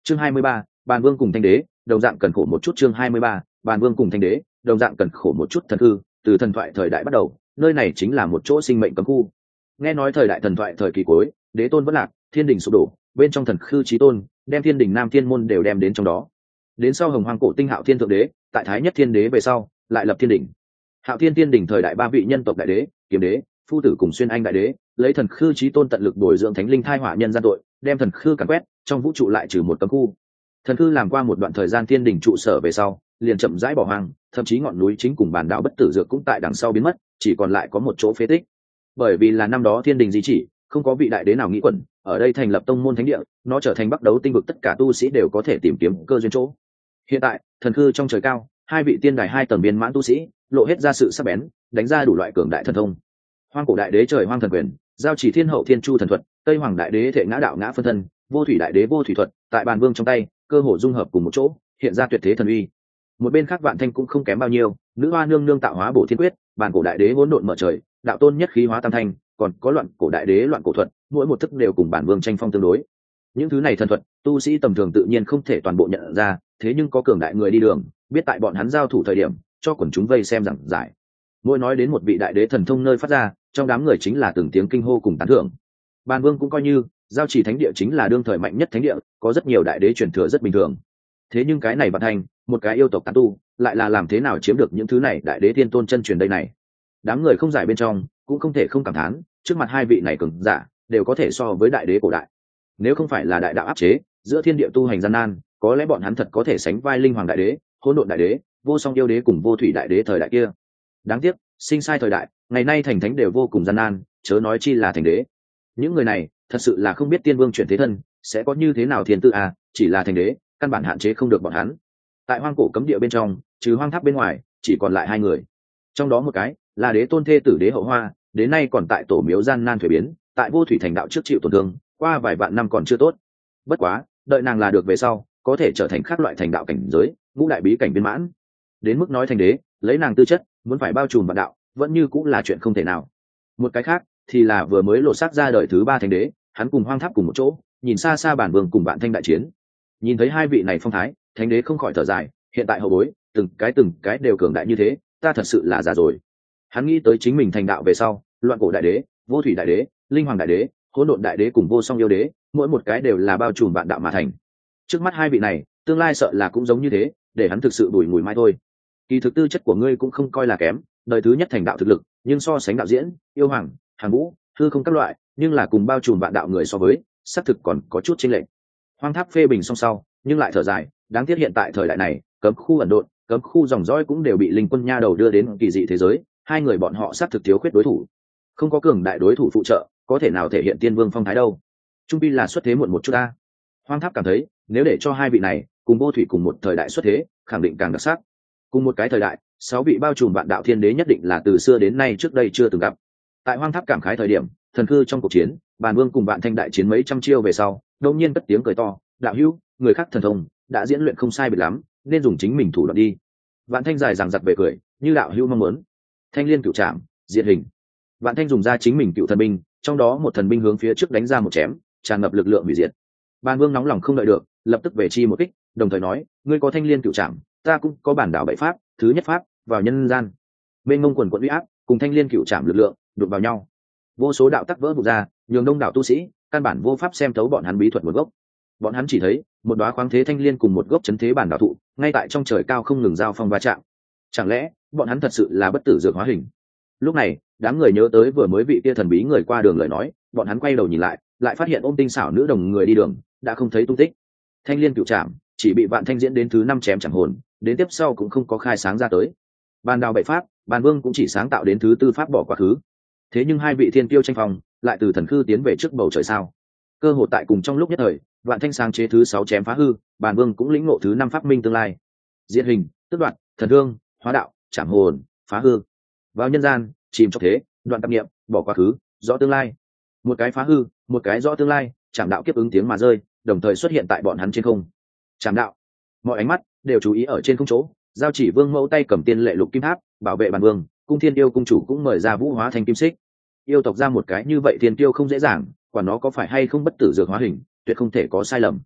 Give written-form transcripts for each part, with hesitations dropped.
Chương 23, bàn vương cùng thanh đế đồng dạng cần khổ một chút. Chương 23, bàn vương cùng thanh đế đồng dạng cần khổ một chút. Thần hư từ thần thoại thời đại bắt đầu, nơi này chính là một chỗ sinh mệnh cấm khu. Nghe nói thời đại thần thoại thời kỳ cuối, đế tôn vẫn lạc, thiên đình sụp đổ, bên trong thần khư chí tôn đem thiên đình nam thiên môn đều đem đến trong đó. Đến sau hồng hoang cổ tinh hạo thiên thượng đế, tại thái nhất thiên đế về sau lại lập thiên đình. Hạo thiên thiên đình thời đại ba vị nhân tộc đại đế, kiếm đế, phu tử cùng xuyên anh đại đế lấy thần khư chí tôn tận lực bồi dưỡng thánh linh thai hỏa nhân gian tội, đem thần khư càn quét, trong vũ trụ lại trừ một cấm khu. Thần khư làm qua một đoạn thời gian thiên đình trụ sở về sau liền chậm rãi bỏ hoang, thậm chí ngọn núi chính cùng bản đạo bất tử dược cũng tại đằng sau biến mất, chỉ còn lại có một chỗ phế tích. Bởi vì là năm đó thiên đình di chỉ, không có vị đại đế nào nghĩ quẩn ở đây thành lập tông môn thánh địa, nó trở thành bắc đấu tinh vực tất cả tu sĩ đều có thể tìm kiếm cơ duyên chỗ. Hiện tại thần khư trong trời cao, hai vị tiên đài hai tầng biên mãn tu sĩ lộ hết ra sự sắc bén, đánh ra đủ loại cường đại thần thông. Hoang cổ đại đế trời hoang thần quyền, giao chỉ thiên hậu thiên chu thần thuật, tây hoàng đại đế thể ngã đạo ngã phân thân, vô thủy đại đế vô thủy thuật, tại bàn vương trong tay cơ hồ dung hợp cùng một chỗ, hiện ra tuyệt thế thần uy. Một bên khác Vạn Thanh cũng không kém bao nhiêu, nữ hoa nương nương tạo hóa bổ thiên quyết, bàn cổ đại đế hỗn độn mở trời, đạo tôn nhất khí hóa tam thanh, còn có loạn cổ đại đế loạn cổ thuật, mỗi một thức đều cùng bản vương tranh phong tương đối. Những thứ này thần thuật, tu sĩ tầm thường tự nhiên không thể toàn bộ nhận ra, thế nhưng có cường đại người đi đường, biết tại bọn hắn giao thủ thời điểm, cho quần chúng vây xem giảng giải. Mỗi nói đến một vị đại đế thần thông nơi phát ra, trong đám người chính là từng tiếng kinh hô cùng tán thưởng. Bàn vương cũng coi như, giao chỉ thánh địa chính là đương thời mạnh nhất thánh địa, có rất nhiều đại đế truyền thừa rất bình thường. Thế nhưng cái này Vạn Thanh, một cái yêu tộc tán tu, lại là làm thế nào chiếm được những thứ này đại đế thiên tôn chân truyền đây này? Đám người không giải bên trong, cũng không thể không cảm thán, trước mặt hai vị này cường giả, đều có thể so với đại đế cổ đại. Nếu không phải là đại đạo áp chế, giữa thiên địa tu hành gian nan, có lẽ bọn hắn thật có thể sánh vai linh hoàng đại đế, hỗn độn đại đế, vô song yêu đế cùng vô thủy đại đế thời đại kia. Đáng tiếc, sinh sai thời đại, ngày nay thành thánh đều vô cùng gian nan, chớ nói chi là thành đế. Những người này, thật sự là không biết tiên vương chuyển thế thân sẽ có như thế nào thiên tư à, chỉ là thành đế, căn bản hạn chế không được bọn hắn. Tại hoang cổ cấm địa bên trong, trừ hoang tháp bên ngoài, chỉ còn lại hai người. Trong đó một cái là đế tôn thê tử đế hậu hoa, đến nay còn tại tổ miếu gian nan thuế biến, tại vô thủy thành đạo trước chịu tổn thương, qua vài vạn năm còn chưa tốt. Bất quá, đợi nàng là được về sau, có thể trở thành khác loại thành đạo cảnh giới, ngũ đại bí cảnh viên mãn. Đến mức nói thành đế, lấy nàng tư chất, muốn phải bao trùm vạn đạo, vẫn như cũng là chuyện không thể nào. Một cái khác thì là vừa mới lột xác ra đời thứ ba thành đế, hắn cùng hoang tháp cùng một chỗ, nhìn xa xa bản vương cùng Vạn Thanh đại chiến. Nhìn thấy hai vị này phong thái, thánh đế không khỏi thở dài, hiện tại hậu bối, từng cái đều cường đại như thế, ta thật sự là già rồi. Hắn nghĩ tới chính mình thành đạo về sau, loạn cổ đại đế, vô thủy đại đế, linh hoàng đại đế, hỗn độn đại đế cùng vô song yêu đế, mỗi một cái đều là bao trùm vạn đạo mà thành. Trước mắt hai vị này, tương lai sợ là cũng giống như thế, để hắn thực sự bùi ngùi mai thôi. Kỳ thực tư chất của ngươi cũng không coi là kém, đời thứ nhất thành đạo thực lực, nhưng so sánh đạo diễn, yêu hoàng, hàng vũ, hư không các loại, nhưng là cùng bao trùm vạn đạo người so với, xác thực còn có chút chênh lệch. Hoang tháp phê bình song sau, nhưng lại thở dài, đáng tiếc hiện tại thời đại này, cấm khu ẩn độn, cấm khu dòng dõi cũng đều bị linh quân nha đầu đưa đến kỳ dị thế giới, hai người bọn họ xác thực thiếu khuyết đối thủ, không có cường đại đối thủ phụ trợ, có thể nào thể hiện tiên vương phong thái đâu. Trung pi là xuất thế muộn một chút ta. Hoang tháp cảm thấy, nếu để cho hai vị này cùng vô thủy cùng một thời đại xuất thế, khẳng định càng đặc sắc. Cùng một cái thời đại, 6 vị bao trùm vạn đạo thiên đế nhất định là từ xưa đến nay trước đây chưa từng gặp. Tại hoang tháp cảm khái thời điểm, thần cư trong cuộc chiến, bàn vương cùng Vạn Thanh đại chiến mấy trăm chiêu về sau, đột nhiên cất tiếng cười to, đạo hữu, người khác thần thông đã diễn luyện không sai biệt lắm, nên dùng chính mình thủ đoạn đi. Vạn Thanh dài dằng dặc về cười, như đạo hữu mong muốn. Thanh liên cửu trảm, diệt hình. Vạn Thanh dùng ra chính mình cựu thần binh, trong đó một thần binh hướng phía trước đánh ra một chém, tràn ngập lực lượng hủy diệt. Bàn vương nóng lòng không đợi được, lập tức về chi một kích, đồng thời nói, ngươi có thanh liên cửu trảm, ta cũng có bản đảo bảy pháp, thứ nhất pháp vào nhân gian. Bên ngông quần quận uy áp cùng thanh liên cửu trảm lực lượng đụng vào nhau, vô số đạo tắc vỡ vụn ra, nhường đông đảo tu sĩ căn bản vô pháp xem thấu bọn hắn bí thuật nguồn gốc. Bọn hắn chỉ thấy một đóa khoáng thế thanh liên cùng một gốc chấn thế bản đảo thụ ngay tại trong trời cao không ngừng giao phong va chạm. Chẳng lẽ bọn hắn thật sự là bất tử dược hóa hình? Lúc này đám người nhớ tới vừa mới vị kia thần bí người qua đường lời nói, bọn hắn quay đầu nhìn lại, lại phát hiện ôm tinh xảo nữ đồng người đi đường đã không thấy tung tích. Thanh liên cửu trảm chỉ bị Vạn Thanh diễn đến thứ 5 chém chẳng hồn, đến tiếp sau cũng không có khai sáng ra tới. Bàn đào bảy pháp, bàn vương cũng chỉ sáng tạo đến thứ 4 pháp bỏ quá khứ. Thế nhưng hai vị thiên tiêu tranh phòng lại từ thần khư tiến về trước bầu trời sao. Cơ hội tại cùng trong lúc nhất thời, Vạn Thanh sáng chế thứ 6 chém phá hư, bàn vương cũng lĩnh ngộ thứ 5 pháp minh tương lai. Diệt hình, tức đoạn, thần thương, hóa đạo, chảm hồn, phá hư. Vào nhân gian, chìm trong thế, đoạn tạp niệm, bỏ quá khứ, rõ tương lai. Một cái phá hư, một cái rõ tương lai, chảm đạo kiếp ứng tiếng mà rơi, đồng thời xuất hiện tại bọn hắn trên không. Chảm đạo, mọi ánh mắt đều chú ý ở trên không chỗ, giao chỉ vương mẫu tay cầm tiên lệ lục kim tháp bảo vệ bàn vương, cung thiên yêu cung chủ cũng mời ra vũ hóa thanh kim xích. Yêu tộc ra một cái như vậy thiên tiêu không dễ dàng, quả nó có phải hay không bất tử dược hóa hình, tuyệt không thể có sai lầm.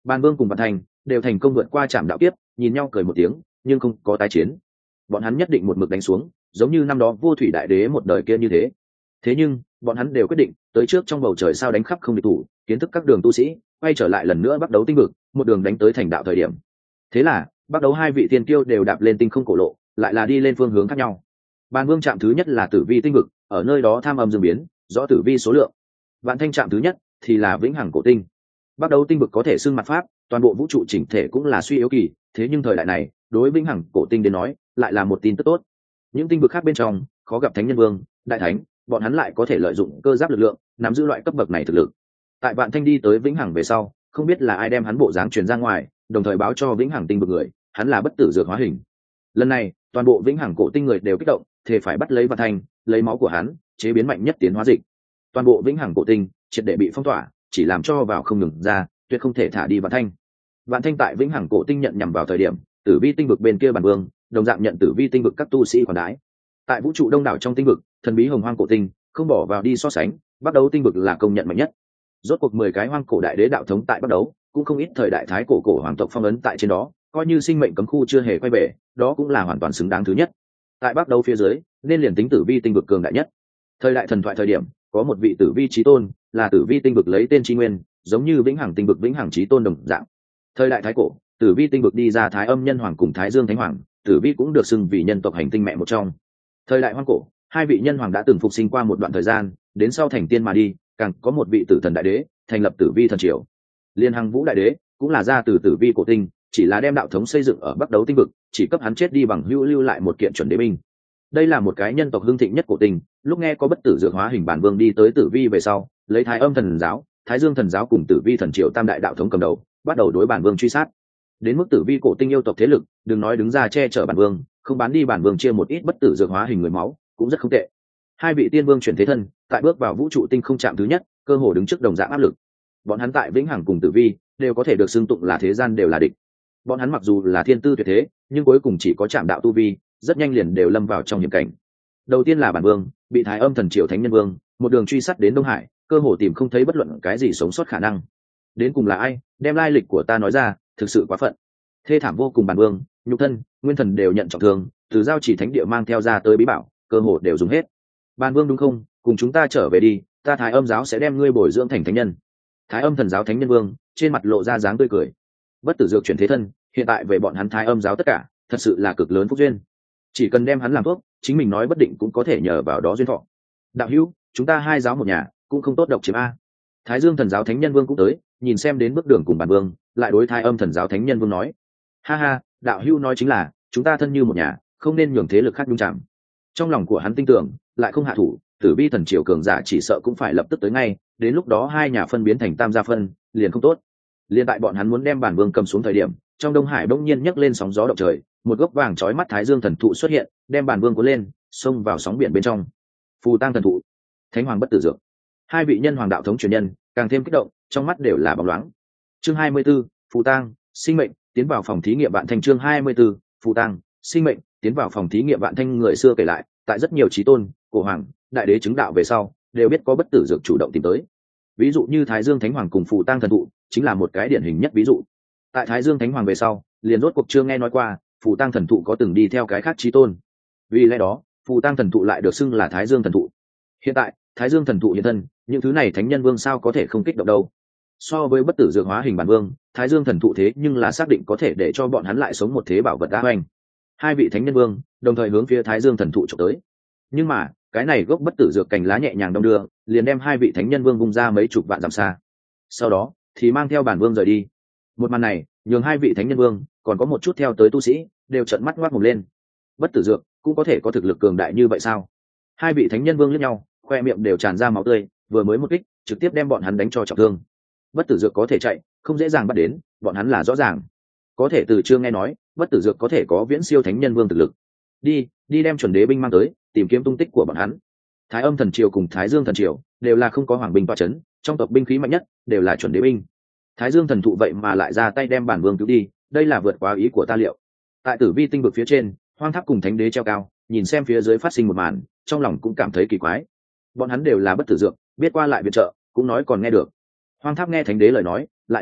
Bàn Vương cùng Vạn Thanh đều thành công vượt qua trảm đạo kiếp, nhìn nhau cười một tiếng, nhưng không có tái chiến. Bọn hắn nhất định một mực đánh xuống, giống như năm đó Vô Thủy Đại Đế một đời kia như thế. Thế nhưng, bọn hắn đều quyết định, tới trước trong bầu trời sao đánh khắp không địch thủ, kiến thức các đường tu sĩ, quay trở lại lần nữa bắt đấu tinh vực, một đường đánh tới thành đạo thời điểm. Thế là, bắt đấu hai vị tiên kiêu đều đạp lên tinh không cổ lộ, lại là đi lên phương hướng khác nhau. Bàn Vương chạm thứ nhất là Tử Vi tinh vực, ở nơi đó tham âm dương biến, rõ tử vi số lượng. Vạn Thanh chạm thứ nhất thì là Vĩnh Hằng cổ tinh. Bắt đầu tinh vực có thể xưng mặt pháp, toàn bộ vũ trụ chỉnh thể cũng là suy yếu kỳ, thế nhưng thời đại này, đối Vĩnh Hằng cổ tinh đến nói, lại là một tin tức tốt. Những tinh vực khác bên trong, khó gặp Thánh Nhân Vương, Đại Thánh, bọn hắn lại có thể lợi dụng cơ giáp lực lượng, nắm giữ loại cấp bậc này thực lực. Tại Vạn Thanh đi tới Vĩnh Hằng về sau, không biết là ai đem hắn bộ dáng truyền ra ngoài, đồng thời báo cho Vĩnh Hằng tinh vực người, hắn là bất tử dược hóa hình. Lần này, toàn bộ Vĩnh Hằng cổ tinh người đều kích động, thể phải bắt lấy Vạn Thanh, lấy máu của hắn, chế biến mạnh nhất tiến hóa dịch. Toàn bộ Vĩnh Hằng cổ tinh triệt để bị phong tỏa, chỉ làm cho vào không ngừng ra, tuyệt không thể thả đi Vạn Thanh. Vạn Thanh tại Vĩnh Hằng cổ tinh nhận nhằm vào thời điểm, Tử Vi tinh vực bên kia Bản Vương, đồng dạng nhận Tử Vi tinh vực các tu sĩ quản đái. Tại vũ trụ đông đảo trong tinh vực, thần bí Hồng Hoang cổ tinh không bỏ vào đi so sánh, bắt đấu tinh vực là công nhận mạnh nhất. Rốt cuộc 10 cái hoang cổ đại đế đạo thống tại bắt đấu, cũng không ít thời đại thái cổ hoàng tộc phong ấn tại trên đó, coi như sinh mệnh cấm khu chưa hề quay về, đó cũng là hoàn toàn xứng đáng thứ nhất. Tại bắt đấu phía dưới, nên liền tính Tử Vi tinh vực cường đại nhất. Thời đại thần thoại thời điểm, có một vị Tử Vi chí tôn, là Tử Vi tinh vực lấy tên tri nguyên, giống như Vĩnh Hằng tinh vực Vĩnh Hằng chí tôn đồng dạng. Thời đại thái cổ, Tử Vi tinh vực đi ra Thái Âm nhân hoàng cùng Thái Dương thánh hoàng, Tử Vi cũng được xưng vì nhân tộc hành tinh mẹ một trong. Thời đại hoang cổ, hai vị nhân hoàng đã từng phục sinh qua một đoạn thời gian, đến sau thành tiên mà đi, càng có một vị tử thần đại đế, thành lập Tử Vi thần triều. Liên Hằng Vũ đại đế cũng là ra từ Tử Vi cổ tinh, chỉ là đem đạo thống xây dựng ở Bắc Đấu tinh vực, chỉ cấp hắn chết đi bằng hữu lưu lại một kiện chuẩn đế binh. Đây là một cái nhân tộc hưng thịnh nhất cổ tinh, lúc nghe có bất tử dược hóa hình Bản Vương đi tới Tử Vi về sau, lấy Thái Âm thần giáo, Thái Dương thần giáo cùng Tử Vi thần triều tam đại đạo thống cầm đầu, bắt đầu đối Bản Vương truy sát. Đến mức Tử Vi cổ tinh yêu tộc thế lực, đừng nói đứng ra che chở Bản Vương, không bán đi Bản Vương chia một ít bất tử dược hóa hình người máu, cũng rất không tệ. Hai vị tiên vương chuyển thế thân, tại bước vào vũ trụ tinh không chạm thứ nhất, cơ hồ đứng trước đồng dạng áp lực. Bọn hắn tại Vĩnh Hằng cùng Tử Vi đều có thể được xưng tụng là thế gian đều là địch. Bọn hắn mặc dù là thiên tư tuyệt thế, nhưng cuối cùng chỉ có chạm đạo tu vi, rất nhanh liền đều lâm vào trong hiểm cảnh. Đầu tiên là Bản Vương bị Thái Âm thần triều Thánh Nhân Vương một đường truy sát đến Đông Hải, cơ hồ tìm không thấy bất luận cái gì sống sót khả năng. Đến cùng là ai đem lai lịch của ta nói ra, thực sự quá phận. Thê thảm vô cùng. Bản Vương nhục thân nguyên thần đều nhận trọng thương, từ giao chỉ thánh địa mang theo ra tới bí bảo, cơ hồ đều dùng hết. Bản Vương đúng không, cùng chúng ta trở về đi, ta Thái Âm giáo sẽ đem ngươi bồi dưỡng thành thánh nhân. Thái Âm thần giáo Thánh Nhân Vương trên mặt lộ ra dáng tươi cười. Bất tử dược chuyển thế thân, hiện tại về bọn hắn Thái Âm giáo tất cả, thật sự là cực lớn phúc duyên. Chỉ cần đem hắn làm thuốc, chính mình nói bất định cũng có thể nhờ vào đó duyên thọ. Đạo hữu, chúng ta hai giáo một nhà, cũng không tốt độc chiếm a. Thái Dương thần giáo Thánh Nhân Vương cũng tới, nhìn xem đến bước đường cùng Bản Vương, lại đối Thái Âm thần giáo Thánh Nhân Vương nói: ha ha, đạo hữu nói chính là, chúng ta thân như một nhà, không nên nhường thế lực khác nhúng chạm. Trong lòng của hắn tin tưởng, lại không hạ thủ, Tử Vi thần triều cường giả chỉ sợ cũng phải lập tức tới ngay, đến lúc đó hai nhà phân biến thành tam gia phân, liền không tốt. Liên tại bọn hắn muốn đem Bản Vương cầm xuống thời điểm, trong Đông Hải bỗng nhiên nhấc lên sóng gió động trời, một gốc vàng chói mắt Thái Dương thần thụ xuất hiện, đem Bản Vương cuốn lên, xông vào sóng biển bên trong. Phù Tang thần thụ, Thánh Hoàng bất tử dược, hai vị nhân hoàng đạo thống truyền nhân càng thêm kích động, trong mắt đều là bóng loáng. Chương 24, Phù Tang, sinh mệnh, tiến vào phòng thí nghiệm Vạn Thanh. Chương 24, Phù Tang, sinh mệnh, tiến vào phòng thí nghiệm Vạn Thanh. Người xưa kể lại, tại rất nhiều chí tôn, cổ hoàng, đại đế chứng đạo về sau, đều biết có bất tử dược chủ động tìm tới. Ví dụ như Thái Dương Thánh Hoàng cùng Phù Tang thần thụ, chính là một cái điển hình nhất ví dụ. Tại Thái Dương Thánh Hoàng về sau, liền rốt cuộc chưa nghe nói qua Phù Tang thần thụ có từng đi theo cái khác chí tôn. Vì lẽ đó, Phù Tang thần thụ lại được xưng là Thái Dương thần thụ. Hiện tại, Thái Dương thần thụ hiện thân, những thứ này Thánh Nhân Vương sao có thể không kích động đâu. So với bất tử dược hóa hình Bản Vương, Thái Dương thần thụ thế nhưng là xác định có thể để cho bọn hắn lại sống một thế bảo vật đã hoành. Hai vị Thánh Nhân Vương đồng thời hướng phía Thái Dương thần thụ chụp tới. Nhưng mà, cái này gốc bất tử dược cành lá nhẹ nhàng đong đưa, liền đem hai vị Thánh Nhân Vương vung ra mấy chục vạn dặm xa. Sau đó, thì mang theo Bản Vương rời đi. Một màn này, nhường hai vị Thánh Nhân Vương còn có một chút theo tới tu sĩ đều trợn mắt ngoác mồm lên. Bất tử dược cũng có thể có thực lực cường đại như vậy sao? Hai vị Thánh Nhân Vương liếc nhau, khoe miệng đều tràn ra máu tươi, vừa mới một kích trực tiếp đem bọn hắn đánh cho trọng thương. Bất tử dược có thể chạy, không dễ dàng bắt đến, bọn hắn là rõ ràng. Có thể từ chưa nghe nói bất tử dược có thể có viễn siêu Thánh Nhân Vương thực lực. Đi đem chuẩn đế binh mang tới, tìm kiếm tung tích của bọn hắn. Thái Âm thần triều cùng Thái Dương thần triều đều là không có hoàng binh tọa chấn, trong tộc binh khí mạnh nhất đều là chuẩn đế binh. Thái Dương thần thụ vậy mà lại ra tay đem Bản Vương cứu đi, đây là vượt quá ý của ta liệu. Tại Tử Vi tinh vực phía trên, Hoang Tháp cùng Thánh Đế treo cao, nhìn xem phía dưới phát sinh một màn, trong lòng cũng cảm thấy kỳ quái. Bọn hắn đều là bất tử dược, biết qua lại viện trợ, cũng nói còn nghe được. Hoang Tháp nghe Thánh Đế lời nói, lại nói,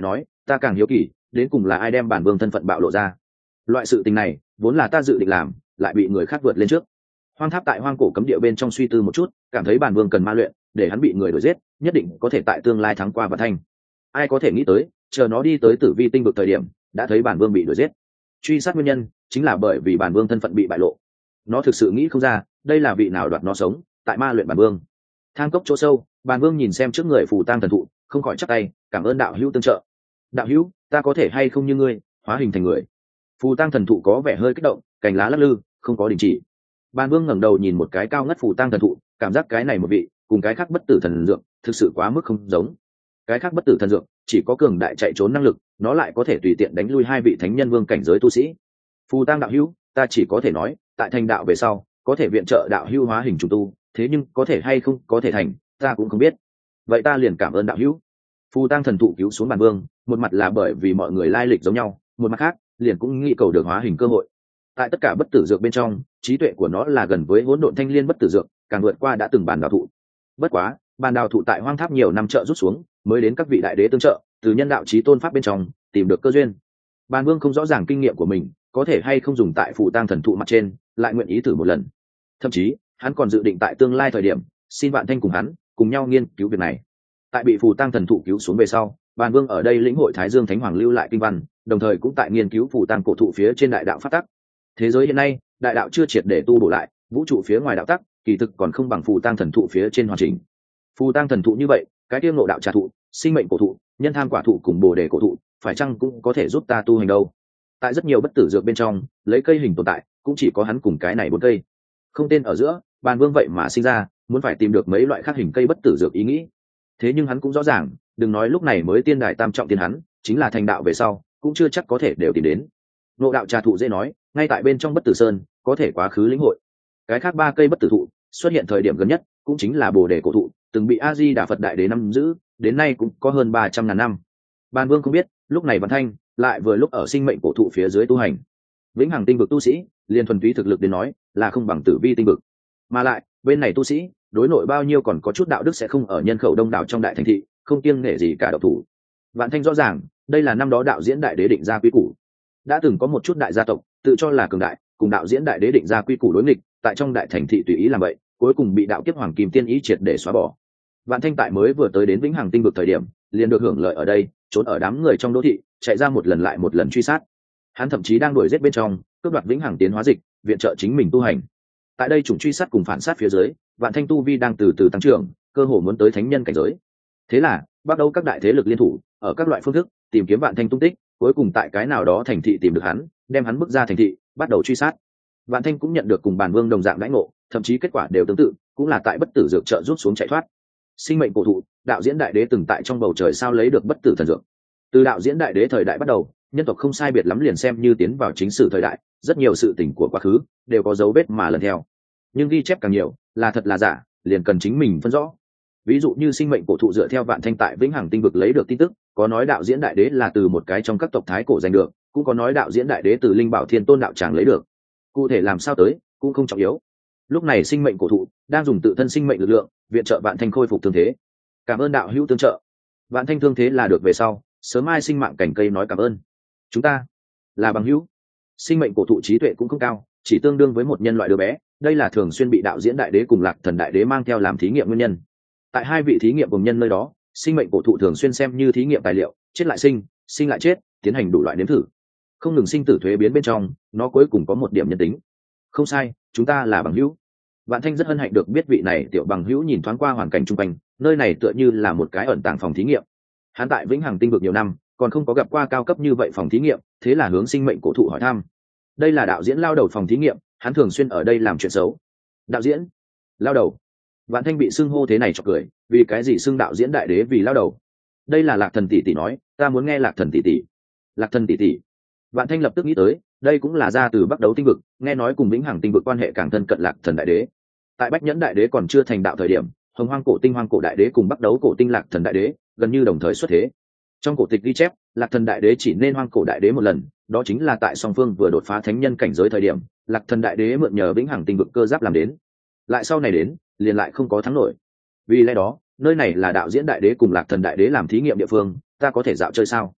ta càng hiếu kỳ đến cùng là ai đem bản vương thân phận bạo lộ ra. Loại sự tình này vốn là ta dự định làm, lại bị người khác vượt lên trước. Hoang Tháp tại hoang cổ cấm địa bên trong suy tư một chút, cảm thấy bản vương cần ma luyện, để hắn bị người đuổi giết, nhất định có thể tại tương lai thắng qua Vạn Thanh. Ai có thể nghĩ tới, chờ nó đi tới Tử Vi tinh vực thời điểm, đã thấy bản vương bị đuổi giết. Truy sát nguyên nhân chính là bởi vì bản vương thân phận bị bại lộ. Nó thực sự nghĩ không ra, đây là vị nào đoạt nó sống, tại ma luyện bản vương. Thang cốc chỗ sâu, bản vương nhìn xem trước người phù tang thần thụ, không khỏi chắp tay, cảm ơn đạo hữu tương trợ. Đạo hữu, ta có thể hay không như ngươi, hóa hình thành người? Phù tang thần thụ có vẻ hơi kích động, cành lá lắc lư, không có đình chỉ. Bản vương ngẩng đầu nhìn một cái cao ngất phù tang thần thụ, cảm giác cái này một vị cùng cái khác bất tử thần dược thực sự quá mức không giống. Cái khác bất tử thần dược chỉ có cường đại chạy trốn năng lực, nó lại có thể tùy tiện đánh lui hai vị thánh nhân vương cảnh giới tu sĩ. Phù tang đạo hữu, ta chỉ có thể nói, tại thành đạo về sau có thể viện trợ đạo hữu hóa hình trùng tu, thế nhưng có thể hay không có thể thành, ta cũng không biết. Vậy ta liền cảm ơn đạo hữu. Phù tang thần thụ cứu xuống bản vương, một mặt là bởi vì mọi người lai lịch giống nhau, một mặt khác liền cũng nghĩ cầu được hóa hình cơ hội. Tại tất cả bất tử dược bên trong, trí tuệ của nó là gần với hỗn độn thanh liên bất tử dược, càng vượt qua đã từng bản đào thụ. Bất quá, bản đào thụ tại hoang tháp nhiều năm trợ rút xuống, mới đến các vị đại đế tương trợ, từ nhân đạo chí tôn pháp bên trong tìm được cơ duyên. Bản vương không rõ ràng kinh nghiệm của mình có thể hay không dùng tại phù tang thần thụ mặt trên, lại nguyện ý thử một lần. Thậm chí, hắn còn dự định tại tương lai thời điểm, xin Vạn Thanh cùng hắn cùng nhau nghiên cứu việc này. Tại bị phù tang thần thụ cứu xuống về sau, bản vương ở đây lĩnh hội Thái Dương Thánh Hoàng lưu lại kinh văn, đồng thời cũng tại nghiên cứu phù tang cổ thụ phía trên đại đạo pháp tắc. Thế giới hiện nay, đại đạo chưa triệt để tu bổ lại, vũ trụ phía ngoài đạo tắc kỳ thực còn không bằng phù tang thần thụ phía trên hoàn chỉnh. Phù tang thần thụ như vậy, cái tiêu ngộ đạo trà thụ, sinh mệnh cổ thụ, nhân tham quả thụ cùng bồ đề cổ thụ, phải chăng cũng có thể giúp ta tu hành đâu? Tại rất nhiều bất tử dược bên trong, lấy cây hình tồn tại, cũng chỉ có hắn cùng cái này bốn cây. Không tên ở giữa, bản vương vậy mà sinh ra, muốn phải tìm được mấy loại khác hình cây bất tử dược ý nghĩ. Thế nhưng hắn cũng rõ ràng, đừng nói lúc này mới tiên đài tam trọng tiên hắn, chính là thành đạo về sau, cũng chưa chắc có thể đều tìm đến. Ngộ đạo trà thụ dễ nói, ngay tại bên trong bất tử sơn, có thể quá khứ lĩnh hội. Cái khác ba cây bất tử thụ xuất hiện thời điểm gần nhất, cũng chính là bồ đề cổ thụ, từng bị A Di Đà Phật đại đế nắm giữ, đến nay cũng có hơn 300.000 năm. Bản vương không biết, lúc này Vạn Thanh lại vừa lúc ở sinh mệnh cổ thụ phía dưới tu hành. Vĩnh hằng tinh vực tu sĩ, liền thuần túy thực lực đến nói, là không bằng Tử Vi tinh vực. Mà lại, bên này tu sĩ, đối nội bao nhiêu còn có chút đạo đức sẽ không ở nhân khẩu đông đảo trong đại thành thị, không kiêng nể gì cả độc thủ. Vạn Thanh rõ ràng, đây là năm đó đạo diễn đại đế định ra quy củ. Đã từng có một chút đại gia tộc tự cho là cường đại, cùng đạo diễn đại đế định ra quy củ đối nghịch, tại trong đại thành thị tùy ý làm vậy, cuối cùng bị đạo kiếp hoàng kim tiên ý triệt để xóa bỏ. Vạn Thanh tại mới vừa tới đến Vĩnh hằng tinh vực thời điểm, liền được hưởng lợi ở đây, trốn ở đám người trong đô thị, chạy ra một lần lại một lần truy sát. Hắn thậm chí đang đuổi giết bên trong, cướp đoạt Vĩnh hằng tiến hóa dịch, viện trợ chính mình tu hành. Tại đây chủng truy sát cùng phản sát phía dưới, Vạn Thanh tu vi đang từ từ tăng trưởng, cơ hồ muốn tới thánh nhân cảnh giới. Thế là, bắt đầu các đại thế lực liên thủ, ở các loại phương thức tìm kiếm Vạn Thanh tung tích, cuối cùng tại cái nào đó thành thị tìm được hắn, đem hắn bước ra thành thị, bắt đầu truy sát. Vạn Thanh cũng nhận được cùng bản vương đồng dạng đãi ngộ, thậm chí kết quả đều tương tự, cũng là tại bất tử dược trợ rút xuống chạy thoát. Sinh mệnh cổ thụ, đạo diễn đại đế từng tại trong bầu trời sao lấy được bất tử thần dược. Từ đạo diễn đại đế thời đại bắt đầu, nhân tộc không sai biệt lắm liền xem như tiến vào chính sử thời đại, rất nhiều sự tình của quá khứ đều có dấu vết mà lần theo. Nhưng ghi chép càng nhiều, là thật là giả, liền cần chính mình phân rõ. Ví dụ như sinh mệnh cổ thụ dựa theo Vạn Thanh tại Vĩnh hằng tinh vực lấy được tin tức, có nói đạo diễn đại đế là từ một cái trong các tộc thái cổ giành được, cũng có nói đạo diễn đại đế từ linh bảo thiên tôn đạo tràng lấy được. Cụ thể làm sao tới cũng không trọng yếu. Lúc này sinh mệnh cổ thụ đang dùng tự thân sinh mệnh lực lượng viện trợ Vạn Thanh khôi phục thương thế. Cảm ơn đạo hữu tương trợ. Vạn Thanh thương thế là được về sau, sớm mai sinh mạng cảnh cây nói cảm ơn. Chúng ta là bằng hữu. Sinh mệnh cổ thụ trí tuệ cũng không cao, chỉ tương đương với một nhân loại đứa bé, đây là thường xuyên bị đạo diễn đại đế cùng Lạc Thần đại đế mang theo làm thí nghiệm nguyên nhân. Tại hai vị thí nghiệm cùng nhân nơi đó, sinh mệnh cổ thụ thường xuyên xem như thí nghiệm tài liệu, chết lại sinh, sinh lại chết, tiến hành đủ loại nếm thử. Không ngừng sinh tử thuế biến bên trong, nó cuối cùng có một điểm nhân tính. Không sai, chúng ta là bằng hữu. Vạn Thanh rất hân hạnh được biết vị này tiểu bằng hữu nhìn thoáng qua hoàn cảnh chung quanh, nơi này tựa như là một cái ẩn tàng phòng thí nghiệm. Hắn tại Vĩnh hằng tinh vực nhiều năm, còn không có gặp qua cao cấp như vậy phòng thí nghiệm, thế là hướng sinh mệnh cổ thụ hỏi thăm. Đây là đạo diễn lao đầu phòng thí nghiệm, hắn thường xuyên ở đây làm chuyện xấu. Đạo diễn, lao đầu. Vạn Thanh bị xưng hô thế này cho cười, vì cái gì xưng đạo diễn đại đế vì lao đầu? Đây là Lạc Thần tỷ tỷ nói, ta muốn nghe Lạc Thần tỷ tỷ. Lạc Thần tỷ tỷ. Vạn Thanh lập tức nghĩ tới, đây cũng là ra từ Bắc Đấu tinh vực, nghe nói cùng Vĩnh hằng tinh vực quan hệ càng thân cận Lạc Thần đại đế. Tại Bách Nhẫn đại đế còn chưa thành đạo thời điểm, Hồng Hoang cổ đại đế cùng Bắc Đấu cổ tinh Lạc Thần đại đế gần như đồng thời xuất thế. Trong cổ tịch ghi chép, Lạc Thần đại đế chỉ nên Hoang cổ đại đế một lần, đó chính là tại song phương vừa đột phá thánh nhân cảnh giới thời điểm, Lạc Thần đại đế mượn nhờ Vĩnh hằng tinh vực cơ giáp làm đến. Lại sau này đến, liền lại không có thắng nổi. Vì lẽ đó, nơi này là đạo diễn đại đế cùng Lạc Thần đại đế làm thí nghiệm địa phương, ta có thể dạo chơi sao?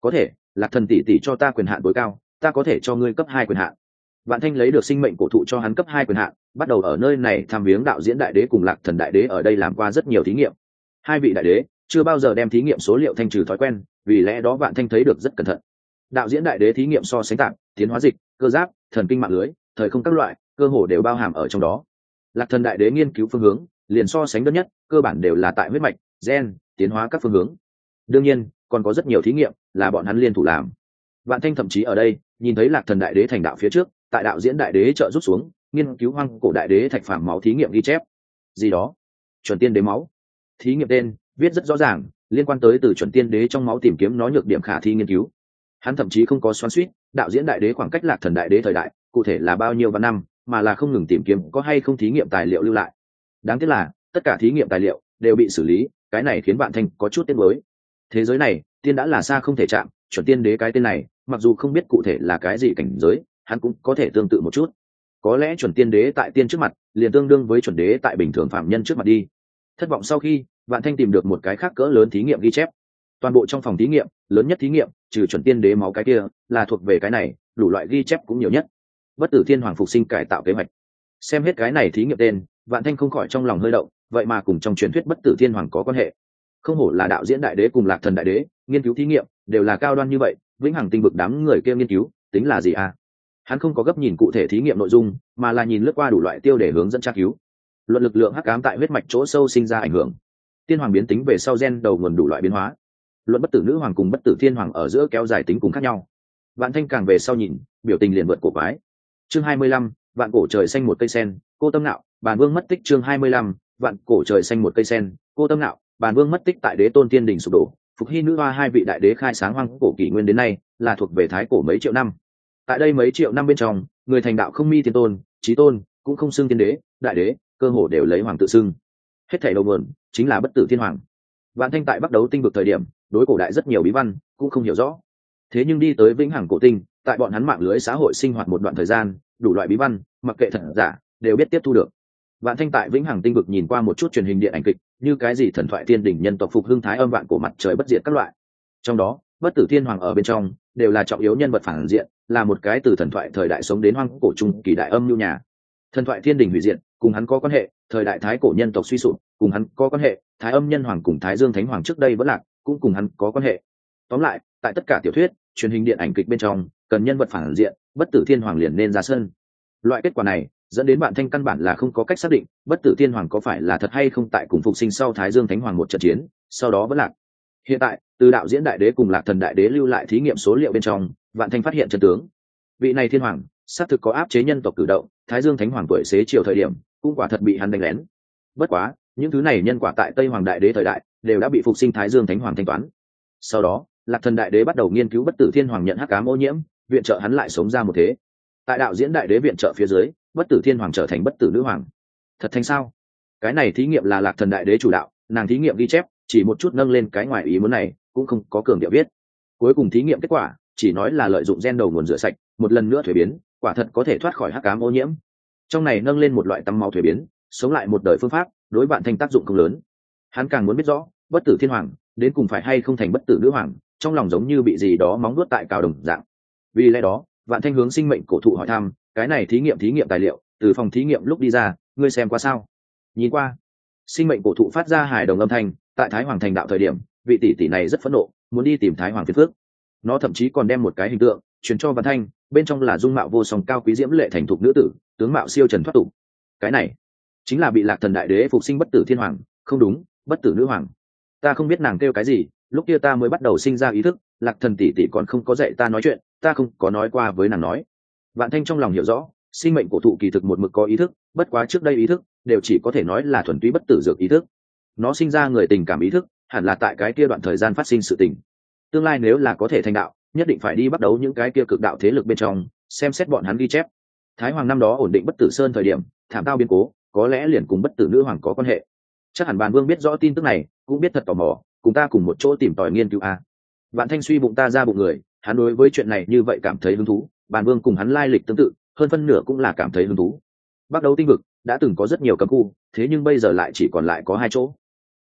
Có thể, Lạc Thần tỷ tỷ cho ta quyền hạn tối cao, ta có thể cho ngươi cấp 2 quyền hạn. Vạn Thanh lấy được sinh mệnh cổ thụ cho hắn cấp 2 quyền hạn, bắt đầu ở nơi này tham viếng đạo diễn đại đế cùng Lạc Thần đại đế ở đây làm qua rất nhiều thí nghiệm. Hai vị đại đế chưa bao giờ đem thí nghiệm số liệu thanh trừ thói quen, vì lẽ đó Vạn Thanh thấy được rất cẩn thận. Đạo diễn đại đế thí nghiệm so sánh tạp, tiến hóa dịch, cơ giáp, thần kinh mạng lưới, thời không các loại, cơ hồ đều bao hàm ở trong đó. Lạc Thần đại đế nghiên cứu phương hướng, liền so sánh đơn nhất, cơ bản đều là tại huyết mạch, gen, tiến hóa các phương hướng. Đương nhiên, còn có rất nhiều thí nghiệm là bọn hắn liên thủ làm. Vạn Thanh thậm chí ở đây nhìn thấy Lạc Thần đại đế thành đạo phía trước, tại đạo diễn đại đế trợ rút xuống, nghiên cứu hoang cổ đại đế thạch phàm máu thí nghiệm ghi chép. Gì đó? Chuẩn tiên đế máu. Thí nghiệm tên viết rất rõ ràng, liên quan tới từ chuẩn tiên đế trong máu tìm kiếm nó nhược điểm khả thi nghiên cứu. Hắn thậm chí không có xoắn xuýt, đạo diễn đại đế khoảng cách Lạc Thần đại đế thời đại, cụ thể là bao nhiêu vạn năm, mà là không ngừng tìm kiếm có hay không thí nghiệm tài liệu lưu lại. Đáng tiếc là, tất cả thí nghiệm tài liệu đều bị xử lý, cái này khiến Vạn Thanh có chút tiếc nuối. Thế giới này, tiên đã là xa không thể chạm, chuẩn tiên đế cái tên này, mặc dù không biết cụ thể là cái gì cảnh giới, hắn cũng có thể tương tự một chút. Có lẽ chuẩn tiên đế tại tiên trước mặt, liền tương đương với chuẩn đế tại bình thường phạm nhân trước mặt đi. Thất vọng sau khi, Vạn Thanh tìm được một cái khác cỡ lớn thí nghiệm ghi chép. Toàn bộ trong phòng thí nghiệm, lớn nhất thí nghiệm, trừ chuẩn tiên đế máu cái kia, là thuộc về cái này, đủ loại ghi chép cũng nhiều nhất. Bất tử thiên hoàng phục sinh cải tạo kế hoạch. Xem hết cái này thí nghiệm tên, Vạn Thanh không khỏi trong lòng hơi động, vậy mà cùng trong truyền thuyết bất tử thiên hoàng có quan hệ. Không hổ là đạo diễn đại đế cùng Lạc Thần đại đế, nghiên cứu thí nghiệm đều là cao đoan như vậy, vĩnh hằng tinh vực đám người kia nghiên cứu, tính là gì à? Hắn không có gấp nhìn cụ thể thí nghiệm nội dung, mà là nhìn lướt qua đủ loại tiêu để hướng dẫn tra cứu. Luận lực lượng hắc ám tại huyết mạch chỗ sâu sinh ra ảnh hưởng. Tiên hoàng biến tính về sau gen đầu nguồn đủ loại biến hóa. Luận bất tử nữ hoàng cùng bất tử thiên hoàng ở giữa kéo dài tính cùng khác nhau. Vạn Thanh càng về sau nhìn, biểu tình liền vượt cổ quái. Chương 25, vạn cổ trời xanh một cây sen, cô tâm nạo, Bàn Vương mất tích. Chương 25, vạn cổ trời xanh một cây sen, cô tâm nạo, Bàn Vương mất tích. Tại Đế Tôn Tiên Đình sụp đổ, Phục Hy nữ hoa hai vị đại đế khai sáng hoang cổ kỷ nguyên đến nay, là thuộc về thái cổ mấy triệu năm. Tại đây mấy triệu năm bên trong, người thành đạo không mi tiên tôn, chí tôn, cũng không xưng tiên đế, đại đế, cơ hồ đều lấy hoàng tự xưng. Hết thảy đầu nguồn chính là bất tử thiên hoàng. Vạn Thanh tại bắt đấu tinh vực thời điểm, đối cổ đại rất nhiều bí văn cũng không hiểu rõ. Thế nhưng đi tới vĩnh hằng cổ tinh, tại bọn hắn mạng lưới xã hội sinh hoạt một đoạn thời gian, đủ loại bí văn, mặc kệ thật giả, đều biết tiếp thu được. Vạn Thanh tại vĩnh hằng tinh vực nhìn qua một chút truyền hình điện ảnh kịch, như cái gì thần thoại tiên đỉnh nhân tộc phục hưng thái âm vạn cổ mặt trời bất diệt các loại. Trong đó, bất tử thiên hoàng ở bên trong đều là trọng yếu nhân vật phản diện, là một cái từ thần thoại thời đại sống đến hoang cổ trung kỳ đại âm nhu nhà. Thần thoại thiên đình hủy diệt, cùng hắn có quan hệ, thời đại thái cổ nhân tộc suy sụp, cùng hắn có quan hệ, thái âm nhân hoàng cùng thái dương thánh hoàng trước đây vẫn lạc, cũng cùng hắn có quan hệ. Tóm lại, tại tất cả tiểu thuyết, truyền hình điện ảnh kịch bên trong, cần nhân vật phản diện, bất tử thiên hoàng liền nên ra sân. Loại kết quả này dẫn đến Vạn Thanh căn bản là không có cách xác định bất tử thiên hoàng có phải là thật hay không tại cùng phục sinh sau thái dương thánh hoàng một trận chiến, sau đó vẫn lạc. Hiện tại, từ đạo diễn đại đế cùng Lạc Thần đại đế lưu lại thí nghiệm số liệu bên trong, Vạn Thanh phát hiện chân tướng. Vị này thiên hoàng xác thực có áp chế nhân tộc cử động, thái dương thánh hoàng tuổi xế chiều thời điểm cũng quả thật bị hắn đánh lén. Bất quá, những thứ này nhân quả tại Tây Hoàng đại đế thời đại đều đã bị phục sinh thái dương thánh hoàng thanh toán. Sau đó, Lạc Thần đại đế bắt đầu nghiên cứu bất tử thiên hoàng nhận hắc ám ô nhiễm, viện trợ hắn lại sống ra một thế. Tại đạo diễn đại đế viện trợ phía dưới, bất tử thiên hoàng trở thành bất tử nữ hoàng. Thật thành sao? Cái này thí nghiệm là Lạc Thần đại đế chủ đạo, nàng thí nghiệm ghi chép chỉ một chút nâng lên cái ngoài ý muốn này, cũng không có cường điệu viết. Cuối cùng thí nghiệm kết quả chỉ nói là lợi dụng gen đầu nguồn rửa sạch, một lần nữa thuế biến, quả thật có thể thoát khỏi hắc ám ô nhiễm. Trong này nâng lên một loại tắm máu thuế biến, sống lại một đời phương pháp, đối Vạn Thanh tác dụng không lớn. Hắn càng muốn biết rõ, bất tử thiên hoàng đến cùng phải hay không thành bất tử nữ hoàng, trong lòng giống như bị gì đó móng nuốt tại cào đồng dạng. Vì lẽ đó, Vạn Thanh hướng sinh mệnh cổ thụ hỏi thăm, cái này thí nghiệm tài liệu từ phòng thí nghiệm lúc đi ra, ngươi xem qua sao? Nhìn qua. Sinh mệnh cổ thụ phát ra hài đồng âm thanh, tại Thái Hoàng thành đạo thời điểm, vị tỷ tỷ này rất phẫn nộ, muốn đi tìm Thái Hoàng phiền phước. Nó thậm chí còn đem một cái hình tượng truyền cho Vạn Thanh, bên trong là dung mạo vô song cao quý diễm lệ thành thục nữ tử, tướng mạo siêu trần thoát tục. Cái này chính là bị Lạc Thần đại đế phục sinh bất tử thiên hoàng, không đúng, bất tử nữ hoàng. Ta không biết nàng kêu cái gì, lúc kia ta mới bắt đầu sinh ra ý thức, Lạc Thần tỷ tỷ còn không có dạy ta nói chuyện, ta không có nói qua với nàng nói. Vạn Thanh trong lòng hiểu rõ, sinh mệnh cổ thụ kỳ thực một mực có ý thức, bất quá trước đây ý thức đều chỉ có thể nói là thuần túy bất tử dược ý thức. Nó sinh ra người tình cảm ý thức, hẳn là tại cái kia đoạn thời gian phát sinh sự tình. Tương lai nếu là có thể thành đạo, nhất định phải đi bắt đấu những cái kia cực đạo thế lực bên trong, xem xét bọn hắn ghi chép. Thái Hoàng năm đó ổn định bất tử sơn thời điểm, thảm tao biến cố, có lẽ liền cùng bất tử nữ hoàng có quan hệ. Chắc hẳn Bàn Vương biết rõ tin tức này, cũng biết thật tò mò, cùng ta cùng một chỗ tìm tòi nghiên cứu a. Vạn Thanh suy bụng ta ra bụng người, hắn đối với chuyện này như vậy cảm thấy hứng thú. Bàn Vương cùng hắn lai lịch tương tự, hơn phân nửa cũng là cảm thấy hứng thú. Bắt đầu tinh vực đã từng có rất nhiều cấm khu, thế nhưng bây giờ lại chỉ còn lại có 2 chỗ.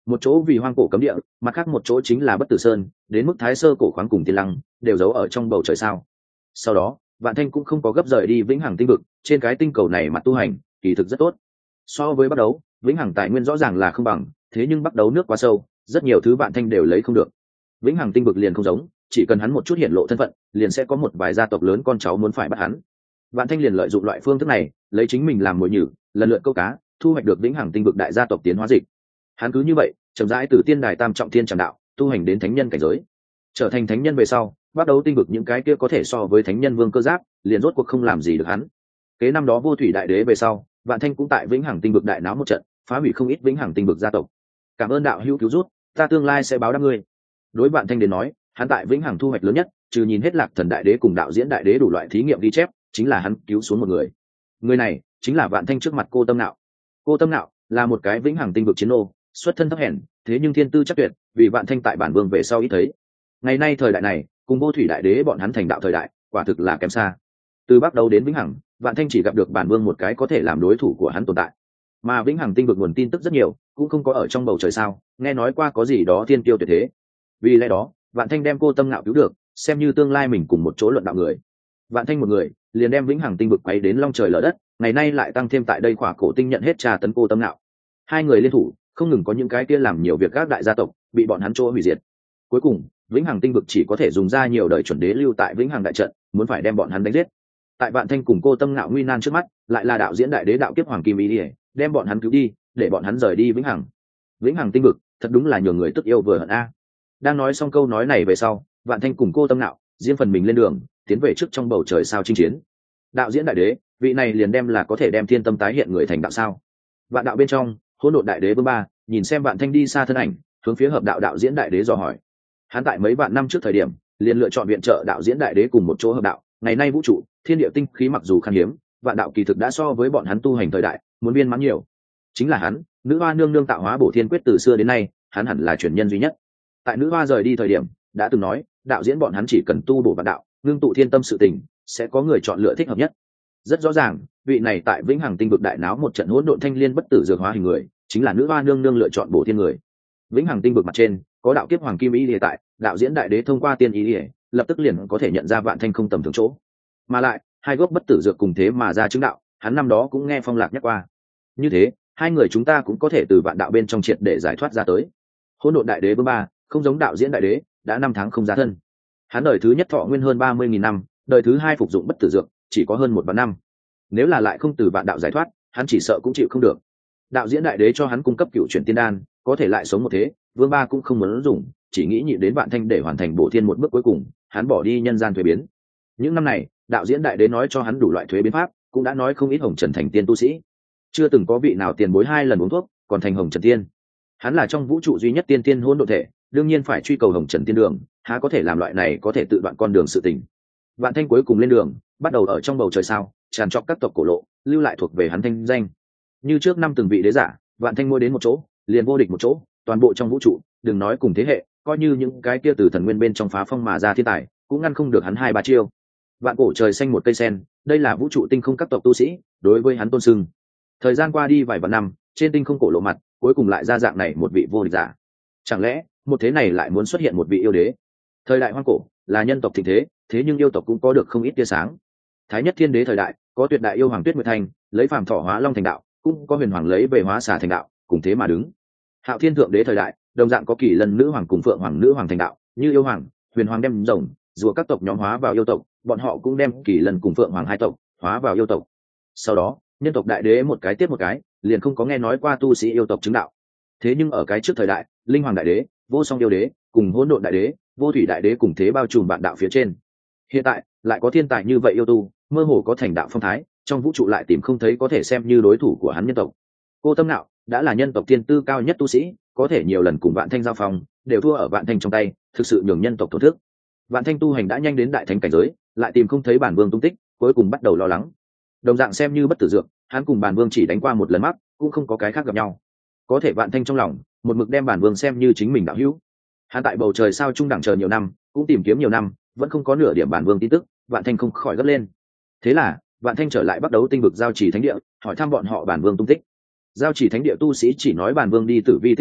một chỗ vì hoang cổ cấm địa, mặt khác một chỗ chính là bất tử sơn, đến mức thái sơ cổ khoáng cùng tiên lăng đều giấu ở trong bầu trời sao. Sau đó Vạn Thanh cũng không có gấp rời đi vĩnh hằng tinh vực, trên cái tinh cầu này mặt tu hành kỳ thực rất tốt. So với bắt đấu, vĩnh hằng tài nguyên rõ ràng là không bằng, thế nhưng bắt đấu nước quá sâu, rất nhiều thứ Vạn Thanh đều lấy không được. Vĩnh hằng tinh vực liền không giống, chỉ cần hắn một chút hiện lộ thân phận, liền sẽ có một vài gia tộc lớn con cháu muốn phải bắt hắn. Vạn Thanh liền lợi dụng loại phương thức này, lấy chính mình làm mồi nhử, lần lượt câu cá, thu hoạch được vĩnh hằng tinh vực đại gia tộc tiến hóa dịch. Hắn cứ như vậy, chậm rãi từ tiên đài tam trọng thiên tràng đạo, tu hành đến thánh nhân cảnh giới. Trở thành thánh nhân về sau, bắt đấu tinh vực những cái kia có thể so với thánh nhân vương cơ giáp, liền rốt cuộc không làm gì được hắn. Kế năm đó vô thủy đại đế về sau, Vạn Thanh cũng tại vĩnh hằng tinh vực đại náo một trận, phá hủy không ít vĩnh hằng tinh vực gia tộc. Cảm ơn đạo hữu cứu rút, ta tương lai sẽ báo đáp ngươi. Đối Vạn Thanh đến nói, hắn tại vĩnh hằng thu hoạch lớn nhất, trừ nhìn hết Lạc Thần đại đế cùng đạo diễn đại đế đủ loại thí nghiệm ghi chép, chính là hắn cứu xuống một người. Người này chính là Vạn Thanh trước mặt Cô Tâm Nạo. Cô Tâm Nạo là một cái vĩnh hằng tinh vực chiến nô, xuất thân thấp hèn, thế nhưng thiên tư chắc tuyệt, vì Vạn Thanh tại bản vương về sau ít thấy. Ngày nay thời đại này, cùng vô thủy đại đế bọn hắn thành đạo thời đại, quả thực là kém xa. Từ bắt đầu đến vĩnh hằng, Vạn Thanh chỉ gặp được bản vương một cái có thể làm đối thủ của hắn tồn tại. Mà vĩnh hằng tinh vực nguồn tin tức rất nhiều, cũng không có ở trong bầu trời sao, nghe nói qua có gì đó thiên tiêu tuyệt thế. Vì lẽ đó, Vạn Thanh đem Cô Tâm Nạo cứu được, xem như tương lai mình cùng một chỗ luận đạo người. Vạn Thanh một người liền đem vĩnh hằng tinh vực quấy đến long trời lở đất, ngày nay lại tăng thêm tại đây khỏa cổ tinh nhận hết trà tấn Cô Tâm Nạo. Hai người liên thủ, không ngừng có những cái kia làm nhiều việc các đại gia tộc bị bọn hắn chỗ hủy diệt. Cuối cùng vĩnh hằng tinh vực chỉ có thể dùng ra nhiều đời chuẩn đế lưu tại vĩnh hằng đại trận, muốn phải đem bọn hắn đánh giết. Tại Vạn Thanh cùng Cô Tâm Nạo nguy nan trước mắt, lại là đạo diễn đại đế đạo kiếp hoàng kim ý ỉa đem bọn hắn cứu đi, để bọn hắn rời đi vĩnh hằng. Vĩnh hằng tinh vực thật đúng là nhiều người tức yêu vừa hận a. Đang nói xong câu nói này về sau, Vạn Thanh cùng Cô Tâm Nạo riêng phần mình lên đường, tiến về trước trong bầu trời sao chinh chiến. Đạo diễn đại đế, vị này liền đem là có thể đem thiên tâm tái hiện người thành đạo sao? Vạn đạo bên trong, Hỗn Độn đại đế vương ba nhìn xem Vạn Thanh đi xa thân ảnh, hướng phía hợp đạo đạo diễn đại đế dò hỏi. Hắn tại mấy vạn năm trước thời điểm liền lựa chọn viện trợ đạo diễn đại đế cùng một chỗ hợp đạo. Ngày nay vũ trụ thiên địa tinh khí mặc dù khan hiếm, vạn đạo kỳ thực đã so với bọn hắn tu hành thời đại muốn viên mãn nhiều. Chính là hắn, nữ hoa nương nương tạo hóa bổ thiên quyết từ xưa đến nay, hắn hẳn là truyền nhân duy nhất. Tại nữ hoa rời đi thời điểm đã từng nói, đạo diễn bọn hắn chỉ cần tu bổ vạn đạo, ngưng tụ thiên tâm sự tình, sẽ có người chọn lựa thích hợp nhất. Rất rõ ràng, vị này tại vĩnh hằng tinh vực đại náo một trận hỗn độn thanh liên bất tử dược hóa hình người, chính là nữ hoa nương nương lựa chọn bổ thiên người. Vĩnh hằng tinh vực mặt trên có đạo kiếp hoàng kim ý địa tại, đạo diễn đại đế thông qua tiên ý địa lập tức liền có thể nhận ra Vạn Thanh không tầm thường chỗ. Mà lại hai gốc bất tử dược cùng thế mà ra chứng đạo, hắn năm đó cũng nghe Phong Lạc nhắc qua. Như thế hai người chúng ta cũng có thể từ vạn đạo bên trong triệt để giải thoát ra tới. Hỗn độn đại đế vương ba không giống đạo diễn đại đế, đã 5 tháng không ra thân. Hắn đời thứ nhất thọ nguyên hơn 30.000 năm, đời thứ hai phục dụng bất tử dược chỉ có hơn 1 vạn năm. Nếu là lại không từ vạn đạo giải thoát, hắn chỉ sợ cũng chịu không được. Đạo diễn đại đế cho hắn cung cấp cựu chuyển tiên đan, có thể lại sống một thế, vương ba cũng không muốn dùng, chỉ nghĩ nhịn đến Vạn Thanh để hoàn thành bổ thiên một bước cuối cùng, hắn bỏ đi nhân gian thuế biến. Những năm này đạo diễn đại đế nói cho hắn đủ loại thuế biến pháp, cũng đã nói không ít hồng trần thành tiên tu sĩ, chưa từng có vị nào tiền bối 2 lần uống thuốc còn thành hồng trần tiên. Hắn là trong vũ trụ duy nhất tiên hỗn độn thể, đương nhiên phải truy cầu hồng trần tiên đường, há có thể làm loại này có thể tự đoạn con đường sự tình. Vạn Thanh cuối cùng lên đường, bắt đầu ở trong bầu trời sao tràn trọc các tộc cổ lộ, lưu lại thuộc về hắn thanh danh. Như trước năm từng vị đế giả, Vạn Thanh ngôi đến một chỗ liền vô địch một chỗ, toàn bộ trong vũ trụ đừng nói cùng thế hệ, coi như những cái kia từ thần nguyên bên trong phá phong mà ra thiên tài cũng ngăn không được hắn 2-3 chiêu. Vạn cổ trời xanh một cây sen, đây là vũ trụ tinh không các tộc tu sĩ đối với hắn tôn sưng. Thời gian qua đi vài vạn năm, trên tinh không cổ lộ mặt cuối cùng lại ra dạng này một vị vô địch giả. Chẳng lẽ một thế này lại muốn xuất hiện một vị yêu đế? Thời đại hoang cổ là nhân tộc thịnh thế, thế nhưng yêu tộc cũng có được không ít tia sáng. Thái nhất thiên đế thời đại có tuyệt đại yêu hoàng Tuyết Nguyệt Thanh lấy phàm thọ hóa long thành đạo, cũng có huyền hoàng lấy về hóa xà thành đạo, cùng thế mà đứng. Hạo thiên thượng đế thời đại đồng dạng có Kỳ Lân nữ hoàng cùng Phượng hoàng nữ hoàng thành đạo, như yêu hoàng huyền hoàng đem rồng rùa các tộc nhóm hóa vào yêu tộc, bọn họ cũng đem Kỳ Lân cùng Phượng hoàng hai tộc hóa vào yêu tộc. Sau đó nhân tộc đại đế một cái tiếp một cái, liền không có nghe nói qua tu sĩ yêu tộc chứng đạo. Thế nhưng ở cái trước thời đại, linh hoàng đại đế, vô song yêu đế cùng hỗn độn đại đế, vô thủy đại đế cùng thế bao trùm vạn đạo phía trên. Hiện tại lại có thiên tài như vậy yêu tu, mơ hồ có thành đạo phong thái, trong vũ trụ lại tìm không thấy có thể xem như đối thủ của hắn nhân tộc. Cô Tâm Nạo đã là nhân tộc tiên tư cao nhất tu sĩ, có thể nhiều lần cùng Vạn Thanh giao phong, đều thua ở Vạn Thanh trong tay, thực sự nhường nhân tộc tổn thương. Vạn Thanh tu hành đã nhanh đến đại thánh cảnh giới, lại tìm không thấy bản vương tung tích, cuối cùng bắt đầu lo lắng. Đồng dạng xem như bất tử dược, hắn cùng bản vương chỉ đánh qua một lần mắt, cũng không có cái khác gặp nhau. Có thể Vạn Thanh trong lòng một mực đem bản vương xem như chính mình đạo hữu. Hắn tại bầu trời sao trung đẳng chờ nhiều năm, cũng tìm kiếm nhiều năm, vẫn không có nửa điểm bản vương tin tức, Vạn Thanh không khỏi gấp lên. Thế là Vạn Thanh trở lại bắt đấu tinh vực giao chỉ thánh địa, hỏi thăm bọn họ bản vương tung tích. Giao chỉ thánh địa tu sĩ chỉ nói bản vương đi tử vi tinh vực,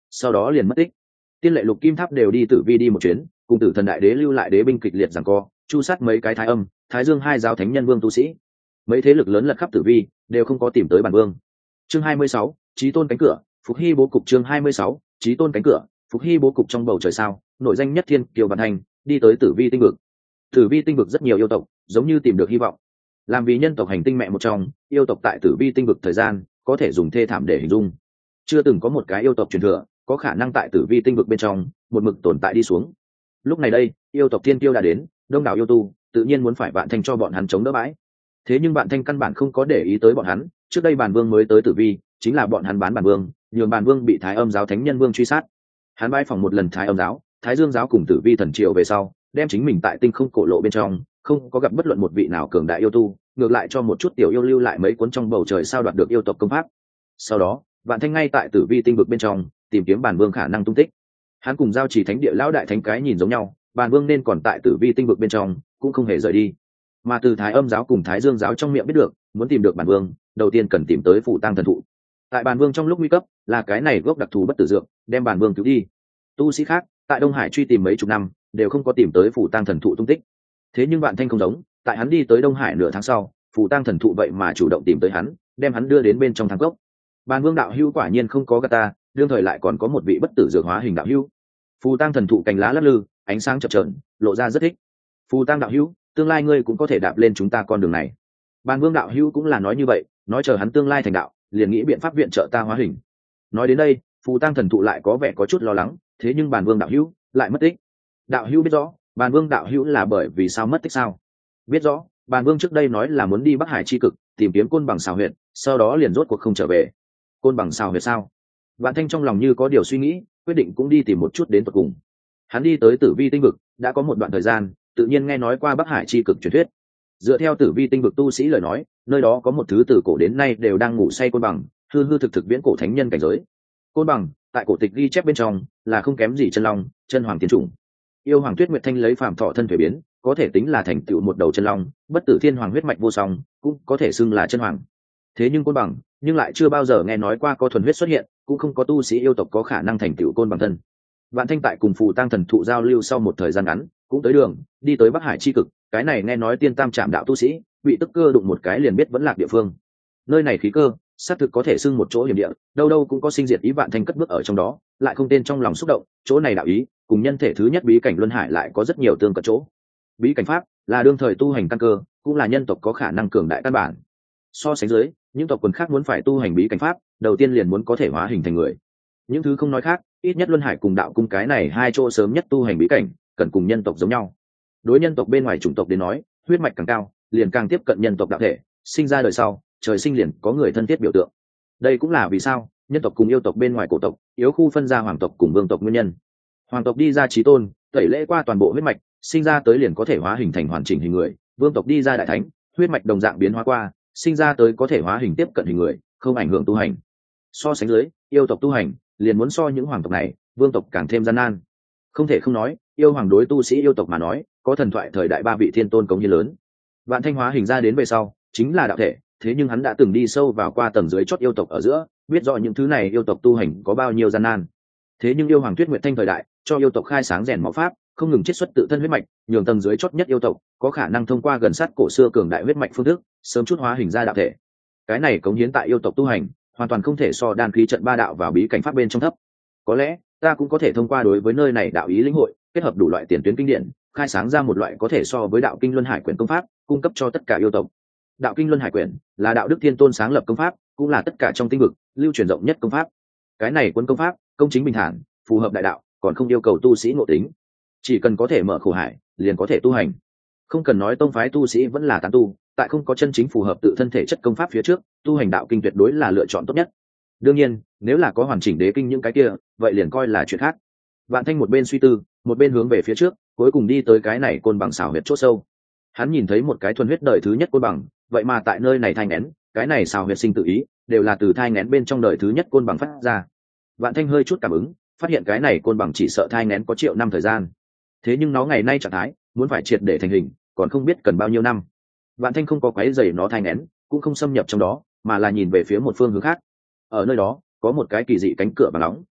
sau đó liền mất tích. Tiên lệ lục kim tháp đều đi tử vi đi một chuyến, cùng tử thần đại đế lưu lại đế binh kịch liệt giằng co, chu sát mấy cái thái âm thái dương hai giáo thánh nhân vương tu sĩ. Mấy thế lực lớn lật khắp tử vi đều không có tìm tới bản vương. Chương 26, chí tôn cánh cửa, phục hy bố cục. Chương 26, chí tôn cánh cửa, phục hy bố cục. Trong bầu trời sao, nội danh nhất thiên kiều bản hành đi tới tử vi tinh vực. Tử vi tinh vực rất nhiều yêu tộc, giống như tìm được hy vọng. Làm vì nhân tộc hành tinh mẹ một trong, yêu tộc tại tử vi tinh vực thời gian có thể dùng thê thảm để hình dung. Chưa từng có một cái yêu tộc truyền thừa có khả năng tại tử vi tinh vực bên trong một mực tồn tại đi xuống. Lúc này đây, yêu tộc thiên kiêu đã đến, đông đảo yêu tu tự nhiên muốn phải Vạn Thanh cho bọn hắn chống đỡ bãi. Thế nhưng Vạn Thanh căn bản không có để ý tới bọn hắn. Trước đây bản vương mới tới tử vi, chính là bọn hắn bán bản vương, nhường bản vương bị thái âm giáo thánh nhân vương truy sát. Hắn bãi phòng một lần thái âm giáo, thái dương giáo cùng tử vi thần triều về sau, đem chính mình tại tinh không cổ lộ bên trong không có gặp bất luận một vị nào cường đại yêu tu, ngược lại cho một chút tiểu yêu lưu lại mấy cuốn trong bầu trời sao đoạt được yêu tộc công pháp. Sau đó Vạn Thanh ngay tại tử vi tinh vực bên trong tìm kiếm bản vương khả năng tung tích. Hắn cùng giao chỉ thánh địa lão đại thánh cái nhìn giống nhau, bản vương nên còn tại tử vi tinh vực bên trong, cũng không hề rời đi. Mà từ thái âm giáo cùng thái dương giáo trong miệng biết được, muốn tìm được bản vương, đầu tiên cần tìm tới phủ tang thần thụ. Tại bản vương trong lúc nguy cấp, là cái này gốc đặc thù bất tử dược, đem bản vương cứu đi. Tu sĩ khác tại Đông Hải truy tìm mấy chục năm, đều không có tìm tới phủ tang thần thụ tung tích. Thế nhưng Vạn Thanh không giống, tại hắn đi tới Đông Hải nửa tháng sau, phủ tang thần thụ vậy mà chủ động tìm tới hắn, đem hắn đưa đến bên trong thang cốc. Bản vương đạo hữu quả nhiên không có gạt ta, đương thời lại còn có một vị bất tử dược hóa hình đạo hữu. Phù tang thần thụ cành lá lắc lư, ánh sáng chập chờn, lộ ra rất thích. Phù tang đạo hữu, tương lai ngươi cũng có thể đạp lên chúng ta con đường này. Bản vương đạo hữu cũng là nói như vậy, nói chờ hắn tương lai thành đạo, liền nghĩ biện pháp viện trợ ta hóa hình. Nói đến đây, phù tang thần thụ lại có vẻ có chút lo lắng, thế nhưng bản vương đạo hữu lại mất tích. Đạo hữu biết rõ, bản vương đạo hữu là bởi vì sao mất tích sao? Biết rõ, bản vương trước đây nói là muốn đi Bắc Hải chi cực, tìm kiếm côn bằng xào huyệt, sau đó liền rốt cuộc không trở về. Côn bằng xào huyệt sao? Vạn Thanh trong lòng như có điều suy nghĩ, quyết định cũng đi tìm một chút đến tận cùng. Hắn đi tới tử vi tinh vực đã có một đoạn thời gian, tự nhiên nghe nói qua Bắc Hải chi cực truyền thuyết. Dựa theo tử vi tinh vực tu sĩ lời nói, nơi đó có một thứ từ cổ đến nay đều đang ngủ say côn bằng, hư hư thực thực viễn cổ thánh nhân cảnh giới. Côn bằng tại cổ tịch ghi chép bên trong là không kém gì chân long, chân hoàng tiên chủng. Yêu hoàng Tuyết Nguyệt Thanh lấy phàm thọ thân thể biến, có thể tính là thành tựu một đầu chân long, bất tử thiên hoàng huyết mạch vô song, cũng có thể xưng là chân hoàng. Thế nhưng côn bằng, nhưng lại chưa bao giờ nghe nói qua có thuần huyết xuất hiện, cũng không có tu sĩ yêu tộc có khả năng thành tựu côn bằng thân. Vạn Thanh tại cùng phù tang thần thụ giao lưu sau một thời gian ngắn, cũng tới đường, đi tới Bắc Hải chi cực, cái này nghe nói tiên tam trạm đạo tu sĩ, bị tức cơ đụng một cái liền biết vẫn lạc địa phương. Nơi này khí cơ, xác thực có thể xưng một chỗ hiểm địa, đâu đâu cũng có sinh diệt ý. Vạn Thanh cất bước ở trong đó, lại không tên trong lòng xúc động, chỗ này đạo ý, cùng nhân thể thứ nhất bí cảnh luân hải lại có rất nhiều tương cận chỗ. Bí cảnh pháp là đương thời tu hành căn cơ, cũng là nhân tộc có khả năng cường đại căn bản. So sánh dưới, những tộc quần khác muốn phải tu hành bí cảnh pháp, đầu tiên liền muốn có thể hóa hình thành người. Những thứ không nói khác, ít nhất luân hải cùng đạo cung cái này hai chỗ sớm nhất tu hành bí cảnh, cần cùng nhân tộc giống nhau. Đối nhân tộc bên ngoài chủng tộc đến nói, huyết mạch càng cao, liền càng tiếp cận nhân tộc đạo thể, sinh ra đời sau, trời sinh liền có người thân thiết biểu tượng. Đây cũng là vì sao nhân tộc cùng yêu tộc bên ngoài cổ tộc, yếu khu phân ra hoàng tộc cùng vương tộc nguyên nhân. Hoàng tộc đi ra chí tôn, tẩy lễ qua toàn bộ huyết mạch, sinh ra tới liền có thể hóa hình thành hoàn chỉnh hình người. Vương tộc đi ra đại thánh, huyết mạch đồng dạng biến hóa qua, sinh ra tới có thể hóa hình tiếp cận hình người, không ảnh hưởng tu hành. So sánh dưới, yêu tộc tu hành liền muốn so những hoàng tộc này, vương tộc càng thêm gian nan. Không thể không nói, yêu hoàng đối tu sĩ yêu tộc mà nói, có thần thoại thời đại ba vị thiên tôn cống hiến lớn. Vạn Thanh hóa hình ra đến về sau, chính là đạo thể, thế nhưng hắn đã từng đi sâu vào qua tầng dưới chót yêu tộc ở giữa, biết rõ những thứ này yêu tộc tu hành có bao nhiêu gian nan. Thế nhưng yêu hoàng Tuyết Nguyệt Thanh thời đại, cho yêu tộc khai sáng rèn máu pháp, không ngừng chiết xuất tự thân huyết mạch, nhường tầng dưới chót nhất yêu tộc có khả năng thông qua gần sát cổ xưa cường đại huyết mạch phương thức, sớm chút hóa hình ra đạo thể. Cái này cống hiến tại yêu tộc tu hành, hoàn toàn không thể so đan khí trận ba đạo vào bí cảnh pháp bên trong thấp. Có lẽ ta cũng có thể thông qua đối với nơi này đạo ý lĩnh hội, kết hợp đủ loại tiền tuyến kinh điển, khai sáng ra một loại có thể so với đạo kinh luân hải quyển công pháp, cung cấp cho tất cả yêu tộc. Đạo kinh luân hải quyển là đạo đức thiên tôn sáng lập công pháp, cũng là tất cả trong tinh vực lưu truyền rộng nhất công pháp. Cái này quân công pháp công chính bình thản, phù hợp đại đạo, còn không yêu cầu tu sĩ ngộ tính, chỉ cần có thể mở khổ hải liền có thể tu hành. Không cần nói tông phái tu sĩ vẫn là tán tu, tại không có chân chính phù hợp tự thân thể chất công pháp phía trước, tu hành đạo kinh tuyệt đối là lựa chọn tốt nhất. Đương nhiên, nếu là có hoàn chỉnh đế kinh những cái kia, vậy liền coi là chuyện khác. Vạn Thanh một bên suy tư, một bên hướng về phía trước, cuối cùng đi tới cái này côn bằng xào huyệt chỗ sâu. Hắn nhìn thấy một cái thuần huyết đời thứ nhất côn bằng, vậy mà tại nơi này thai nghén, cái này xào huyệt sinh tự ý, đều là từ thai nghén bên trong đời thứ nhất côn bằng phát ra. Vạn Thanh hơi chút cảm ứng, phát hiện cái này côn bằng chỉ sợ thai nghén có triệu năm thời gian. Thế nhưng nó ngày nay trạng thái, muốn phải triệt để thành hình, còn không biết cần bao nhiêu năm. Vạn Thanh không có quấy rầy nó thai nghén, cũng không xâm nhập trong đó, mà là nhìn về phía một phương hướng khác. Ở nơi đó, có một cái kỳ dị cánh cửa bằng nóng,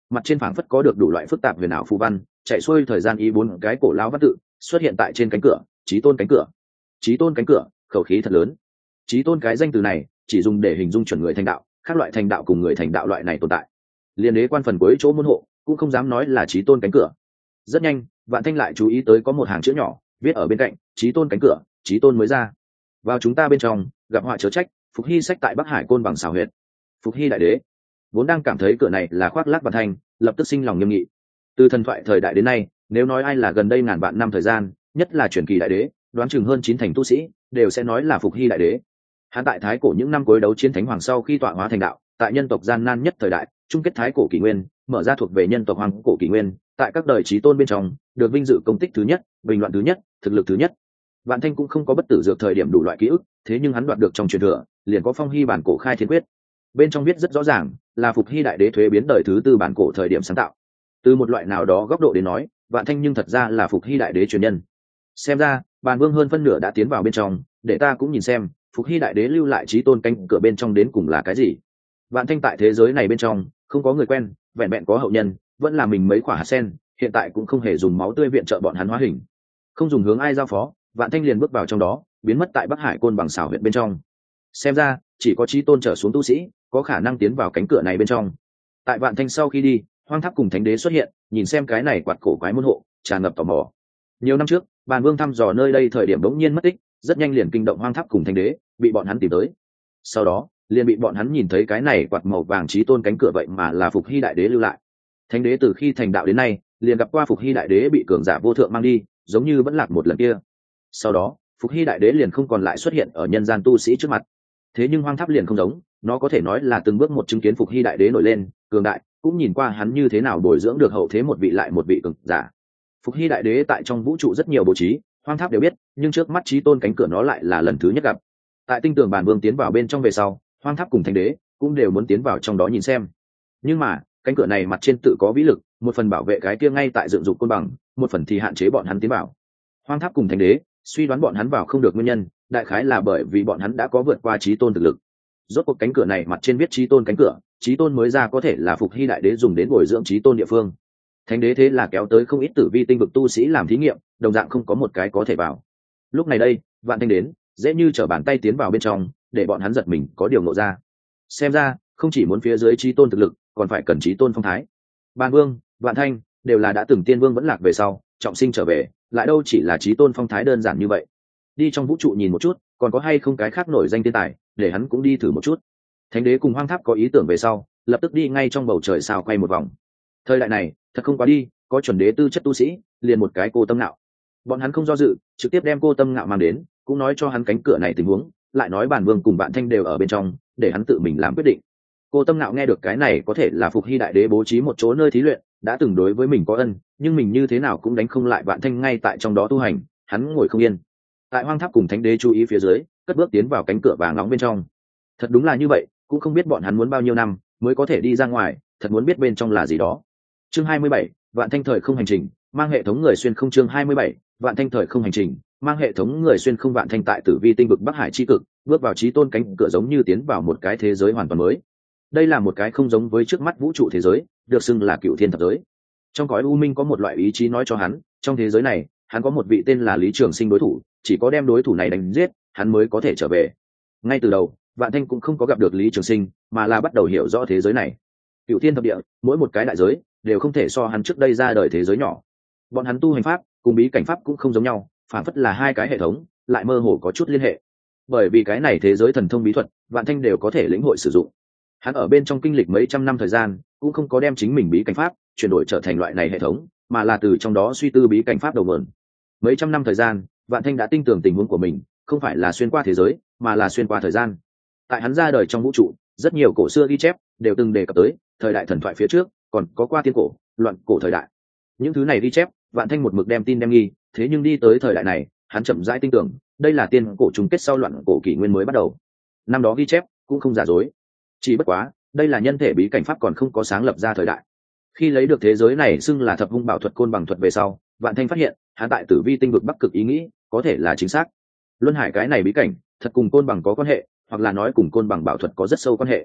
mặt trên phảng phất có được đủ loại phức tạp huyền ảo phù văn, chạy xuôi thời gian ý bốn cái cổ lão văn tự xuất hiện tại trên cánh cửa. Chí tôn cánh cửa, chí tôn cánh cửa, khẩu khí thật lớn. Chí tôn cái danh từ này chỉ dùng để hình dung chuẩn người thành đạo, các loại thành đạo cùng người thành đạo loại này tồn tại. Liên đế quan phần cuối chỗ môn hộ cũng không dám nói là chí tôn cánh cửa. Rất nhanh, Vạn Thanh lại chú ý tới có một hàng chữ nhỏ viết ở bên cạnh, chí tôn cánh cửa, chí tôn mới ra. Vào chúng ta bên trong, gặp họa chớ trách, Phục Hy sách tại Bắc Hải Côn Bằng xào huyệt. Phục Hy đại đế vốn đang cảm thấy cửa này là khoác lác Vạn Thanh, lập tức sinh lòng nghiêm nghị. Từ thần thoại thời đại đến nay, nếu nói ai là gần đây ngàn vạn năm thời gian, nhất là truyền kỳ đại đế, đoán chừng hơn 9 thành tu sĩ đều sẽ nói là Phục Hy đại đế. Hắn tại thái cổ những năm cuối đấu chiến thánh hoàng sau khi tọa hóa thành đạo, tại nhân tộc gian nan nhất thời đại, chung kết thái cổ kỷ nguyên, mở ra thuộc về nhân tộc hoàng cổ kỷ nguyên, tại các đời chí tôn bên trong, được vinh dự công tích thứ nhất, bình luận thứ nhất, thực lực thứ nhất. Vạn Thanh cũng không có bất tử dược thời điểm đủ loại ký ức, thế nhưng hắn đoạt được trong truyền thừa, liền có Phong Hy bản cổ khai thiên quyết. Bên trong viết rất rõ ràng, là Phục Hy đại đế thuế biến đời thứ tư bản cổ thời điểm sáng tạo. Từ một loại nào đó góc độ đến nói, Vạn Thanh nhưng thật ra là Phục Hy đại đế truyền nhân. Xem ra, Bàn Vương hơn phân nửa đã tiến vào bên trong, để ta cũng nhìn xem, Phục Hy đại đế lưu lại chí tôn cánh cửa bên trong đến cùng là cái gì. Vạn Thanh tại thế giới này bên trong, không có người quen, vẹn vẹn có hậu nhân, vẫn là mình mấy quả hạt sen, hiện tại cũng không hề dùng máu tươi viện trợ bọn hắn hóa hình, không dùng hướng ai giao phó. Vạn Thanh liền bước vào trong đó, biến mất tại Bắc Hải Côn Bằng xảo huyện bên trong. Xem ra, chỉ có chí tôn trở xuống tu sĩ có khả năng tiến vào cánh cửa này bên trong. Tại Vạn Thanh sau khi đi, Hoang Tháp cùng Thánh Đế xuất hiện, nhìn xem cái này quạt cổ quái môn hộ, tràn ngập tò mò. Nhiều năm trước, Bàn Vương thăm dò nơi đây thời điểm đống nhiên mất tích, rất nhanh liền kinh động Hoang Tháp cùng Thánh Đế, bị bọn hắn tìm tới. Sau đó, liền bị bọn hắn nhìn thấy cái này quạt màu vàng chí tôn cánh cửa vậy mà là Phục Hy đại đế lưu lại. Thánh Đế từ khi thành đạo đến nay, liền gặp qua Phục Hy đại đế bị cường giả vô thượng mang đi, giống như vẫn lạc một lần kia. Sau đó, Phục Hy đại đế liền không còn lại xuất hiện ở nhân gian tu sĩ trước mặt. Thế nhưng Hoang Tháp liền không giống, nó có thể nói là từng bước một chứng kiến Phục Hy đại đế nổi lên cường đại, cũng nhìn qua hắn như thế nào bồi dưỡng được hậu thế một vị lại một vị cường giả. Phục Hy đại đế tại trong vũ trụ rất nhiều bố trí, Hoang Tháp đều biết, nhưng trước mắt chí tôn cánh cửa nó lại là lần thứ nhất gặp. Tại tinh tường Bàn Vương tiến vào bên trong về sau, Hoang Tháp cùng Thánh Đế cũng đều muốn tiến vào trong đó nhìn xem. Nhưng mà, cánh cửa này mặt trên tự có vĩ lực, một phần bảo vệ cái kia ngay tại dựng dục côn bằng, một phần thì hạn chế bọn hắn tiến vào. Hoang Tháp cùng Thánh Đế suy đoán bọn hắn vào không được nguyên nhân, đại khái là bởi vì bọn hắn đã có vượt qua chí tôn thực lực. Rốt cuộc cánh cửa này mặt trên viết chí tôn cánh cửa, chí tôn mới ra có thể là Phục Hy đại đế dùng đến bồi dưỡng chí tôn địa phương. Thánh Đế thế là kéo tới không ít tử vi tinh vực tu sĩ làm thí nghiệm, đồng dạng không có một cái có thể vào. Lúc này đây, Vạn Thanh đến, dễ như trở bàn tay tiến vào bên trong, để bọn hắn giật mình có điều ngộ ra. Xem ra, không chỉ muốn phía dưới chí tôn thực lực, còn phải cần chí tôn phong thái. Bàn Vương, Vạn Thanh đều là đã từng tiên vương vẫn lạc về sau, trọng sinh trở về, lại đâu chỉ là chí tôn phong thái đơn giản như vậy. Đi trong vũ trụ nhìn một chút, còn có hay không cái khác nổi danh tiên tài, để hắn cũng đi thử một chút. Thánh Đế cùng Hoang Tháp có ý tưởng về sau, lập tức đi ngay trong bầu trời sao quay một vòng. Thời đại này, thật không quá đi, có chuẩn đế tư chất tu sĩ, liền một cái Cô Tâm Ngạo. Bọn hắn không do dự, trực tiếp đem Cô Tâm Ngạo mang đến, cũng nói cho hắn cánh cửa này tình huống, lại nói Bàn Vương cùng Vạn Thanh đều ở bên trong, để hắn tự mình làm quyết định. Cô Tâm Ngạo nghe được cái này có thể là Phục Hy đại đế bố trí một chỗ nơi thí luyện, đã từng đối với mình có ân, nhưng mình như thế nào cũng đánh không lại Vạn Thanh ngay tại trong đó tu hành, hắn ngồi không yên. Tại Hoang Tháp cùng Thánh Đế chú ý phía dưới, cất bước tiến vào cánh cửa vàng nóng bên trong. Thật đúng là như vậy, cũng không biết bọn hắn muốn bao nhiêu năm mới có thể đi ra ngoài, thật muốn biết bên trong là gì đó. Chương 27, Vạn Thanh thời không hành trình, mang hệ thống người xuyên không. Chương 27, Vạn Thanh thời không hành trình, mang hệ thống người xuyên không. Vạn Thanh tại Tử Vi tinh vực Bắc Hải chi cực, bước vào chí tôn cánh cửa giống như tiến vào một cái thế giới hoàn toàn mới. Đây là một cái không giống với trước mắt vũ trụ thế giới, được xưng là Cựu Thiên thập giới. Trong cõi u minh có một loại ý chí nói cho hắn, trong thế giới này, hắn có một vị tên là Lý Trường Sinh đối thủ, chỉ có đem đối thủ này đánh giết, hắn mới có thể trở về. Ngay từ đầu, Vạn Thanh cũng không có gặp được Lý Trường Sinh, mà là bắt đầu hiểu rõ thế giới này. Cựu Thiên thập địa, mỗi một cái đại giới đều không thể so hắn trước đây ra đời thế giới nhỏ. Bọn hắn tu hành pháp cùng bí cảnh pháp cũng không giống nhau, phản phất là hai cái hệ thống, lại mơ hồ có chút liên hệ. Bởi vì cái này thế giới thần thông bí thuật, Vạn Thanh đều có thể lĩnh hội sử dụng. Hắn ở bên trong kinh lịch mấy trăm năm thời gian, cũng không có đem chính mình bí cảnh pháp chuyển đổi trở thành loại này hệ thống, mà là từ trong đó suy tư bí cảnh pháp đầu nguồn. Mấy trăm năm thời gian, Vạn Thanh đã tin tưởng tình huống của mình, không phải là xuyên qua thế giới, mà là xuyên qua thời gian. Tại hắn ra đời trong vũ trụ, rất nhiều cổ xưa ghi chép đều từng đề cập tới thời đại thần thoại phía trước, còn có qua tiên cổ, loạn cổ thời đại. Những thứ này ghi chép, Vạn Thanh một mực đem tin đem nghi, thế nhưng đi tới thời đại này, hắn chậm rãi tin tưởng, đây là tiên cổ chung kết sau loạn cổ kỷ nguyên mới bắt đầu. Năm đó ghi chép cũng không giả dối. Chỉ bất quá, đây là nhân thể bí cảnh pháp còn không có sáng lập ra thời đại. Khi lấy được thế giới này xưng là Thập Hung Bảo Thuật Côn Bằng Thuật về sau, Vạn Thanh phát hiện, hắn tại Tử Vi tinh vực Bắc Cực ý nghĩ có thể là chính xác. Luân hải cái này bí cảnh, thật cùng côn bằng có quan hệ, hoặc là nói cùng côn bằng bảo thuật có rất sâu quan hệ.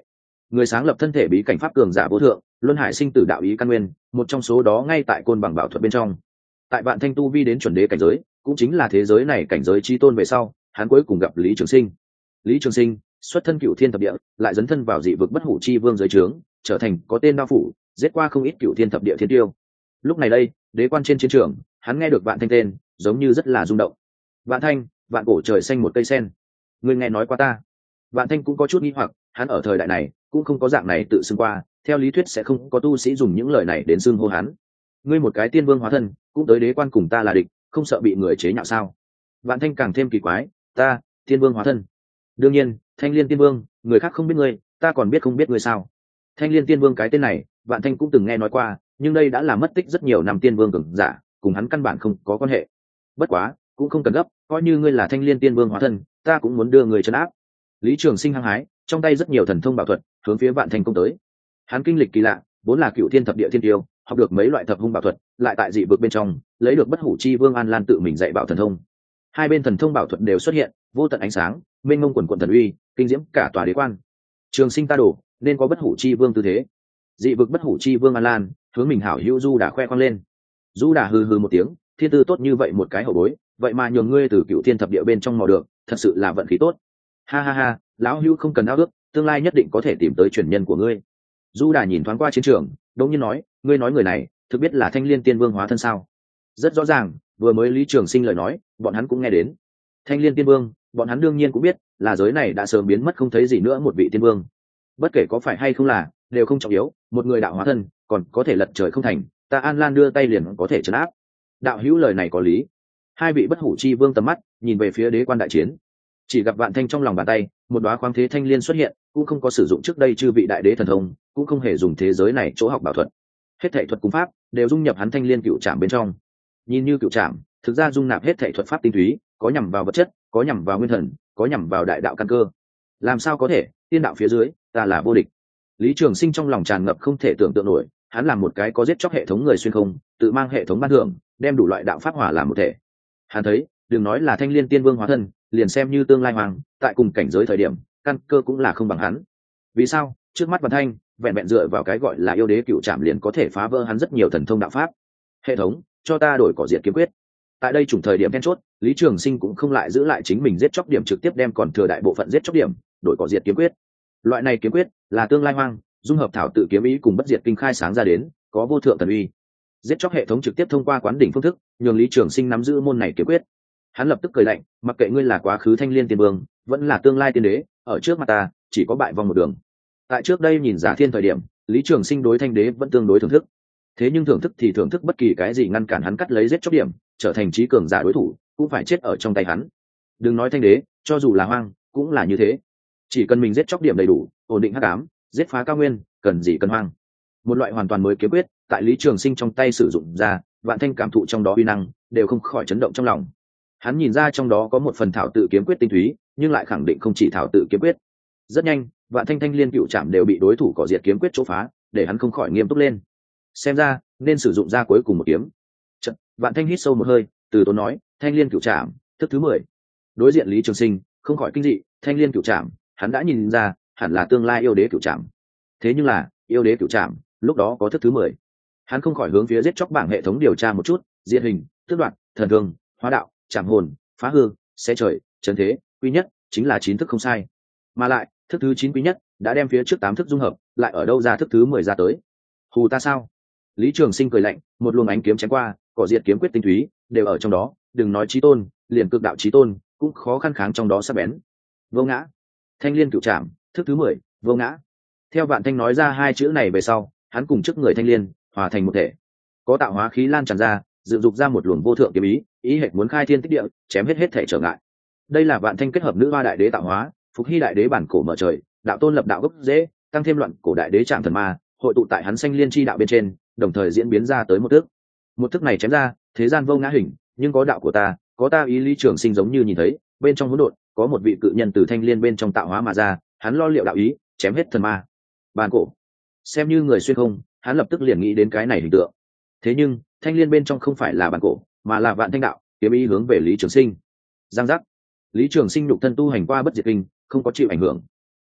người sáng lập thân thể bí cảnh pháp cường giả vô thượng, luân hải sinh tử đạo ý căn nguyên, một trong số đó ngay tại côn bằng bảo thuật bên trong. Tại Vạn Thanh tu vi đến chuẩn đế cảnh giới, cũng chính là thế giới này cảnh giới chi tôn về sau, hắn cuối cùng gặp Lý Trường Sinh. Lý Trường Sinh xuất thân cựu thiên thập địa, lại dấn thân vào dị vực bất hủ chi vương dưới trướng, trở thành có tên đao phủ, giết qua không ít cựu thiên thập địa thiên tiêu. Lúc này đây, đế quan trên chiến trường, hắn nghe được Vạn Thanh tên, giống như rất là rung động. Vạn Thanh, vạn cổ trời xanh một cây sen, ngươi nghe nói qua ta? Vạn Thanh cũng có chút nghi hoặc, hắn ở thời đại này cũng không có dạng này tự xưng qua, theo lý thuyết sẽ không có tu sĩ dùng những lời này đến xưng hô hắn. Ngươi một cái tiên vương hóa thân, cũng tới đế quan cùng ta là địch, không sợ bị người chế nhạo sao? Vạn Thanh càng thêm kỳ quái, ta, tiên vương hóa thân? Đương nhiên, Thanh Liên tiên vương, người khác không biết ngươi, ta còn biết không biết ngươi sao? Thanh Liên tiên vương cái tên này, Vạn Thanh cũng từng nghe nói qua, nhưng đây đã là mất tích rất nhiều năm tiên vương cường giả, cùng hắn căn bản không có quan hệ. Bất quá, cũng không cần gấp, coi như ngươi là Thanh Liên tiên vương hóa thân, ta cũng muốn đưa người trấn áp. Lý Trường Sinh hăng hái, trong tay rất nhiều thần thông bảo thuật, hướng phía Vạn Thanh công tới. Hắn kinh lịch kỳ lạ, vốn là cựu thiên thập địa thiên tiêu, học được mấy loại thập hung bảo thuật, lại tại dị vực bên trong lấy được bất hủ chi vương An Lan tự mình dạy bảo thần thông. Hai bên thần thông bảo thuật đều xuất hiện, vô tận ánh sáng, mênh mông quần quần thần uy, kinh diễm cả tòa đế quan. Trường Sinh ta đổ, nên có bất hủ chi vương tư thế. Dị vực bất hủ chi vương An Lan hướng mình hảo hữu Du Đà khoe khoang lên. Du Đà hừ hừ một tiếng, thiên tư tốt như vậy một cái hậu bối, vậy mà nhường ngươi từ cựu thiên thập địa bên trong mò được, thật sự là vận khí tốt. Ha ha ha, lão hữu không cần ao ước, tương lai nhất định có thể tìm tới truyền nhân của ngươi. Du Đà nhìn thoáng qua chiến trường, đống nhiên nói, ngươi nói người này thực biết là Thanh Liên tiên vương hóa thân sao? Rất rõ ràng, vừa mới Lý Trường Sinh lời nói, bọn hắn cũng nghe đến. Thanh Liên tiên vương, bọn hắn đương nhiên cũng biết, là giới này đã sớm biến mất không thấy gì nữa một vị tiên vương. Bất kể có phải hay không là, đều không trọng yếu, một người đạo hóa thân, còn có thể lật trời không thành, ta An Lan đưa tay liền có thể trấn áp. Đạo hữu lời này có lý. Hai vị bất hủ chi vương tầm mắt nhìn về phía đế quan đại chiến, chỉ gặp Vạn Thanh trong lòng bàn tay một đóa khoáng thế thanh liên xuất hiện, cũng không có sử dụng trước đây chư vị đại đế thần thông, cũng không hề dùng thế giới này chỗ học bảo thuật, hết thảy thuật cung pháp đều dung nhập hắn thanh liên cựu trảm bên trong. Nhìn như cựu trảm, thực ra dung nạp hết thảy thuật pháp tinh túy, có nhằm vào vật chất, có nhằm vào nguyên thần, có nhằm vào đại đạo căn cơ. Làm sao có thể, tiên đạo phía dưới, ta là vô địch. Lý Trường Sinh trong lòng tràn ngập không thể tưởng tượng nổi, hắn làm một cái có giết chóc hệ thống người xuyên không, tự mang hệ thống ban thưởng, đem đủ loại đạo pháp hòa làm một thể. Hắn thấy, đừng nói là Thanh Liên tiên vương hóa thân, liền xem như tương lai hoàng, tại cùng cảnh giới thời điểm, căn cơ cũng là không bằng hắn. Vì sao? Trước mắt Vạn Thanh, vẹn vẹn dựa vào cái gọi là yêu đế cựu trảm liền có thể phá vỡ hắn rất nhiều thần thông đạo pháp. Hệ thống, cho ta đổi cỏ diệt kiếm quyết. Tại đây chủng thời điểm then chốt, Lý Trường Sinh cũng không lại giữ lại chính mình giết chóc điểm, trực tiếp đem còn thừa đại bộ phận giết chóc điểm đổi cỏ diệt kiếm quyết. Loại này kiếm quyết là tương lai hoang, dung hợp thảo tự kiếm ý cùng bất diệt kinh khai sáng ra đến, có vô thượng thần uy. Giết chóc hệ thống trực tiếp thông qua quán đỉnh phương thức, nhường Lý Trường Sinh nắm giữ môn này kiếm quyết. Hắn lập tức cười lạnh, mặc kệ ngươi là quá khứ Thanh Liên tiên vương, vẫn là tương lai tiên đế, ở trước mặt ta chỉ có bại vong một đường. Tại trước đây nhìn Giả Thiên thời điểm, Lý Trường Sinh đối Thanh đế vẫn tương đối thưởng thức. Thế nhưng thưởng thức thì thưởng thức, bất kỳ cái gì ngăn cản hắn cắt lấy giết chóc điểm, trở thành trí cường giả đối thủ, cũng phải chết ở trong tay hắn. Đừng nói Thanh đế, cho dù là hoang, cũng là như thế. Chỉ cần mình giết chóc điểm đầy đủ, ổn định hắc ám, giết phá cao nguyên, cần gì cần hoang. Một loại hoàn toàn mới kiếm quyết, tại Lý Trường Sinh trong tay sử dụng ra, Vạn Thanh cảm thụ trong đó uy năng, đều không khỏi chấn động trong lòng. Hắn nhìn ra trong đó có một phần thảo tự kiếm quyết tinh túy, nhưng lại khẳng định không chỉ thảo tự kiếm quyết. Rất nhanh, Vạn Thanh Thanh Liên cựu trảm đều bị đối thủ cỏ diệt kiếm quyết chỗ phá, để hắn không khỏi nghiêm túc lên. Xem ra nên sử dụng ra cuối cùng một kiếm. Chợt, Vạn Thanh hít sâu một hơi, từ tốn nói, Thanh Liên cựu trảm, thức thứ 10. Đối diện Lý Trường Sinh không khỏi kinh dị, Thanh Liên cựu trảm, hắn đã nhìn ra, hẳn là tương lai yêu đế cựu trảm. Thế nhưng là, yêu đế cựu trảm, lúc đó có thức thứ 10. Hắn không khỏi hướng phía giết chóc bảng hệ thống điều tra một chút, diệt hình, tước đoạt, thần thương, hóa đạo, trảm hồn, phá hư, xé trời, trấn thế, quy nhất, chính là 9 thức không sai. Mà lại, thức thứ 9 quý nhất đã đem phía trước 8 thức dung hợp, lại ở đâu ra thức thứ 10 ra tới? Hù ta sao? Lý Trường Sinh cười lạnh, một luồng ánh kiếm chém qua, cỏ diệt kiếm quyết tinh túy đều ở trong đó, đừng nói chí tôn, liền cực đạo chí tôn cũng khó khăn kháng trong đó sắc bén. Vô ngã. Thanh Liên cựu trảm, thức thứ 10, vô ngã. Theo Vạn Thanh nói ra hai chữ này về sau, hắn cùng trước người Thanh Liên hòa thành một thể, có tạo hóa khí lan tràn ra, dựng dục ra một luồng vô thượng kiếm ý, ý hệt muốn khai thiên tích địa, chém hết thể trở ngại. Đây là Vạn Thanh kết hợp nữ hoa đại đế tạo hóa, phục hy đại đế bản cổ mở trời, đạo tôn lập đạo gốc dễ, tăng thêm loạn cổ đại đế trạng thần ma, hội tụ tại hắn Xanh Liên chi đạo bên trên, đồng thời diễn biến ra tới một thức này chém ra, thế gian vô ngã hình, nhưng có đạo của ta, có ta ý. Lý Trường Sinh giống như nhìn thấy, bên trong hỗn độn có một vị cự nhân từ Thanh Liên bên trong tạo hóa mà ra, hắn lo liệu đạo ý, chém hết thần ma. Bản cổ, xem như người xuyên không, hắn lập tức liền nghĩ đến cái này hình tượng. Thế nhưng Thanh Liên bên trong không phải là bản cổ, mà là Vạn Thanh đạo, kiếm ý hướng về Lý Trường Sinh. Giang giác. Lý Trường Sinh nhục thân tu hành qua bất diệt kinh, không có chịu ảnh hưởng.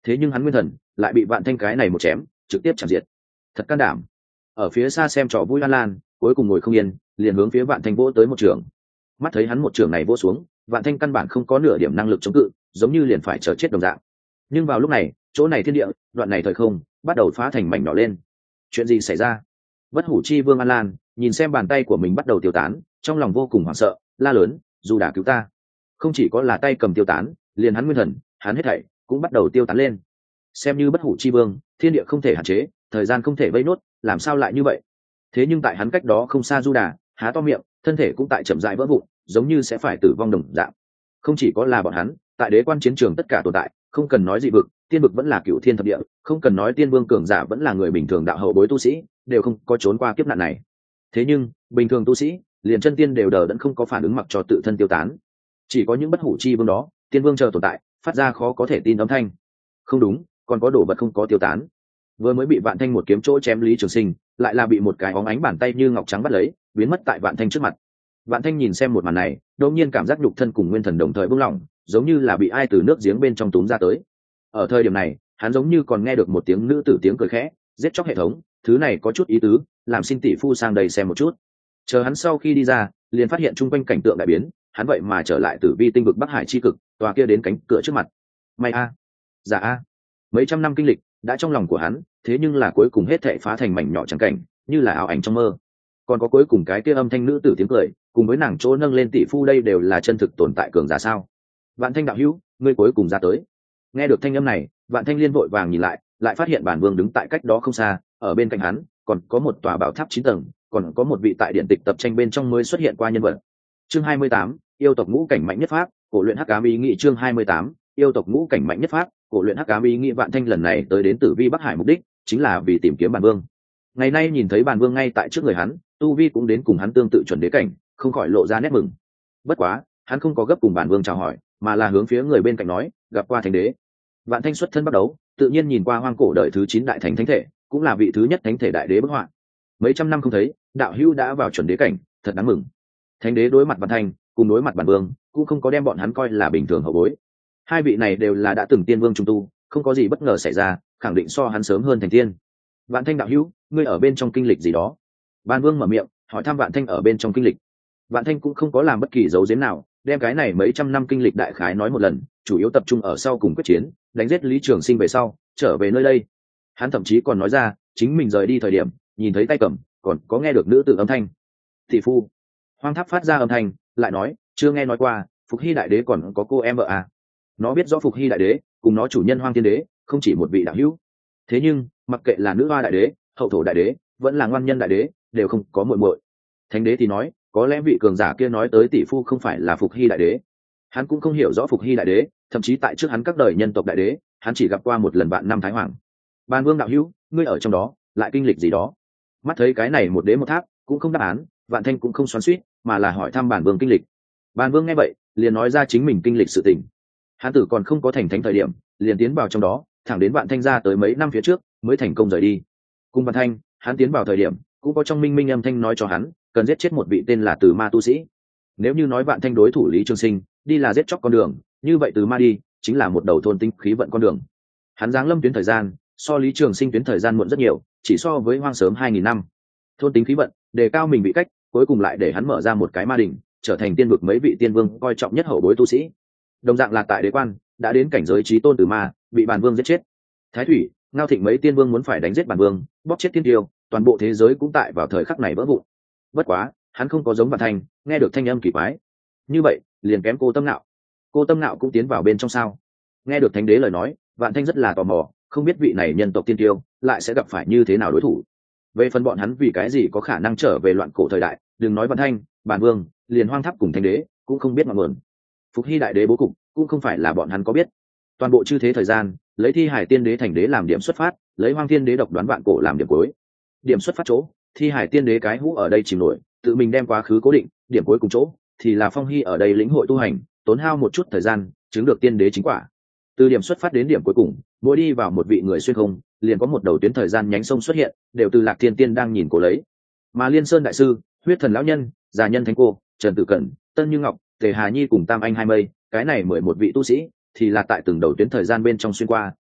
thế nhưng hắn nguyên thần lại bị Vạn Thanh cái này một chém trực tiếp chạm diệt. Thật can đảm. Ở phía xa xem trò vui An Lan cuối cùng ngồi không yên, liền hướng phía Vạn Thanh vỗ tới một trường. Mắt thấy hắn một trường này vỗ xuống, Vạn Thanh căn bản không có nửa điểm năng lực chống cự, giống như liền phải chờ chết đồng dạng. Nhưng vào lúc này, chỗ này thiên địa, đoạn này thời không bắt đầu phá thành mảnh nhỏ lên. Chuyện gì xảy ra? Bất Hủ Chi Vương An Lan nhìn xem bàn tay của mình bắt đầu tiêu tán, trong lòng vô cùng hoảng sợ, la lớn, dù đã cứu ta. Không chỉ có là tay cầm tiêu tán, liền hắn nguyên thần, hắn hết thảy cũng bắt đầu tiêu tán lên. Xem như Bất Hủ Chi Vương, thiên địa không thể hạn chế, thời gian không thể vây nốt, làm sao lại như vậy? Thế nhưng tại hắn cách đó không xa Du Đà, há to miệng, thân thể cũng tại chậm rãi vỡ vụn, giống như sẽ phải tử vong đồng dạng. Không chỉ có là bọn hắn, tại đế quan chiến trường tất cả tồn tại, không cần nói dị vực, tiên vực vẫn là cựu thiên thập địa, không cần nói tiên vương cường giả vẫn là người bình thường đạo hậu bối tu sĩ, đều không có trốn qua kiếp nạn này. Thế nhưng bình thường tu sĩ liền chân tiên đều đờ đẫn không có phản ứng, mặc cho tự thân tiêu tán. Chỉ có những Bất Hủ Chi Vương đó, tiên vương chờ tồn tại, phát ra khó có thể tin âm thanh. Không đúng, còn có đồ vật không có tiêu tán. Vừa mới bị Vạn Thanh một kiếm chỗ chém Lý Trường Sinh, lại là bị một cái óng ánh bàn tay như ngọc trắng bắt lấy, biến mất tại Vạn Thanh trước mặt. Vạn Thanh nhìn xem một màn này, đột nhiên cảm giác nhục thân cùng nguyên thần đồng thời buông lỏng, giống như là bị ai từ nước giếng bên trong túm ra tới. Ở thời điểm này, hắn giống như còn nghe được một tiếng nữ tử tiếng cười khẽ, giết chóc hệ thống, thứ này có chút ý tứ, làm xin tỷ phu sang đây xem một chút. Chờ hắn sau khi đi ra, liền phát hiện chung quanh cảnh tượng đại biến, hắn vậy mà trở lại Tử Vi tinh vực Bắc Hải chi cực, tòa kia đến cánh cửa trước mặt. May a, dạ a. Mấy trăm năm kinh lịch đã trong lòng của hắn, thế nhưng là cuối cùng hết thảy phá thành mảnh nhỏ chẳng cảnh, như là ảo ảnh trong mơ. Còn có cuối cùng cái kia âm thanh nữ tử tiếng cười, cùng với nàng chỗ nâng lên tỷ phu, đây đều là chân thực tồn tại cường giả sao? Vạn Thanh đạo hữu, ngươi cuối cùng ra tới. Nghe được thanh âm này, Vạn Thanh liên vội vàng nhìn lại, lại phát hiện bản vương đứng tại cách đó không xa, ở bên cạnh hắn còn có một tòa bảo tháp 9 tầng, còn có một vị tại điện tịch tập tranh bên trong mới xuất hiện qua nhân vật. Chương 28, yêu tộc ngũ cảnh mạnh nhất pháp, cổ luyện hắc ám ý nghĩ. Chương 28, yêu tộc ngũ cảnh mạnh nhất pháp, cổ luyện hắc ám ý nghĩ. Vạn Thanh lần này tới đến Tử Vi Bắc Hải mục đích chính là vì tìm kiếm bản vương. Ngày nay nhìn thấy bản vương ngay tại trước người hắn, tu vi cũng đến cùng hắn tương tự chuẩn đế cảnh, không khỏi lộ ra nét mừng. Bất quá, hắn không có gấp cùng bản vương chào hỏi, mà là hướng phía người bên cạnh nói, gặp qua thánh đế. Vạn Thanh xuất thân bắt đấu, tự nhiên nhìn qua hoang cổ đời thứ 9 đại thánh thánh thể, cũng là vị thứ nhất thánh thể đại đế bức họa. Mấy trăm năm không thấy, đạo hữu đã vào chuẩn đế cảnh, thật đáng mừng. Thánh đế đối mặt Vạn Thanh, cùng đối mặt bản vương, cũng không có đem bọn hắn coi là bình thường hậu bối. Hai vị này đều là đã từng tiên vương trung tu, không có gì bất ngờ xảy ra, khẳng định so hắn sớm hơn thành tiên. Vạn Thanh đạo hữu, ngươi ở bên trong kinh lịch gì đó? Ban Vương mở miệng hỏi thăm Vạn Thanh ở bên trong kinh lịch. Vạn Thanh cũng không có làm bất kỳ dấu giếm nào, đem cái này mấy trăm năm kinh lịch đại khái nói một lần, chủ yếu tập trung ở sau cùng quyết chiến, đánh giết Lý Trường Sinh về sau, trở về nơi đây. Hắn thậm chí còn nói ra, chính mình rời đi thời điểm, nhìn thấy tay cầm, còn có nghe được nữ tử âm thanh. Thị phu. Hoang Tháp phát ra âm thanh, lại nói, chưa nghe nói qua, Phục Hy đại đế còn có cô em vợ à? Nó biết rõ Phục Hy đại đế, cùng nó chủ nhân Hoang Thiên đế, không chỉ một vị đạo hữu. Thế nhưng, mặc kệ là nữ hoa đại đế, hậu thổ đại đế, vẫn là ngoan nhân đại đế, đều không có muội muội. Thánh đế thì nói, có lẽ vị cường giả kia nói tới tỷ phu không phải là Phục Hy đại đế. Hắn cũng không hiểu rõ Phục Hy đại đế, thậm chí tại trước hắn các đời nhân tộc đại đế, hắn chỉ gặp qua một lần vạn năm thái hoàng. Ban Vương đạo hữu, ngươi ở trong đó, lại kinh lịch gì đó? Mắt thấy cái này một đế một tháp, cũng không đáp án, Vạn Thanh cũng không xoắn xuýt, mà là hỏi thăm Bản Vương kinh lịch. Bản Vương nghe vậy, liền nói ra chính mình kinh lịch sự tình. Hắn tử còn không có thành thánh thời điểm, liền tiến vào trong đó, thẳng đến Vạn Thanh ra tới mấy năm phía trước, mới thành công rời đi. Cùng Vạn Thanh, hắn tiến vào thời điểm, cũng có trong minh minh âm thanh nói cho hắn, cần giết chết một vị tên là Từ Ma tu sĩ. Nếu như nói Vạn Thanh đối thủ Lý Trường Sinh, đi là giết chóc con đường, như vậy Từ Ma đi chính là một đầu thôn tinh khí vận con đường. Hắn giáng lâm tuyến thời gian, so Lý Trường Sinh tuyến thời gian muộn rất nhiều, chỉ so với Hoang sớm 2000 năm. Thôn tính khí vận, đề cao mình bị cách, cuối cùng lại để hắn mở ra một cái ma đỉnh, trở thành tiên vực mấy vị tiên vương coi trọng nhất hậu bối tu sĩ. Đồng dạng là tại đế quan, đã đến cảnh giới chí tôn Từ Ma, bị Bản Vương giết chết. Thái Thủy, Ngao Thịnh mấy tiên vương muốn phải đánh giết Bản Vương, bóp chết tiên tiêu, toàn bộ thế giới cũng tại vào thời khắc này vỡ vụn. Bất quá, hắn không có giống Vạn Thanh, nghe được thanh âm kỳ quái. Như vậy, liền kém cô Tâm Nạo. Cô Tâm Nạo cũng tiến vào bên trong sao? Nghe được Thánh đế lời nói, Vạn Thanh rất là tò mò, không biết vị này nhân tộc tiên tiêu lại sẽ gặp phải như thế nào đối thủ. Về phần bọn hắn vì cái gì có khả năng trở về loạn cổ thời đại, đừng nói Vạn Thanh, Bản Vương, liền Hoang Tháp cùng Thánh đế cũng không biết ngọn nguồn. Phục Hy đại đế bố cục cũng không phải là bọn hắn có biết. Toàn bộ chư thế thời gian, lấy Thi Hải Tiên đế thành đế làm điểm xuất phát, lấy Hoang Thiên đế độc đoán vạn cổ làm điểm cuối. Điểm xuất phát chỗ, Thi Hải Tiên đế cái hũ ở đây chìm nổi, tự mình đem quá khứ cố định, điểm cuối cùng chỗ thì là Phong Hy ở đây lĩnh hội tu hành, tốn hao một chút thời gian, chứng được tiên đế chính quả. Từ điểm xuất phát đến điểm cuối cùng, mỗi đi vào một vị người xuyên không, liền có một đầu tuyến thời gian nhánh sông xuất hiện, đều từ Lạc Thiên Tiên đang nhìn cổ lấy. Mà Liên Sơn đại sư, Huyết Thần lão nhân, Già Nhân Thánh cô, Trần Tử Cẩn, Tân Như Ngọc, Tề Hà Nhi cùng Tam Anh Hai Mây, cái này 11 vị tu sĩ thì là tại từng đầu tuyến thời gian bên trong xuyên qua,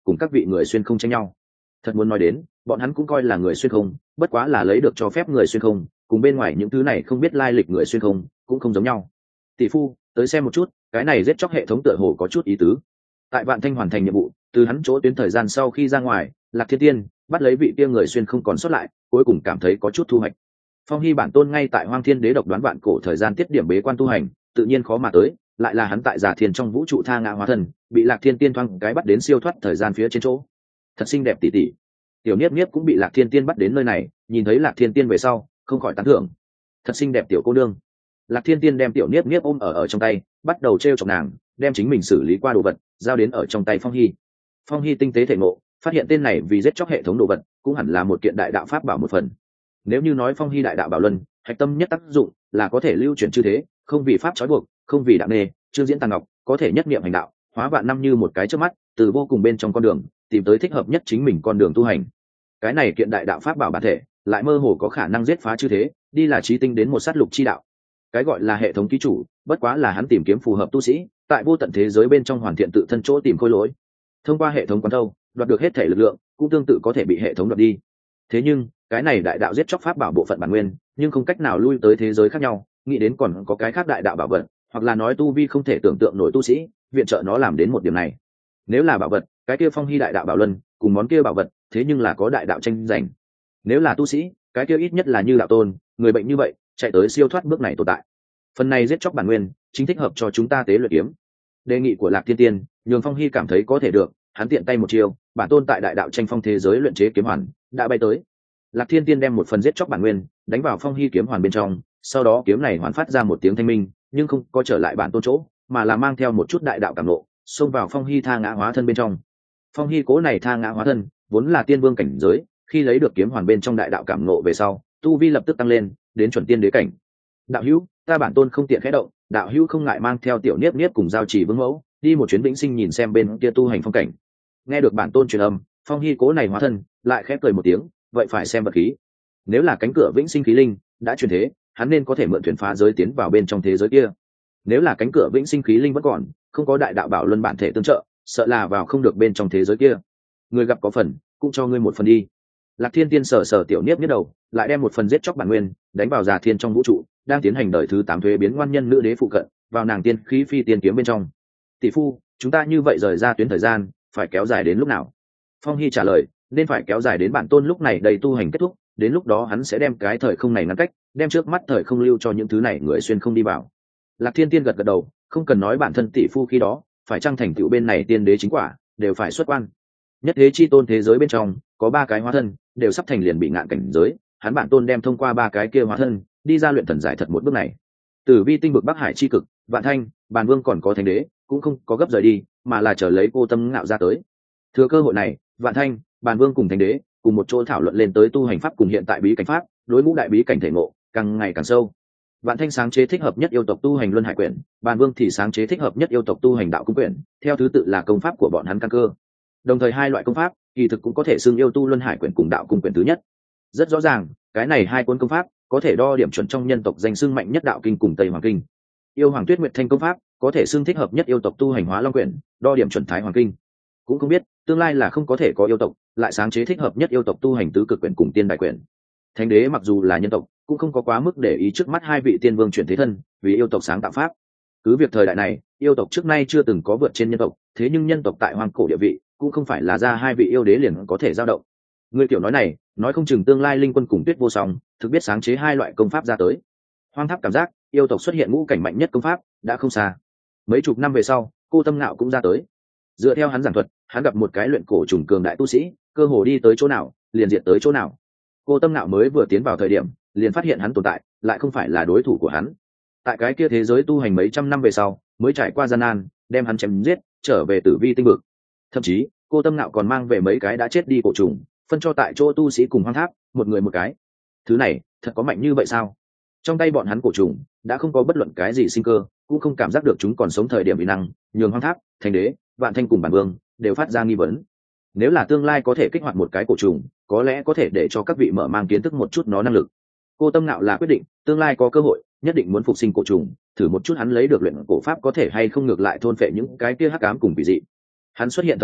cùng các vị người xuyên không tranh nhau. Thật muốn nói đến, bọn hắn cũng coi là người xuyên không, bất quá là lấy được cho phép người xuyên không, cùng bên ngoài những thứ này không biết lai lịch người xuyên không cũng không giống nhau. Tỷ phu, tới xem một chút, cái này giết chóc hệ thống tựa hồ có chút ý tứ. Tại Vạn Thanh hoàn thành nhiệm vụ, từ hắn chỗ tuyến thời gian sau khi ra ngoài, Lạc Thiên Tiên bắt lấy vị kia người xuyên không còn sót lại, cuối cùng cảm thấy có chút thu hoạch. Phong Hy bản tôn ngay tại Hoang Thiên Đế độc đoán vạn cổ thời gian tiết điểm bế quan tu hành, tự nhiên khó mà tới, lại là hắn tại Giả Thiên trong vũ trụ tha ngã hóa thân, bị Lạc Thiên Tiên thoáng cái bắt đến siêu thoát thời gian phía trên chỗ. Thật xinh đẹp tỷ tỷ. Tiểu Niếp Niếp cũng bị Lạc Thiên Tiên bắt đến nơi này, nhìn thấy Lạc Thiên Tiên về sau, không khỏi tán thưởng. Thật xinh đẹp tiểu cô nương. Lạc Thiên Tiên đem Tiểu Niếp Niếp ôm ở trong tay, bắt đầu trêu chọc nàng, đem chính mình xử lý qua đồ vật giao đến ở trong tay Phong Hy. Phong Hy tinh tế thể ngộ, phát hiện tên này vì giết chóc hệ thống đồ vật cũng hẳn là một kiện đại đạo pháp bảo một phần. Nếu như nói Phong Hy đại đạo bảo luân hạch tâm nhất tác dụng là có thể lưu chuyển chư thế, không vì pháp trói buộc, không vì đạo nghề, Trương Diễn Tàng Ngọc có thể nhất niệm hành đạo, hóa vạn năm như một cái chớp mắt, từ vô cùng bên trong con đường tìm tới thích hợp nhất chính mình con đường tu hành. Cái này kiện đại đạo pháp bảo bản thể lại mơ hồ có khả năng giết phá chư thế, đi là chí tinh đến một sát lục chi đạo. Cái gọi là hệ thống ký chủ, bất quá là hắn tìm kiếm phù hợp tu sĩ, tại vô tận thế giới bên trong hoàn thiện tự thân chỗ tìm khôi lỗi. Thông qua hệ thống quán thâu, đoạt được hết thể lực lượng, cũng tương tự có thể bị hệ thống đoạt đi. Thế nhưng, cái này đại đạo giết chóc pháp bảo bộ phận bản nguyên, nhưng không cách nào lui tới thế giới khác nhau, nghĩ đến còn có cái khác đại đạo bảo vật, hoặc là nói tu vi không thể tưởng tượng nổi tu sĩ, viện trợ nó làm đến một điểm này. Nếu là bảo vật, cái kia Phong Hy đại đạo bảo luân, cùng món kia bảo vật, thế nhưng là có đại đạo tranh giành. Nếu là tu sĩ, cái kia ít nhất là như đạo tôn, người bệnh như vậy, chạy tới siêu thoát bước này tồn tại. Phần này giết chóc bản nguyên, chính thích hợp cho chúng ta tế luyện kiếm. Đề nghị của Lạc Thiên Tiên, nhường Phong Hy cảm thấy có thể được, hắn tiện tay một chiều, bản tôn tại đại đạo tranh phong thế giới luyện chế kiếm hoàn đã bay tới. Lạc Thiên Tiên đem một phần giết chóc bản nguyên đánh vào Phong Hy kiếm hoàn bên trong, sau đó kiếm này hoàn phát ra một tiếng thanh minh, nhưng không có trở lại bản tôn chỗ, mà là mang theo một chút đại đạo cảm nộ, xông vào Phong Hy tha ngã hóa thân bên trong. Phong Hy cố này tha ngã hóa thân vốn là tiên vương cảnh giới, khi lấy được kiếm hoàn bên trong đại đạo cảm nộ về sau, tu vi lập tức tăng lên đến chuẩn tiên đế cảnh. Đạo hữu, ta bản tôn không tiện khẽ động, đạo hữu không ngại mang theo Tiểu Niếp Niếp cùng giao chỉ vương mẫu đi một chuyến vĩnh sinh nhìn xem bên kia tu hành phong cảnh. Nghe được bản tôn truyền âm, Phong Hy cố này hóa thân lại khẽ cười một tiếng, vậy phải xem vật khí. Nếu là cánh cửa vĩnh sinh khí linh đã truyền thế, hắn nên có thể mượn thuyền phá giới tiến vào bên trong thế giới kia. Nếu là cánh cửa vĩnh sinh khí linh vẫn còn, không có đại đạo bảo luân bản thể tương trợ, sợ là vào không được bên trong thế giới kia. Người gặp có phần, cũng cho ngươi một phần đi. Lạc Thiên Tiên sờ Tiểu Niếp Niếp đầu, lại đem một phần giết chóc bản nguyên đánh vào Già Thiên trong vũ trụ, đang tiến hành đời thứ 8 thuế biến ngoan nhân nữ đế phụ cận, vào nàng tiên khí phi tiên kiếm bên trong. Tỷ phu, chúng ta như vậy rời ra tuyến thời gian, phải kéo dài đến lúc nào? Phong Hy trả lời, nên phải kéo dài đến bản tôn lúc này đầy tu hành kết thúc, đến lúc đó hắn sẽ đem cái thời không này ngăn cách, đem trước mắt thời không lưu cho những thứ này người xuyên không đi vào. Lạc Thiên Tiên gật gật đầu, không cần nói bản thân tỷ phu khi đó phải trang thành tựu bên này tiên đế chính quả, đều phải xuất quan. Nhất thế chi tôn thế giới bên trong có 3 cái hóa thân, đều sắp thành liền bị ngạn cảnh giới, hắn bản tôn đem thông qua 3 cái kia hóa thân đi ra luyện thần giải thật một bước này. Tử Vi tinh vực Bắc Hải chi cực, Vạn Thanh, Bàn Vương còn có Thánh Đế, cũng không có gấp rời đi, mà là chờ lấy Cô Tâm Ngạo ra tới. Thừa cơ hội này, Vạn Thanh, Bàn Vương cùng Thánh Đế cùng một chỗ thảo luận lên tới tu hành pháp cùng hiện tại bí cảnh pháp, đối ngũ đại bí cảnh thể ngộ càng ngày càng sâu. Vạn Thanh sáng chế thích hợp nhất yêu tộc tu hành luân hải quyển, Bàn Vương thì sáng chế thích hợp nhất yêu tộc tu hành đạo cung quyển, theo thứ tự là công pháp của bọn hắn căn cơ. Đồng thời hai loại công pháp kỳ thực cũng có thể xưng yêu tu luân hải quyển cùng đạo cung quyển thứ nhất. Rất rõ ràng, cái này hai cuốn công pháp có thể đo điểm chuẩn trong nhân tộc danh xưng mạnh nhất đạo kinh cùng Tây Hoàng kinh. Yêu Hoàng Tuyết Nguyệt Thanh công pháp có thể xưng thích hợp nhất yêu tộc tu hành hóa long quyển, đo điểm chuẩn Thái Hoàng kinh. Cũng không biết tương lai là không có thể có yêu tộc lại sáng chế thích hợp nhất yêu tộc tu hành tứ cực quyển cùng tiên đại quyển. Thánh Đế mặc dù là nhân tộc cũng không có quá mức để ý trước mắt hai vị tiên vương chuyển thế thân vì yêu tộc sáng tạo pháp. Cứ việc thời đại này yêu tộc trước nay chưa từng có vượt trên nhân tộc, thế nhưng nhân tộc tại hoang cổ địa vị cũng không phải là ra hai vị yêu đế liền có thể dao động. Người kiểu nói này nói không chừng tương lai Linh Quân cùng Tuyết Vô Song thực biết sáng chế hai loại công pháp ra tới. Hoang Tháp cảm giác yêu tộc xuất hiện ngũ cảnh mạnh nhất công pháp đã không xa. Mấy chục năm về sau Cô Tâm Ngạo cũng ra tới. Dựa theo hắn giảng thuật, hắn gặp một cái luyện cổ trùng cường đại tu sĩ, cơ hồ đi tới chỗ nào liền diệt tới chỗ nào. Cô Tâm Ngạo mới vừa tiến vào thời điểm liền phát hiện hắn tồn tại lại không phải là đối thủ của hắn. Tại cái kia thế giới tu hành mấy trăm năm về sau mới trải qua gian nan đem hắn chém giết trở về Tử Vi tinh vực. Thậm chí Cô Tâm Ngạo còn mang về mấy cái đã chết đi cổ trùng phân cho tại chỗ tu sĩ cùng Hoang Tháp một người một cái. Thứ này thật có mạnh như vậy sao? Trong tay bọn hắn cổ trùng đã không có bất luận cái gì sinh cơ, cũng không cảm giác được chúng còn sống thời điểm uy năng, nhường Hoang Tháp, Thánh Đế, Vạn Thanh cùng Bản Vương đều phát ra nghi vấn. Nếu là tương lai có thể kích hoạt một cái cổ trùng, có lẽ có thể để cho các vị mở mang kiến thức một chút nó năng lực. Cô Tâm Ngạo là quyết định tương lai có cơ hội nhất định muốn phục sinh cổ trùng, thử một chút hắn lấy được luyện cổ pháp có thể hay không ngược lại thôn phệ những cái kia hắc ám cùng quỷ dị. Hắn xuất hiện thời đại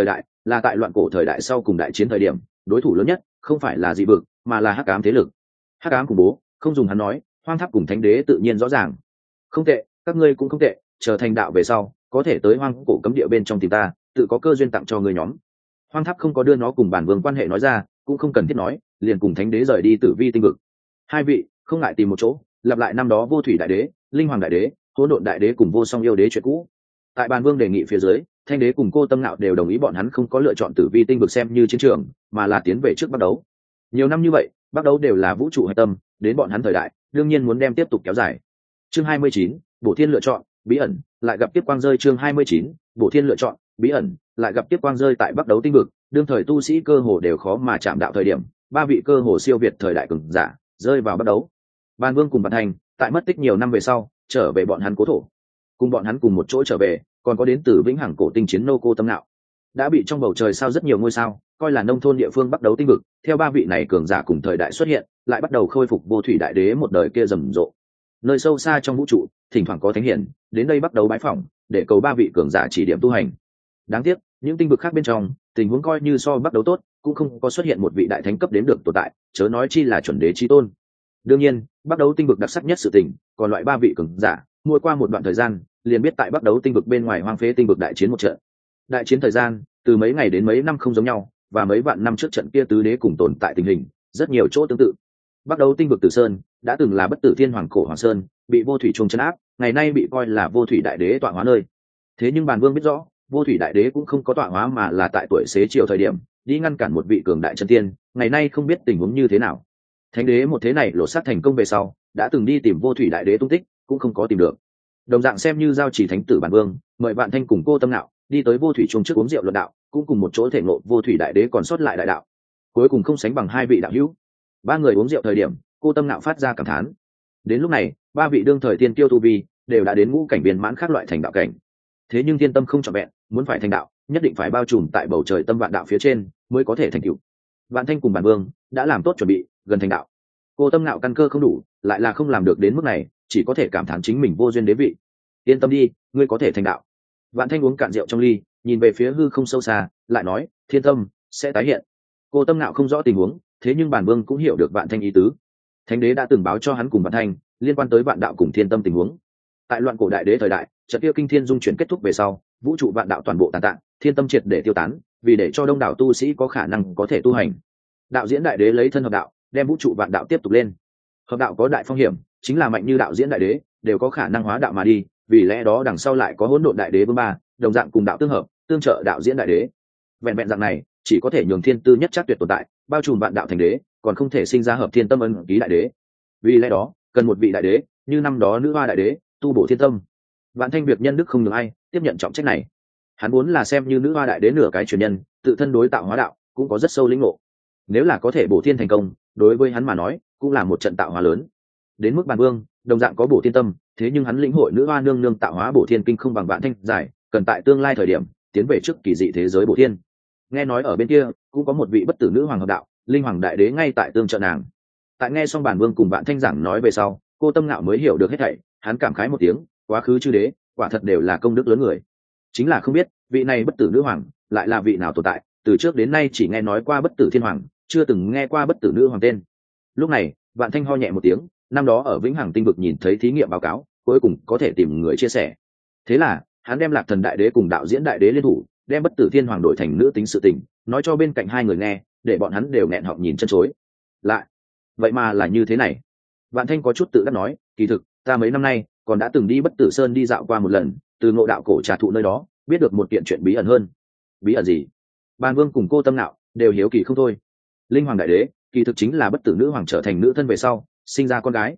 là tại loạn cổ thời đại sau cùng đại chiến thời điểm, đối thủ lớn nhất không phải là dị vực mà là hắc ám thế lực. Hắc ám khủng bố không dùng hắn nói, hoang tháp cùng thánh đế tự nhiên rõ ràng. Không tệ, các ngươi cũng không tệ, trở thành đạo về sau có thể tới hoang cổ cấm địa bên trong tìm ta, tự có cơ duyên tặng cho ngươi nhóm. Hoang tháp không có đưa nó cùng bản vương quan hệ nói ra, cũng không cần thiết nói, liền cùng thánh đế rời đi tử vi tinh vực. Hai vị không ngại tìm một chỗ lặp lại năm đó vô thủy đại đế, linh hoàng đại đế, hỗn độn đại đế cùng vô song yêu đế chuyện cũ. Tại bản vương đề nghị phía dưới, thanh đế cùng cô tâm ngạo đều đồng ý bọn hắn không có lựa chọn tử vi tinh vực xem như chiến trường, mà là tiến về trước bắt đấu. Nhiều năm như vậy bắt đấu đều là vũ trụ hạch tâm, đến bọn hắn thời đại đương nhiên muốn đem tiếp tục kéo dài. Chương 29, bổ thiên lựa chọn bí ẩn, lại gặp tiếp quang rơi. Chương 29, bổ thiên lựa chọn bí ẩn, lại gặp tiếp quang rơi. Tại bắt đấu tinh vực, đương thời tu sĩ cơ hồ đều khó mà chạm đạo thời điểm, ba vị cơ hồ siêu việt thời đại cường giả rơi vào bắt đấu. Ban vương cùng Bản Thành tại mất tích nhiều năm về sau trở về bọn hắn cố thổ, cùng bọn hắn cùng một chỗ trở về còn có đến từ vĩnh hằng cổ tinh chiến nô cô tâm nạo. Đã bị trong bầu trời sao rất nhiều ngôi sao coi là nông thôn địa phương bắt đấu tinh vực, theo ba vị này cường giả cùng thời đại xuất hiện, lại bắt đầu khôi phục vô thủy đại đế một đời kia rầm rộ. Nơi sâu xa trong vũ trụ thỉnh thoảng có thánh hiển đến đây bắt đầu bái phỏng, để cầu ba vị cường giả chỉ điểm tu hành. Đáng tiếc những tinh vực khác bên trong tình huống coi như so bắt đấu tốt, cũng không có xuất hiện một vị đại thánh cấp đến được tồn tại, chớ nói chi là chuẩn đế chi tôn. Đương nhiên bắt đấu tinh vực đặc sắc nhất sự tình còn loại ba vị cường giả mỗi qua một đoạn thời gian liền biết tại bắt đấu tinh vực bên ngoài hoang phế tinh vực đại chiến một trận. Đại chiến thời gian từ mấy ngày đến mấy năm không giống nhau, và mấy vạn năm trước trận kia tứ đế cùng tồn tại tình hình rất nhiều chỗ tương tự. Bắt đấu tinh vực Tử Sơn đã từng là bất tử thiên hoàng cổ Hoàng Sơn, bị vô thủy chuông trấn áp, ngày nay bị coi là vô thủy đại đế tọa hóa nơi. Thế nhưng bản vương biết rõ, vô thủy đại đế cũng không có tọa hóa mà là tại tuổi xế chiều thời điểm đi ngăn cản một vị cường đại chân tiên, ngày nay không biết tình huống như thế nào. Thánh đế một thế này lột xác thành công về sau, đã từng đi tìm vô thủy đại đế tung tích, cũng không có tìm được. Đồng dạng xem như giao chỉ thánh tử bản vương, mời Vạn Thanh cùng cô tâm nạo đi tới vô thủy chuông trước uống rượu luận đạo, cũng cùng một chỗ thể ngộ vô thủy đại đế còn sót lại đại đạo, cuối cùng không sánh bằng hai vị đạo hữu. Ba người uống rượu thời điểm, cô tâm nạo phát ra cảm thán. Đến lúc này ba vị đương thời tiên tiêu tu vi đều đã đến ngũ cảnh viên mãn khác loại thành đạo cảnh. Thế nhưng tiên tâm không trọn vẹn, muốn phải thành đạo nhất định phải bao trùm tại bầu trời tâm vạn đạo phía trên mới có thể thành tựu. Vạn Thanh cùng bản vương đã làm tốt chuẩn bị, gần thành đạo. Cô tâm nạo căn cơ không đủ, lại là không làm được đến mức này, chỉ có thể cảm thán chính mình vô duyên đế vị. Yên tâm đi, ngươi có thể thành đạo. Vạn Thanh uống cạn rượu trong ly, nhìn về phía hư không sâu xa, lại nói, thiên tâm sẽ tái hiện. Cô tâm nạo không rõ tình huống, thế nhưng bản vương cũng hiểu được Vạn Thanh ý tứ. Thánh đế đã từng báo cho hắn cùng Vạn Thanh liên quan tới vạn đạo cùng thiên tâm tình huống. Tại loạn cổ đại đế thời đại, trận kia kinh thiên dung chuyển kết thúc về sau, vũ trụ vạn đạo toàn bộ tàn tạ, thiên tâm triệt để tiêu tán, vì để cho đông đảo tu sĩ có khả năng có thể tu hành. Đạo diễn đại đế lấy thân hợp đạo, đem vũ trụ vạn đạo tiếp tục lên. Hợp đạo có đại phong hiểm, chính là mạnh như đạo diễn đại đế đều có khả năng hóa đạo mà đi, vì lẽ đó đằng sau lại có hỗn độn đại đế vương ba, đồng dạng cùng đạo tương hợp, tương trợ đạo diễn đại đế. Vẹn vẹn dạng này, chỉ có thể nhường thiên tư nhất chắc tuyệt tồn tại, bao trùm vạn đạo thành đế, còn không thể sinh ra hợp thiên tâm ân ký đại đế. Vì lẽ đó, cần một vị đại đế, như năm đó nữ hoa đại đế, tu bổ thiên tâm. Vạn Thanh việc nhân đức không nhường ai, tiếp nhận trọng trách này. Hắn muốn là xem như nữ hoa đại đế nửa cái truyền nhân, tự thân đối tạo hóa đạo cũng có rất sâu lĩnh ngộ. Nếu là có thể bổ thiên thành công, đối với hắn mà nói, cũng là một trận tạo hóa lớn. Đến mức bản vương, đồng dạng có bổ thiên tâm, thế nhưng hắn lĩnh hội nữ hoa nương nương tạo hóa bổ thiên kinh không bằng Vạn Thanh giải, cần tại tương lai thời điểm tiến về trước kỳ dị thế giới bổ thiên. Nghe nói ở bên kia cũng có một vị bất tử nữ hoàng hợp đạo, linh hoàng đại đế ngay tại tương trợ nàng. Tại nghe xong bản vương cùng Vạn Thanh giảng nói về sau, cô tâm ngạo mới hiểu được hết thảy, hắn cảm khái một tiếng, quá khứ chư đế quả thật đều là công đức lớn người, chính là không biết vị này bất tử nữ hoàng lại là vị nào tồn tại, từ trước đến nay chỉ nghe nói qua bất tử thiên hoàng, chưa từng nghe qua bất tử nữ hoàng tên. Lúc này Vạn Thanh ho nhẹ một tiếng, năm đó ở vĩnh hằng tinh vực nhìn thấy thí nghiệm báo cáo, cuối cùng có thể tìm người chia sẻ. Thế là hắn đem Lạc Thần đại đế cùng đạo diễn đại đế liên thủ, đem bất tử thiên hoàng đổi thành nữ tính sự tình, nói cho bên cạnh hai người nghe, để bọn hắn đều nghẹn họng nhìn chân chối. Lại vậy mà là như thế này. Vạn Thanh có chút tự đắc nói, kỳ thực ta mấy năm nay còn đã từng đi Bất Tử Sơn đi dạo qua một lần, từ Ngộ Đạo cổ trà thụ nơi đó biết được một kiện chuyện bí ẩn hơn. Bí ẩn gì? Ban Vương cùng cô tâm nạo đều hiếu kỳ không thôi. Linh hoàng đại đế kỳ thực chính là bất tử nữ hoàng trở thành nữ thân về sau sinh ra con gái.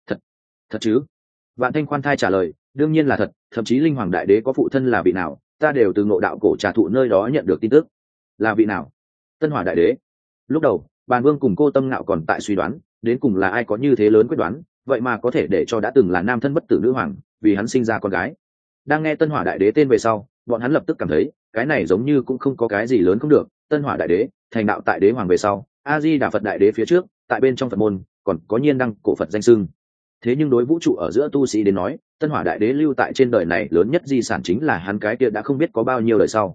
Thật chứ? Vạn Thanh khoan thai trả lời, đương nhiên là thật, thậm chí linh hoàng đại đế có phụ thân là vị nào, ta đều từ Ngộ Đạo cổ trà thụ nơi đó nhận được tin tức. Là vị nào? Tân Hỏa đại đế. Lúc đầu Bàn Vương cùng cô tâm nạo còn tại suy đoán đến cùng là ai có như thế lớn quyết đoán, vậy mà có thể để cho đã từng là nam thân bất tử nữ hoàng vì hắn sinh ra con gái. Đang nghe Tân Hỏa đại đế tên về sau, bọn hắn lập tức cảm thấy cái này giống như cũng không có cái gì lớn không được. Tân Hỏa đại đế thành đạo tại đế hoàng về sau, A Di Đà Phật đại đế phía trước, tại bên trong Phật môn còn có nhiên đăng cổ Phật danh xưng. Thế nhưng đối vũ trụ ở giữa tu sĩ đến nói, Tân Hỏa đại đế lưu tại trên đời này lớn nhất di sản chính là hắn cái kia đã không biết có bao nhiêu đời sau.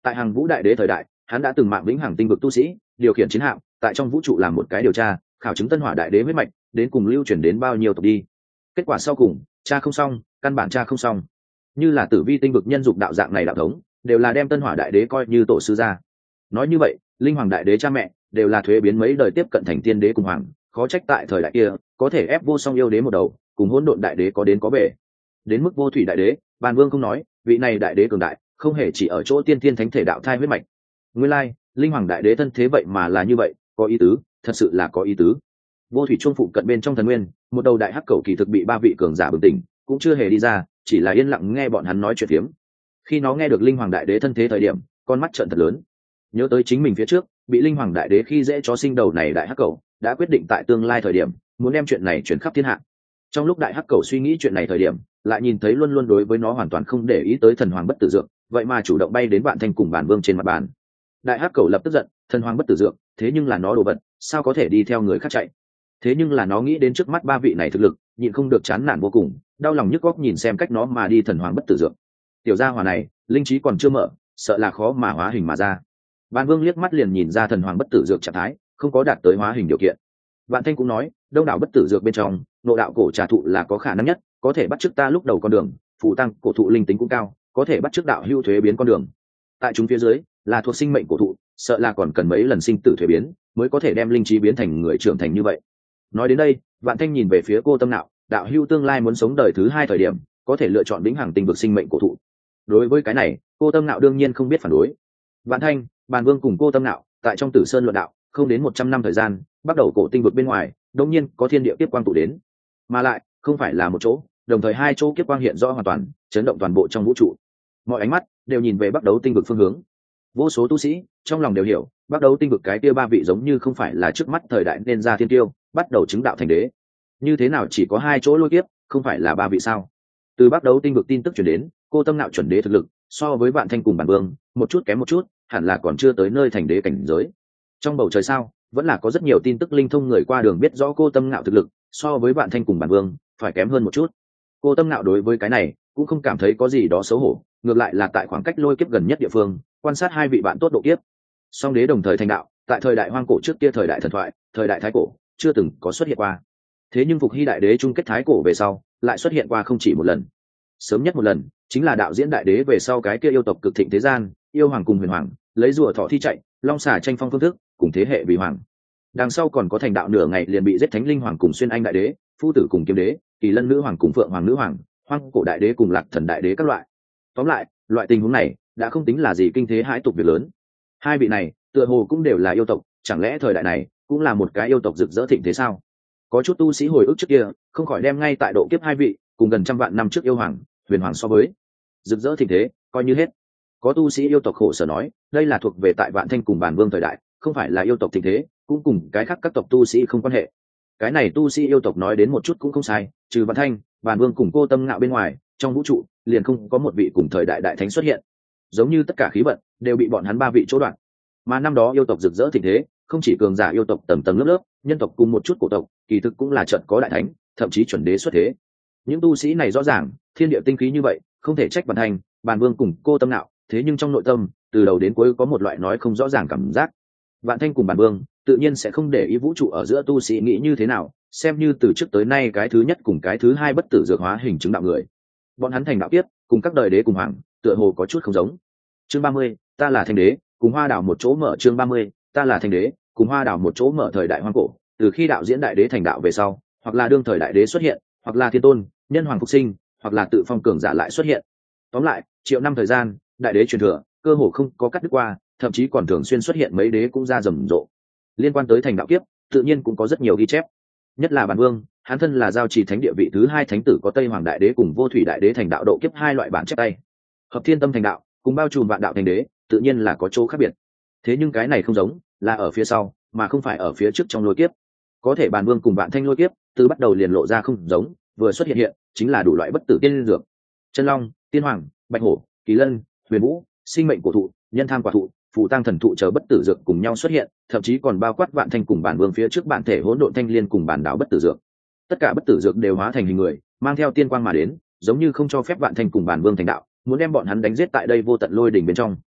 Tại hàng vũ đại đế thời đại, hắn đã từng mạng vĩnh hằng tinh vực tu sĩ, điều khiển chiến hạm tại trong vũ trụ làm một cái điều tra, khảo chứng tân hỏa đại đế huyết mạch đến cùng lưu chuyển đến bao nhiêu tộc đi. Kết quả sau cùng cha không xong, căn bản cha không xong. Như là tử vi tinh vực nhân dục đạo dạng này đạo thống, đều là đem tân hỏa đại đế coi như tổ sư gia. Nói như vậy, linh hoàng đại đế cha mẹ đều là thuế biến mấy đời tiếp cận thành tiên đế cùng hoàng, khó trách tại thời đại kia có thể ép vô song yêu đế một đầu, cùng hỗn độn đại đế có đến có về. Đến mức vô thủy đại đế, bàn vương không nói, vị này đại đế cường đại không hề chỉ ở chỗ tiên thiên thánh thể đạo thai huyết mạch. Nguyên lai linh hoàng đại đế thân thế vậy mà là như vậy, có ý tứ, thật sự là có ý tứ. Vô thủy chuông phụ cận bên trong thần nguyên, một đầu đại hắc cầu kỳ thực bị ba vị cường giả bừng tỉnh, cũng chưa hề đi ra, chỉ là yên lặng nghe bọn hắn nói chuyện phiếm. Khi nó nghe được linh hoàng đại đế thân thế thời điểm, con mắt trợn thật lớn, nhớ tới chính mình phía trước bị linh hoàng đại đế khi dễ chó sinh đầu này đại hắc cầu, đã quyết định tại tương lai thời điểm muốn đem chuyện này chuyển khắp thiên hạ. Trong lúc đại hắc cầu suy nghĩ chuyện này thời điểm, lại nhìn thấy luôn luôn đối với nó hoàn toàn không để ý tới thần hoàng bất tử dược, vậy mà chủ động bay đến Vạn Thanh cùng bản vương trên mặt bàn. Đại hắc cầu lập tức giận, thần hoàng bất tử dược, thế nhưng là nó đồ vật, sao có thể đi theo người khác chạy? Thế nhưng là nó nghĩ đến trước mắt ba vị này thực lực, nhịn không được chán nản vô cùng, đau lòng nhức góc nhìn xem cách nó mà đi thần hoàng bất tử dược. Tiểu gia hỏa này, linh trí còn chưa mở, sợ là khó mà hóa hình mà ra. Bản vương liếc mắt liền nhìn ra thần hoàng bất tử dược trạng thái không có đạt tới hóa hình điều kiện. Vạn Thanh cũng nói, đông đảo bất tử dược bên trong, nội đạo cổ trà thụ là có khả năng nhất, có thể bắt chước ta lúc đầu con đường, phụ tăng cổ thụ linh tính cũng cao, có thể bắt chước đạo hưu thuế biến con đường. Tại chúng phía dưới là thuộc sinh mệnh cổ thụ, sợ là còn cần mấy lần sinh tử thuế biến mới có thể đem linh trí biến thành người trưởng thành như vậy. Nói đến đây, Vạn Thanh nhìn về phía cô Tâm Nạo, đạo hưu tương lai muốn sống đời thứ hai thời điểm, có thể lựa chọn vĩnh hằng tinh vực sinh mệnh cổ thụ. Đối với cái này, cô Tâm Nạo đương nhiên không biết phản đối. Vạn Thanh, Bàn Vương cùng cô Tâm Nạo tại trong Tử Sơn luận đạo, không đến 100 năm thời gian, bắt đầu cổ tinh vực bên ngoài, đột nhiên có thiên địa kiếp quang tụ đến, mà lại không phải là một chỗ, đồng thời hai chỗ kiếp quang hiện rõ hoàn toàn, chấn động toàn bộ trong vũ trụ. Mọi ánh mắt đều nhìn về Bắc Đấu tinh vực phương hướng. Vô số tu sĩ trong lòng đều hiểu, Bắc Đấu tinh vực cái kia ba vị giống như không phải là trước mắt thời đại nên ra thiên tiêu, bắt đầu chứng đạo thành đế. Như thế nào chỉ có hai chỗ lôi kiếp, không phải là ba vị sao? Từ Bắc Đấu tinh vực tin tức truyền đến, cô Tâm Nạo chuẩn đế thực lực, so với Vạn Thanh cùng Bản Vương, một chút kém một chút, hẳn là còn chưa tới nơi thành đế cảnh giới. Trong bầu trời sao, vẫn là có rất nhiều tin tức linh thông người qua đường biết rõ cô Tâm Nạo thực lực, so với Vạn Thanh cùng Bản Vương, phải kém hơn một chút. Cô Tâm Nạo đối với cái này cũng không cảm thấy có gì đó xấu hổ, ngược lại là tại khoảng cách lôi kiếp gần nhất địa phương, quan sát hai vị bạn tốt độ kiếp. Song đế đồng thời thành đạo, tại thời đại hoang cổ trước kia thời đại thần thoại, thời đại thái cổ, chưa từng có xuất hiện qua. Thế nhưng Phục Hy đại đế chung kết thái cổ về sau, lại xuất hiện qua không chỉ một lần. Sớm nhất một lần chính là đạo diễn đại đế về sau cái kia yêu tộc cực thịnh thế gian, yêu hoàng cùng huyền hoàng, lấy rùa thọ thi chạy, long xà tranh phong phương thức, cùng thế hệ vì hoàng. Đằng sau còn có thành đạo nửa ngày liền bị giết thánh linh hoàng cùng xuyên anh đại đế, phu tử cùng kiếm đế, kỳ lân nữ hoàng cùng phượng hoàng nữ hoàng, hoang cổ đại đế cùng lạc thần đại đế các loại. Tóm lại, loại tình huống này đã không tính là gì kinh thế hãi tục việc lớn. Hai vị này tựa hồ cũng đều là yêu tộc, chẳng lẽ thời đại này cũng là một cái yêu tộc rực rỡ thịnh thế sao? Có chút tu sĩ hồi ức trước kia không khỏi đem ngay tại độ kiếp hai vị cùng gần trăm vạn năm trước yêu hoàng huyền hoàng so với rực rỡ thịnh thế coi như hết. Có tu sĩ yêu tộc khổ sở nói, đây là thuộc về tại Vạn Thanh cùng Bản Vương thời đại, không phải là yêu tộc thịnh thế, cũng cùng cái khác các tộc tu sĩ không quan hệ. Cái này tu sĩ yêu tộc nói đến một chút cũng không sai, trừ Vạn Thanh, Bản Vương cùng cô Tâm Ngạo bên ngoài, trong vũ trụ liền không có một vị cùng thời đại đại thánh xuất hiện. Giống như tất cả khí vận đều bị bọn hắn ba vị chỗ đoạn. Mà năm đó yêu tộc rực rỡ thịnh thế, không chỉ cường giả yêu tộc tầng tầng lớp lớp, nhân tộc cùng một chút cổ tộc, kỳ thực cũng là trận có đại thánh, thậm chí chuẩn đế xuất thế. Những tu sĩ này rõ ràng, thiên địa tinh khí như vậy, không thể trách Vạn Thanh, Bản Vương cùng cô Tâm Ngạo, thế nhưng trong nội tâm, từ đầu đến cuối có một loại nói không rõ ràng cảm giác. Vạn Thanh cùng Bản Vương tự nhiên sẽ không để ý vũ trụ ở giữa tu sĩ nghĩ như thế nào, xem như từ trước tới nay cái thứ nhất cùng cái thứ hai bất tử dược hóa hình chứng đạo người. Bọn hắn thành đạo kiếp, cùng các đời đế cùng hoàng, tựa hồ có chút không giống. Chương 30, ta là Thanh đế, cùng Hoa Đảo một chỗ mở. Chương 30, ta là Thanh đế, cùng Hoa Đảo một chỗ mở. Thời đại hoang cổ, từ khi đạo diễn đại đế thành đạo về sau, hoặc là đương thời đại đế xuất hiện, hoặc là thiên tôn, nhân hoàng phục sinh, hoặc là tự phong cường giả lại xuất hiện. Tóm lại, triệu năm thời gian, đại đế truyền thừa cơ hồ không có cắt đứt qua, thậm chí còn thường xuyên xuất hiện mấy đế cũng ra rầm rộ. Liên quan tới thành đạo kiếp, tự nhiên cũng có rất nhiều ghi chép. Nhất là Bản Vương, hắn thân là giao trì thánh địa vị thứ hai thánh tử, có Tây Hoàng đại đế cùng Vô Thủy đại đế thành đạo độ kiếp hai loại bản chép tay. Hợp Thiên Tâm thành đạo, cùng bao trùm vạn đạo thành đế, tự nhiên là có chỗ khác biệt. Thế nhưng cái này không giống, là ở phía sau, mà không phải ở phía trước trong lôi kiếp. Có thể Bản Vương cùng Vạn Thanh lôi kiếp, từ bắt đầu liền lộ ra không giống, vừa xuất hiện chính là đủ loại bất tử tiên dược. Chân Long, Tiên Hoàng, Bạch Hổ, Kỳ Lân, Huyền Vũ, sinh mệnh cổ thụ, nhân tham quả thụ, phù tăng thần thụ chờ bất tử dược cùng nhau xuất hiện, thậm chí còn bao quát Vạn Thanh cùng Bản Vương phía trước bản thể hỗn độn thanh liên cùng bản đạo bất tử dược. Tất cả bất tử dược đều hóa thành hình người, mang theo tiên quang mà đến, giống như không cho phép Vạn Thanh cùng Bản Vương thành đạo, muốn đem bọn hắn đánh giết tại đây vô tận lôi đỉnh bên trong.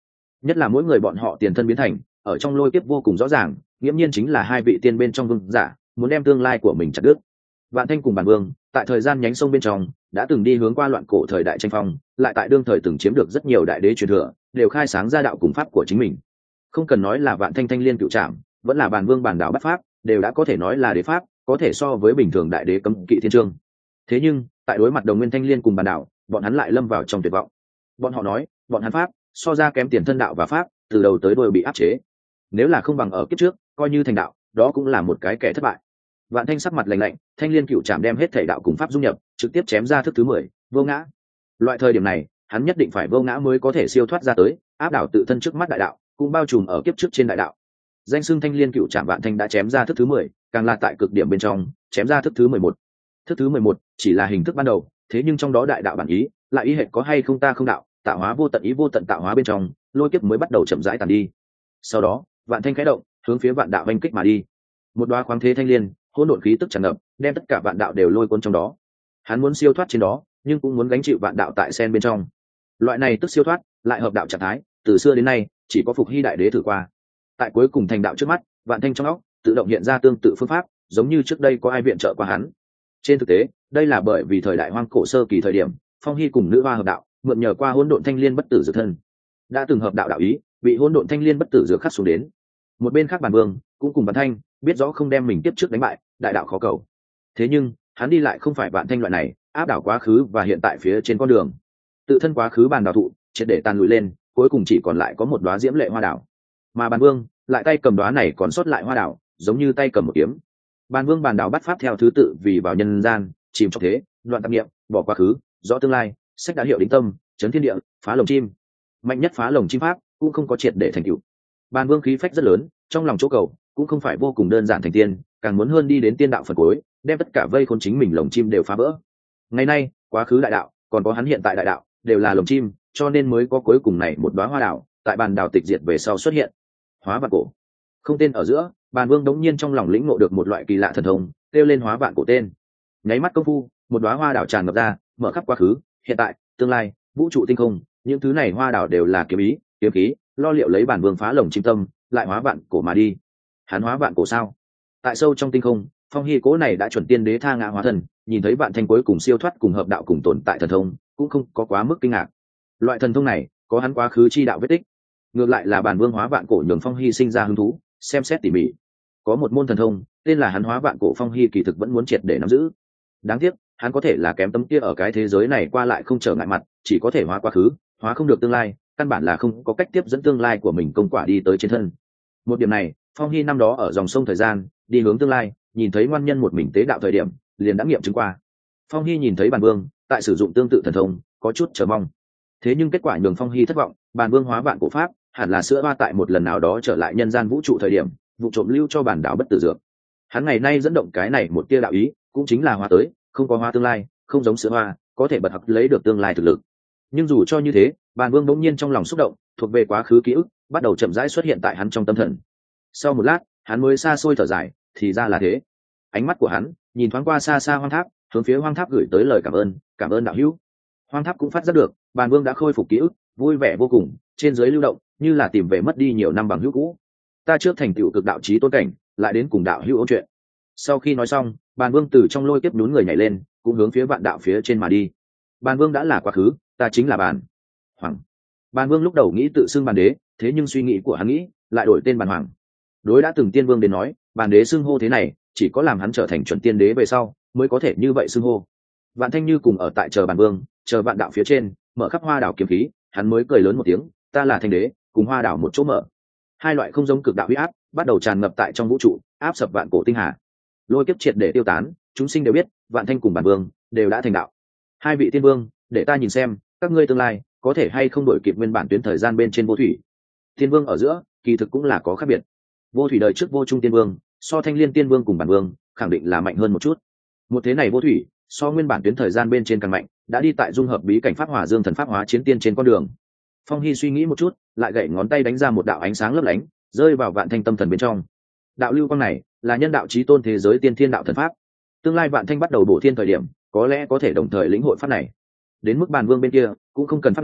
nhất là mỗi người bọn họ tiền thân biến thành ở trong lôi kiếp vô cùng rõ ràng, nghiễm nhiên chính là hai vị tiên bên trong vương giả muốn đem tương lai của mình chặt đứt. Vạn Thanh cùng Bản Vương tại thời gian nhánh sông bên trong đã từng đi hướng qua loạn cổ thời đại tranh phong, lại tại đương thời từng chiếm được rất nhiều đại đế truyền thừa, đều khai sáng ra đạo cùng pháp của chính mình. Không cần nói là Vạn Thanh Thanh Liên Cựu Trảm, vẫn là Bản Vương Bản Đạo Bát Pháp, đều đã có thể nói là đế pháp, có thể so với bình thường đại đế cấm kỵ thiên chương. Thế nhưng tại đối mặt đồng nguyên Thanh Liên cùng Bản Đạo, bọn hắn lại lâm vào trong tuyệt vọng. Bọn họ nói bọn hắn pháp so ra kém tiền thân đạo và pháp, từ đầu tới đuôi bị áp chế. Nếu là không bằng ở kiếp trước, coi như thành đạo, đó cũng là một cái kẻ thất bại. Vạn Thanh sắc mặt lạnh lạnh, Thanh Liên Cựu Trảm đem hết thể đạo cùng pháp dung nhập, trực tiếp chém ra thức thứ 10, vô ngã. Loại thời điểm này, hắn nhất định phải vô ngã mới có thể siêu thoát ra tới, áp đảo tự thân trước mắt đại đạo, cũng bao trùm ở kiếp trước trên đại đạo. Danh xưng Thanh Liên Cựu Trảm Vạn Thanh đã chém ra thức thứ 10, càng là tại cực điểm bên trong, chém ra thức thứ 11. Thức thứ 11 chỉ là hình thức ban đầu, thế nhưng trong đó đại đạo bản ý, lại ý hệ có hay không ta không đạo, tạo hóa vô tận ý vô tận tạo hóa bên trong, lôi kiếp mới bắt đầu chậm rãi tàn đi. Sau đó, Vạn Thanh khẽ động, hướng phía vạn đạo vành kích mà đi. Một đóa khoáng thế thanh liên, hỗn độn khí tức tràn ngập, đem tất cả vạn đạo đều lôi cuốn trong đó. Hắn muốn siêu thoát trên đó, nhưng cũng muốn gánh chịu vạn đạo tại sen bên trong. Loại này tức siêu thoát, lại hợp đạo trạng thái, từ xưa đến nay chỉ có Phục Hy đại đế thử qua. Tại cuối cùng thành đạo trước mắt, Vạn Thanh trong óc tự động hiện ra tương tự phương pháp, giống như trước đây có ai viện trợ qua hắn. Trên thực tế, đây là bởi vì thời đại hoang cổ sơ kỳ thời điểm, Phong Hy cùng nữ hoa hợp đạo, mượn nhờ qua hỗn độn thanh liên bất tử dược thân, đã từng hợp đạo đạo ý, bị hỗn độn thanh liên bất tử dược khắc xuống đến. Một bên khác Bản Vương cũng cùng Vạn Thanh biết rõ không đem mình tiếp trước đánh bại, đại đạo khó cầu. Thế nhưng hắn đi lại không phải Vạn Thanh loại này áp đảo quá khứ và hiện tại phía trên con đường, tự thân quá khứ bàn đảo thụ triệt để tàn lùi lên, cuối cùng chỉ còn lại có một đóa diễm lệ hoa đảo, mà Bản Vương lại tay cầm đóa này còn sót lại hoa đảo, giống như tay cầm một kiếm. Bản Vương bàn đảo bắt pháp theo thứ tự vì vào nhân gian, chìm trong thế, đoạn tạp niệm, bỏ quá khứ, rõ tương lai, sách đã hiệu đính tâm, chấn thiên địa, phá lồng chim. Mạnh nhất phá lồng chim pháp cũng không có triệt để thành tựu. Bản Vương khí phách rất lớn, trong lòng chỗ cầu cũng không phải vô cùng đơn giản thành tiên, càng muốn hơn đi đến tiên đạo phần cuối, đem tất cả vây khốn chính mình lồng chim đều phá vỡ. Ngày nay, quá khứ đại đạo, còn có hắn hiện tại đại đạo, đều là lồng chim, cho nên mới có cuối cùng này một đóa hoa đảo, tại bàn đảo tịch diệt về sau xuất hiện. Hóa vạn cổ. Không tên ở giữa, Bản Vương đống nhiên trong lòng lĩnh ngộ được một loại kỳ lạ thần thông, kêu lên hóa vạn cổ tên. Nháy mắt công phu, một đóa hoa đảo tràn ngập ra, mở khắp quá khứ, hiện tại, tương lai, vũ trụ tinh không, những thứ này hoa đảo đều là kiếm ý, kiếm khí, lo liệu lấy Bản Vương phá lồng chim tâm, lại hóa vạn cổ mà đi. Hắn hóa vạn cổ sao? Tại sâu trong tinh không, Phong Hy cố này đã chuẩn tiên đế tha ngã hóa thần, nhìn thấy Vạn Thanh cuối cùng siêu thoát cùng hợp đạo cùng tồn tại thần thông, cũng không có quá mức kinh ngạc. Loại thần thông này, có hắn quá khứ chi đạo vết tích. Ngược lại là Bản Vương hóa vạn cổ nhường Phong Hy sinh ra hứng thú, xem xét tỉ mỉ. Có một môn thần thông, tên là hắn hóa vạn cổ, Phong Hy kỳ thực vẫn muốn triệt để nắm giữ. Đáng tiếc, hắn có thể là kém tấm kia ở cái thế giới này qua lại không trở ngại mặt, chỉ có thể hóa quá khứ, hóa không được tương lai, căn bản là không có cách tiếp dẫn tương lai của mình công quả đi tới trên thân. Một điểm này, Phong Hy năm đó ở dòng sông thời gian, đi hướng tương lai, nhìn thấy ngoan nhân một mình tế đạo thời điểm, liền đã nghiệm chứng qua. Phong Hy nhìn thấy Bản Vương tại sử dụng tương tự thần thông, có chút chờ mong. Thế nhưng kết quả nhường Phong Hy thất vọng, Bản Vương hóa vạn cổ pháp, hẳn là sữa hoa tại một lần nào đó trở lại nhân gian vũ trụ thời điểm, vụ trộm lưu cho bản đạo bất tử dược. Hắn ngày nay dẫn động cái này một tia đạo ý, cũng chính là hóa tới, không có hóa tương lai, không giống sữa hoa, có thể bật học lấy được tương lai thực lực. Nhưng dù cho như thế, Bản Vương bỗng nhiên trong lòng xúc động, thuộc về quá khứ ký ức, bắt đầu chậm rãi xuất hiện tại hắn trong tâm thần. Sau một lát, hắn mới xa xôi thở dài, thì ra là thế. Ánh mắt của hắn nhìn thoáng qua xa xa hoang tháp, hướng phía hoang tháp gửi tới lời cảm ơn đạo hữu. Hoang tháp cũng phát giác được Bản Vương đã khôi phục ký ức, vui vẻ vô cùng, trên dưới lưu động, như là tìm về mất đi nhiều năm bằng hữu cũ. Ta trước thành tựu cực đạo chí tôn cảnh, lại đến cùng đạo hữu ôn chuyện. Sau khi nói xong, Bản Vương từ trong lôi kiếp nhún người nhảy lên, cũng hướng phía vạn đạo phía trên mà đi. Bản Vương đã là quá khứ, ta chính là Bản Hoàng. Bản Vương lúc đầu nghĩ tự xưng Bản Đế, thế nhưng suy nghĩ của hắn nghĩ lại đổi tên Bản Hoàng. Đối đã từng tiên vương đến nói, Bản Đế xưng hô thế này chỉ có làm hắn trở thành chuẩn tiên đế về sau mới có thể như vậy xưng hô. Vạn Thanh như cùng ở tại chờ Bản Vương, chờ vạn đạo phía trên mở khắp hoa đảo kiếm khí, hắn mới cười lớn một tiếng, ta là Thanh Đế, cùng hoa đảo một chỗ mở. Hai loại không giống cực đạo huy áp bắt đầu tràn ngập tại trong vũ trụ, áp sập vạn cổ tinh hà. Lôi kiếp triệt để tiêu tán, chúng sinh đều biết Vạn Thanh cùng Bản Vương đều đã thành đạo. Hai vị tiên vương, để ta nhìn xem các ngươi tương lai có thể hay không đổi kịp nguyên bản tuyến thời gian bên trên vô thủy. Tiên vương ở giữa kỳ thực cũng là có khác biệt. Vô thủy đời trước vô trung tiên vương, so Thanh Liên tiên vương cùng Bản Vương khẳng định là mạnh hơn một chút. Một thế này vô thủy so nguyên bản tuyến thời gian bên trên càng mạnh, đã đi tại dung hợp bí cảnh pháp hỏa dương thần pháp hóa chiến tiên trên con đường. Phong Hy suy nghĩ một chút, lại gậy ngón tay đánh ra một đạo ánh sáng lấp lánh, rơi vào Vạn Thanh tâm thần bên trong. Đạo lưu quang này là nhân đạo chí tôn thế giới tiên thiên đạo thần pháp. Tương lai Vạn Thanh bắt đầu bổ thiên thời điểm, có lẽ có thể đồng thời lĩnh hội pháp này. Đến mức Bản Vương bên kia cũng không cần pháp này,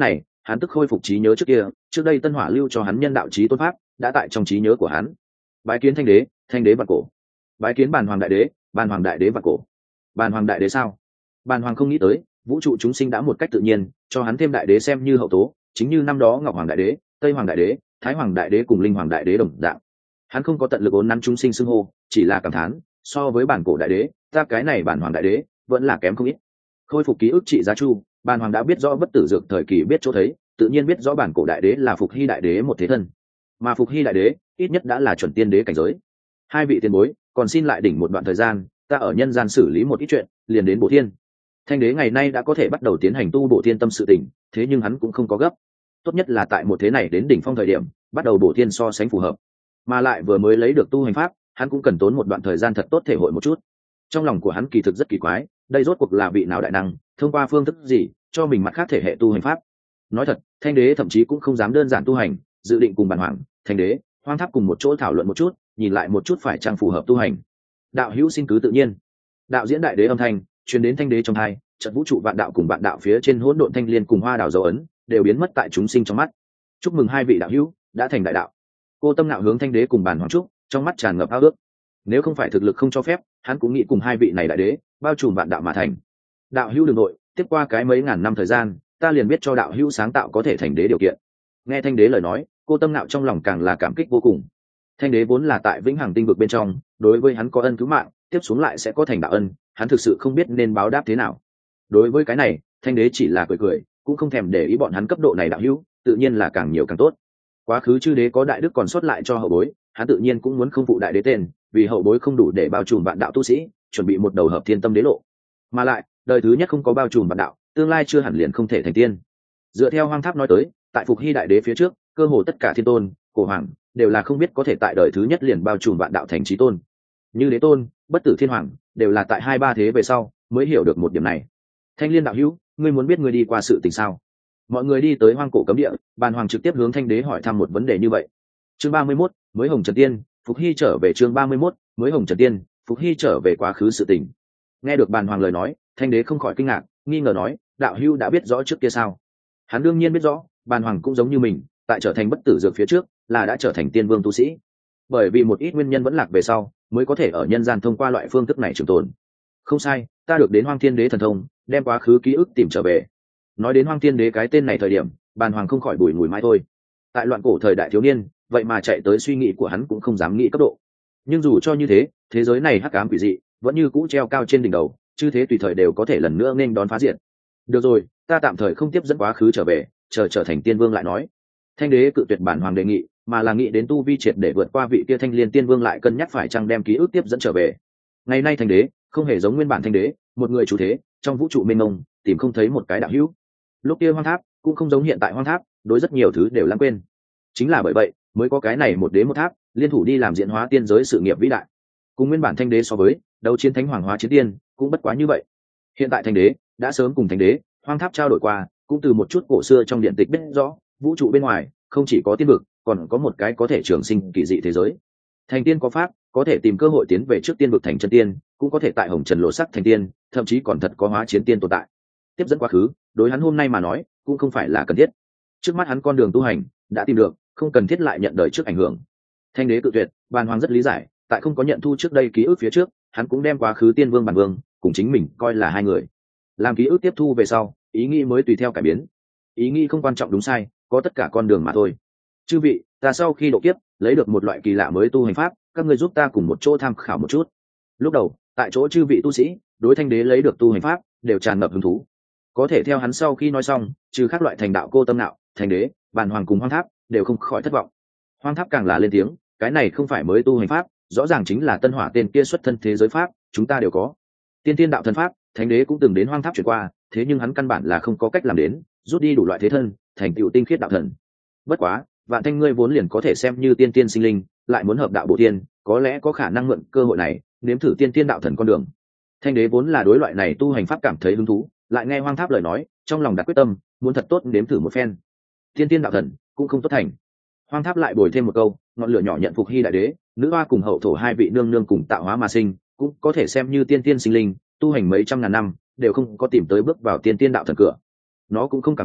hắn tức khôi phục trí nhớ trước kia, trước đây Tân Hỏa lưu cho hắn nhân đạo trí tôn pháp đã tại trong trí nhớ của hắn. Bái kiến thanh đế vạn cổ. Bái kiến bàn hoàng đại đế, bàn hoàng đại đế vạn cổ. Bàn hoàng đại đế sao? Bàn hoàng không nghĩ tới vũ trụ chúng sinh đã một cách tự nhiên cho hắn thêm đại đế xem như hậu tố, chính như năm đó Ngọc Hoàng đại đế, Tây Hoàng đại đế, Thái Hoàng đại đế cùng Linh Hoàng đại đế đồng dạng. Hắn không có tận lực ốn nắn chúng sinh xưng hô, chỉ là cảm thán, so với bản cổ đại đế, ta cái này bản hoàng đại đế vẫn là kém không ít. Khôi phục ký ức trị giá chu, bàn hoàng đã biết rõ bất tử dược thời kỳ biết chỗ thấy, tự nhiên biết rõ bản cổ đại đế là Phục Hy đại đế một thế thân, mà Phục Hy đại đế ít nhất đã là chuẩn tiên đế cảnh giới. Hai vị tiền bối, còn xin lại đỉnh một đoạn thời gian, ta ở nhân gian xử lý một ít chuyện, liền đến Bổ Thiên. Thanh đế ngày nay đã có thể bắt đầu tiến hành tu Bổ Thiên tâm sự tỉnh, thế nhưng hắn cũng không có gấp. Tốt nhất là tại một thế này đến đỉnh phong thời điểm, bắt đầu Bổ Thiên so sánh phù hợp. Mà lại vừa mới lấy được tu hành pháp, hắn cũng cần tốn một đoạn thời gian thật tốt thể hội một chút. Trong lòng của hắn kỳ thực rất kỳ quái, đây rốt cuộc là vị nào đại năng, thông qua phương thức gì cho mình mặt khác thể hệ tu hành pháp. Nói thật, Thanh đế thậm chí cũng không dám đơn giản tu hành, dự định cùng bản hoàng, Thanh đế, Hoang Tháp cùng một chỗ thảo luận một chút, nhìn lại một chút phải chăng phù hợp tu hành. Đạo hữu xin cứ tự nhiên. Đạo diễn đại đế âm thanh truyền đến Thanh đế trong tai, trận vũ trụ vạn đạo cùng vạn đạo phía trên hỗn độn thanh liên cùng hoa đào dấu ấn đều biến mất tại chúng sinh trong mắt. Chúc mừng hai vị đạo hữu đã thành đại đạo. Cô Tâm Nạo hướng Thanh đế cùng bản hoàng chúc, trong mắt tràn ngập ao ước. Nếu không phải thực lực không cho phép, hắn cũng nghĩ cùng hai vị này đại đế bao trùm vạn đạo mà thành. Đạo hữu đường nội, tiếp qua cái mấy ngàn năm thời gian, ta liền biết cho đạo hữu sáng tạo có thể thành đế điều kiện. Nghe Thanh đế lời nói, Cô Tâm Nạo trong lòng càng là cảm kích vô cùng. Thanh đế vốn là tại vĩnh hằng tinh vực bên trong, đối với hắn có ân cứu mạng, tiếp xuống lại sẽ có thành đạo ân, hắn thực sự không biết nên báo đáp thế nào. Đối với cái này, Thanh đế chỉ là cười cười, cũng không thèm để ý bọn hắn cấp độ này đạo hữu, tự nhiên là càng nhiều càng tốt. Quá khứ chư đế có đại đức còn sót lại cho hậu bối, hắn tự nhiên cũng muốn không phụ đại đế tên, vì hậu bối không đủ để bao trùm vạn đạo tu sĩ, chuẩn bị một đầu hợp thiên tâm đế lộ. Mà lại, đời thứ nhất không có bao trùm vạn đạo, tương lai chưa hẳn liền không thể thành tiên. Dựa theo Hoang Tháp nói tới, tại Phục Hy đại đế phía trước, cơ hồ tất cả thiên tôn, cổ hoàng đều là không biết có thể tại đời thứ nhất liền bao trùm vạn đạo thành chí tôn. Như đế tôn, bất tử thiên hoàng đều là tại 2-3 thế về sau mới hiểu được một điểm này. Thanh Liên đạo hữu, ngươi muốn biết ngươi đi qua sự tình sao? Mọi người đi tới hoang cổ cấm địa, bàn hoàng trực tiếp hướng Thanh đế hỏi thăm một vấn đề như vậy. Chương 31, mới Hồng Trần Tiên, Phục Hy trở về. Chương 31, mới Hồng Trần Tiên, Phục Hy trở về quá khứ sự tình. Nghe được bàn hoàng lời nói, Thanh đế không khỏi kinh ngạc, nghi ngờ nói, đạo hữu đã biết rõ trước kia sao? Hắn đương nhiên biết rõ, bàn hoàng cũng giống như mình, tại trở thành bất tử dược phía trước là đã trở thành tiên vương tu sĩ, bởi vì một ít nguyên nhân vẫn lạc về sau mới có thể ở nhân gian thông qua loại phương thức này trường tồn. Không sai, ta được đến Hoang Thiên Đế thần thông, đem quá khứ ký ức tìm trở về. Nói đến Hoang Thiên Đế cái tên này thời điểm, bàn hoàng không khỏi bùi ngùi mãi thôi. Tại loạn cổ thời đại thiếu niên, vậy mà chạy tới suy nghĩ của hắn cũng không dám nghĩ cấp độ. Nhưng dù cho như thế, thế giới này hắc ám quỷ dị vẫn như cũ treo cao trên đỉnh đầu, chư thế tùy thời đều có thể lần nữa nên đón phá diệt. Được rồi, ta tạm thời không tiếp dẫn quá khứ trở về, chờ trở thành tiên vương lại nói. Thanh đế cự tuyệt bản hoàng đề nghị, mà là nghĩ đến tu vi triệt để vượt qua vị kia Thanh Liên tiên vương lại cân nhắc phải chăng đem ký ức tiếp dẫn trở về. Ngày nay Thanh đế không hề giống nguyên bản Thanh đế, một người chủ thế trong vũ trụ mênh mông, tìm không thấy một cái đạo hữu. Lúc kia Hoang Tháp cũng không giống hiện tại Hoang Tháp, đối rất nhiều thứ đều lãng quên. Chính là bởi vậy mới có cái này một đế một tháp liên thủ đi làm diễn hóa tiên giới sự nghiệp vĩ đại. Cùng nguyên bản Thanh đế so với, đấu chiến thánh hoàng hóa chiến tiên cũng bất quá như vậy. Hiện tại Thanh đế đã sớm cùng Thanh đế, Hoang Tháp trao đổi qua, cũng từ một chút cổ xưa trong điện tịch biết rõ, vũ trụ bên ngoài không chỉ có tiên vực, còn có một cái có thể trường sinh kỳ dị thế giới. Thành tiên có pháp, có thể tìm cơ hội tiến về trước tiên vực thành chân tiên, cũng có thể tại hồng trần lộ sắc thành tiên, thậm chí còn thật có hóa chiến tiên tồn tại. Tiếp dẫn quá khứ, đối hắn hôm nay mà nói cũng không phải là cần thiết. Trước mắt hắn con đường tu hành đã tìm được, không cần thiết lại nhận đời trước ảnh hưởng. Thanh đế cự tuyệt, bàn hoàng rất lý giải, tại không có nhận thu trước đây ký ức phía trước, hắn cũng đem quá khứ tiên vương bản vương cùng chính mình coi là hai người. Làm ký ức tiếp thu về sau, ý nghĩ mới tùy theo cải biến. Ý nghĩ không quan trọng đúng sai, có tất cả con đường mà thôi. Chư vị, ta sau khi độ kiếp lấy được một loại kỳ lạ mới tu hành pháp, các ngươi giúp ta cùng một chỗ tham khảo một chút. Lúc đầu tại chỗ chư vị tu sĩ đối Thanh đế lấy được tu hành pháp đều tràn ngập hứng thú. Có thể theo hắn sau khi nói xong, trừ các loại thành đạo Cô Tâm Nạo, Thanh đế, bàn hoàng cùng Hoang Tháp đều không khỏi thất vọng. Hoang Tháp càng là lên tiếng, cái này không phải mới tu hành pháp, rõ ràng chính là Tân Hỏa tên kia xuất thân thế giới pháp, chúng ta đều có. Tiên tiên đạo thần pháp, Thánh đế cũng từng đến Hoang Tháp chuyển qua, thế nhưng hắn căn bản là không có cách làm đến, rút đi đủ loại thế thân, thành tựu tinh khiết đạo thần. Bất quá, Vạn Thanh ngươi vốn liền có thể xem như tiên tiên sinh linh, lại muốn hợp đạo bổ tiên, có lẽ có khả năng mượn cơ hội này nếm thử tiên tiên đạo thần con đường. Thanh đế vốn là đối loại này tu hành pháp cảm thấy hứng thú, lại nghe Hoang Tháp lời nói, trong lòng đặt quyết tâm, muốn thật tốt nếm thử một phen. Tiên tiên đạo thần cũng không tốt thành. Hoang Tháp lại bồi thêm một câu, ngọn lửa nhỏ nhận Phục Hy đại đế, nữ hoa cùng hậu thổ hai vị nương nương cùng tạo hóa mà sinh, cũng có thể xem như tiên tiên sinh linh, tu hành mấy trăm ngàn năm đều không có tìm tới bước vào tiên tiên đạo thần cửa. Nó cũng không cảm thấy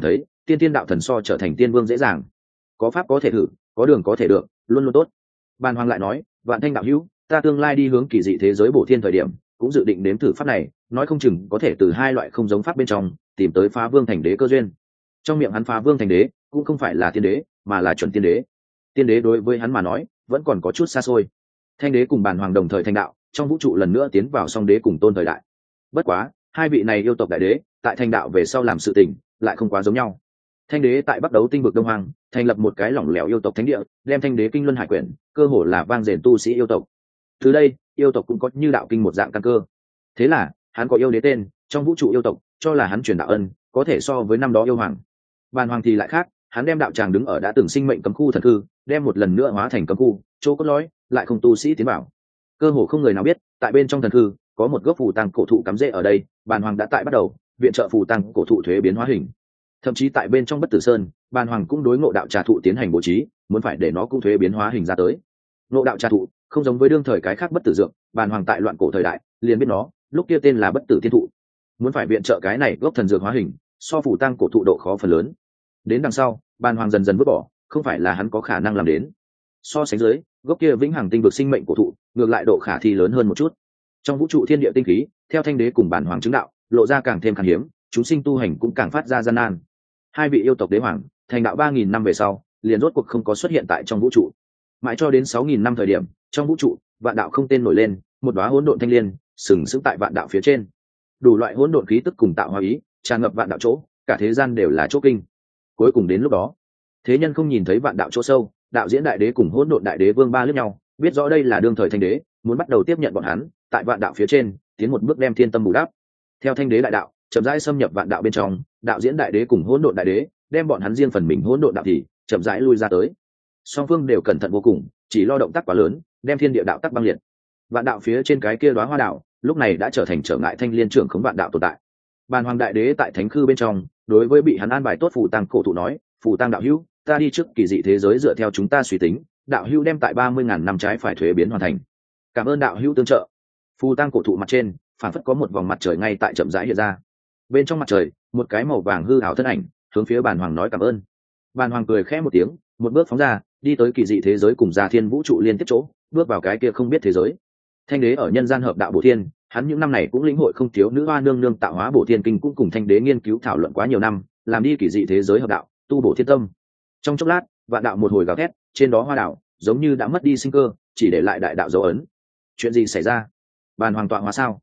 tiên tiên đạo thần so trở thành tiên vương dễ dàng. Có pháp có thể thử, có đường có thể được, luôn luôn tốt. Bàn Hoàng lại nói, Vạn Thanh đạo hữu, ta tương lai đi hướng kỳ dị thế giới bổ thiên thời điểm cũng dự định nếm thử pháp này, nói không chừng có thể từ hai loại không giống pháp bên trong tìm tới phá vương thành đế cơ duyên. Trong miệng hắn phá vương thành đế cũng không phải là tiên đế mà là chuẩn tiên đế. Tiên đế đối với hắn mà nói vẫn còn có chút xa xôi. Thanh đế cùng Bàn Hoàng đồng thời thành đạo, trong vũ trụ lần nữa tiến vào song đế cùng tôn thời đại. Bất quá hai vị này yêu tộc đại đế tại thành đạo về sau làm sự tình lại không quá giống nhau. Thanh đế tại Bắc Đấu tinh vực Đông Hoàng thành lập một cái lỏng lẻo yêu tộc thánh địa, đem Thanh đế kinh luân hải quyển cơ hồ là vang dền tu sĩ yêu tộc. Từ đây yêu tộc cũng có như đạo kinh một dạng căn cơ. Thế là hắn có yêu đế tên, trong vũ trụ yêu tộc cho là hắn truyền đạo ân có thể so với năm đó yêu hoàng. Bàn Hoàng thì lại khác, hắn đem đạo tràng đứng ở đã từng sinh mệnh cấm khu thần cư, đem một lần nữa hóa thành cấm khu, chỗ cốt lõi lại không tu sĩ tiến vào. Cơ hồ không người nào biết, tại bên trong thần cư có một gốc phù tăng cổ thụ cắm rễ ở đây. Bàn Hoàng đã tại bắt đầu viện trợ phù tăng cổ thụ thuế biến hóa hình. Thậm chí tại bên trong Bất Tử Sơn, Bàn Hoàng cũng đối ngộ đạo trà thụ tiến hành bố trí, muốn phải để nó cũng thuế biến hóa hình ra tới. Ngộ đạo trà thụ không giống với đương thời cái khác bất tử dược, Bàn Hoàng tại loạn cổ thời đại liền biết nó, lúc kia tên là Bất Tử Tiên thụ. Muốn phải viện trợ cái này gốc thần dược hóa hình, so phù tăng cổ thụ độ khó phần lớn. Đến đằng sau, Bàn Hoàng dần dần vứt bỏ, không phải là hắn có khả năng làm đến. So sánh dưới, gốc kia vĩnh hằng tinh vực sinh mệnh cổ thụ, ngược lại độ khả thi lớn hơn một chút. Trong vũ trụ thiên địa tinh khí, theo Thanh đế cùng Bàn Hoàng chứng đạo, lộ ra càng thêm khan hiếm, chúng sinh tu hành cũng càng phát ra gian nan. Hai vị yêu tộc đế hoàng thành đạo 3000 năm về sau, liền rốt cuộc không có xuất hiện tại trong vũ trụ. Mãi cho đến 6000 năm thời điểm, trong vũ trụ, vạn đạo không tên nổi lên, một đóa hỗn độn thanh liên, sừng sững tại vạn đạo phía trên. Đủ loại hỗn độn khí tức cùng tạo hóa ý, tràn ngập vạn đạo chỗ, cả thế gian đều là chỗ kinh. Cuối cùng đến lúc đó, thế nhân không nhìn thấy vạn đạo chỗ sâu, đạo diễn đại đế cùng hỗn độn đại đế vương ba liếc nhau, biết rõ đây là đương thời Thanh đế, muốn bắt đầu tiếp nhận bọn hắn, tại vạn đạo phía trên, tiến một bước đem thiên tâm bù đắp. Theo Thanh đế đại đạo, chậm rãi xâm nhập vạn đạo bên trong, đạo diễn đại đế cùng hỗn độn đại đế đem bọn hắn riêng phần mình hỗn độn đạo thì chậm rãi lui ra tới. Song phương đều cẩn thận vô cùng, chỉ lo động tác quá lớn, đem thiên địa đạo tắc băng liệt. Vạn đạo phía trên cái kia đóa hoa đạo, lúc này đã trở thành trở ngại Thanh liên trưởng khống vạn đạo tồn tại. Bàn Hoàng đại đế tại thánh khư bên trong, đối với bị hắn an bài tốt phù tăng cổ thụ nói, phù tăng đạo hữu, ta đi trước kỳ dị thế giới dựa theo chúng ta suy tính, đạo hữu đem tại 30.000 năm trái phải thuế biến hoàn thành. Cảm ơn đạo hữu tương trợ. Phù tăng cổ thụ mặt trên, phản phất có một vòng mặt trời ngay tại chậm rãi hiện ra. Bên trong mặt trời, một cái màu vàng hư ảo thân ảnh hướng phía Bàn Hoàng nói cảm ơn. Bàn Hoàng cười khẽ một tiếng, một bước phóng ra, đi tới kỳ dị thế giới cùng Gia Thiên vũ trụ liên tiếp chỗ, bước vào cái kia không biết thế giới. Thanh đế ở nhân gian hợp đạo bổ thiên, hắn những năm này cũng lĩnh hội không thiếu nữ hoa nương nương tạo hóa bổ thiên kinh, cũng cùng Thanh đế nghiên cứu thảo luận quá nhiều năm, làm đi kỳ dị thế giới hợp đạo, tu bổ thiên tâm. Trong chốc lát, vạn đạo một hồi gào thét, trên đó hoa đạo giống như đã mất đi sinh cơ, chỉ để lại đại đạo dấu ấn. Chuyện gì xảy ra? Bàn Hoàng tọa hóa sao?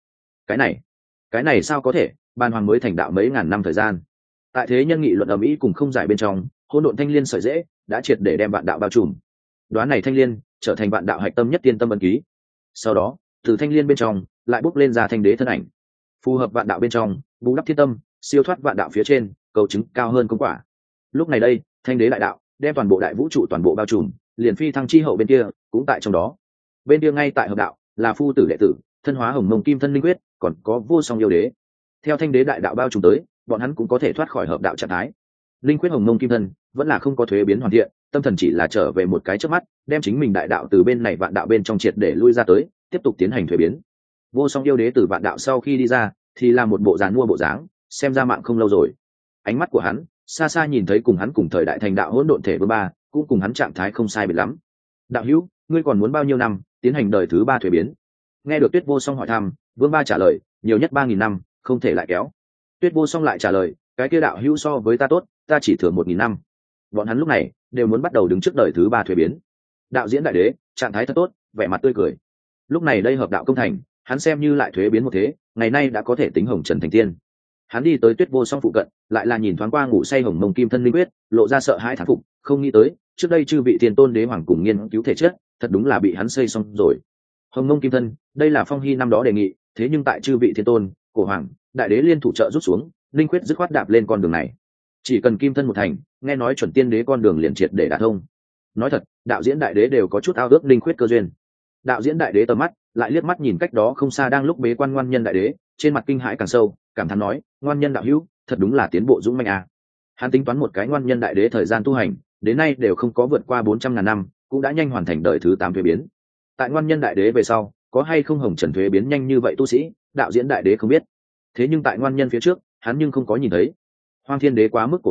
Cái này sao có thể? Bàn Hoàng mới thành đạo mấy ngàn năm thời gian. Tại thế nhân nghị luận ầm ĩ cùng không giải bên trong, hỗn độn thanh liên sợi rễ đã triệt để đem vạn đạo bao trùm. Đoán này thanh liên trở thành vạn đạo hạch tâm nhất tiên tâm ấn ký. Sau đó, từ thanh liên bên trong lại bốc lên ra thanh đế thân ảnh, phù hợp vạn đạo bên trong, bù đắp thiên tâm, siêu thoát vạn đạo phía trên, cầu chứng cao hơn công quả. Lúc này đây, thanh đế đại đạo đem toàn bộ đại vũ trụ toàn bộ bao trùm, liền phi thăng chi hậu bên kia cũng tại trong đó. Bên kia ngay tại hợp đạo là phu tử đệ tử, thân hóa hồng mông kim thân linh quyết, còn có vô song yêu đế. Theo thanh đế đại đạo bao trùm tới, bọn hắn cũng có thể thoát khỏi hợp đạo trạng thái. Linh quyết hồng mông kim thân vẫn là không có thuế biến hoàn thiện, tâm thần chỉ là trở về một cái chớp mắt, đem chính mình đại đạo từ bên này vạn đạo bên trong triệt để lui ra tới, tiếp tục tiến hành thuế biến. Vô song yêu đế từ vạn đạo sau khi đi ra, thì là một bộ dáng mua bộ dáng, xem ra mạng không lâu rồi. Ánh mắt của hắn xa xa nhìn thấy cùng hắn cùng thời đại thành đạo hỗn độn thể vương ba, cũng cùng hắn trạng thái không sai biệt lắm. Đạo hữu, ngươi còn muốn bao nhiêu năm tiến hành đời thứ ba thuế biến? Nghe được Tuyết Vô Song hỏi thăm, vương ba trả lời, nhiều nhất 3000 năm, không thể lại kéo. Tuyết Vô Song lại trả lời, cái kia đạo hữu so với ta tốt, ta chỉ thừa 1000 năm. Bọn hắn lúc này đều muốn bắt đầu đứng trước đời thứ ba thuế biến. Đạo diễn đại đế trạng thái thật tốt, vẻ mặt tươi cười. Lúc này đây hợp đạo công thành, hắn xem như lại thuế biến một thế, ngày nay đã có thể tính hồng trần thành tiên. Hắn đi tới Tuyết Vô Song phụ cận, lại là nhìn thoáng qua ngủ say hồng mông kim thân linh quyết, lộ ra sợ hãi thán phục, không nghĩ tới trước đây chư vị tiền tôn đế hoàng cùng nghiên cứu thể chất, thật đúng là bị hắn xây xong rồi. Hồng mông kim thân, đây là Phong Hy năm đó đề nghị, thế nhưng tại chư vị thiên tôn, cổ hoàng, đại đế liên thủ trợ rút xuống, linh quyết dứt khoát đạp lên con đường này. Chỉ cần kim thân một thành, nghe nói chuẩn tiên đế con đường liền triệt để đả thông. Nói thật, đạo diễn đại đế đều có chút ao ước linh quyết cơ duyên. Đạo diễn đại đế tầm mắt lại liếc mắt nhìn cách đó không xa đang lúc bế quan ngoan nhân đại đế, trên mặt kinh hãi càng sâu, cảm thán nói, ngoan nhân đạo hữu, thật đúng là tiến bộ dũng mãnh à. Hắn tính toán một cái ngoan nhân đại đế thời gian tu hành, đến nay đều không có vượt qua 400.000 năm, cũng đã nhanh hoàn thành đời thứ 8 thuế biến. Tại ngoan nhân đại đế về sau, có hay không hồng trần thuế biến nhanh như vậy tu sĩ, đạo diễn đại đế không biết. Thế nhưng tại ngoan nhân phía trước, hắn nhưng không có nhìn thấy. Hoang Thiên đế quá mức cổ xưa,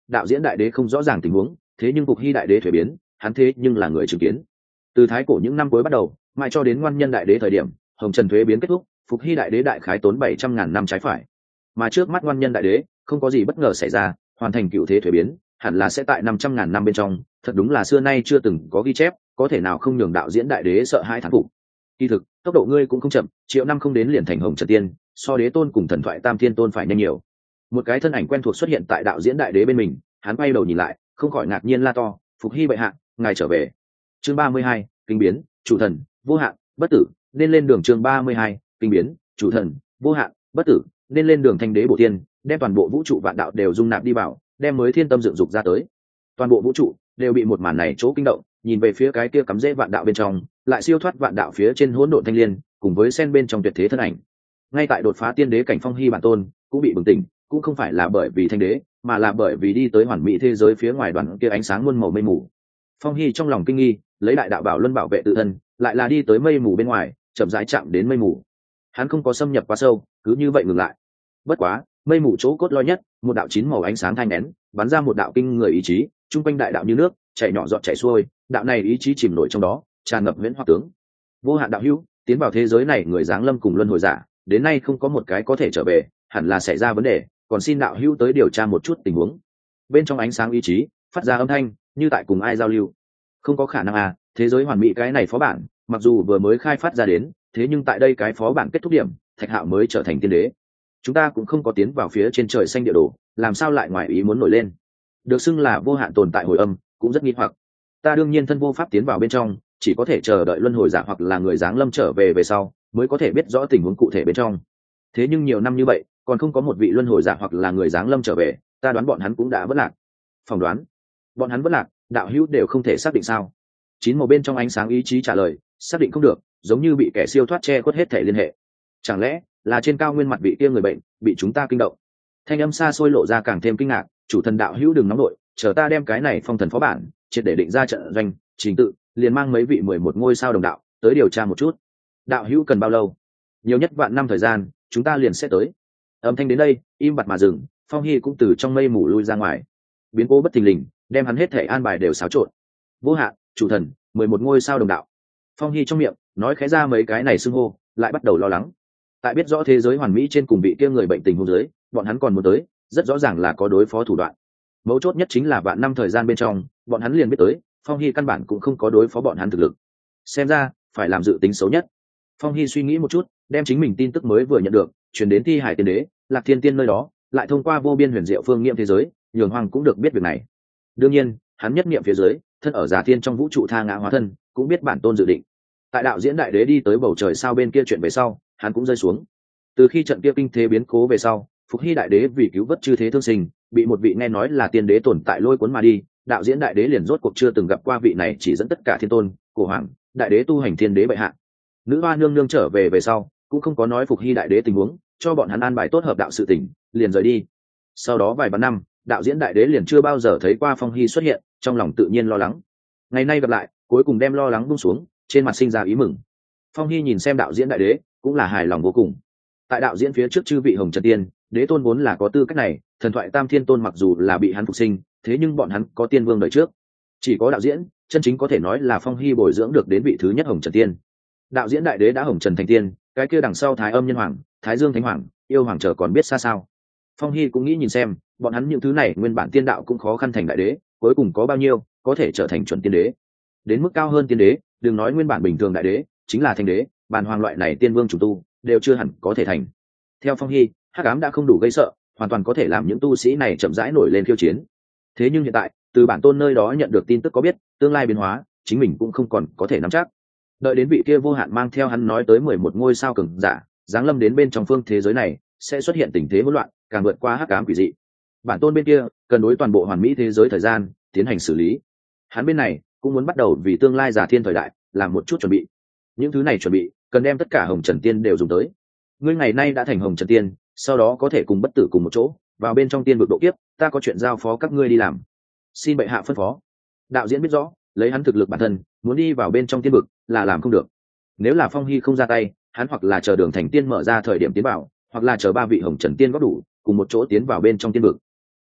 đạo diễn đại đế không rõ ràng tình huống, thế nhưng Phục Hy đại đế thuế biến, hắn thế nhưng là người chứng kiến. Từ thái cổ những năm cuối bắt đầu, mãi cho đến ngoan nhân đại đế thời điểm, hồng trần thuế biến kết thúc, Phục Hy đại đế đại khái tốn 700.000 năm trái phải. Mà trước mắt ngoan nhân đại đế, không có gì bất ngờ xảy ra, hoàn thành cựu thế thuế biến, hẳn là sẽ tại 500.000 năm bên trong, thật đúng là xưa nay chưa từng có ghi chép, có thể nào không nhường đạo diễn đại đế sợ hai thán phục. Kỳ thực, tốc độ ngươi cũng không chậm, triệu năm không đến liền thành hồng trần tiên, so đế tôn cùng thần thoại tam thiên tôn phải nhanh nhiều. Một cái thân ảnh quen thuộc xuất hiện tại đạo diễn đại đế bên mình, hắn quay đầu nhìn lại, không khỏi ngạc nhiên la to, Phục Hy bệ hạ, ngài trở về. Chương 32, kinh biến, chủ thần, vô hạn, bất tử, nên lên đường. Chương 32, kinh biến, chủ thần, vô hạn, bất tử, nên lên đường. Thanh đế bổ tiên, đem toàn bộ vũ trụ vạn đạo đều dung nạp đi vào, đem mới thiên tâm dựng dục ra tới. Toàn bộ vũ trụ đều bị một màn này chỗ kinh động, nhìn về phía cái kia cắm rễ vạn đạo bên trong, lại siêu thoát vạn đạo phía trên hỗn độn thanh liên, cùng với sen bên trong tuyệt thế thân ảnh. Ngay tại đột phá tiên đế cảnh Phong Hy bản tôn cũng bị bừng tỉnh, cũng không phải là bởi vì thanh đế, mà là bởi vì đi tới hoàn mỹ thế giới phía ngoài đoàn kia ánh sáng muôn màu mây mù. Phong Hy trong lòng kinh nghi, lấy đại đạo bảo luân bảo vệ tự thân, lại là đi tới mây mù bên ngoài, chậm rãi chạm đến mây mù. Hắn không có xâm nhập quá sâu, cứ như vậy ngừng lại. Bất quá, mây mù chỗ cốt lõi nhất, một đạo chín màu ánh sáng thanh nén, bắn ra một đạo kinh người ý chí, trung quanh đại đạo như nước, chảy nhỏ giọt chảy xuôi, đạo này ý chí chìm nổi trong đó, tràn ngập huyễn hoặc tướng. Vô hạn đạo hữu, tiến vào thế giới này người giáng lâm cùng luân hồi giả, đến nay không có một cái có thể trở về, hẳn là xảy ra vấn đề, còn xin đạo hữu tới điều tra một chút tình huống. Bên trong ánh sáng ý chí phát ra âm thanh, như tại cùng ai giao lưu. Không có khả năng à, thế giới hoàn mỹ cái này phó bản, mặc dù vừa mới khai phát ra đến, thế nhưng tại đây cái phó bản kết thúc điểm, Thạch Hạo mới trở thành tiên đế. Chúng ta cũng không có tiến vào phía trên trời xanh địa đồ, làm sao lại ngoài ý muốn nổi lên? Được xưng là vô hạn tồn tại hồi âm, cũng rất nghi hoặc. Ta đương nhiên thân vô pháp tiến vào bên trong, chỉ có thể chờ đợi luân hồi giả hoặc là người giáng lâm trở về về sau, mới có thể biết rõ tình huống cụ thể bên trong. Thế nhưng nhiều năm như vậy, còn không có một vị luân hồi giả hoặc là người giáng lâm trở về, ta đoán bọn hắn cũng đã vất lạc. Phỏng đoán, bọn hắn vất lạc, đạo hữu đều không thể xác định sao? Chín màu bên trong ánh sáng ý chí trả lời, xác định không được, giống như bị kẻ siêu thoát che khuất hết thể liên hệ. Chẳng lẽ là trên cao nguyên mặt vị kia người bệnh bị chúng ta kinh động? Thanh âm xa xôi lộ ra càng thêm kinh ngạc, chủ thần đạo hữu đừng nóng nội, chờ ta đem cái này phong thần phó bản triệt để định ra trận doanh trình tự, liền mang mấy vị 11 ngôi sao đồng đạo tới điều tra một chút. Đạo hữu cần bao lâu? Nhiều nhất vạn năm thời gian, chúng ta liền sẽ tới. Âm thanh đến đây, im bặt mà dừng, Phong Hy cũng từ trong mây mù lui ra ngoài. Biến cố bất thình lình, đem hắn hết thể an bài đều xáo trộn. Vô hạn, chủ thần, 11 ngôi sao đồng đạo. Phong Hy trong miệng nói khẽ ra mấy cái này xưng hô, lại bắt đầu lo lắng. Tại biết rõ thế giới hoàn mỹ trên cùng vị kia người bệnh tình huống dưới, bọn hắn còn muốn tới, rất rõ ràng là có đối phó thủ đoạn. Mấu chốt nhất chính là vạn năm thời gian bên trong, bọn hắn liền biết tới, Phong Hy căn bản cũng không có đối phó bọn hắn thực lực. Xem ra phải làm dự tính xấu nhất. Phong Hy suy nghĩ một chút, đem chính mình tin tức mới vừa nhận được truyền đến Thi Hải Tiên Đế, Lạc Thiên Tiên nơi đó, lại thông qua vô biên huyền diệu phương nghiệm thế giới, nhường Hoàng cũng được biết việc này. Đương nhiên, hắn nhất niệm phía dưới, thân ở Giả Thiên trong vũ trụ tha ngã hóa thân, cũng biết bản tôn dự định. Tại đạo diễn đại đế đi tới bầu trời sao bên kia chuyện về sau, hắn cũng rơi xuống. Từ khi trận kia kinh thế biến cố về sau, Phục Hy đại đế vì cứu vớt chư thế thương sinh, bị một vị nghe nói là tiên đế tồn tại lôi cuốn mà đi, đạo diễn đại đế liền rốt cuộc chưa từng gặp qua vị này chỉ dẫn tất cả thiên tôn, cổ hoàng, đại đế tu hành thiên đế bệ hạ. Nữ hoa nương nương trở về về sau, cũng không có nói Phục Hy đại đế tình huống, cho bọn hắn an bài tốt hợp đạo sự tình, liền rời đi. Sau đó vài vạn năm, đạo diễn đại đế liền chưa bao giờ thấy qua Phong Hy xuất hiện, trong lòng tự nhiên lo lắng. Ngày nay gặp lại, cuối cùng đem lo lắng buông xuống, trên mặt sinh ra ý mừng. Phong Hy nhìn xem đạo diễn đại đế, cũng là hài lòng vô cùng. Tại đạo diễn phía trước chư vị hồng trần tiên, đế tôn vốn là có tư cách này, thần thoại tam thiên tôn mặc dù là bị hắn phục sinh, thế nhưng bọn hắn có tiên vương đời trước. Chỉ có đạo diễn chân chính có thể nói là Phong Hy bồi dưỡng được đến vị thứ nhất hồng trần tiên. Đạo diễn đại đế đã hồng trần thành tiên, cái kia đằng sau thái âm nhân hoàng, thái dương thánh hoàng, yêu hoàng trở còn biết xa sao. Phong Hy cũng nghĩ nhìn xem, bọn hắn những thứ này nguyên bản tiên đạo cũng khó khăn thành đại đế, cuối cùng có bao nhiêu có thể trở thành chuẩn tiên đế. Đến mức cao hơn tiên đế, đừng nói nguyên bản bình thường đại đế, chính là thanh đế, bàn hoàng loại này tiên vương chủ tu, đều chưa hẳn có thể thành. Theo Phong Hy, hắc ám đã không đủ gây sợ, hoàn toàn có thể làm những tu sĩ này chậm rãi nổi lên khiêu chiến. Thế nhưng hiện tại, từ bản tôn nơi đó nhận được tin tức có biết, tương lai biến hóa, chính mình cũng không còn có thể nắm chắc. Đợi đến vị kia vô hạn mang theo hắn nói tới 11 ngôi sao cường giả, giáng lâm đến bên trong phương thế giới này, sẽ xuất hiện tình thế hỗn loạn, càng vượt qua hắc ám quỷ dị. Bản tôn bên kia, cần đối toàn bộ hoàn mỹ thế giới thời gian, tiến hành xử lý. Hắn bên này cũng muốn bắt đầu vì tương lai Giả Thiên thời đại, làm một chút chuẩn bị. Những thứ này chuẩn bị, cần đem tất cả hồng trần tiên đều dùng tới. Ngươi ngày nay đã thành hồng trần tiên, sau đó có thể cùng bất tử cùng một chỗ, vào bên trong tiên vực độ kiếp, ta có chuyện giao phó các ngươi đi làm. Xin bệ hạ phân phó. Đạo diễn biết rõ, lấy hắn thực lực bản thân, muốn đi vào bên trong tiên vực là làm không được. Nếu là Phong Hy không ra tay, hắn hoặc là chờ Đường Thành Tiên mở ra thời điểm tiến vào, hoặc là chờ ba vị hồng trần tiên góp đủ, cùng một chỗ tiến vào bên trong tiên vực.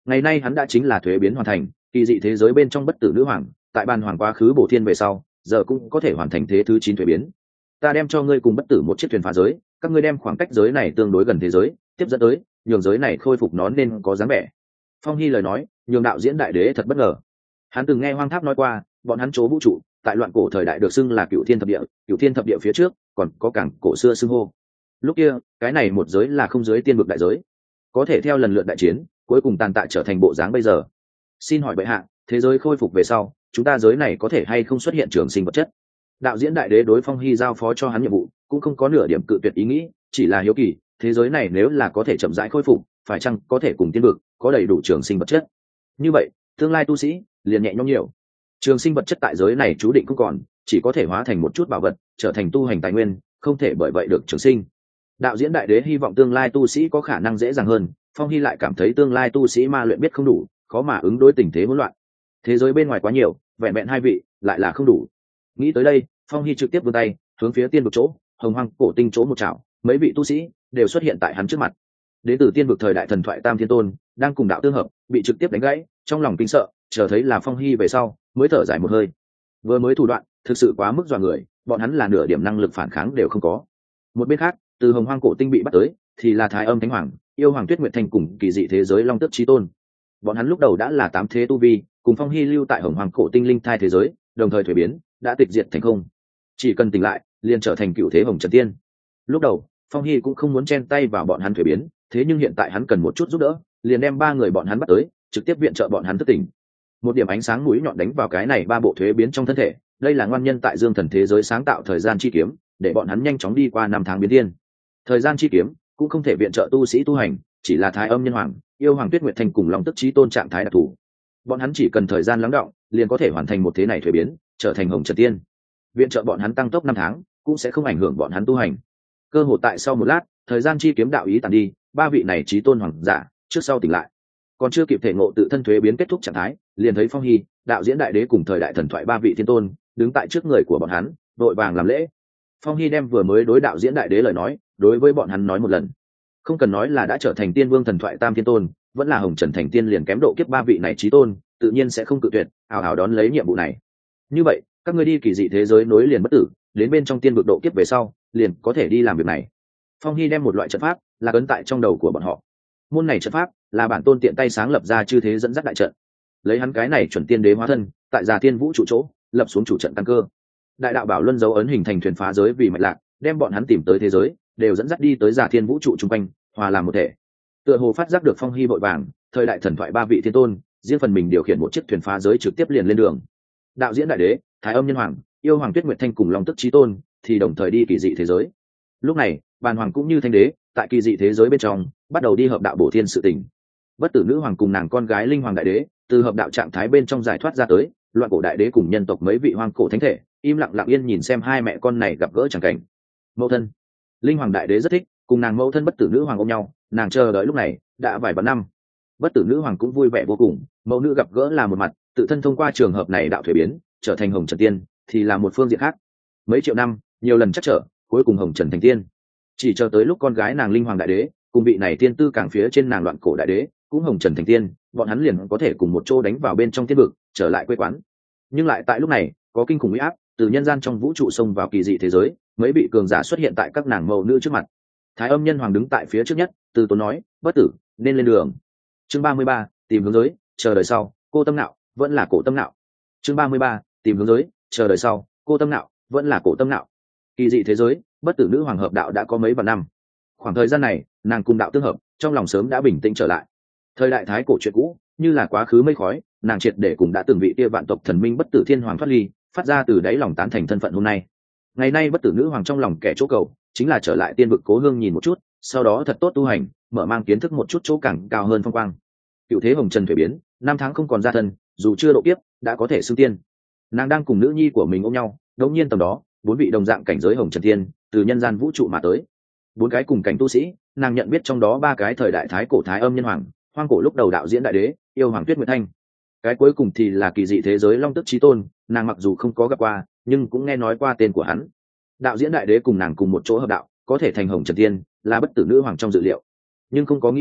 Ngày nay hắn đã chính là thuế biến hoàn thành, kỳ dị thế giới bên trong bất tử nữ hoàng, tại bàn hoàng quá khứ bổ thiên về sau, giờ cũng có thể hoàn thành thế thứ 9 thuế biến. Ta đem cho ngươi cùng bất tử một chiếc thuyền phá giới, các ngươi đem khoảng cách giới này tương đối gần thế giới, tiếp dẫn tới, nhường giới này khôi phục nó nên có dáng vẻ. Phong Hy lời nói, nhường đạo diễn đại đế thật bất ngờ. Hắn từng nghe Hoang Tháp nói qua, bọn hắn chỗ vũ trụ, tại loạn cổ thời đại được xưng là Cửu Thiên Thập Địa, Cửu Thiên Thập Địa phía trước, còn có cảng cổ xưa xưng hô. Lúc kia, cái này một giới là không giới tiên vực đại giới, có thể theo lần lượt đại chiến, cuối cùng tàn tạ trở thành bộ dáng bây giờ. Xin hỏi bệ hạ, thế giới khôi phục về sau, chúng ta giới này có thể hay không xuất hiện trường sinh vật chất? Đạo diễn đại đế đối Phong Hy giao phó cho hắn nhiệm vụ, cũng không có nửa điểm cự tuyệt ý nghĩ, chỉ là hiếu kỳ, thế giới này nếu là có thể chậm rãi khôi phục, phải chăng có thể cùng tiên vực có đầy đủ trường sinh vật chất? Như vậy, tương lai tu sĩ liền nhẹ nhõm nhiều. Trường sinh vật chất tại giới này chú định không còn, chỉ có thể hóa thành một chút bảo vật, trở thành tu hành tài nguyên, không thể bởi vậy được trường sinh. Đạo diễn đại đế hy vọng tương lai tu sĩ có khả năng dễ dàng hơn, Phong Hy lại cảm thấy tương lai tu sĩ ma luyện biết không đủ, khó mà ứng đối tình thế hỗn loạn. Thế giới bên ngoài quá nhiều, vẹn vẹn 2 vị lại là không đủ. Nghĩ tới đây, Phong Hy trực tiếp vươn tay hướng phía tiên vực chỗ hồng hoang cổ tinh chỗ một chảo, mấy vị tu sĩ đều xuất hiện tại hắn trước mặt. Đến từ tiên vực thời đại thần thoại Tam Thiên Tôn đang cùng đạo tương hợp, bị trực tiếp đánh gãy, trong lòng kinh sợ, chờ thấy là Phong Hy về sau mới thở dài một hơi. Vừa mới thủ đoạn thực sự quá mức dọa người, bọn hắn là nửa điểm năng lực phản kháng đều không có. Một bên khác, từ hồng hoang cổ tinh bị bắt tới thì là Thái Âm Thánh Hoàng, Yêu Hoàng Tuyết Nguyệt Thanh cùng kỳ dị thế giới Long Tước Chí Tôn. Bọn hắn lúc đầu đã là 8 thế tu vi, cùng Phong Hy lưu tại hồng hoang cổ tinh linh thai thế giới, đồng thời thuế biến, đã tịch diệt thành không. Chỉ cần tỉnh lại, liền trở thành cựu thế hồng trần tiên. Lúc đầu, Phong Hy cũng không muốn chen tay vào bọn hắn thuế biến, thế nhưng hiện tại hắn cần một chút giúp đỡ, liền đem 3 người bọn hắn bắt tới, trực tiếp viện trợ bọn hắn thức tỉnh. Một điểm ánh sáng mũi nhọn đánh vào cái này 3 bộ thuế biến trong thân thể, đây là ngoan nhân tại Dương Thần thế giới sáng tạo thời gian chi kiếm, để bọn hắn nhanh chóng đi qua 5 tháng biến thiên. Thời gian chi kiếm cũng không thể viện trợ tu sĩ tu hành, chỉ là Thái Âm Nhân Hoàng, Yêu Hoàng Tuyết Nguyệt Thanh cùng Long Tước Chí Tôn trạng thái đặc thù. Bọn hắn chỉ cần thời gian lắng đọng, liền có thể hoàn thành một thế này thuế biến, trở thành hồng trần tiên. Viện trợ bọn hắn tăng tốc 5 tháng, cũng sẽ không ảnh hưởng bọn hắn tu hành. Cơ hội tại sau một lát, thời gian chi kiếm đạo ý tàn đi, 3 vị này Chí Tôn hoàng giả trước sau tỉnh lại, còn chưa kịp thể ngộ tự thân thuế biến kết thúc trạng thái, liền thấy Phong Hy, đạo diễn đại đế cùng thời đại thần thoại 3 vị thiên tôn đứng tại trước người của bọn hắn, vội vàng làm lễ. Phong Hy đem vừa mới đối đạo diễn đại đế lời nói, đối với bọn hắn nói một lần. Không cần nói là đã trở thành tiên vương thần thoại Tam Thiên Tôn, vẫn là hồng trần thành tiên liền kém độ kiếp 3 vị này Chí Tôn, tự nhiên sẽ không cự tuyệt, hào hào đón lấy nhiệm vụ này. Như vậy, các ngươi đi kỳ dị thế giới nối liền bất tử, đến bên trong tiên vực độ kiếp về sau, liền có thể đi làm việc này. Phong Hy đem một loại trận pháp là ấn tại trong đầu của bọn họ. Môn này trận pháp là bản tôn tiện tay sáng lập ra chư thế dẫn dắt đại trận. Lấy hắn cái này chuẩn tiên đế hóa thân, tại Già Thiên Vũ trụ chỗ, lập xuống chủ trận căn cơ. Đại đạo bảo luân dấu ấn hình thành thuyền phá giới vì mạch lạc, đem bọn hắn tìm tới thế giới, đều dẫn dắt đi tới Già Thiên Vũ trụ chung quanh, hòa làm một thể. Tựa hồ phát giác được Phong Hy vội vàng, thời đại thần thoại 3 vị thiên tôn, riêng phần mình điều khiển một chiếc thuyền phá giới trực tiếp liền lên đường. Đạo diễn đại đế, Thái Âm Nhân Hoàng, Yêu Hoàng Tuyết Nguyệt Thanh cùng Long Tước Chí Tôn thì đồng thời đi kỳ dị thế giới. Lúc này, Bàn Hoàng cũng như Thanh đế, tại kỳ dị thế giới bên trong, bắt đầu đi hợp đạo bổ thiên sự tình. Bất tử nữ hoàng cùng nàng con gái Linh Hoàng đại đế, từ hợp đạo trạng thái bên trong giải thoát ra tới, loạn cổ đại đế cùng nhân tộc mấy vị hoang cổ thánh thể, im lặng lặng yên nhìn xem 2 mẹ con này gặp gỡ chẳng cảnh. Mẫu thân, Linh Hoàng đại đế rất thích, cùng nàng mẫu thân bất tử nữ hoàng ôm nhau, nàng chờ đợi lúc này đã vài vạn năm. Bất tử nữ hoàng cũng vui vẻ vô cùng, mẫu nữ gặp gỡ là một mặt, tự thân thông qua trường hợp này đạo thuế biến, trở thành hồng trần tiên, thì là một phương diện khác. Mấy triệu năm, nhiều lần chắc trở, cuối cùng hồng trần thành tiên. Chỉ chờ tới lúc con gái nàng Linh Hoàng đại đế, cùng vị này tiên tư càng phía trên nàng loạn cổ đại đế, cũng hồng trần thành tiên, bọn hắn liền có thể cùng một chỗ đánh vào bên trong tiên vực, trở lại quê quán. Nhưng lại tại lúc này, có kinh khủng uy áp từ nhân gian trong vũ trụ xông vào kỳ dị thế giới, mấy vị cường giả xuất hiện tại các nàng mẫu nữ trước mặt. Thái Âm Nhân Hoàng đứng tại phía trước nhất, từ tốn nói, bất tử nên lên đường. Chương 33, tìm hướng giới, chờ đời sau, cô tâm nạo vẫn là cổ tâm nạo. Chương 33, tìm hướng giới, chờ đời sau, cô tâm nạo vẫn là cổ tâm nạo. Kỳ dị thế giới, bất tử nữ hoàng hợp đạo đã có mấy vạn năm. Khoảng thời gian này, nàng cùng đạo tương hợp, trong lòng sớm đã bình tĩnh trở lại. Thời đại thái cổ chuyện cũ, như là quá khứ mây khói, nàng triệt để cùng đã từng vị kia vạn tộc thần minh bất tử thiên hoàng thoát ly, phát ra từ đáy lòng tán thành thân phận hôm nay. Ngày nay bất tử nữ hoàng trong lòng kẻ chỗ cầu, chính là trở lại tiên vực cố hương nhìn một chút, sau đó thật tốt tu hành, mở mang kiến thức một chút chỗ càng cao hơn phong quang. Cựu thế hồng trần thuế biến, 5 tháng không còn ra thân, dù chưa độ kiếp, đã có thể xưng tiên. Nàng đang cùng nữ nhi của mình ôm nhau, đột nhiên tầm đó, 4 vị đồng dạng cảnh giới hồng trần tiên, từ nhân gian vũ trụ mà tới. 4 cái cùng cảnh tu sĩ, nàng nhận biết trong đó 3 cái thời đại thái cổ Thái Âm Nhân Hoàng, hoang cổ lúc đầu đạo diễn đại đế, Yêu Hoàng Tuyết Nguyệt Thanh. Cái cuối cùng thì là kỳ dị thế giới Long Tước Chí Tôn, nàng mặc dù không có gặp qua, nhưng cũng nghe nói qua tên của hắn. Đạo diễn đại đế cùng nàng cùng một chỗ hợp đạo, có thể thành hồng trần tiên, là bất tử nữ hoàng trong dự liệu. Nhưng không có nghĩ đến,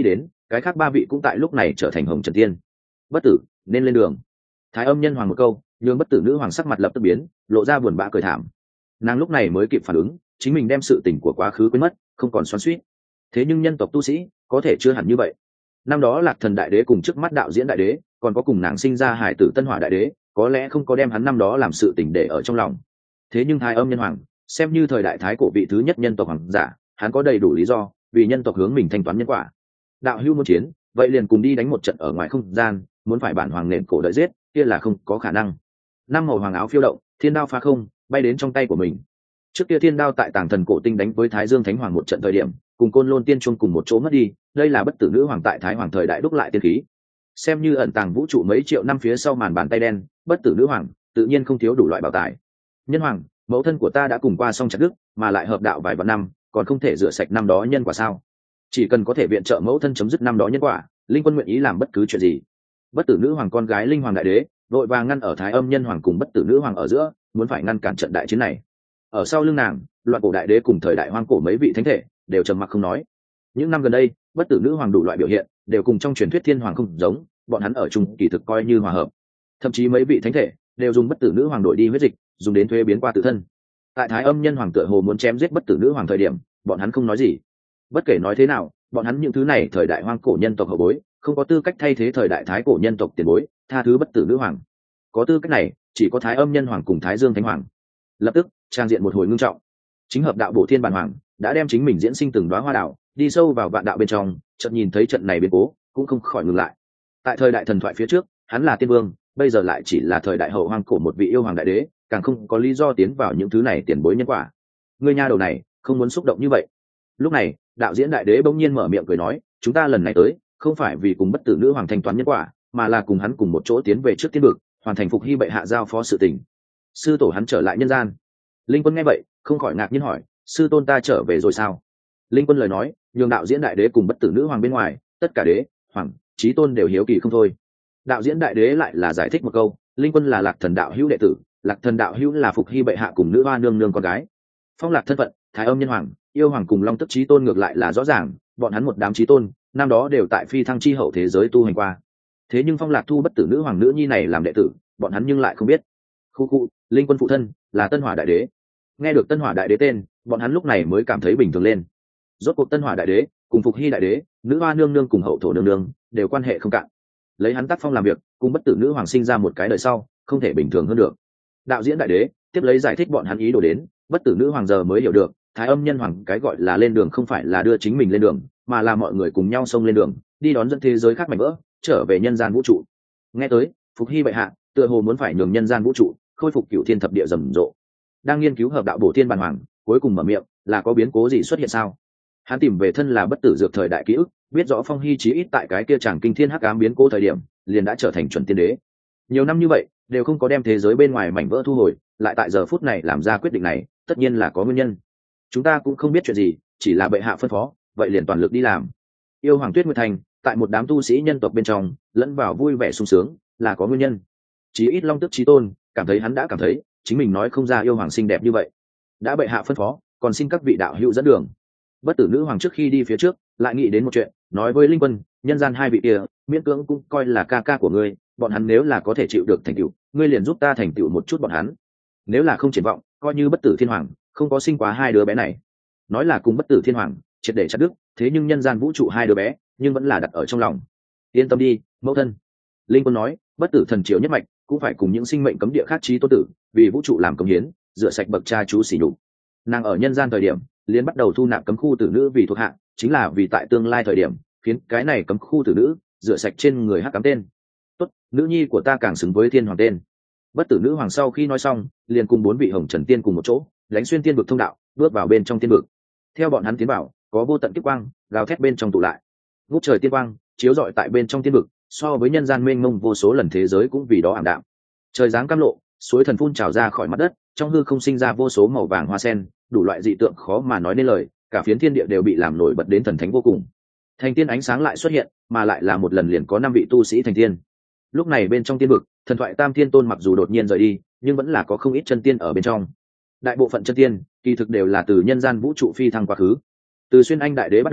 cái khác 3 vị cũng tại lúc này trở thành hồng trần tiên. Bất tử nên lên đường. Thái Âm Nhân Hoàng một câu nhường Bất Tử Nữ Hoàng sắc mặt lập tức biến, lộ ra buồn bã cười thảm. Nàng lúc này mới kịp phản ứng, chính mình đem sự tình của quá khứ quên mất, không còn xoắn xuýt. Thế nhưng nhân tộc tu sĩ có thể chưa hẳn như vậy. Năm đó Lạc Thần Đại Đế cùng trước mắt Đạo Diễn Đại Đế, còn có cùng nàng sinh ra hải tử Tân Hỏa Đại Đế, có lẽ không có đem hắn năm đó làm sự tình để ở trong lòng. Thế nhưng Thái Âm Nhân Hoàng, xem như thời đại thái cổ vị thứ nhất nhân tộc hoàng giả, hắn có đầy đủ lý do vì nhân tộc hướng mình thanh toán nhân quả. Đạo hữu muốn chiến, vậy liền cùng đi đánh một trận ở ngoài không gian, muốn phải bản hoàng nện cổ đợi giết, kia là không có khả năng. Năm màu hoàng áo phiêu động, thiên đao phá không, bay đến trong tay của mình. Trước kia thiên đao tại Tàng Thần Cổ Tinh đánh với Thái Dương Thánh Hoàng một trận thời điểm, cùng Côn Lôn Tiên Chuông cùng một chỗ mất đi, đây là Bất Tử Nữ Hoàng tại Thái Hoàng thời đại đúc lại tiên khí. Xem như ẩn tàng vũ trụ mấy triệu năm phía sau màn bàn tay đen, Bất Tử Nữ Hoàng tự nhiên không thiếu đủ loại bảo tài. Nhân hoàng, mẫu thân của ta đã cùng qua xong chặt đức, mà lại hợp đạo vài vạn năm, còn không thể rửa sạch năm đó nhân quả sao? Chỉ cần có thể viện trợ mẫu thân chấm dứt năm đó nhân quả, Linh Quân nguyện ý làm bất cứ chuyện gì. Bất Tử Nữ Hoàng con gái Linh Hoàng Đại Đế vội vàng ngăn ở Thái Âm Nhân Hoàng cùng Bất Tử Nữ Hoàng ở giữa, muốn phải ngăn cản trận đại chiến này. Ở sau lưng nàng, Loạn Cổ Đại Đế cùng thời đại hoang cổ mấy vị thánh thể đều trầm mặc không nói. Những năm gần đây, Bất Tử Nữ Hoàng đủ loại biểu hiện đều cùng trong truyền thuyết thiên hoàng không giống, bọn hắn ở chung kỳ thực coi như hòa hợp. Thậm chí mấy vị thánh thể đều dùng Bất Tử Nữ Hoàng đổi đi huyết dịch, dùng đến thuế biến qua tự thân. Tại Thái Âm Nhân Hoàng tựa hồ muốn chém giết Bất Tử Nữ Hoàng thời điểm, bọn hắn không nói gì. Bất kể nói thế nào, bọn hắn những thứ này thời đại hoang cổ nhân tộc hậu bối, không có tư cách thay thế thời đại thái cổ nhân tộc tiền bối, tha thứ Bất Tử Nữ Hoàng. Có tư cách này, chỉ có Thái Âm Nhân Hoàng cùng Thái Dương Thánh Hoàng. Lập tức, trang diện một hồi ngưng trọng. Chính hợp đạo bổ thiên bản hoàng đã đem chính mình diễn sinh từng đóa hoa đạo, đi sâu vào vạn đạo bên trong, chợt nhìn thấy trận này biến cố, cũng không khỏi ngừng lại. Tại thời đại thần thoại phía trước, hắn là tiên vương, bây giờ lại chỉ là thời đại hậu hoang cổ một vị yêu hoàng đại đế, càng không có lý do tiến vào những thứ này tiền bối nhân quả. Ngươi nha đầu này, không muốn xúc động như vậy. Lúc này, Đạo Diễn Đại Đế bỗng nhiên mở miệng cười nói, chúng ta lần này tới, không phải vì cùng Bất Tử Nữ Hoàng thanh toán nhân quả, mà là cùng hắn cùng một chỗ tiến về trước tiên vực, hoàn thành phục hy bệ hạ giao phó sự tình. Sư tổ hắn trở lại nhân gian. Linh Quân nghe vậy, không khỏi ngạc nhiên hỏi, sư tôn ta trở về rồi sao? Linh Quân lời nói, nhường Đạo Diễn Đại Đế cùng Bất Tử Nữ Hoàng bên ngoài, tất cả đế, hoàng, chí tôn đều hiếu kỳ không thôi. Đạo Diễn Đại Đế lại là giải thích một câu, Linh Quân là Lạc Thần đạo hữu đệ tử, Lạc Thần đạo hữu là phục hy bệ hạ cùng nữ hoa nương nương con gái. Phong Lạc thân phận, Thái Âm Nhân Hoàng, yêu hoàng cùng Long Tức chí tôn ngược lại là rõ ràng, bọn hắn một đám chí tôn, năm đó đều tại phi thăng chi hậu thế giới tu hành qua. Thế nhưng Phong Lạc thu Bất Tử Nữ Hoàng nữ nhi này làm đệ tử, bọn hắn nhưng lại không biết. Khu, Linh Quân phụ thân là Tân Hỏa Đại Đế. Nghe được Tân Hỏa Đại Đế tên, bọn hắn lúc này mới cảm thấy bình thường lên. Rốt cuộc Tân Hỏa Đại Đế cùng Phục Hy Đại Đế, nữ hoa nương nương cùng hậu thổ nương nương đều quan hệ không cạn. Lấy hắn tác phong làm việc, cùng Bất Tử Nữ Hoàng sinh ra một cái đời sau, không thể bình thường hơn được. Đạo Diễn Đại Đế tiếp lấy giải thích bọn hắn ý đồ đến, Bất Tử Nữ Hoàng giờ mới hiểu được, Thái Âm Nhân Hoàng cái gọi là lên đường không phải là đưa chính mình lên đường, mà là mọi người cùng nhau xông lên đường, đi đón dẫn thế giới khác mảnh vỡ, trở về nhân gian vũ trụ. Nghe tới, Phục Hy bệ hạ tựa hồ muốn phải nhường nhân gian vũ trụ khôi phục cửu thiên thập địa rầm rộ. Đang nghiên cứu hợp đạo bổ thiên bản hoàng, cuối cùng mở miệng, là có biến cố gì xuất hiện sao? Hắn tìm về thân là bất tử dược thời đại ký ức, biết rõ Phong Hy chí ít tại cái kia chàng kinh thiên hắc ám biến cố thời điểm, liền đã trở thành chuẩn tiên đế. Nhiều năm như vậy, đều không có đem thế giới bên ngoài mảnh vỡ thu hồi, lại tại giờ phút này làm ra quyết định này, tất nhiên là có nguyên nhân. Chúng ta cũng không biết chuyện gì, chỉ là bệ hạ phân phó, vậy liền toàn lực đi làm. Yêu Hoàng Tuyết Nguyệt Thành, tại một đám tu sĩ nhân tộc bên trong, lẫn vào vui vẻ sung sướng, là có nguyên nhân. Chí ít Long Tức Chí Tôn cảm thấy hắn đã cảm thấy, chính mình nói không ra yêu hoàng xinh đẹp như vậy. Đã bệ hạ phân phó, còn xin các vị đạo hữu dẫn đường. Bất Tử Nữ Hoàng trước khi đi phía trước, lại nghĩ đến một chuyện, nói với Linh Quân, nhân gian hai vị kia, miễn cưỡng cũng coi là ca ca của ngươi, bọn hắn nếu là có thể chịu được thành tựu, ngươi liền giúp ta thành tựu một chút bọn hắn. Nếu là không triển vọng, coi như Bất Tử Thiên Hoàng không có sinh quá hai đứa bé này. Nói là cùng Bất Tử Thiên Hoàng triệt để chặt đứt, thế nhưng nhân gian vũ trụ hai đứa bé, nhưng vẫn là đặt ở trong lòng. Yên tâm đi, mẫu thân. Linh Quân nói, Bất Tử thần triều nhất mạch cũng phải cùng những sinh mệnh cấm địa khác chí tôn tử, vì vũ trụ làm công hiến, rửa sạch bậc cha chú sỉ nhục. Nàng ở nhân gian thời điểm, liền bắt đầu thu nạp cấm khu tử nữ vì thuộc hạ, chính là vì tại tương lai thời điểm, khiến cái này cấm khu tử nữ rửa sạch trên người hắc cấm tên. Tốt, nữ nhi của ta càng xứng với thiên hoàng tên. Bất Tử Nữ Hoàng sau khi nói xong, liền cùng 4 vị hồng trần tiên cùng một chỗ, đánh xuyên tiên vực thông đạo, bước vào bên trong tiên vực. Theo bọn hắn tiến vào, có vô tận kiếp quang gào thét bên trong tụ lại. Ngút trời tiên quang chiếu rọi tại bên trong tiên vực, so với nhân gian mênh mông vô số lần thế giới cũng vì đó ảm đạm. Trời giáng cam lộ, suối thần phun trào ra khỏi mặt đất, trong hư không sinh ra vô số màu vàng hoa sen, đủ loại dị tượng khó mà nói nên lời, cả phiến thiên địa đều bị làm nổi bật đến thần thánh vô cùng. Thành tiên ánh sáng lại xuất hiện, mà lại là một lần liền có 5 vị tu sĩ thành tiên. Lúc này bên trong tiên vực, thần thoại Tam Thiên Tôn mặc dù đột nhiên rời đi, nhưng vẫn là có không ít chân tiên ở bên trong. Đại bộ phận chân tiên kỳ thực đều là từ nhân gian vũ trụ phi thăng quá khứ. Từ Xuyên Anh Đại Đế bắt đầu,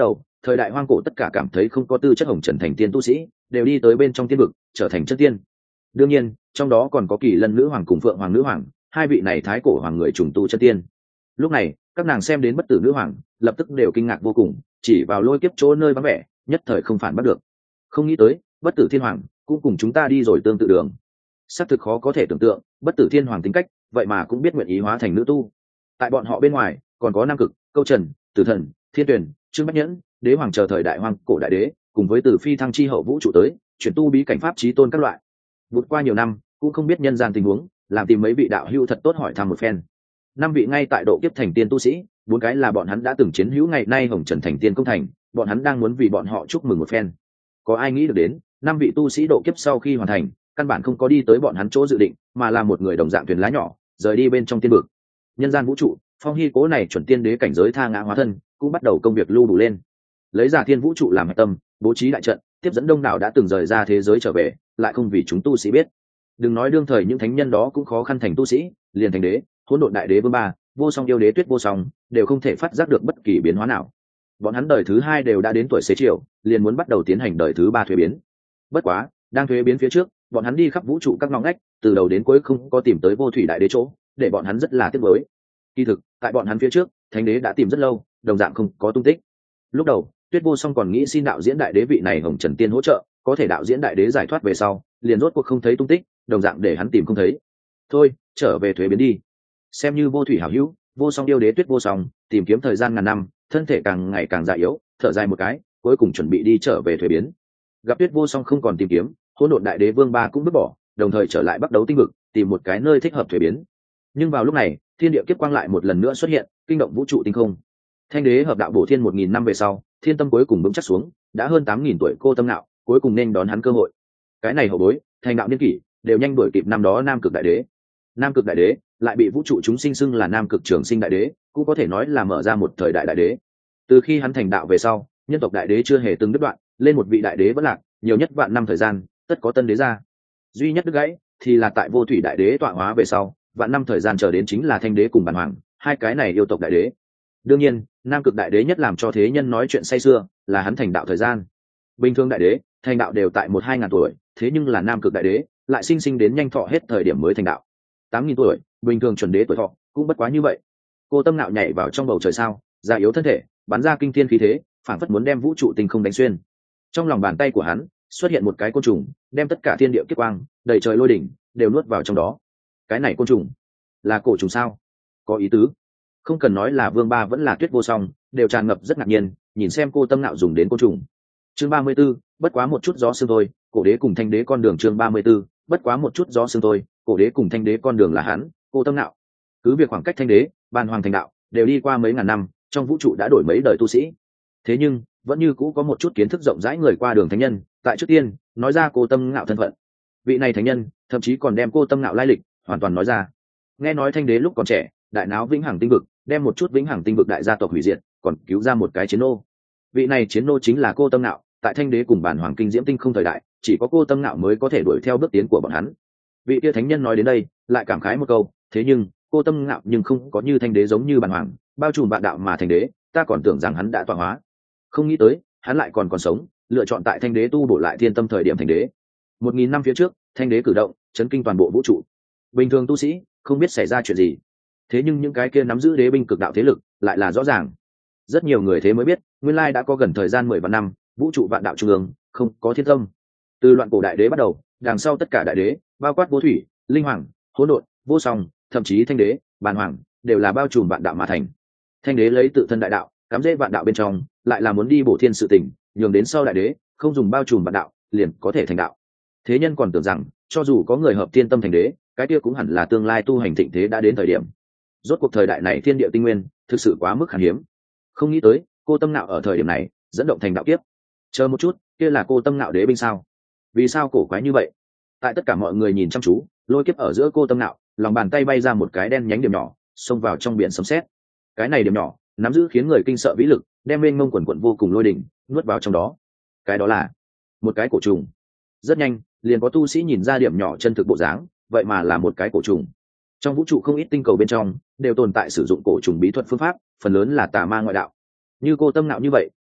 thời đại hoang cổ tất cả cảm thấy không có tư chất hồng trần thành tiên tu sĩ đều đi tới bên trong tiên vực trở thành chân tiên. Đương nhiên trong đó còn có Kỳ Lân nữ hoàng cùng Phượng hoàng nữ hoàng, hai vị này thái cổ hoàng người trùng tu chân tiên. Lúc này các nàng xem đến bất tử nữ hoàng lập tức đều kinh ngạc vô cùng, chỉ vào lôi kiếp chỗ nơi vắng vẻ nhất thời không phản bắt được. Không nghĩ tới bất tử thiên hoàng cũng cùng chúng ta đi rồi tương tự đường. Xác thực khó có thể tưởng tượng bất tử thiên hoàng tính cách vậy mà cũng biết nguyện ý hóa thành nữ tu. Tại bọn họ bên ngoài còn có Nam Cực, Câu Trần, Tử Thần, Thiên Tuyền, Trương Bách Nhẫn, đế hoàng chờ thời đại hoang cổ đại đế, cùng với từ phi thăng chi hậu vũ trụ tới chuyển tu bí cảnh pháp chí tôn các loại. Vượt qua nhiều năm cũng không biết nhân gian tình huống, làm tìm mấy vị đạo hữu thật tốt hỏi thăm một phen. 5 vị ngay tại độ kiếp thành tiên tu sĩ, 4 cái là bọn hắn đã từng chiến hữu ngày nay hồng trần thành tiên công thành, bọn hắn đang muốn vì bọn họ chúc mừng một phen. Có ai nghĩ được đến 5 vị tu sĩ độ kiếp sau khi hoàn thành căn bản không có đi tới bọn hắn chỗ dự định, mà là một người đồng dạng thuyền lá nhỏ rời đi bên trong tiên vực. Nhân gian vũ trụ, Phong Hy cố này chuẩn tiên đế cảnh giới tha ngã hóa thân cũng bắt đầu công việc lưu đủ lên, lấy Giả Thiên vũ trụ làm hạch tâm, bố trí đại trận, tiếp dẫn đông đảo đã từng rời ra thế giới trở về, lại không vì chúng tu sĩ biết. Đừng nói đương thời những thánh nhân đó cũng khó khăn thành tu sĩ, liền thành đế, hỗn độn đại đế vương ba, vô song yêu đế tuyết vô song đều không thể phát giác được bất kỳ biến hóa nào. Bọn hắn đời thứ 2 đều đã đến tuổi xế chiều, liền muốn bắt đầu tiến hành đời thứ 3 thuế biến. Bất quá đang thuế biến phía trước, bọn hắn đi khắp vũ trụ các ngõ ngách, từ đầu đến cuối không có tìm tới vô thủy đại đế chỗ, để bọn hắn rất là tiếc nuối. Kỳ thực tại bọn hắn phía trước thánh đế đã tìm rất lâu, đồng dạng không có tung tích. Lúc đầu tuyết vô song còn nghĩ xin đạo diễn đại đế vị này hồng trần tiên hỗ trợ, có thể đạo diễn đại đế giải thoát về sau liền rốt cuộc không thấy tung tích, đồng dạng để hắn tìm không thấy. Thôi trở về thuế biến đi. Xem như vô thủy hảo hữu, vô song yêu đế tuyết vô song tìm kiếm thời gian ngàn năm, thân thể càng ngày càng già yếu, thở dài một cái cuối cùng chuẩn bị đi trở về thuế biến. Gặp tuyết vô song không còn tìm kiếm, hỗn độn đại đế vương ba cũng bước bỏ, đồng thời trở lại bắt đầu tinh vực tìm một cái nơi thích hợp thuế biến. Nhưng vào lúc này thiên địa kiếp quang lại một lần nữa xuất hiện, kinh động vũ trụ tinh không. Thanh đế hợp đạo bổ thiên 1000 năm về sau, thiên tâm cuối cùng vững chắc xuống, đã hơn 8000 tuổi cô tâm nạo cuối cùng nên đón hắn cơ hội. Cái này hậu bối thành đạo niên kỷ đều nhanh đuổi kịp năm đó Nam Cực đại đế. Nam Cực đại đế lại bị vũ trụ chúng sinh xưng là Nam Cực Trường Sinh đại đế, cũng có thể nói là mở ra một thời đại đại đế. Từ khi hắn thành đạo về sau, nhân tộc đại đế chưa hề từng đứt đoạn, lên một vị đại đế vẫn lạc, nhiều nhất vạn năm thời gian tất có tân đế ra. Duy nhất đứt gãy thì là tại vô thủy đại đế tọa hóa về sau, vạn năm thời gian chờ đến chính là thanh đế cùng bản hoàng, hai cái này yêu tộc đại đế. Đương nhiên Nam Cực đại đế nhất làm cho thế nhân nói chuyện say sưa là hắn thành đạo thời gian. Bình thường đại đế thành đạo đều tại 1-2 ngàn tuổi, thế nhưng là Nam Cực đại đế lại sinh đến nhanh thọ hết thời điểm mới thành đạo, 8.000 tuổi, bình thường chuẩn đế tuổi thọ cũng bất quá như vậy. Cô tâm nạo nhảy vào trong bầu trời sao, già yếu thân thể, bắn ra kinh thiên khí thế, phảng phất muốn đem vũ trụ tinh không đánh xuyên. Trong lòng bàn tay của hắn xuất hiện một cái côn trùng, đem tất cả thiên địa kiếp quang đầy trời lôi đỉnh đều nuốt vào trong đó. Cái này côn trùng là cổ trùng sao? Có ý tứ. Không cần nói là vương ba vẫn là tuyết vô song đều tràn ngập rất ngạc nhiên nhìn xem cô tâm nạo dùng đến côn trùng. Chương 34, bất quá một chút gió sương thôi, cổ đế cùng thanh đế con đường. Chương 34, bất quá một chút gió sương thôi, cổ đế cùng thanh đế con đường là hắn, cô tâm nạo. Cứ việc khoảng cách thanh đế, bàn hoàng thành đạo đều đi qua mấy ngàn năm, trong vũ trụ đã đổi mấy đời tu sĩ. Thế nhưng vẫn như cũ có một chút kiến thức rộng rãi người qua đường thánh nhân, tại trước tiên nói ra cô tâm ngạo thân phận. Vị này thánh nhân thậm chí còn đem cô tâm ngạo lai lịch hoàn toàn nói ra. Nghe nói thanh đế lúc còn trẻ đại náo vĩnh hằng tinh vực, đem một chút vĩnh hằng tinh vực đại gia tộc hủy diệt, còn cứu ra một cái chiến nô. Vị này chiến nô chính là cô tâm ngạo. Tại thanh đế cùng bản hoàng kinh diễm tinh không thời đại, chỉ có cô tâm ngạo mới có thể đuổi theo bước tiến của bọn hắn. Vị kia thánh nhân nói đến đây lại cảm khái một câu, thế nhưng cô tâm ngạo nhưng không có như thanh đế giống như bản hoàng bao trùm vạn đạo mà thành đế, ta còn tưởng rằng hắn đã tọa hóa, không nghĩ tới hắn lại còn sống, lựa chọn tại thanh đế tu bổ lại thiên tâm thời điểm thành đế. 1000 năm phía trước thanh đế cử động chấn kinh toàn bộ vũ trụ, bình thường tu sĩ không biết xảy ra chuyện gì, thế nhưng những cái kia nắm giữ đế binh cực đạo thế lực lại là rõ ràng. Rất nhiều người thế mới biết nguyên lai đã có gần thời gian 10 vạn năm vũ trụ vạn đạo trung ương không có thiên tâm. Từ loạn cổ đại đế bắt đầu, đằng sau tất cả đại đế bao quát vô thủy, linh hoàng, hỗn độn, vô song, thậm chí thanh đế, bàn hoàng đều là bao trùm vạn đạo mà thành. Thanh đế lấy tự thân đại đạo cắm rễ vạn đạo bên trong, lại là muốn đi bổ thiên sự tình, nhường đến sau đại đế không dùng bao trùm vạn đạo liền có thể thành đạo. Thế nhân còn tưởng rằng cho dù có người hợp thiên tâm thành đế, cái kia cũng hẳn là tương lai tu hành thịnh thế đã đến thời điểm. Rốt cuộc thời đại này thiên địa tinh nguyên thực sự quá mức khan hiếm, không nghĩ tới cô tâm nạo ở thời điểm này dẫn động thành đạo kiếp. Chờ một chút, kia là cô tâm nạo đế binh sao? Vì sao cổ quái như vậy? Tại tất cả mọi người nhìn chăm chú, lôi kiếp ở giữa cô tâm nạo, lòng bàn tay bay ra một cái đen nhánh điểm nhỏ, xông vào trong biển sấm sét. Cái này điểm nhỏ nắm giữ khiến người kinh sợ vĩ lực, đem mênh mông quần quận vô cùng lôi đỉnh nuốt vào trong đó. Cái đó là một cái cổ trùng. Rất nhanh liền có tu sĩ nhìn ra điểm nhỏ chân thực bộ dáng, vậy mà là một cái cổ trùng. Trong vũ trụ không ít tinh cầu bên trong đều tồn tại sử dụng cổ trùng bí thuật phương pháp, phần lớn là tà ma ngoại đạo. Như cô tâm nạo như vậy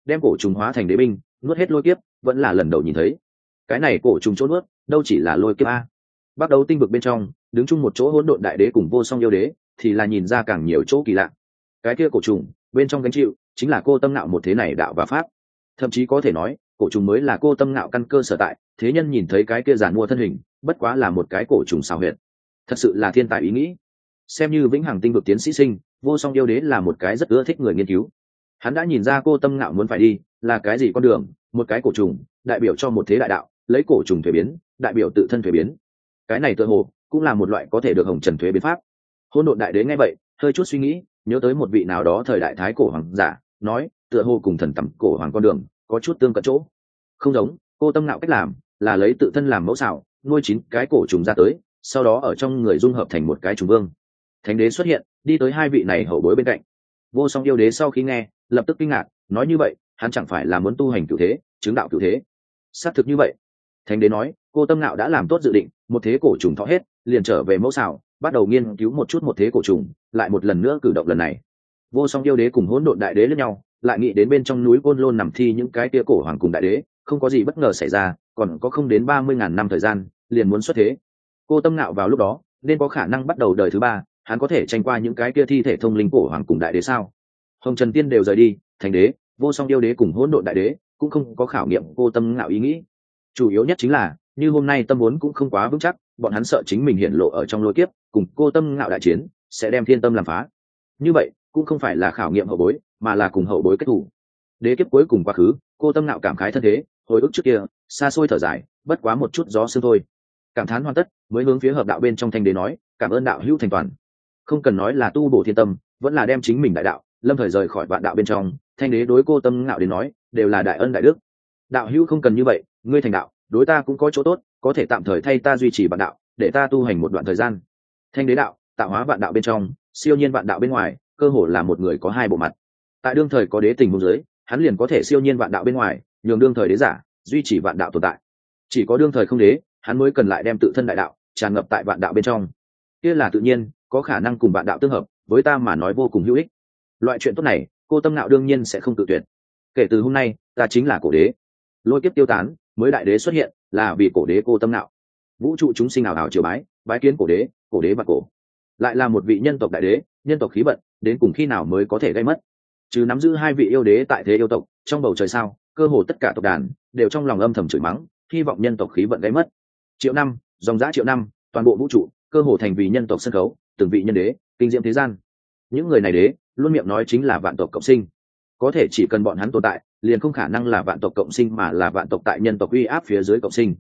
đem cổ trùng hóa thành đế binh nuốt hết lôi kiếp, vẫn là lần đầu nhìn thấy. Cái này cổ trùng chỗ nuốt đâu chỉ là lôi kiếp a. Bắt đầu tinh vực bên trong đứng chung một chỗ hỗn độn đại đế cùng vô song yêu đế thì là nhìn ra càng nhiều chỗ kỳ lạ. Cái kia cổ trùng bên trong gánh chịu chính là cô tâm ngạo một thế này đạo và pháp, thậm chí có thể nói cổ trùng mới là cô tâm ngạo căn cơ sở tại. Thế nhân nhìn thấy cái kia giản mua thân hình bất quá là một cái cổ trùng xào huyệt, thật sự là thiên tài ý nghĩ. Xem như vĩnh hằng tinh vực tiến sĩ sinh, vô song yêu đế là một cái rất ưa thích người nghiên cứu. Hắn đã nhìn ra cô tâm ngạo muốn phải đi là cái gì con đường. Một cái cổ trùng đại biểu cho một thế đại đạo, lấy cổ trùng thuế biến đại biểu tự thân thuế biến. Cái này tựa hồ cũng là một loại có thể được hồng trần thuế biến pháp. Hỗn độn đại đế nghe vậy hơi chút suy nghĩ, nhớ tới một vị nào đó thời đại thái cổ hoàng giả nói, tựa hồ cùng thần tầm cổ hoàng con đường có chút tương cận chỗ. Không giống, cô tâm ngạo cách làm là lấy tự thân làm mẫu xảo, nuôi 9 cái cổ trùng ra tới, sau đó ở trong người dung hợp thành một cái trùng vương. Thánh đế xuất hiện, đi tới hai vị này hậu bối bên cạnh. Vô song yêu đế sau khi nghe lập tức kinh ngạc, nói như vậy hắn chẳng phải là muốn tu hành cửu thế, chứng đạo cửu thế? Xác thực như vậy. Thánh đế nói, cô tâm ngạo đã làm tốt dự định, một thế cổ trùng thọ hết liền trở về mẫu xảo, bắt đầu nghiên cứu một chút một thế cổ trùng, lại một lần nữa cử động lần này. Vô song yêu đế cùng hỗn độn đại đế lẫn nhau, lại nghĩ đến bên trong núi côn lôn nằm thi những cái tia cổ hoàng cùng đại đế, không có gì bất ngờ xảy ra, còn có không đến 30.000 năm thời gian liền muốn xuất thế. Cô tâm ngạo vào lúc đó nên có khả năng bắt đầu đời thứ 3, hắn có thể tranh qua những cái kia thi thể thông linh cổ hoàng cùng đại đế sao? Hồng trần tiên đều rời đi, thành đế, vô song yêu đế cùng hỗn độn đại đế cũng không có khảo nghiệm cô tâm ngạo ý nghĩ. Chủ yếu nhất chính là như hôm nay tâm vốn cũng không quá vững chắc, bọn hắn sợ chính mình hiện lộ ở trong lôi kiếp cùng cô tâm ngạo đại chiến sẽ đem thiên tâm làm phá. Như vậy cũng không phải là khảo nghiệm hậu bối, mà là cùng hậu bối kết thủ. Đế kiếp cuối cùng quá khứ, cô tâm ngạo cảm khái thân thế, hồi ức trước kia xa xôi thở dài, bất quá một chút gió sương thôi. Cảm thán hoàn tất, mới hướng phía hợp đạo bên trong thanh đế nói, cảm ơn đạo hữu thành toàn. Không cần nói là tu bổ thiên tâm, vẫn là đem chính mình đại đạo lâm thời rời khỏi vạn đạo bên trong, thanh đế đối cô tâm ngạo đến nói đều là đại ân đại đức. Đạo hữu không cần như vậy, ngươi thành đạo đối ta cũng có chỗ tốt, có thể tạm thời thay ta duy trì vạn đạo, để ta tu hành một đoạn thời gian. Thanh đế đạo tạo hóa vạn đạo bên trong, siêu nhiên vạn đạo bên ngoài, cơ hồ là một người có hai bộ mặt. Tại đương thời có đế tình huống dưới, hắn liền có thể siêu nhiên vạn đạo bên ngoài, nhường đương thời đế giả duy trì vạn đạo tồn tại. Chỉ có đương thời không đế, hắn mới cần lại đem tự thân đại đạo tràn ngập tại vạn đạo bên trong. Kia là tự nhiên có khả năng cùng vạn đạo tương hợp, với ta mà nói vô cùng hữu ích. Loại chuyện tốt này cô tâm ngạo đương nhiên sẽ không tự tuyệt. Kể từ hôm nay ta chính là cổ đế. Lôi kiếp tiêu tán, mới đại đế xuất hiện, là vì cổ đế cô tâm ngạo. Vũ trụ chúng sinh ảo ảo triều bái, bái kiến cổ đế và cổ. Lại là một vị nhân tộc đại đế, nhân tộc khí vận đến cùng khi nào mới có thể gây mất? Chứ nắm giữ hai vị yêu đế tại thế yêu tộc, trong bầu trời sao cơ hồ tất cả tộc đàn đều trong lòng âm thầm chửi mắng, hy vọng nhân tộc khí vận gây mất. Triệu năm, dòng dã triệu năm, toàn bộ vũ trụ cơ hồ thành vì nhân tộc sân khấu, từng vị nhân đế kinh diễm thế gian. Những người này đế luôn miệng nói chính là vạn tộc cộng sinh, có thể chỉ cần bọn hắn tồn tại liền không khả năng là vạn tộc cộng sinh, mà là vạn tộc tại nhân tộc uy áp phía dưới cộng sinh.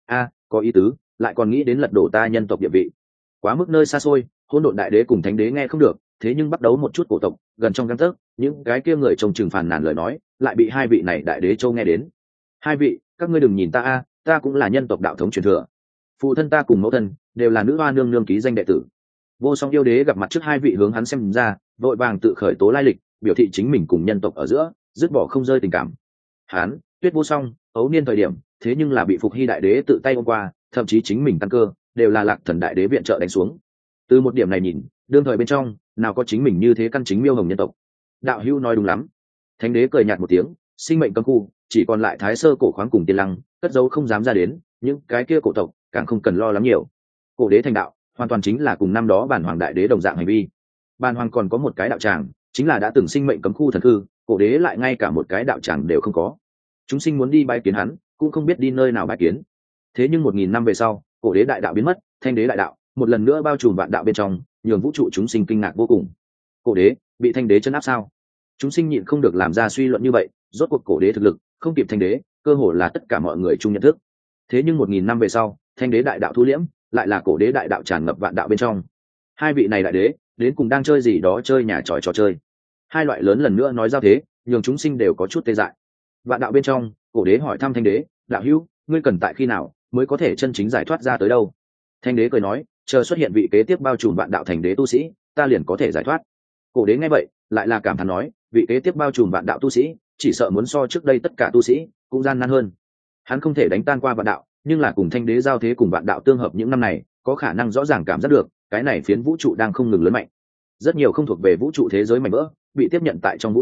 Có ý tứ, lại còn nghĩ đến lật đổ ta nhân tộc địa vị, quá mức nơi xa xôi. Hỗn độn đại đế cùng thánh đế nghe không được, thế nhưng bắt đấu một chút cổ tộc gần trong gang tấc, những cái kia người trông chừng phàn nàn lời nói lại bị hai vị này đại đế châu nghe đến. Hai vị, các ngươi đừng nhìn ta ta cũng là nhân tộc đạo thống truyền thừa, phụ thân ta cùng mẫu thân đều là nữ hoa nương nương ký danh đệ tử. Vô song yêu đế gặp mặt trước hai vị hướng hắn xem ra, vội vàng tự khởi tố lai lịch, biểu thị chính mình cùng nhân tộc ở giữa dứt bỏ không rơi tình cảm. Hắn Tuyết Vô Song ấu niên thời điểm thế nhưng là bị Phục Hy đại đế tự tay ôm qua, thậm chí chính mình tăng cơ đều là Lạc Thần đại đế viện trợ đánh xuống. Từ một điểm này nhìn, đương thời bên trong nào có chính mình như thế căn chính miêu hồng nhân tộc. Đạo hữu nói đúng lắm. Thánh đế cười nhạt một tiếng, sinh mệnh cấm khu chỉ còn lại Thái Sơ cổ khoáng cùng Tiên Lăng, cất dấu không dám ra đến, những cái kia cổ tộc càng không cần lo lắng nhiều. Cổ đế thành đạo hoàn toàn chính là cùng năm đó bản hoàng đại đế đồng dạng hành vi. Bản hoàng còn có một cái đạo tràng, chính là đã từng sinh mệnh cấm khu thần cư, cổ đế lại ngay cả một cái đạo tràng đều không có. Chúng sinh muốn đi bái kiến hắn cũng không biết đi nơi nào bái kiến. Thế nhưng 1000 năm về sau, cổ đế đại đạo biến mất, thanh đế đại đạo một lần nữa bao trùm vạn đạo bên trong, nhường vũ trụ chúng sinh kinh ngạc vô cùng. Cổ đế bị thanh đế chấn áp sao? Chúng sinh nhịn không được làm ra suy luận như vậy. Rốt cuộc cổ đế thực lực không kịp thanh đế, cơ hồ là tất cả mọi người chung nhận thức. Thế nhưng 1000 năm về sau, thanh đế đại đạo thu liễm, lại là cổ đế đại đạo tràn ngập vạn đạo bên trong. Hai vị này đại đế đến cùng đang chơi gì đó, chơi nhà tròi trò chơi. Hai loại lớn lần nữa nói giao thế, nhường chúng sinh đều có chút tê dại. Vạn đạo bên trong, cổ đế hỏi thăm thanh đế, đạo hữu, ngươi cần tại khi nào mới có thể chân chính giải thoát ra tới đâu? Thanh đế cười nói, chờ xuất hiện vị kế tiếp bao trùm vạn đạo thành đế tu sĩ, ta liền có thể giải thoát. Cổ đế nghe vậy lại là cảm thán nói, vị kế tiếp bao trùm vạn đạo tu sĩ chỉ sợ muốn so trước đây tất cả tu sĩ cũng gian nan hơn. Hắn không thể đánh tan qua vạn đạo, nhưng là cùng thanh đế giao thế cùng vạn đạo tương hợp những năm này, có khả năng rõ ràng cảm giác được cái này phiến vũ trụ đang không ngừng lớn mạnh. Rất nhiều không thuộc về vũ trụ thế giới mảnh vỡ bị tiếp nhận tại trong vũ trụ,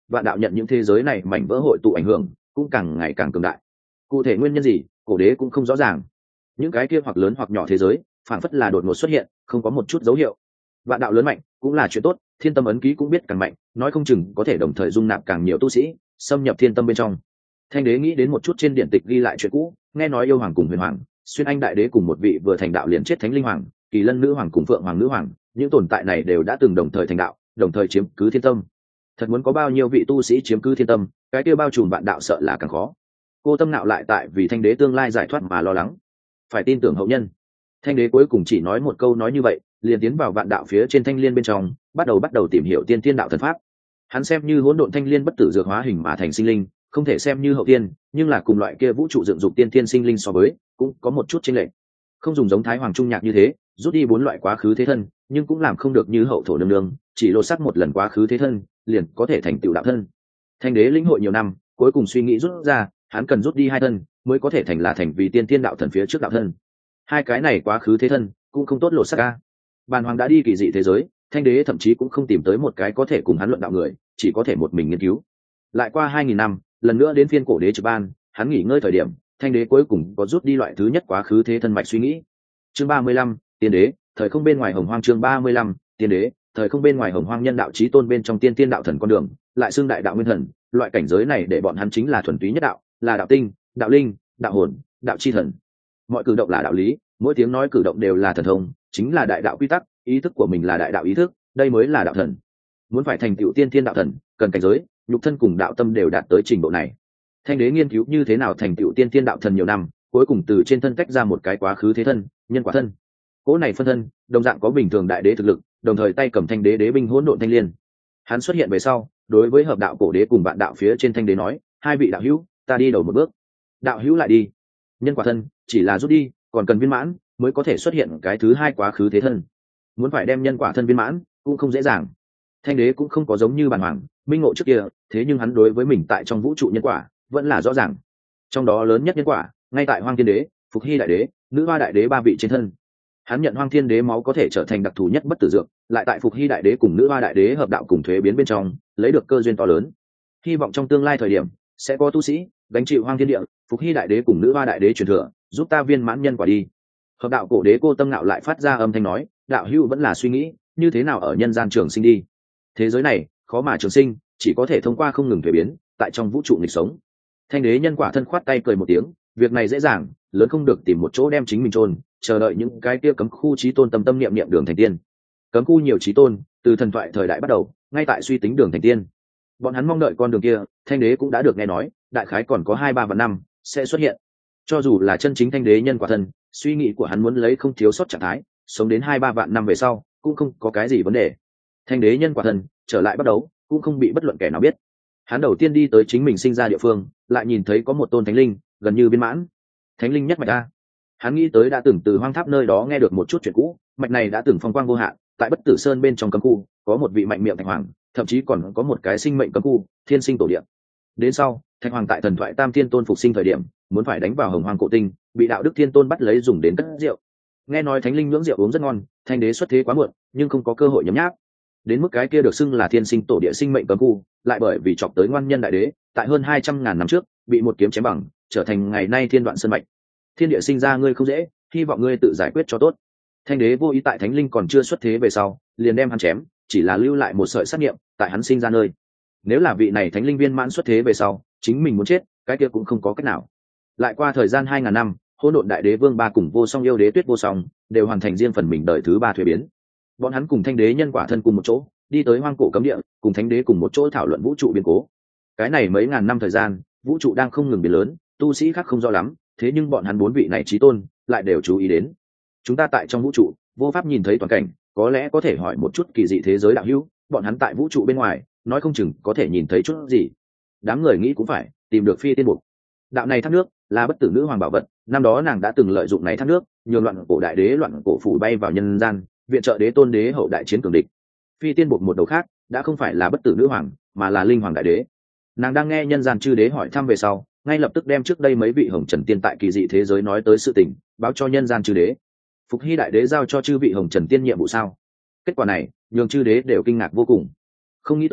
vạn đạo nhận những thế giới này mảnh vỡ hội tụ ảnh hưởng cũng càng ngày càng cường đại. Cụ thể nguyên nhân gì, cổ đế cũng không rõ ràng. Những cái kia hoặc lớn hoặc nhỏ thế giới phản phất là đột ngột xuất hiện, không có một chút dấu hiệu. Vạn đạo lớn mạnh cũng là chuyện tốt, thiên tâm ấn ký cũng biết càng mạnh, nói không chừng có thể đồng thời dung nạp càng nhiều tu sĩ xâm nhập thiên tâm bên trong. Thanh đế nghĩ đến một chút trên điện tịch ghi lại chuyện cũ, nghe nói yêu hoàng cùng huyền hoàng, xuyên anh đại đế cùng một vị vừa thành đạo liền chết thánh linh hoàng, kỳ lân nữ hoàng cùng phượng hoàng nữ hoàng, những tồn tại này đều đã từng đồng thời thành đạo, đồng thời chiếm cứ thiên tâm. Thật muốn có bao nhiêu vị tu sĩ chiếm cứ thiên tâm, cái kia bao trùm vạn đạo sợ là càng khó. Cô tâm nạo lại tại vì thanh đế tương lai giải thoát mà lo lắng, phải tin tưởng hậu nhân. Thanh đế cuối cùng chỉ nói một câu nói như vậy, liền tiến vào vạn đạo phía trên thanh liên bên trong, bắt đầu tìm hiểu tiên thiên đạo thần pháp. Hắn xem như hỗn độn thanh liên bất tử dược hóa hình mà thành sinh linh, không thể xem như hậu tiên, nhưng là cùng loại kia vũ trụ dựng dục tiên thiên sinh linh so với, cũng có một chút chênh lệch. Không dùng giống Thái Hoàng Trung Nhạc như thế, rút đi 4 loại quá khứ thế thân, nhưng cũng làm không được như hậu thổ nương nương, chỉ lột xác một lần quá khứ thế thân, liền có thể thành tựu đạo thân. Thanh đế lĩnh hội nhiều năm, cuối cùng suy nghĩ rút ra, hắn cần rút đi 2 thân, mới có thể thành vì tiên thiên đạo thần phía trước đạo thân. 2 cái này quá khứ thế thân, cũng không tốt lột xác a. Bàn hoàng đã đi kỳ dị thế giới, thanh đế thậm chí cũng không tìm tới một cái có thể cùng hắn luận đạo người, chỉ có thể một mình nghiên cứu. Lại qua 2000 năm, lần nữa đến phiên cổ đế trực ban, hắn nghỉ ngơi thời điểm, thanh đế cuối cùng có rút đi loại thứ nhất quá khứ thế thân mạch suy nghĩ. Chương 35, tiên đế, thời không bên ngoài hồng hoang. Chương 35, tiên đế, thời không bên ngoài hồng hoang. Nhân đạo chí tôn bên trong tiên tiên đạo thần con đường, lại xưng đại đạo nguyên thần, loại cảnh giới này để bọn hắn chính là thuần túy nhất đạo, là đạo tinh, đạo linh, đạo hồn, đạo chi thần. Mọi cử động là đạo lý, mỗi tiếng nói cử động đều là thần thông, chính là đại đạo quy tắc, ý thức của mình là đại đạo ý thức, đây mới là đạo thần. Muốn phải thành tựu tiên thiên đạo thần, cần cảnh giới, nhục thân cùng đạo tâm đều đạt tới trình độ này. Thanh đế nghiên cứu như thế nào thành tựu tiên thiên đạo thần nhiều năm, cuối cùng từ trên thân tách ra một cái quá khứ thế thân, nhân quả thân. Cỗ này phân thân, đồng dạng có bình thường đại đế thực lực, đồng thời tay cầm thanh đế đế binh hỗn độn thanh liên. Hắn xuất hiện về sau, đối với hợp đạo cổ đế cùng vạn đạo phía trên thanh đế nói, 2 vị đạo hữu, ta đi đầu một bước. Đạo hữu lại đi. Nhân quả thân chỉ là rút đi, còn cần viên mãn mới có thể xuất hiện cái thứ 2 quá khứ thế thân. Muốn phải đem nhân quả thân viên mãn cũng không dễ dàng. Thanh đế cũng không có giống như bản hoàng minh ngộ trước kia, thế nhưng hắn đối với mình tại trong vũ trụ nhân quả vẫn là rõ ràng. Trong đó lớn nhất nhân quả ngay tại Hoang Thiên Đế, Phục Hy đại đế, Nữ Hoa đại đế 3 vị trên thân. Hắn nhận Hoang Thiên Đế máu có thể trở thành đặc thù nhất bất tử dược, lại tại Phục Hy đại đế cùng Nữ Hoa đại đế hợp đạo cùng thuế biến bên trong, lấy được cơ duyên to lớn. Hy vọng trong tương lai thời điểm sẽ có tu sĩ gánh chịu Hoang Thiên Địa, Phục Hy đại đế cùng Nữ Hoa đại đế truyền thừa, giúp ta viên mãn nhân quả đi. Hợp đạo cổ đế Cô Tâm Ngạo lại phát ra âm thanh nói, đạo hữu vẫn là suy nghĩ như thế nào ở nhân gian trường sinh đi. Thế giới này khó mà trường sinh, chỉ có thể thông qua không ngừng thuế biến, tại trong vũ trụ nghịch sống. Thanh đế nhân quả thân khoát tay cười một tiếng, việc này dễ dàng, lớn không được tìm một chỗ đem chính mình chôn, chờ đợi những cái kia cấm khu chí tôn tâm tâm niệm niệm đường thành tiên. Cấm khu nhiều chí tôn, từ thần thoại thời đại bắt đầu, ngay tại suy tính đường thành tiên. Bọn hắn mong đợi con đường kia, thanh đế cũng đã được nghe nói, đại khái còn có 2-3 vạn năm sẽ xuất hiện. Cho dù là chân chính thanh đế nhân quả thân, suy nghĩ của hắn muốn lấy không thiếu sót trạng thái, sống đến 2-3 vạn năm về sau, cũng không có cái gì vấn đề. Thanh đế nhân quả thân trở lại bắt đầu, cũng không bị bất luận kẻ nào biết. Hắn đầu tiên đi tới chính mình sinh ra địa phương, lại nhìn thấy có một tôn thánh linh gần như viên mãn. Thánh linh nhất mạch a. Hắn nghĩ tới đã từng từ hoang tháp nơi đó nghe được một chút chuyện cũ, mạch này đã từng phong quang vô hạn, tại bất tử sơn bên trong cấm khu có một vị mạnh miệng thạch hoàng, thậm chí còn có một cái sinh mệnh cấm khu thiên sinh tổ địa. Đến sau thạch hoàng tại thần thoại tam thiên tôn phục sinh thời điểm, muốn phải đánh vào hồng hoàng cổ tinh, bị đạo đức thiên tôn bắt lấy dùng đến cất rượu. Nghe nói thánh linh nhưỡng rượu uống rất ngon, thanh đế xuất thế quá muộn, nhưng không có cơ hội nhấm nháp. Đến mức cái kia được xưng là thiên sinh tổ địa sinh mệnh cấm khu, lại bởi vì chọc tới ngoan nhân đại đế, tại hơn 200.000 năm trước bị một kiếm chém bằng, trở thành ngày nay thiên đoạn sơn mạch. Thiên địa sinh ra ngươi không dễ, hy vọng ngươi tự giải quyết cho tốt. Thanh đế vô ý tại thánh linh còn chưa xuất thế về sau, liền đem hắn chém, chỉ là lưu lại một sợi sát niệm tại hắn sinh ra nơi. Nếu là vị này thánh linh viên mãn xuất thế về sau, chính mình muốn chết, cái kia cũng không có cách nào. Lại qua thời gian 2000 năm, hỗn độn đại đế vương ba cùng vô song yêu đế tuyết vô song đều hoàn thành riêng phần mình đời thứ 3 thuế biến. Bọn hắn cùng thanh đế nhân quả thân cùng một chỗ, đi tới hoang cổ cấm địa, cùng thánh đế cùng một chỗ thảo luận vũ trụ biến cố. Cái này mấy ngàn năm thời gian, vũ trụ đang không ngừng biến lớn, tu sĩ khác không rõ lắm, thế nhưng bọn hắn 4 vị này chí tôn lại đều chú ý đến. Chúng ta tại trong vũ trụ vô pháp nhìn thấy toàn cảnh, có lẽ có thể hỏi một chút kỳ dị thế giới đạo hữu, bọn hắn tại vũ trụ bên ngoài nói không chừng có thể nhìn thấy chút gì. Đám người nghĩ cũng phải, tìm được phi tiên mục. Đạo này thác nước là bất tử nữ hoàng bảo vật, năm đó nàng đã từng lợi dụng này thác nước, nhường loạn cổ đại đế loạn cổ phủ bay vào nhân gian, viện trợ đế tôn đế hậu đại chiến cường địch. Phi tiên buộc một đầu khác đã không phải là bất tử nữ hoàng, mà là linh hoàng đại đế. Nàng đang nghe nhân gian chư đế hỏi thăm về sau, ngay lập tức đem trước đây mấy vị hồng trần tiên tại kỳ dị thế giới nói tới sự tình báo cho nhân gian chư đế. Phục Hy đại đế giao cho chư vị hồng trần tiên nhiệm vụ sao? Kết quả này nhường chư đế đều kinh ngạc vô cùng. Không nghĩ tới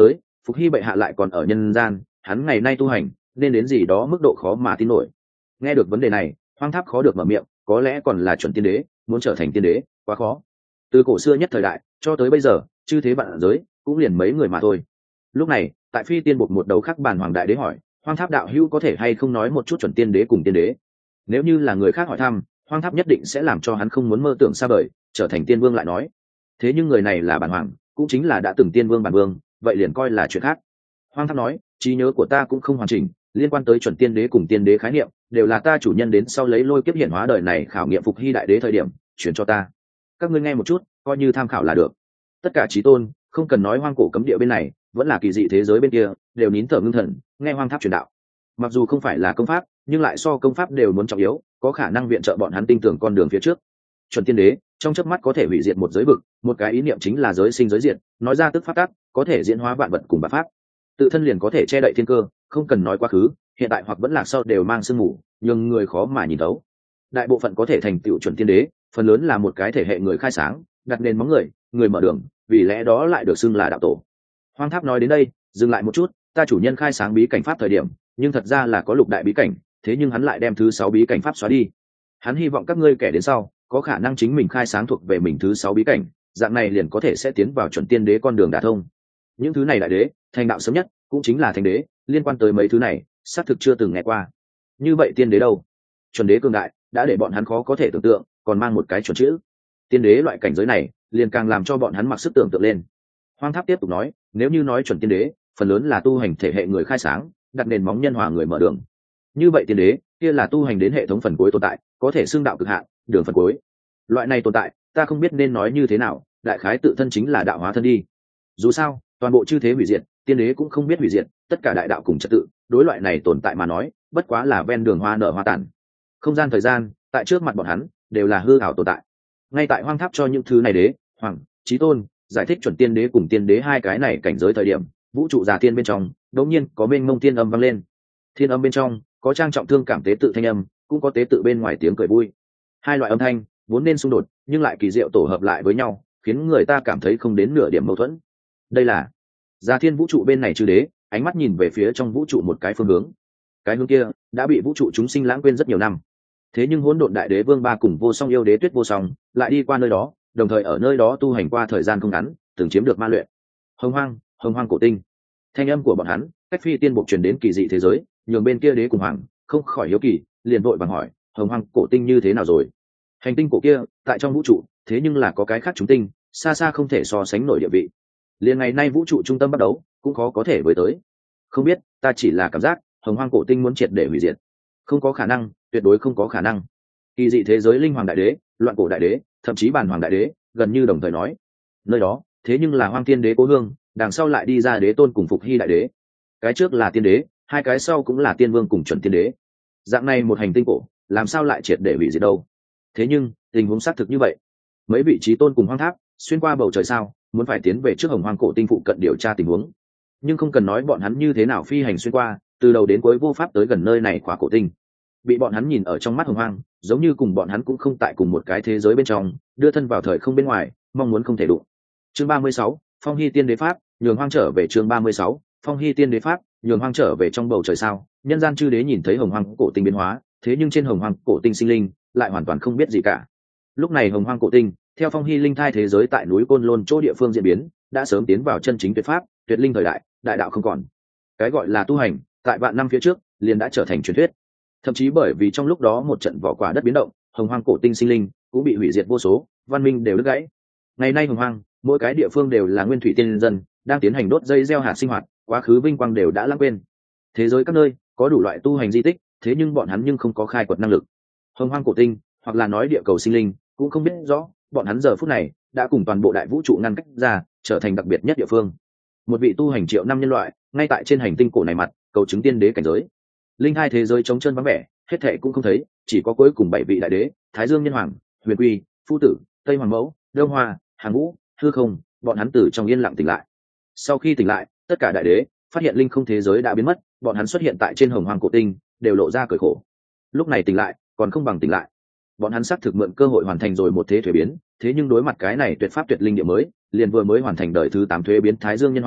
Phục hy bệ hạ lại còn ở nhân gian, hắn ngày nay tu hành nên đến gì đó mức độ khó mà tin nổi. Nghe được vấn đề này, Hoang Tháp khó được mở miệng, có lẽ còn là chuẩn tiên đế, muốn trở thành tiên đế quá khó. Từ cổ xưa nhất thời đại cho tới bây giờ, chư thế vạn giới cũng liền mấy người mà thôi. Lúc này, tại Phi Tiên Bột một đầu khắc bàn hoàng đại đế hỏi, Hoang Tháp đạo hữu có thể hay không nói một chút chuẩn tiên đế cùng tiên đế? Nếu như là người khác hỏi thăm, Hoang Tháp nhất định sẽ làm cho hắn không muốn mơ tưởng xa vời, trở thành tiên vương lại nói. Thế nhưng người này là bản hoàng, cũng chính là đã từng tiên vương bản vương, vậy liền coi là chuyện khác. Hoang Tháp nói, trí nhớ của ta cũng không hoàn chỉnh, liên quan tới chuẩn tiên đế cùng tiên đế khái niệm đều là ta chủ nhân đến sau lấy lôi kiếp hiển hóa đời này khảo nghiệm Phục hy đại đế thời điểm chuyển cho ta. Các ngươi nghe một chút, coi như tham khảo là được. Tất cả trí tôn, không cần nói hoang cổ cấm địa bên này, vẫn là kỳ dị thế giới bên kia, đều nín thở ngưng thần nghe Hoang Tháp truyền đạo. Mặc dù không phải là công pháp, nhưng lại so công pháp đều muốn trọng yếu, có khả năng viện trợ bọn hắn tin tưởng con đường phía trước. Chuẩn tiên đế trong chớp mắt có thể hủy diệt một giới vực, một cái ý niệm chính là giới sinh giới diệt, nói ra tức pháp tắc, có thể diễn hóa vạn vật cùng bát pháp, tự thân liền có thể che đậy thiên cơ, không cần nói quá khứ, hiện tại hoặc vẫn lạc sau đều mang sương mù, nhưng người khó mà nhìn thấu. Đại bộ phận có thể thành tựu chuẩn tiên đế, phần lớn là một cái thể hệ người khai sáng, đặt nền móng người mở đường, vì lẽ đó lại được xưng là đạo tổ. Hoang Tháp nói đến đây, dừng lại một chút, ta chủ nhân khai sáng bí cảnh pháp thời điểm, nhưng thật ra là có lục đại bí cảnh, thế nhưng hắn lại đem thứ 6 bí cảnh pháp xóa đi. Hắn hy vọng các ngươi kẻ đến sau có khả năng chính mình khai sáng thuộc về mình thứ 6 bí cảnh, dạng này liền có thể sẽ tiến vào chuẩn tiên đế con đường đả thông. Những thứ này đại đế thành đạo sớm nhất cũng chính là thánh đế, liên quan tới mấy thứ này xác thực chưa từng nghe qua. Như vậy tiên đế đâu? Chuẩn đế cường đại đã để bọn hắn khó có thể tưởng tượng, còn mang một cái chuẩn chữ tiên đế, loại cảnh giới này liền càng làm cho bọn hắn mặc sức tưởng tượng lên. Hoang Tháp tiếp tục nói, nếu như nói chuẩn tiên đế phần lớn là tu hành thể hệ người khai sáng, đặt nền móng nhân hòa người mở đường, như vậy tiên đế kia là tu hành đến hệ thống phần cuối tồn tại, có thể xưng đạo cực hạn, đường phần cuối. Loại này tồn tại ta không biết nên nói như thế nào, đại khái tự thân chính là đạo hóa thân đi. Dù sao toàn bộ chư thế hủy diệt, tiên đế cũng không biết hủy diệt, tất cả đại đạo cùng trật tự, đối loại này tồn tại mà nói bất quá là ven đường hoa nở hoa tàn. Không gian thời gian tại trước mặt bọn hắn đều là hư ảo tồn tại. Ngay tại Hoang Tháp cho những thứ này đế hoàng chí tôn giải thích chuẩn tiên đế cùng tiên đế hai cái này cảnh giới thời điểm, vũ trụ già tiên bên trong đột nhiên có mênh mông tiên âm vang lên. Thiên âm bên trong có trang trọng thương cảm tế tự thanh âm, cũng có tế tự bên ngoài tiếng cười vui. Hai loại âm thanh vốn nên xung đột, nhưng lại kỳ diệu tổ hợp lại với nhau, khiến người ta cảm thấy không đến nửa điểm mâu thuẫn. Đây là Già thiên vũ trụ bên này chư đế ánh mắt nhìn về phía trong vũ trụ một cái phương hướng. Cái hướng kia đã bị vũ trụ chúng sinh lãng quên rất nhiều năm. Thế nhưng hỗn độn đại đế vương ba cùng vô song yêu đế tuyết vô song lại đi qua nơi đó, đồng thời ở nơi đó tu hành qua thời gian không ngắn, từng chiếm được ma luyện. Hồng hoang cổ tinh. Thanh âm của bọn hắn cách Phi Tiên Bộc truyền đến kỳ dị thế giới, nhường bên kia đế cùng hoàng không khỏi hiếu kỳ, liền vội vàng hỏi, hồng hoang cổ tinh như thế nào rồi? Hành tinh cổ kia tại trong vũ trụ, thế nhưng là có cái khác chúng tinh, xa xa không thể so sánh nổi địa vị. Liền ngày nay vũ trụ trung tâm bắt đầu cũng khó có thể với tới. Không biết, ta chỉ là cảm giác hồng hoang cổ tinh muốn triệt để hủy diệt. Không có khả năng, tuyệt đối không có khả năng. Kỳ dị thế giới linh hoàng đại đế, loạn cổ đại đế, thậm chí bàn hoàng đại đế gần như đồng thời nói, nơi đó thế nhưng là hoang tiên đế cố hương, đằng sau lại đi ra đế tôn cùng Phục hy đại đế. Cái trước là tiên đế, hai cái sau cũng là tiên vương cùng chuẩn tiên đế. Dạng này một hành tinh cổ làm sao lại triệt để hủy diệt đâu? Thế nhưng tình huống xác thực như vậy. Mấy vị trí tôn cùng Hoang Tháp xuyên qua bầu trời sao, muốn phải tiến về trước hồng hoang cổ tinh phụ cận điều tra tình huống. Nhưng không cần nói bọn hắn như thế nào phi hành xuyên qua, từ đầu đến cuối vô pháp tới gần nơi này khóa cổ tinh. Bị bọn hắn nhìn ở trong mắt hồng hoang, giống như cùng bọn hắn cũng không tại cùng một cái thế giới bên trong, đưa thân vào thời không bên ngoài, mong muốn không thể đụng. Chương 36, Phong Hy Tiên Đế Pháp, nhường hoang trở về. Chương 36, Phong Hy Tiên Đế Pháp, nhường hoang trở về. Trong bầu trời sao, nhân gian chư đế nhìn thấy hồng hoang cổ tinh biến hóa, thế nhưng trên hồng hoang cổ tinh sinh linh lại hoàn toàn không biết gì cả. Lúc này hồng hoang cổ tinh theo Phong Hy linh thai thế giới tại núi Côn Lôn chỗ địa phương diễn biến, đã sớm tiến vào chân chính tuyệt pháp, tuyệt linh thời đại, đại đạo không còn. Cái gọi là tu hành, tại vạn năm phía trước liền đã trở thành truyền thuyết. Thậm chí bởi vì trong lúc đó một trận vỏ quả đất biến động, hồng hoang cổ tinh sinh linh cũng bị hủy diệt vô số, văn minh đều đứt gãy. Ngày nay hồng hoang, mỗi cái địa phương đều là nguyên thủy tiên dân đang tiến hành đốt dây gieo hạt sinh hoạt, quá khứ vinh quang đều đã lãng quên. Thế giới các nơi có đủ loại tu hành di tích, thế nhưng bọn hắn nhưng không có khai quật năng lực. Hồng hoang cổ tinh, hoặc là nói địa cầu sinh linh, cũng không biết rõ bọn hắn giờ phút này đã cùng toàn bộ đại vũ trụ ngăn cách ra, trở thành đặc biệt nhất địa phương. Một vị tu hành triệu năm nhân loại ngay tại trên hành tinh cổ này mặt cầu chứng tiên đế cảnh giới. Linh hai thế giới trống trơn vắng vẻ, hết thệ cũng không thấy, chỉ có cuối cùng 7 vị đại đế, Thái Dương Nhân Hoàng, Huyền Quy, Phu Tử, Tây Hoàng Mẫu, Đông Hoa, Hàng Ngũ, Hư Không, bọn hắn từ trong yên lặng tỉnh lại. Sau khi tỉnh lại, tất cả đại đế phát hiện linh không thế giới đã biến mất, bọn hắn xuất hiện tại trên hồng hoang cổ tinh, đều lộ ra cười khổ. Lúc này tỉnh lại, còn không bằng tỉnh lại. Bọn hắn xác thực mượn cơ hội hoàn thành rồi một thế thuế biến, thế nhưng đối mặt cái này tuyệt pháp tuyệt linh địa mới, liền vừa mới hoàn thành đời thứ 8 thuế biến Thái Dương Nhân Hoàng,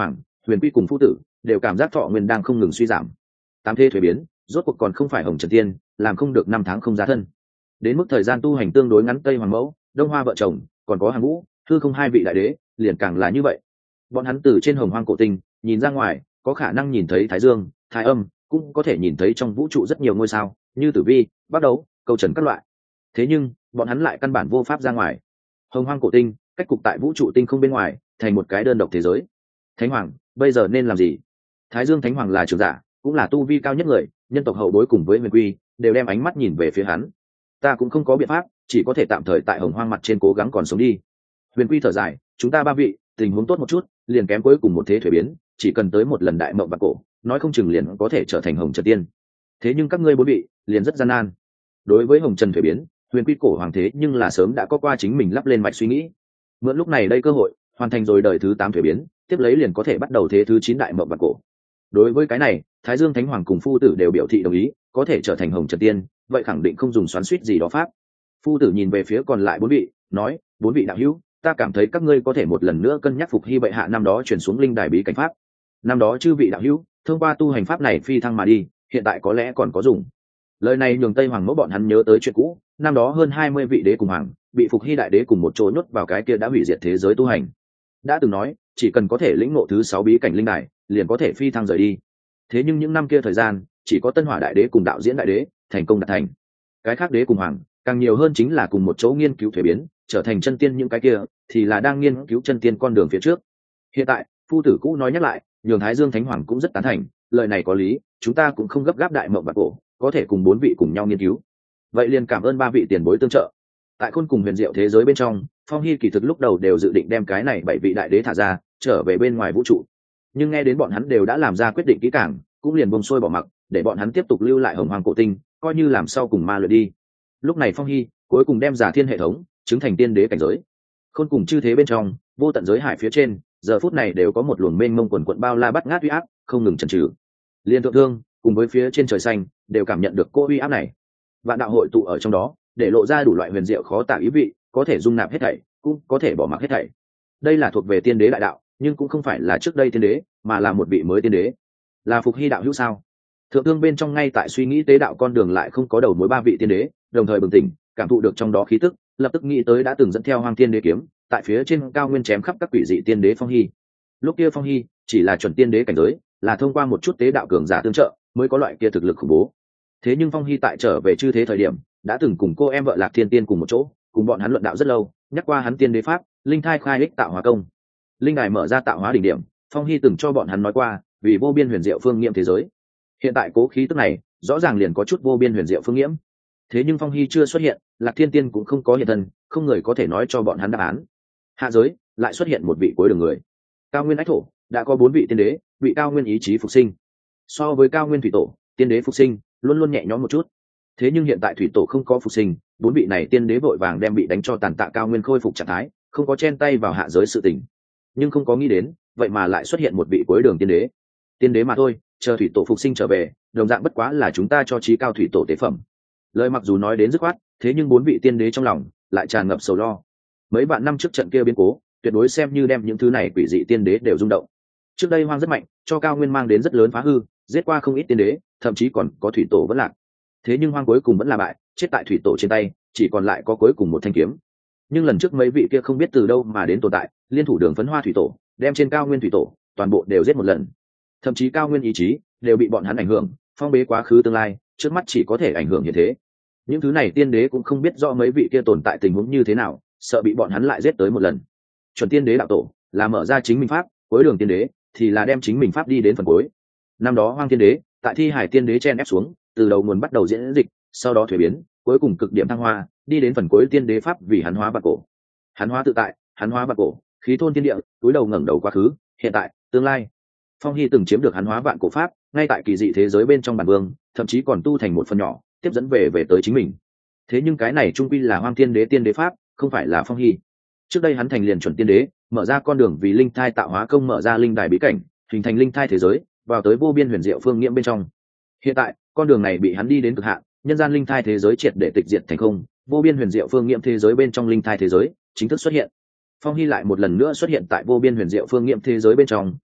Huyền Quy cùng Phu Tử đều cảm giác thọ nguyên đang không ngừng suy giảm. Tám thế thuế biến, rốt cuộc còn không phải Hồng Trần Tiên, làm không được 5 tháng không giá thân. Đến mức thời gian tu hành tương đối ngắn, Tây Hoàng Mẫu, Đông Hoa vợ chồng, còn có Hàng Vũ, Hư Không hai vị đại đế, liền càng là như vậy. Bọn hắn từ trên Hồng Hoang cổ tinh nhìn ra ngoài, có khả năng nhìn thấy Thái Dương, Thái Âm, cũng có thể nhìn thấy trong vũ trụ rất nhiều ngôi sao, như Tử Vi, Bắc Đấu, Câu Trần các loại. Thế nhưng, bọn hắn lại căn bản vô pháp ra ngoài. Hồng Hoang cổ tinh, cách cục tại vũ trụ tinh không bên ngoài, thành một cái đơn độc thế giới. Thánh Hoàng, bây giờ nên làm gì? Thái Dương Thánh Hoàng là trưởng giả, cũng là tu vi cao nhất người, nhân tộc hậu bối cùng với Huyền Quy đều đem ánh mắt nhìn về phía hắn. Ta cũng không có biện pháp, chỉ có thể tạm thời tại Hồng Hoang mặt trên cố gắng còn sống đi. Huyền Quy thở dài, chúng ta ba vị, tình huống tốt một chút, liền kém cuối cùng một thế thuế biến, chỉ cần tới một lần đại mộng bạc cổ, nói không chừng liền có thể trở thành Hồng Trần Tiên. Thế nhưng các ngươi bốn vị, liền rất gian nan. Đối với Hồng Trần thuế biến, Huyền Quy cổ hoàng thế nhưng là sớm đã có qua chính mình lắp lên mạch suy nghĩ. Mượn lúc này đây cơ hội, hoàn thành rồi đời thứ 8 thuế biến, tiếp lấy liền có thể bắt đầu thế thứ 9 đại mộng bạc cổ. Đối với cái này, Thái Dương Thánh Hoàng cùng Phu Tử đều biểu thị đồng ý, có thể trở thành Hồng Trần Tiên, vậy khẳng định không dùng xoắn xuýt gì đó pháp. Phu Tử nhìn về phía còn lại bốn vị, nói: bốn vị đạo hữu, ta cảm thấy các ngươi có thể một lần nữa cân nhắc phục hy bệ hạ năm đó truyền xuống linh đài bí cảnh pháp. Năm đó chư vị đạo hữu thông qua tu hành pháp này phi thăng mà đi, hiện tại có lẽ còn có dùng. Lời này nhường Tây Hoàng Mẫu bọn hắn nhớ tới chuyện cũ, năm đó hơn 20 vị đế cùng hoàng bị phục hy đại đế cùng một chỗ nhốt vào cái kia đã hủy diệt thế giới tu hành. Đã từng nói, chỉ cần có thể lĩnh ngộ thứ 6 bí cảnh linh đài, liền có thể phi thăng rời đi. Thế nhưng những năm kia thời gian, chỉ có Tân Hỏa đại đế cùng Đạo Diễn đại đế thành công đạt thành. Cái khác đế cùng hoàng, càng nhiều hơn chính là cùng một chỗ nghiên cứu thuế biến, trở thành chân tiên, những cái kia thì là đang nghiên cứu chân tiên con đường phía trước. Hiện tại, Phu Tử cũ nói nhắc lại, nhường Thái Dương Thánh Hoàng cũng rất tán thành, lời này có lý, chúng ta cũng không gấp gáp đại mộng bạc cổ, có thể cùng 4 vị cùng nhau nghiên cứu. Vậy liền cảm ơn 3 vị tiền bối tương trợ. Tại Khôn cùng huyền diệu thế giới bên trong, Phong Hy kỳ thực lúc đầu đều dự định đem cái này 7 vị đại đế thả ra, trở về bên ngoài vũ trụ. Nhưng nghe đến bọn hắn đều đã làm ra quyết định kỹ càng, cũng liền buông xuôi bỏ mặc, để bọn hắn tiếp tục lưu lại Hồng Hoàng cổ tinh, coi như làm sau cùng ma luyện đi. Lúc này Phong Hy cuối cùng đem Giả Thiên hệ thống chứng thành tiên đế cảnh giới. Khôn cùng chư thế bên trong, vô tận giới hải phía trên, giờ phút này đều có một luồng mênh mông quần quận bao la bắt ngát uy áp, không ngừng chần chừ. Liên thượng thương cùng với phía trên trời xanh đều cảm nhận được cô uy áp này. Vạn đạo hội tụ ở trong đó, để lộ ra đủ loại huyền diệu khó tả ý vị, có thể dung nạp hết thảy, cũng có thể bỏ mặc hết thảy. Đây là thuộc về tiên đế đại đạo, nhưng cũng không phải là trước đây tiên đế, mà là một vị mới tiên đế. Là phục hy đạo hữu sao? Thượng thương bên trong ngay tại suy nghĩ tế đạo con đường lại không có đầu mối 3 vị tiên đế, đồng thời bừng tỉnh, cảm thụ được trong đó khí tức, lập tức nghĩ tới đã từng dẫn theo Hoang Tiên Đế kiếm, tại phía trên cao nguyên chém khắp các quỷ dị tiên đế Phong Hy. Lúc kia Phong Hy chỉ là chuẩn tiên đế cảnh giới, là thông qua một chút tế đạo cường giả tương trợ mới có loại kia thực lực khủng bố. Thế nhưng Phong Hy tại trở về chư thế thời điểm, đã từng cùng cô em vợ Lạc Thiên Tiên cùng một chỗ, cùng bọn hắn luận đạo rất lâu, nhắc qua hắn tiên đế pháp, linh thai khai ích tạo hóa công. Linh đài mở ra tạo hóa đỉnh điểm, Phong Hy từng cho bọn hắn nói qua, vì vô biên huyền diệu phương nghiệm thế giới. Hiện tại cố khí tức này, rõ ràng liền có chút vô biên huyền diệu phương nghiễm. Thế nhưng Phong Hy chưa xuất hiện, Lạc Thiên Tiên cũng không có hiện thân, không người có thể nói cho bọn hắn đáp án. Hạ giới lại xuất hiện một vị cuối đường người. Cao Nguyên Ách Thổ đã có 4 vị tiên đế, vị Cao Nguyên ý chí phục sinh. So với Cao Nguyên Thủy Tổ, tiên đế phục sinh luôn luôn nhẹ nhõm một chút. Thế nhưng hiện tại Thủy Tổ không có phục sinh, 4 vị này tiên đế vội vàng đem bị đánh cho tàn tạ Cao Nguyên khôi phục trạng thái, không có chen tay vào hạ giới sự tình. Nhưng không có nghĩ đến, vậy mà lại xuất hiện một vị cuối đường tiên đế. Tiên đế mà thôi, chờ Thủy Tổ phục sinh trở về, đồng dạng bất quá là chúng ta cho trí cao Thủy Tổ tế phẩm. Lời mặc dù nói đến dứt khoát, thế nhưng 4 vị tiên đế trong lòng lại tràn ngập sầu lo. Mấy vạn năm trước trận kia biến cố, tuyệt đối xem như đem những thứ này quỷ dị tiên đế đều rung động. Trước đây Hoang rất mạnh, cho Cao Nguyên mang đến rất lớn phá hư, giết qua không ít tiên đế, thậm chí còn có Thủy Tổ vẫn lạc. Thế nhưng Hoang cuối cùng vẫn là bại, chết tại Thủy Tổ trên tay, chỉ còn lại có cuối cùng một thanh kiếm. Nhưng lần trước mấy vị kia không biết từ đâu mà đến tồn tại, liên thủ Đường Phấn Hoa Thủy Tổ, đem trên Cao Nguyên Thủy Tổ toàn bộ đều giết một lần. Thậm chí Cao Nguyên ý chí đều bị bọn hắn ảnh hưởng, phong bế quá khứ tương lai, trước mắt chỉ có thể ảnh hưởng hiện thế. Những thứ này tiên đế cũng không biết rõ mấy vị kia tồn tại tình huống như thế nào, sợ bị bọn hắn lại giết tới một lần. Chuẩn tiên đế đạo tổ là mở ra chính mình pháp, cuối đường tiên đế thì là đem chính mình pháp đi đến phần cuối. Năm đó Hoang tiên đế tại Thi Hải tiên đế chen ép xuống, từ đầu nguồn bắt đầu diễn dịch, sau đó thuế biến, cuối cùng cực điểm thăng hoa, đi đến phần cuối tiên đế pháp vì hắn hóa vạn cổ. Hắn hóa tự tại, hắn hóa vạn cổ, khí thôn thiên địa, túi đầu ngẩng đầu quá khứ, hiện tại, tương lai. Phong Hy từng chiếm được hắn hóa vạn cổ pháp, ngay tại kỳ dị thế giới bên trong bản vương, thậm chí còn tu thành một phần nhỏ, tiếp dẫn về tới chính mình. Thế nhưng cái này trung quy là Hoang tiên đế pháp, không phải là Phong Hy. Trước đây hắn thành liền chuẩn tiên đế, mở ra con đường vì linh thai tạo hóa công, mở ra linh đài bí cảnh, hình thành linh thai thế giới, vào tới vô biên huyền diệu phương nghiễm bên trong. Hiện tại con đường này bị hắn đi đến cực hạn, nhân gian linh thai thế giới triệt để tịch diệt thành không, vô biên huyền diệu phương nghiễm thế giới bên trong linh thai thế giới chính thức xuất hiện. Phong Hy lại một lần nữa xuất hiện tại vô biên huyền diệu phương nghiễm thế giới bên trong,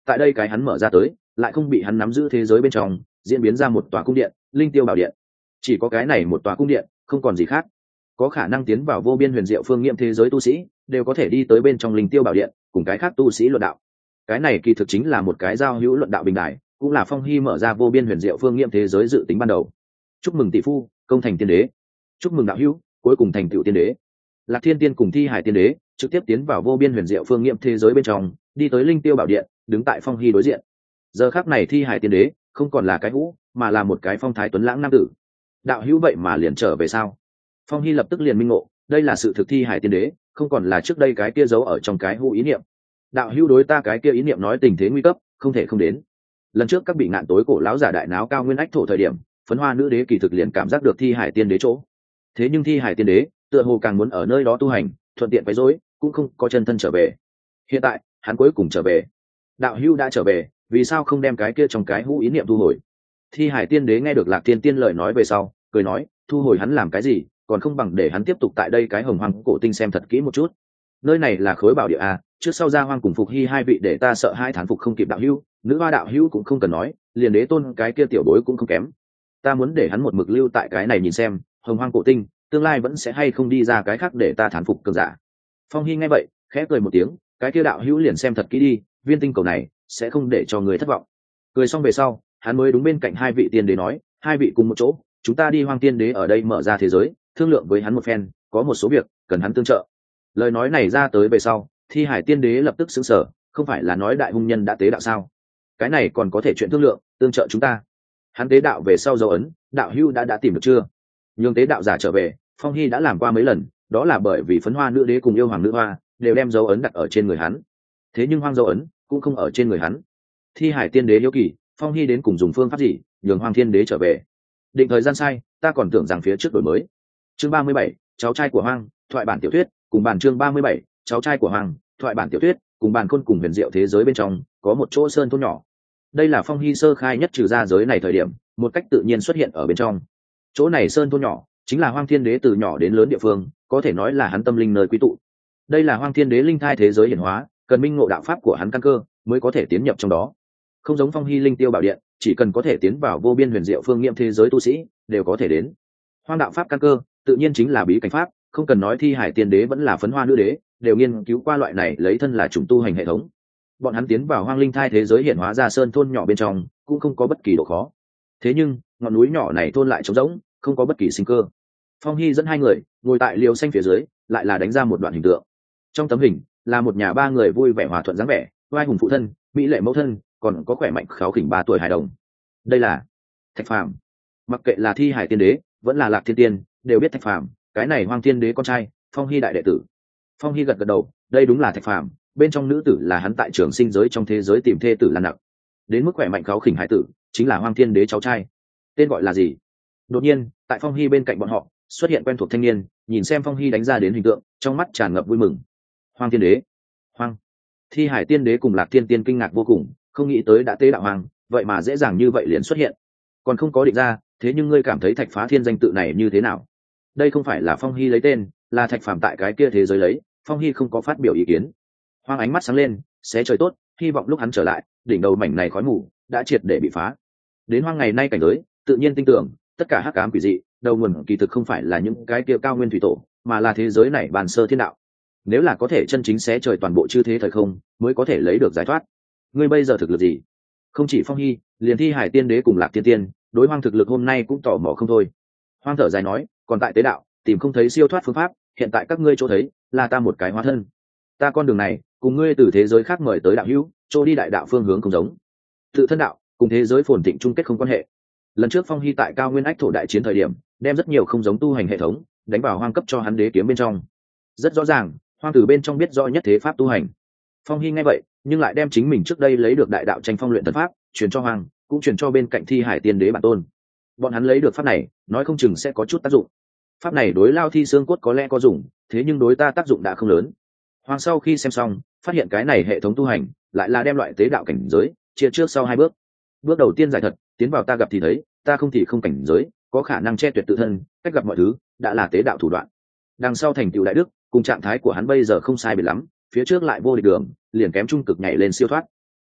tại đây cái hắn mở ra tới lại không bị hắn nắm giữ thế giới bên trong diễn biến ra một tòa cung điện linh tiêu bảo điện. Chỉ có cái này một tòa cung điện, không còn gì khác. Có khả năng tiến vào vô biên huyền diệu phương nghiệm thế giới tu sĩ đều có thể đi tới bên trong linh tiêu bảo điện cùng cái khác tu sĩ luận đạo. Cái này kỳ thực chính là một cái giao hữu luận đạo bình đại, cũng là Phong Hy mở ra vô biên huyền diệu phương nghiệm thế giới dự tính ban đầu. Chúc mừng tỷ phu công thành tiên đế, chúc mừng đạo hữu cuối cùng thành tựu tiên đế. Lạc Thiên Tiên cùng Thi Hải Tiên đế trực tiếp tiến vào vô biên huyền diệu phương nghiệm thế giới bên trong, đi tới linh tiêu bảo điện, đứng tại Phong Hy đối diện. Giờ khắc này Thi Hải Tiên đế không còn là cái hũ, mà là một cái phong thái tuấn lãng nam tử. Đạo hữu vậy mà liền trở về sao? Phong Hy lập tức liền minh ngộ, đây là sự thực Thi Hải Tiên đế, không còn là trước đây cái kia giấu ở trong cái hũ ý niệm. Đạo hữu đối ta cái kia ý niệm nói tình thế nguy cấp, không thể không đến. Lần trước các bị ngạn tối cổ lão giả đại náo cao nguyên ách thổ thời điểm, phấn hoa nữ đế kỳ thực liền cảm giác được Thi Hải Tiên đế chỗ. Thế nhưng Thi Hải Tiên đế tựa hồ càng muốn ở nơi đó tu hành, thuận tiện quấy rối, cũng không có chân thân trở về. Hiện tại hắn cuối cùng trở về. Đạo hữu đã trở về, vì sao không đem cái kia trong cái hũ ý niệm thu hồi? Thi Hải Tiên đế nghe được Lạc Thiên Tiên lời nói về sau, cười nói, thu hồi hắn làm cái gì, còn không bằng để hắn tiếp tục tại đây cái hồng hoang cổ tinh xem thật kỹ một chút. Nơi này là khối bảo địa a, trước sau ra hoang cùng Phục Hy hai vị để ta sợ hai thán phục không kịp đạo hữu, nữ hoa đạo hữu cũng không cần nói, liền đế tôn cái kia tiểu bối cũng không kém. Ta muốn để hắn một mực lưu tại cái này nhìn xem, hồng hoang cổ tinh, tương lai vẫn sẽ hay không đi ra cái khác để ta thán phục cường giả. Phong Hy nghe vậy, khẽ cười một tiếng, cái kia đạo hữu liền xem thật kỹ đi, viên tinh cầu này sẽ không để cho người thất vọng. Cười xong về sau, hắn mới đúng bên cạnh hai vị tiên đế nói, hai vị cùng một chỗ, chúng ta đi hoang tiên đế ở đây mở ra thế giới, thương lượng với hắn một phen, có một số việc cần hắn tương trợ. Lời nói này ra tới về sau, Thi Hải Tiên đế lập tức sững sờ, không phải là nói đại hung nhân đã tế đạo sao? Cái này còn có thể chuyện thương lượng, tương trợ chúng ta. Hắn tế đạo về sau dấu ấn, đạo hữu đã tìm được chưa? Nhưng tế đạo giả trở về, Phong Hy đã làm qua mấy lần, đó là bởi vì phấn hoa nữ đế cùng yêu hoàng nữ hoa đều đem dấu ấn đặt ở trên người hắn. Thế nhưng hoang dấu ấn cũng không ở trên người hắn. Thi Hải Tiên đế hiếu kỳ, Phong Hy đến cùng dùng phương pháp gì nhường Hoang Thiên đế trở về? Định thời gian sai, ta còn tưởng rằng phía trước đổi mới. Chương 37, cháu trai của Hoang, thoại bản tiểu thuyết, cùng bản chương 37, cháu trai của Hoang, thoại bản tiểu thuyết, cùng bản khôn cùng huyền diệu thế giới bên trong có một chỗ sơn thôn nhỏ. Đây là Phong Hy sơ khai nhất trừ ra giới này thời điểm, một cách tự nhiên xuất hiện ở bên trong. Chỗ này sơn thôn nhỏ, chính là Hoang Thiên đế từ nhỏ đến lớn địa phương, có thể nói là hắn tâm linh nơi quý tụ. Đây là Hoang Thiên đế linh thai thế giới hiển hóa, cần minh ngộ đạo pháp của hắn căn cơ mới có thể tiến nhập trong đó. Không giống Phong Hy linh tiêu bảo điện, chỉ cần có thể tiến vào vô biên huyền diệu phương nghiệm thế giới tu sĩ đều có thể đến. Hoang đạo pháp căn cơ tự nhiên chính là bí cảnh pháp, không cần nói Thi Hải Tiên đế vẫn là phấn hoa nữ đế đều nghiên cứu qua loại này lấy thân là chủng tu hành hệ thống. Bọn hắn tiến vào hoang linh thai thế giới hiện hóa ra sơn thôn nhỏ bên trong cũng không có bất kỳ độ khó. Thế nhưng ngọn núi nhỏ này thôn lại trống rỗng, không có bất kỳ sinh cơ. Phong Hy dẫn hai người ngồi tại liều xanh phía dưới, lại là đánh ra một đoạn hình tượng. Trong tấm hình là một nhà ba người vui vẻ hòa thuận dáng vẻ, vai hùng phụ thân, mỹ lệ mẫu thân, còn có khỏe mạnh kháu khỉnh 3 tuổi hài đồng. Đây là Thạch Phàm. Mặc kệ là Thi Hải Tiên đế vẫn là Lạc Thiên Tiên đều biết Thạch Phàm, cái này Hoang Thiên đế con trai, Phong Hy đại đệ tử. Phong Hy gật gật đầu, đây đúng là Thạch Phàm, bên trong nữ tử là hắn tại trường sinh giới trong thế giới tìm thê tử Lan Nặc. Đến mức khỏe mạnh kháu khỉnh hải tử chính là Hoang Thiên đế cháu trai. Tên gọi là gì? Đột nhiên tại Phong Hy bên cạnh bọn họ xuất hiện quen thuộc thanh niên, nhìn xem Phong Hy đánh ra đến hình tượng, trong mắt tràn ngập vui mừng. Hoang Thiên đế. Hoang. Thi Hải Tiên đế cùng Lạc Thiên Tiên kinh ngạc vô cùng, không nghĩ tới đã tế đạo hoàng, vậy mà dễ dàng như vậy liền xuất hiện. Còn không có định ra, thế nhưng ngươi cảm thấy Thạch Phá Thiên danh tự này như thế nào? Đây không phải là Phong Hy lấy tên, là Thạch Phàm tại cái kia thế giới lấy, Phong Hy không có phát biểu ý kiến. Hoang ánh mắt sáng lên, xé trời tốt, hy vọng lúc hắn trở lại, đỉnh đầu mảnh này khói mù đã triệt để bị phá. Đến Hoang ngày nay cảnh giới, tự nhiên tin tưởng, tất cả hắc ám quỷ dị, đầu nguồn kỳ thực không phải là những cái kia cao nguyên thủy tổ, mà là thế giới này bàn sơ thiên đạo. Nếu là có thể chân chính xé trời toàn bộ chư thế thời không, mới có thể lấy được giải thoát. Ngươi bây giờ thực lực gì? Không chỉ Phong Hy, liền Thi Hải Tiên đế cùng Lạc Tiên Tiên, đối Hoang thực lực hôm nay cũng tò mò không thôi. Hoang thở dài nói, còn tại tế đạo, tìm không thấy siêu thoát phương pháp, hiện tại các ngươi chỗ thấy là ta một cái hóa thân. Ta con đường này, cùng ngươi từ thế giới khác mời tới đạo hữu, chỗ đi đại đạo phương hướng không giống. Tự thân đạo cùng thế giới phồn thịnh chung kết không quan hệ. Lần trước Phong Hy tại cao nguyên ách thổ đại chiến thời điểm, đem rất nhiều không giống tu hành hệ thống đánh vào Hoang cấp cho hắn đế kiếm bên trong. Rất rõ ràng, Hoang từ bên trong biết rõ nhất thế pháp tu hành. Phong Hy nghe vậy, nhưng lại đem chính mình trước đây lấy được đại đạo tranh phong luyện thần pháp truyền cho Hoang, cũng truyền cho bên cạnh Thi Hải Tiên đế bản tôn. Bọn hắn lấy được pháp này, nói không chừng sẽ có chút tác dụng. Pháp này đối Lao Thi xương cốt có lẽ có dùng, thế nhưng đối ta tác dụng đã không lớn. Hoàng sau khi xem xong, phát hiện cái này hệ thống tu hành lại là đem loại tế đạo cảnh giới chia trước sau 2 bước. Bước đầu tiên giải thật, tiến vào ta gặp thì thấy, ta không thì không cảnh giới, có khả năng che tuyệt tự thân, cách gặp mọi thứ, đã là tế đạo thủ đoạn. Đằng sau thành tựu đại đức, cùng trạng thái của hắn bây giờ không sai biệt lắm, phía trước lại vô địch đường, liền kém trung cực nhảy lên siêu thoát.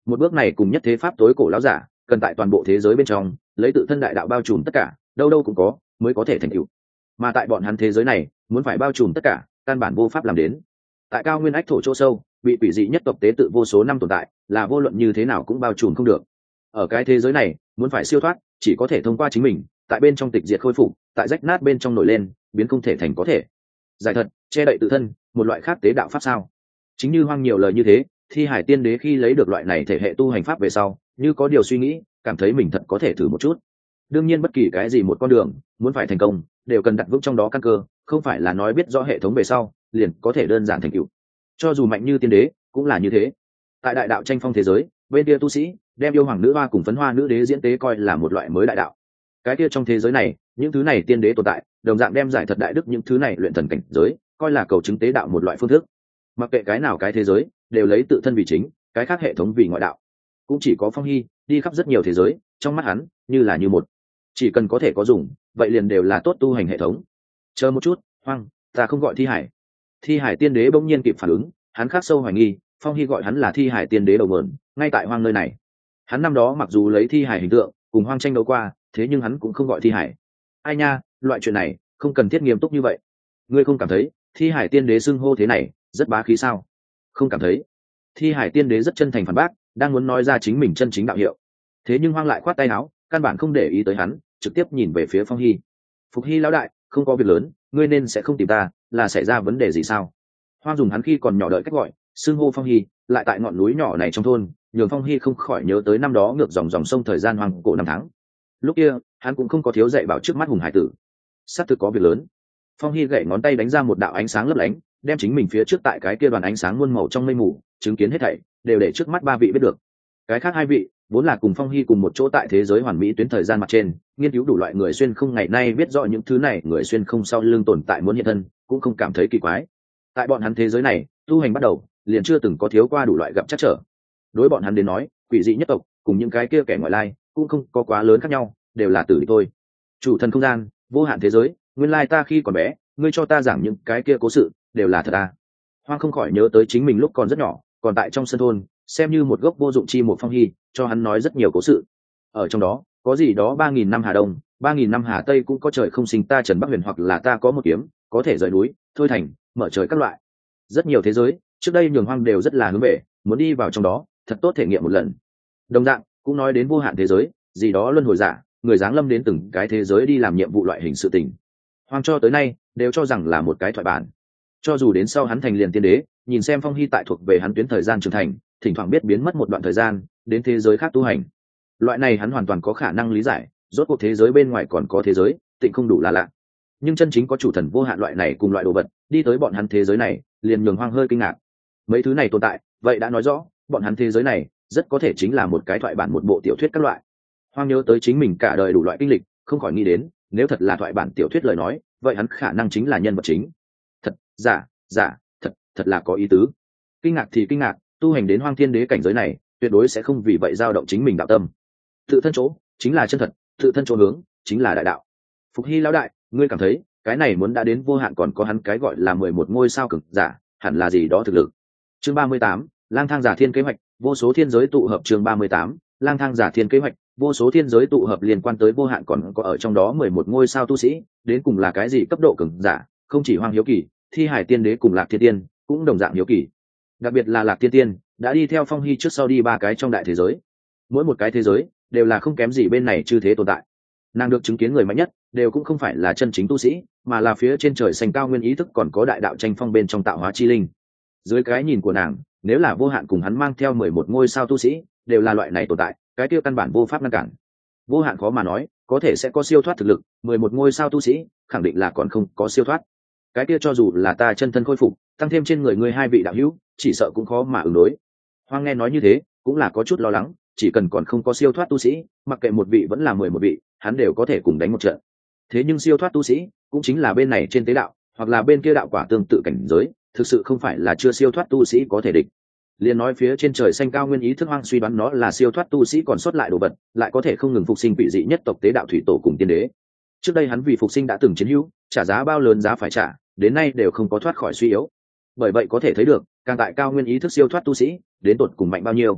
Một bước này cùng nhất thế pháp tối cổ lão giả cần tại toàn bộ thế giới bên trong lấy tự thân đại đạo bao trùm tất cả, đâu đâu cũng có mới có thể thành tựu. Mà tại bọn hắn thế giới này muốn phải bao trùm tất cả căn bản vô pháp làm đến. Tại cao nguyên ách thổ chỗ sâu bị quỷ dị nhất tộc tế tự vô số năm tồn tại là vô luận như thế nào cũng bao trùm không được. Ở cái thế giới này muốn phải siêu thoát chỉ có thể thông qua chính mình tại bên trong tịch diệt khôi phục, tại rách nát bên trong nổi lên biến không thể thành có thể. Giải thật che đậy tự thân, một loại khác tế đạo pháp sao? Chính như Hoang nhiều lời như thế, Thi Hải Tiên Đế khi lấy được loại này thể hệ tu hành pháp về sau như có điều suy nghĩ, cảm thấy mình thật có thể thử một chút. Đương nhiên bất kỳ cái gì một con đường muốn phải thành công đều cần đặt vững trong đó căn cơ, không phải là nói biết rõ hệ thống về sau liền có thể đơn giản thành tựu. Cho dù mạnh như tiên đế cũng là như thế. Tại đại đạo tranh phong thế giới, bên kia tu sĩ đem yêu hoàng nữ hoa cùng phấn hoa nữ đế diễn tế coi là một loại mới đại đạo. Cái kia trong thế giới này những thứ này tiên đế tồn tại đồng dạng đem giải thật đại đức những thứ này luyện thần cảnh giới coi là cầu chứng tế đạo một loại phương thức. Mặc kệ cái nào cái thế giới đều lấy tự thân vì chính, cái khác hệ thống vì ngoại đạo. Cũng chỉ có Phong Hy đi khắp rất nhiều thế giới, trong mắt hắn như là như một, chỉ cần có thể có dùng vậy liền đều là tốt tu hành hệ thống. Chờ một chút, Hoang, ta không gọi Thi Hải. Thi Hải Tiên Đế bỗng nhiên kịp phản ứng, hắn khắc sâu hoài nghi Phong Hy gọi hắn là Thi Hải Tiên Đế đầu mượn ngay tại Hoang nơi này. Hắn năm đó mặc dù lấy Thi Hải hình tượng cùng Hoang tranh đấu qua, thế nhưng hắn cũng không gọi Thi Hải. Ai nha, loại chuyện này không cần thiết nghiêm túc như vậy. Ngươi không cảm thấy Thi Hải Tiên Đế xưng hô thế này rất bá khí sao? Không cảm thấy. Thi Hải Tiên Đế rất chân thành phản bác, đang muốn nói ra chính mình chân chính đạo hiệu, thế nhưng Hoang lại khoát tay áo, căn bản không để ý tới hắn, trực tiếp nhìn về phía Phong Hy. Phục Hy lão đại, không có việc lớn, ngươi nên sẽ không tìm ta, là xảy ra vấn đề gì sao? Hoang dùng hắn khi còn nhỏ đợi cách gọi xưng hô Phong Hy, lại tại ngọn núi nhỏ này trong thôn nhường Phong Hy không khỏi nhớ tới năm đó ngược dòng dòng sông thời gian hoang cổ năm tháng. Lúc kia hắn cũng không có thiếu dạy bảo trước mắt hùng hải tử. Sắp thực có việc lớn. Phong Hy gậy ngón tay đánh ra một đạo ánh sáng lấp lánh, đem chính mình phía trước tại cái kia đoàn ánh sáng muôn màu trong mây mù chứng kiến hết thảy đều để trước mắt ba vị biết được. Cái khác hai vị vốn là cùng Phong Hy cùng một chỗ tại thế giới hoàn mỹ tuyến thời gian mặt trên nghiên cứu đủ loại người xuyên không, ngày nay biết rõ những thứ này người xuyên không sau lưng tồn tại muốn hiện thân cũng không cảm thấy kỳ quái. Tại bọn hắn thế giới này tu hành bắt đầu liền chưa từng có thiếu qua đủ loại gặp trắc trở. Đối bọn hắn đến nói quỷ dị nhất tộc cùng những cái kia kẻ ngoại lai cũng không có quá lớn khác nhau, đều là tử địch thôi. Chủ thần không gian, vô hạn thế giới, nguyên lai ta khi còn bé ngươi cho ta giảng những cái kia cố sự đều là thật à? Hoang không khỏi nhớ tới chính mình lúc còn rất nhỏ, còn tại trong sân thôn xem như một gốc vô dụng chi một Phong Hy cho hắn nói rất nhiều cố sự. Ở trong đó có gì đó 3.000 năm Hà Đông, 3.000 năm Hà Tây, cũng có trời không sinh ta Trần Bắc Huyền, hoặc là ta có một kiếm có thể rời núi thôi thành mở trời các loại. Rất nhiều thế giới trước đây nhường Hoang đều rất là hướng về, muốn đi vào trong đó thật tốt thể nghiệm một lần. Đồng dạng cũng nói đến vô hạn thế giới, gì đó luân hồi giả, người giáng lâm đến từng cái thế giới đi làm nhiệm vụ loại hình sự tình. Hoang cho tới nay đều cho rằng là một cái thoại bản. Cho dù đến sau hắn thành liền tiên đế, nhìn xem Phong Hy tại thuộc về hắn tuyến thời gian trưởng thành, thỉnh thoảng biết biến mất một đoạn thời gian đến thế giới khác tu hành, loại này hắn hoàn toàn có khả năng lý giải, rốt cuộc thế giới bên ngoài còn có thế giới tịnh không đủ là lạ. Nhưng chân chính có chủ thần vô hạn loại này cùng loại đồ vật đi tới bọn hắn thế giới này, liền nhường Hoang hơi kinh ngạc. Mấy thứ này tồn tại vậy đã nói rõ bọn hắn thế giới này rất có thể chính là một cái thoại bản, một bộ tiểu thuyết các loại. Hoang nhớ tới chính mình cả đời đủ loại kinh lịch, không khỏi nghĩ đến nếu thật là thoại bản tiểu thuyết lời nói, vậy hắn khả năng chính là nhân vật chính. Thật giả, giả thật, thật là có ý tứ. Kinh ngạc thì kinh ngạc, tu hành đến Hoang Thiên Đế cảnh giới này tuyệt đối sẽ không vì vậy dao động chính mình đạo tâm. Tự thân chỗ chính là chân thật, tự thân chỗ hướng chính là đại đạo. Phục Hy lão đại, ngươi cảm thấy cái này muốn đã đến vô hạn còn có hắn cái gọi là 11 ngôi sao cực giả, hẳn là gì đó thực lực. Chương 38, lang thang giả thiên kế hoạch, vô số thiên giới tụ hợp. Chương 38, lang thang giả thiên kế hoạch, vô số thiên giới tụ hợp. Liên quan tới vô hạn còn có ở trong đó 11 ngôi sao tu sĩ, đến cùng là cái gì cấp độ cường giả, không chỉ Hoang hiếu kỳ, Thi Hải Tiên Đế cùng Lạc Thiên Tiên cũng đồng dạng hiếu kỳ. Đặc biệt là Lạc Thiên Tiên đã đi theo Phong Hy trước sau đi 3 cái trong đại thế giới, mỗi một cái thế giới đều là không kém gì bên này chư thế tồn tại. Nàng được chứng kiến người mạnh nhất đều cũng không phải là chân chính tu sĩ, mà là phía trên trời xanh cao nguyên ý thức còn có đại đạo tranh phong bên trong tạo hóa chi linh. Dưới cái nhìn của nàng, nếu là vô hạn cùng hắn mang theo 11 ngôi sao tu sĩ đều là loại này tồn tại, cái kia căn bản vô pháp ngăn cản. Vô hạn khó mà nói, có thể sẽ có siêu thoát thực lực, 11 ngôi sao tu sĩ khẳng định là còn không có siêu thoát. Cái kia cho dù là ta chân thân khôi phục, tăng thêm trên người ngươi 2 vị đạo hữu, chỉ sợ cũng khó mà ứng đối. Hoang nghe nói như thế cũng là có chút lo lắng, chỉ cần còn không có siêu thoát tu sĩ, mặc kệ một vị vẫn là 11 vị, hắn đều có thể cùng đánh một trận. Thế nhưng siêu thoát tu sĩ cũng chính là bên này trên tế đạo hoặc là bên kia đạo quả tương tự cảnh giới, thực sự không phải là chưa siêu thoát tu sĩ có thể địch. Liên nói phía trên trời xanh cao nguyên ý thức Hoang suy đoán nó là siêu thoát tu sĩ còn sót lại đồ vật, lại có thể không ngừng phục sinh quỷ dị nhất tộc tế đạo thủy tổ cùng tiên đế. Trước đây hắn vì phục sinh đã từng chiến hữu, trả giá bao lớn giá phải trả, đến nay đều không có thoát khỏi suy yếu. Bởi vậy có thể thấy được, càng tại cao nguyên ý thức siêu thoát tu sĩ đến tột cùng mạnh bao nhiêu.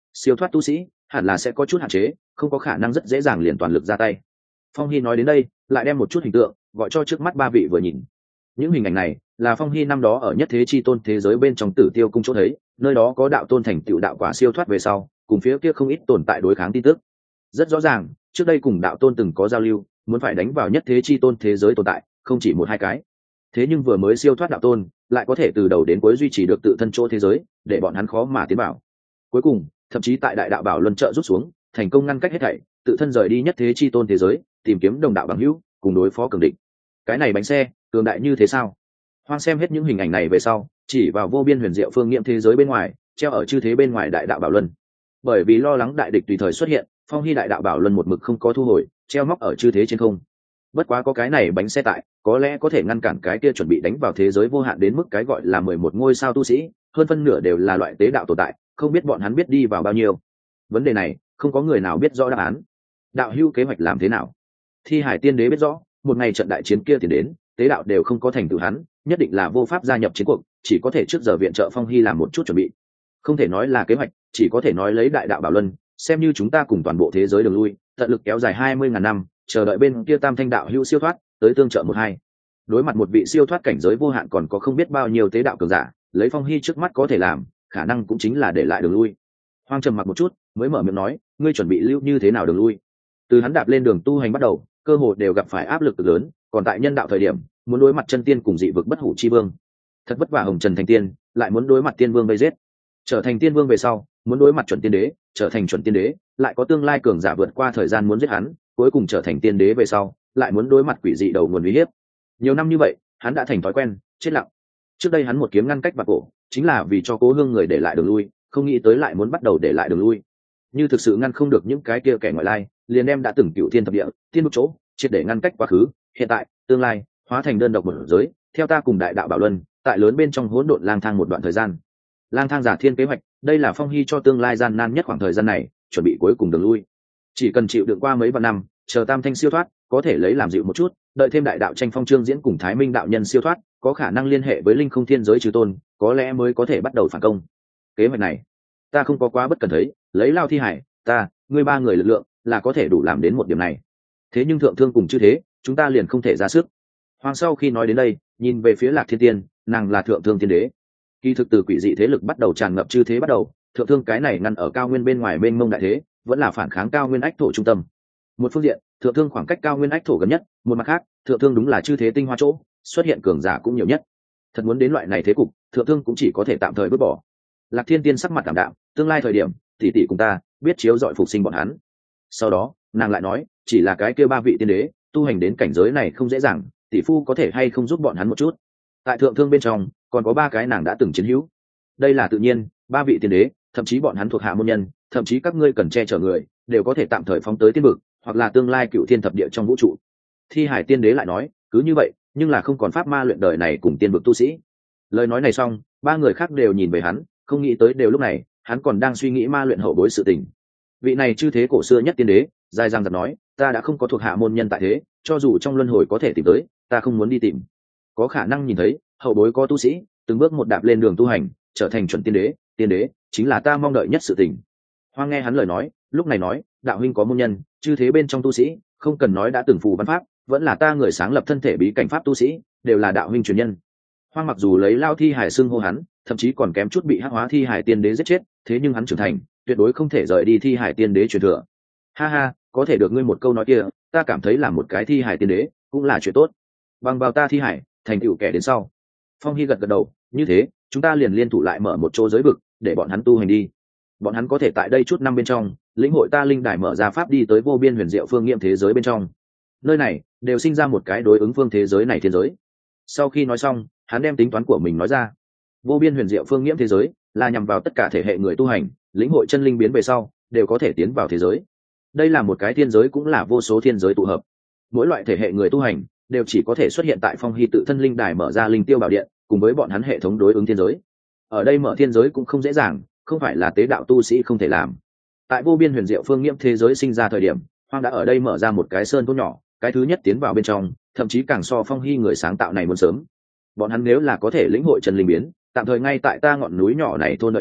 siêu thoát tu sĩ hẳn là sẽ có chút hạn chế, không có khả năng rất dễ dàng liền toàn lực ra tay. Phong Hy nói đến đây lại đem một chút hình tượng gọi cho trước mắt ba vị vừa nhìn. Những hình ảnh này là Phong Hy năm đó ở nhất thế chi tôn thế giới bên trong Tử Tiêu cung chỗ thấy, nơi đó có đạo tôn thành tựu đạo quả siêu thoát về sau, cùng phía kia không ít tồn tại đối kháng tin tức. Rất rõ ràng, trước đây cùng đạo tôn từng có giao lưu, muốn phải đánh vào nhất thế chi tôn thế giới tồn tại, không chỉ một hai cái. Thế nhưng vừa mới siêu thoát đạo tôn, lại có thể từ đầu đến cuối duy trì được tự thân chỗ thế giới, để bọn hắn khó mà tiến vào. Cuối cùng, thậm chí tại đại đạo bảo luân trợ rút xuống, thành công ngăn cách hết thảy, tự thân rời đi nhất thế chi tôn thế giới, tìm kiếm đồng đạo bằng hữu, cùng đối phó cường địch. Cái này bánh xe, cường đại như thế sao? Hoang xem hết những hình ảnh này về sau, chỉ vào vô biên huyền diệu phương nghiệm thế giới bên ngoài, treo ở chư thế bên ngoài đại đạo bảo luân. Bởi vì lo lắng đại địch tùy thời xuất hiện, Phong Hy đại đạo bảo luân một mực không có thu hồi, treo móc ở chư thế trên không. Bất quá có cái này bánh xe tại, có lẽ có thể ngăn cản cái kia chuẩn bị đánh vào thế giới vô hạn đến mức cái gọi là 11 ngôi sao tu sĩ, hơn phân nửa đều là loại tế đạo tồn tại, không biết bọn hắn biết đi vào bao nhiêu. Vấn đề này, không có người nào biết rõ đáp án. Đạo hữu kế hoạch làm thế nào? Thi Hải Tiên Đế biết rõ, một ngày trận đại chiến kia thì đến, tế đạo đều không có thành tựu hắn, nhất định là vô pháp gia nhập chiến cuộc, chỉ có thể trước giờ viện trợ Phong Hy làm một chút chuẩn bị. Không thể nói là kế hoạch, chỉ có thể nói lấy đại đạo bảo luân, xem như chúng ta cùng toàn bộ thế giới đường lui, tận lực kéo dài 20.000 năm, chờ đợi bên kia tam thanh đạo hữu siêu thoát, tới tương trợ một hai. Đối mặt một vị siêu thoát cảnh giới vô hạn còn có không biết bao nhiêu tế đạo cường giả, lấy Phong Hy trước mắt có thể làm, khả năng cũng chính là để lại đường lui. Hoang trầm mặc một chút, mới mở miệng nói, ngươi chuẩn bị lưu như thế nào đường lui? Từ hắn đạp lên đường tu hành bắt đầu, cơ hội đều gặp phải áp lực cực lớn, còn tại nhân đạo thời điểm, muốn đối mặt chân tiên cùng dị vực bất hủ chi vương. Thật vất vả hồng trần thành tiên, lại muốn đối mặt tiên vương vây giết. Trở thành tiên vương về sau, muốn đối mặt chuẩn tiên đế, trở thành chuẩn tiên đế, lại có tương lai cường giả vượt qua thời gian muốn giết hắn, cuối cùng trở thành tiên đế về sau, lại muốn đối mặt quỷ dị đầu nguồn uy hiếp. Nhiều năm như vậy, hắn đã thành thói quen, chết lặng. Trước đây hắn một kiếm ngăn cách bạc cổ, chính là vì cho Cố Hương người để lại đường lui, không nghĩ tới lại muốn bắt đầu để lại đường lui. Như thực sự ngăn không được những cái kia kẻ ngoại lai, liền đem đã từng cửu thiên thập địa, tiên một chỗ, triệt để ngăn cách quá khứ, hiện tại, tương lai, hóa thành đơn độc một giới, theo ta cùng đại đạo bảo luân, tại lớn bên trong hỗn độn lang thang một đoạn thời gian. Lang thang giả thiên kế hoạch, đây là Phong Hy cho tương lai gian nan nhất khoảng thời gian này, chuẩn bị cuối cùng đường lui. Chỉ cần chịu đựng qua mấy vạn năm, chờ tam thanh siêu thoát, có thể lấy làm dịu một chút, đợi thêm đại đạo tranh phong trương diễn cùng Thái Minh đạo nhân siêu thoát, có khả năng liên hệ với linh không thiên giới trừ tôn, có lẽ mới có thể bắt đầu phản công. Kế hoạch này, ta không có quá bất cần thấy, lấy Lao Thi Hải, ta, ngươi ba người lực lượng, là có thể đủ làm đến một điểm này. Thế nhưng thượng thương cùng chư thế, chúng ta liền không thể ra sức. Hoàng sau khi nói đến đây, nhìn về phía Lạc Thiên Tiên, nàng là thượng thương tiên đế. Kỳ thực từ quỷ dị thế lực bắt đầu tràn ngập chư thế bắt đầu, thượng thương cái này ngăn ở cao nguyên bên ngoài mênh mông đại thế, vẫn là phản kháng cao nguyên ách thổ trung tâm. Một phương diện, thượng thương khoảng cách cao nguyên ách thổ gần nhất, một mặt khác, thượng thương đúng là chư thế tinh hoa chỗ, xuất hiện cường giả cũng nhiều nhất. Thật muốn đến loại này thế cục, thượng thương cũng chỉ có thể tạm thời vứt bỏ. Lạc Thiên Tiên sắc mặt cảm đạm, tương lai thời điểm, tỷ tỷ cùng ta biết chiếu dọi phục sinh bọn hắn. Sau đó, nàng lại nói, chỉ là cái kia ba vị tiên đế, tu hành đến cảnh giới này không dễ dàng, tỷ phu có thể hay không giúp bọn hắn một chút. Tại thượng thương bên trong, còn có ba cái nàng đã từng chiến hữu. Đây là tự nhiên, ba vị tiên đế, thậm chí bọn hắn thuộc hạ môn nhân, thậm chí các ngươi cần che chở người, đều có thể tạm thời phóng tới tiên vực, hoặc là tương lai cựu thiên thập địa trong vũ trụ. Thi Hải Tiên Đế lại nói, cứ như vậy, nhưng là không còn pháp ma luyện đời này cùng tiên vực tu sĩ. Lời nói này xong, ba người khác đều nhìn về hắn, không nghĩ tới đều lúc này, hắn còn đang suy nghĩ ma luyện hậu bối sự tình. Vị này chư thế cổ xưa nhất tiên đế, dài dằng dặc nói, ta đã không có thuộc hạ môn nhân tại thế, cho dù trong luân hồi có thể tìm tới, ta không muốn đi tìm. Có khả năng nhìn thấy, hậu bối có tu sĩ, từng bước một đạp lên đường tu hành, trở thành chuẩn tiên đế chính là ta mong đợi nhất sự tình. Hoang nghe hắn lời nói, lúc này nói, đạo huynh có môn nhân, chư thế bên trong tu sĩ, không cần nói đã từng phù văn pháp, vẫn là ta người sáng lập thân thể bí cảnh pháp tu sĩ, đều là đạo huynh truyền nhân. Hoang mặc dù lấy Lao Thi Hải xưng hô hắn, thậm chí còn kém chút bị hắc hóa Thi Hải Tiên Đế giết chết, thế nhưng hắn trưởng thành, tuyệt đối không thể rời đi Thi Hải Tiên Đế truyền thừa. Ha ha, có thể được ngươi một câu nói kia, ta cảm thấy là một cái Thi Hải Tiên Đế, cũng là chuyện tốt. Bằng vào ta Thi Hải, thành tựu kẻ đến sau. Phong Hy gật gật đầu, như thế, chúng ta liền liên thủ lại mở một chỗ giới vực, để bọn hắn tu hành đi. Bọn hắn có thể tại đây chút năm bên trong, lĩnh hội ta linh đài mở ra pháp đi tới vô biên huyền diệu phương nghiệm thế giới bên trong. Nơi này đều sinh ra một cái đối ứng phương thế giới này thiên giới. Sau khi nói xong, hắn đem tính toán của mình nói ra. Vô biên huyền diệu phương nghiễm thế giới là nhằm vào tất cả thể hệ người tu hành, lĩnh hội chân linh biến về sau, đều có thể tiến vào thế giới. Đây là một cái thiên giới cũng là vô số thiên giới tụ hợp. Mỗi loại thể hệ người tu hành đều chỉ có thể xuất hiện tại Phong Hy tự thân linh đài mở ra linh tiêu bảo điện, cùng với bọn hắn hệ thống đối ứng thiên giới. Ở đây mở thiên giới cũng không dễ dàng, không phải là tế đạo tu sĩ không thể làm. Tại vô biên huyền diệu phương nghiễm thế giới sinh ra thời điểm, Hoang đã ở đây mở ra một cái sơn thôn nhỏ, cái thứ nhất tiến vào bên trong, thậm chí càng so Phong Hy người sáng tạo này muốn sớm. Bọn hắn nếu là có thể lĩnh hội chân linh biến, tạm thời ngay tại ta ngọn núi nhỏ này thôn đợi đi,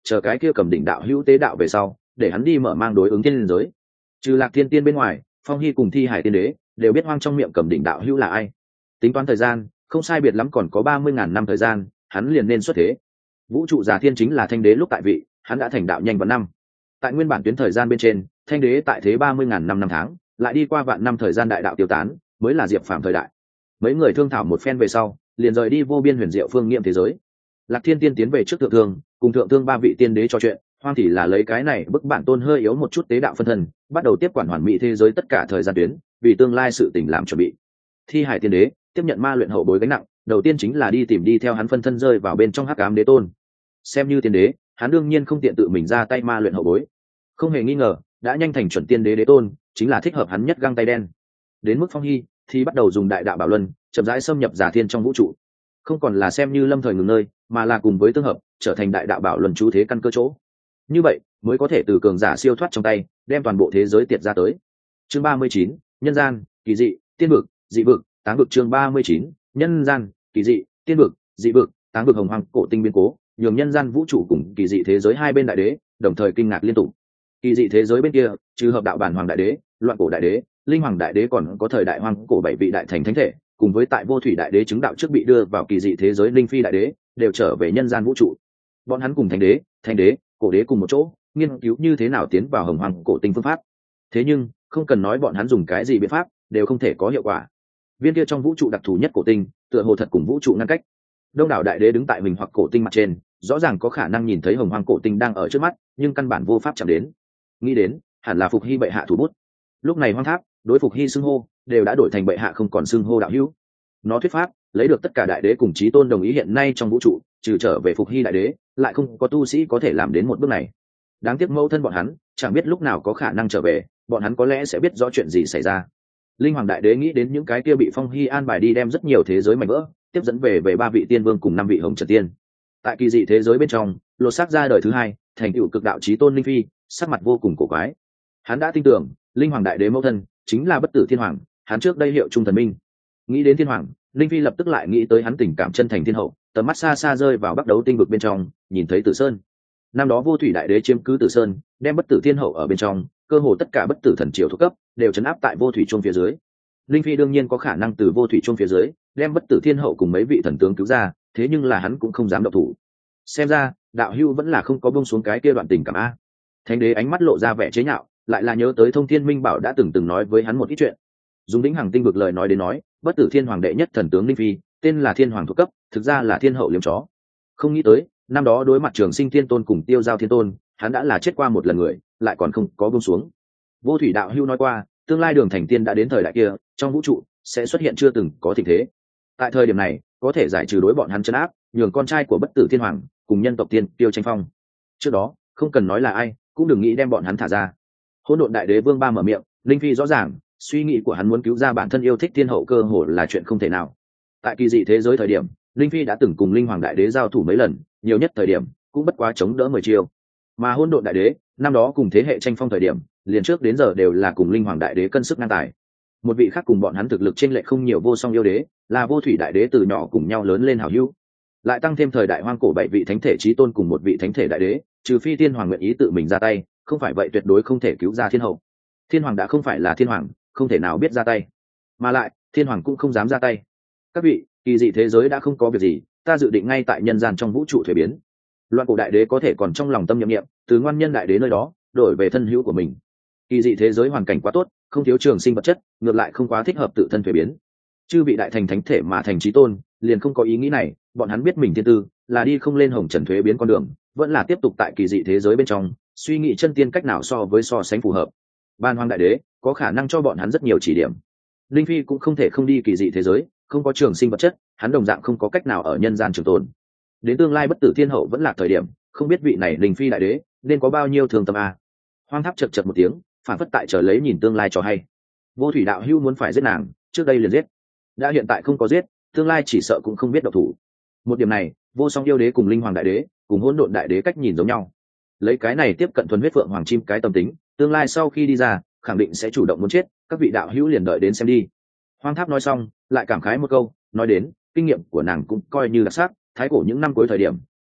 chờ cái kia cầm đỉnh đạo hữu tế đạo về sau để hắn đi mở mang đối ứng thiên giới. Trừ Lạc Thiên Tiên bên ngoài, Phong Hy cùng Thi Hải Tiên Đế đều biết Hoang trong miệng cầm đỉnh đạo hữu là ai. Tính toán thời gian không sai biệt lắm còn có 30.000 năm thời gian, hắn liền nên xuất thế. Vũ trụ giả thiên chính là Thanh Đế lúc tại vị, hắn đã thành đạo nhanh vạn năm. Tại nguyên bản tuyến thời gian bên trên, Thanh Đế tại thế 30.000 năm tháng, lại đi qua vạn năm thời gian đại đạo tiêu tán, mới là Diệp Phàm thời đại. Mấy người thương thảo một phen về sau, liền rời đi vô biên huyền diệu phương nghiệm thế giới. Lạc Thiên Tiên tiến về trước thượng thương, cùng thượng thương ba vị tiên đế trò chuyện, Hoang thì là lấy cái này bức bản tôn hơi yếu một chút tế đạo phân thân, bắt đầu tiếp quản hoàn mỹ thế giới tất cả thời gian tuyến, vì tương lai sự tình làm chuẩn bị. Thi Hải Tiên Đế tiếp nhận ma luyện hậu bối gánh nặng, đầu tiên chính là đi tìm đi theo hắn phân thân rơi vào bên trong hắc ám đế tôn. Xem như tiên đế, hắn đương nhiên không tiện tự mình ra tay ma luyện hậu bối. Không hề nghi ngờ, đã nhanh thành chuẩn tiên đế đế tôn, chính là thích hợp hắn nhất găng tay đen. Đến mức Phong Hy thì bắt đầu dùng đại đạo bảo luân, chậm rãi xâm nhập giả thiên trong vũ trụ. Không còn là xem như lâm thời ngừng nơi, mà là cùng với tương hợp, trở thành đại đạo bảo luân chú thế căn cơ chỗ. Như vậy, mới có thể từ cường giả siêu thoát trong tay, đem toàn bộ thế giới tiệt ra tới. Chương 39, nhân gian, kỳ dị, tiên vực, dị vực, táng vực. Chương 39, nhân gian, kỳ dị, tiên vực, dị vực, táng vực. Hồng Hoang cổ tinh biến cố, nhường nhân gian vũ trụ cùng kỳ dị thế giới hai bên đại đế đồng thời kinh ngạc liên tục. Kỳ dị thế giới bên kia, trừ hợp đạo bản hoàng đại đế, loạn cổ đại đế, linh hoàng đại đế, còn có thời đại hoang cổ 7 vị đại thành thánh thể, cùng với tại vô thủy đại đế chứng đạo trước bị đưa vào kỳ dị thế giới linh phi đại đế, đều trở về nhân gian vũ trụ. Bọn hắn cùng thánh đế, cổ đế cùng một chỗ, nghiên cứu như thế nào tiến vào hồng hoàng cổ tinh phương pháp. Thế nhưng, không cần nói bọn hắn dùng cái gì biện pháp, đều không thể có hiệu quả. Viên kia trong vũ trụ đặc thù nhất cổ tinh, tựa hồ thật cùng vũ trụ ngăn cách. Đông đảo đại đế đứng tại mình hoặc cổ tinh mặt trên, rõ ràng có khả năng nhìn thấy hồng hoàng cổ tinh đang ở trước mắt, nhưng căn bản vô pháp chạm đến. Nghĩ đến, hẳn là Phục Hy bệ hạ thủ bút. Lúc này Hoang Tháp đối Phục Hy xưng hô đều đã đổi thành bệ hạ, không còn xưng hô đạo hữu. Nó thuyết pháp lấy được tất cả đại đế cùng chí tôn đồng ý, hiện nay trong vũ trụ trừ trở về Phục Hy đại đế, lại không có tu sĩ có thể làm đến một bước này. Đáng tiếc mẫu thân bọn hắn chẳng biết lúc nào có khả năng trở về, bọn hắn có lẽ sẽ biết rõ chuyện gì xảy ra. Linh hoàng đại đế nghĩ đến những cái kia bị Phong Hy an bài đi đem rất nhiều thế giới mảnh vỡ tiếp dẫn về 3 vị tiên vương cùng 5 vị hồng trần tiên. Tại kỳ dị thế giới bên trong, lột xác ra đời thứ hai, thành tựu cực đạo chí tôn linh phi, sắc mặt vô cùng cổ quái. Hắn đã tin tưởng linh hoàng đại đế mẫu thân chính là bất tử thiên hoàng, hắn trước đây hiệu trung thần minh. Nghĩ đến thiên hoàng, linh phi lập tức lại nghĩ tới hắn tình cảm chân thành thiên hậu, tầm mắt xa xa rơi vào Bắc Đấu tinh vực bên trong, nhìn thấy Tử Sơn. Năm đó vô thủy đại đế chiếm cứ Tử Sơn, đem bất tử thiên hậu ở bên trong, cơ hồ tất cả bất tử thần triều thuộc cấp đều trấn áp tại vô thủy chuông phía dưới. Linh phi đương nhiên có khả năng từ vô thủy chuông phía dưới đem bất tử thiên hậu cùng mấy vị thần tướng cứu ra, thế nhưng là hắn cũng không dám động thủ. Xem ra đạo hưu vẫn là không có buông xuống cái kia đoạn tình cảm a. Thánh đế ánh mắt lộ ra vẻ chế nhạo, lại là nhớ tới Thông Thiên Minh Bảo đã từng nói với hắn một ít chuyện. Dùng Vĩnh Hằng tinh vực lời nói đến nói, bất tử thiên hoàng đệ nhất thần tướng Linh phi, tên là thiên hoàng thuộc cấp, thực ra là thiên hậu liếm chó. Không nghĩ tới, năm đó đối mặt Trường Sinh Thiên Tôn cùng Tiêu Giao Thiên Tôn, hắn đã là chết qua một lần người, lại còn không có buông xuống. Vô thủy đạo hưu nói qua, tương lai đường thành tiên đã đến thời đại kia, trong vũ trụ sẽ xuất hiện chưa từng có tình thế. Tại thời điểm này, có thể giải trừ đối bọn hắn trấn áp, nhường con trai của bất tử thiên hoàng cùng nhân tộc tiên Tiêu tranh phong. Trước đó, không cần nói là ai, cũng đừng nghĩ đem bọn hắn thả ra. Hỗn độn đại đế vương ba mở miệng, Linh phi rõ ràng, suy nghĩ của hắn muốn cứu ra bản thân yêu thích thiên hậu cơ hồ là chuyện không thể nào. Tại kỳ dị thế giới thời điểm, Linh phi đã từng cùng linh hoàng đại đế giao thủ mấy lần, nhiều nhất thời điểm cũng bất quá chống đỡ 10 chiêu. Mà hỗn độn đại đế, năm đó cùng thế hệ tranh phong thời điểm, liền trước đến giờ đều là cùng linh hoàng đại đế cân sức ngang tài. Một vị khác cùng bọn hắn thực lực chênh lệch không nhiều vô song yêu đế, là vô thủy đại đế từ nhỏ cùng nhau lớn lên hảo hữu. Lại tăng thêm thời đại hoang cổ 7 vị thánh thể chí tôn cùng một vị thánh thể đại đế, trừ phi thiên hoàng nguyện ý tự mình ra tay, không phải vậy tuyệt đối không thể cứu ra thiên hậu. Thiên hoàng đã không phải là thiên hoàng, không thể nào biết ra tay, mà lại thiên hoàng cũng không dám ra tay. Các vị, kỳ dị thế giới đã không có việc gì, ta dự định ngay tại nhân gian trong vũ trụ thuế biến. Loạn cổ đại đế có thể còn trong lòng tâm nhậm từ ngoan nhân đại đế nơi đó đổi về thân hữu của mình. Kỳ dị thế giới hoàn cảnh quá tốt, không thiếu trường sinh vật chất, ngược lại không quá thích hợp tự thân thuế biến. Chư vị đại thành thánh thể mà thành chí tôn liền không có ý nghĩ này, bọn hắn biết mình thiên tư là đi không lên hồng trần thuế biến con đường, vẫn là tiếp tục tại kỳ dị thế giới bên trong suy nghĩ chân tiên cách nào so sánh phù hợp. Ban Hoang đại đế có khả năng cho bọn hắn rất nhiều chỉ điểm. Linh phi cũng không thể không đi kỳ dị thế giới, không có trường sinh vật chất, hắn đồng dạng không có cách nào ở nhân gian trường tồn. Đến tương lai bất tử thiên hậu vẫn là thời điểm, không biết vị này Linh phi đại đế nên có bao nhiêu thường tâm a. Hoang Tháp chật chật một tiếng, phản phất tại chờ lấy nhìn tương lai cho hay. Vô thủy đạo hưu muốn phải giết nàng, trước đây liền giết, đã hiện tại không có giết, tương lai chỉ sợ cũng không biết độc thủ. Một điểm này, vô song yêu đế cùng linh hoàng đại đế cùng hỗn độn đại đế cách nhìn giống nhau. Lấy cái này tiếp cận thuần huyết phượng hoàng chim cái tâm tính, tương lai sau khi đi ra khẳng định sẽ chủ động muốn chết, các vị đạo hữu liền đợi đến xem đi. Hoang Tháp nói xong lại cảm khái một câu, nói đến kinh nghiệm của nàng cũng coi như đặc sắc, thái cổ những năm cuối thời điểm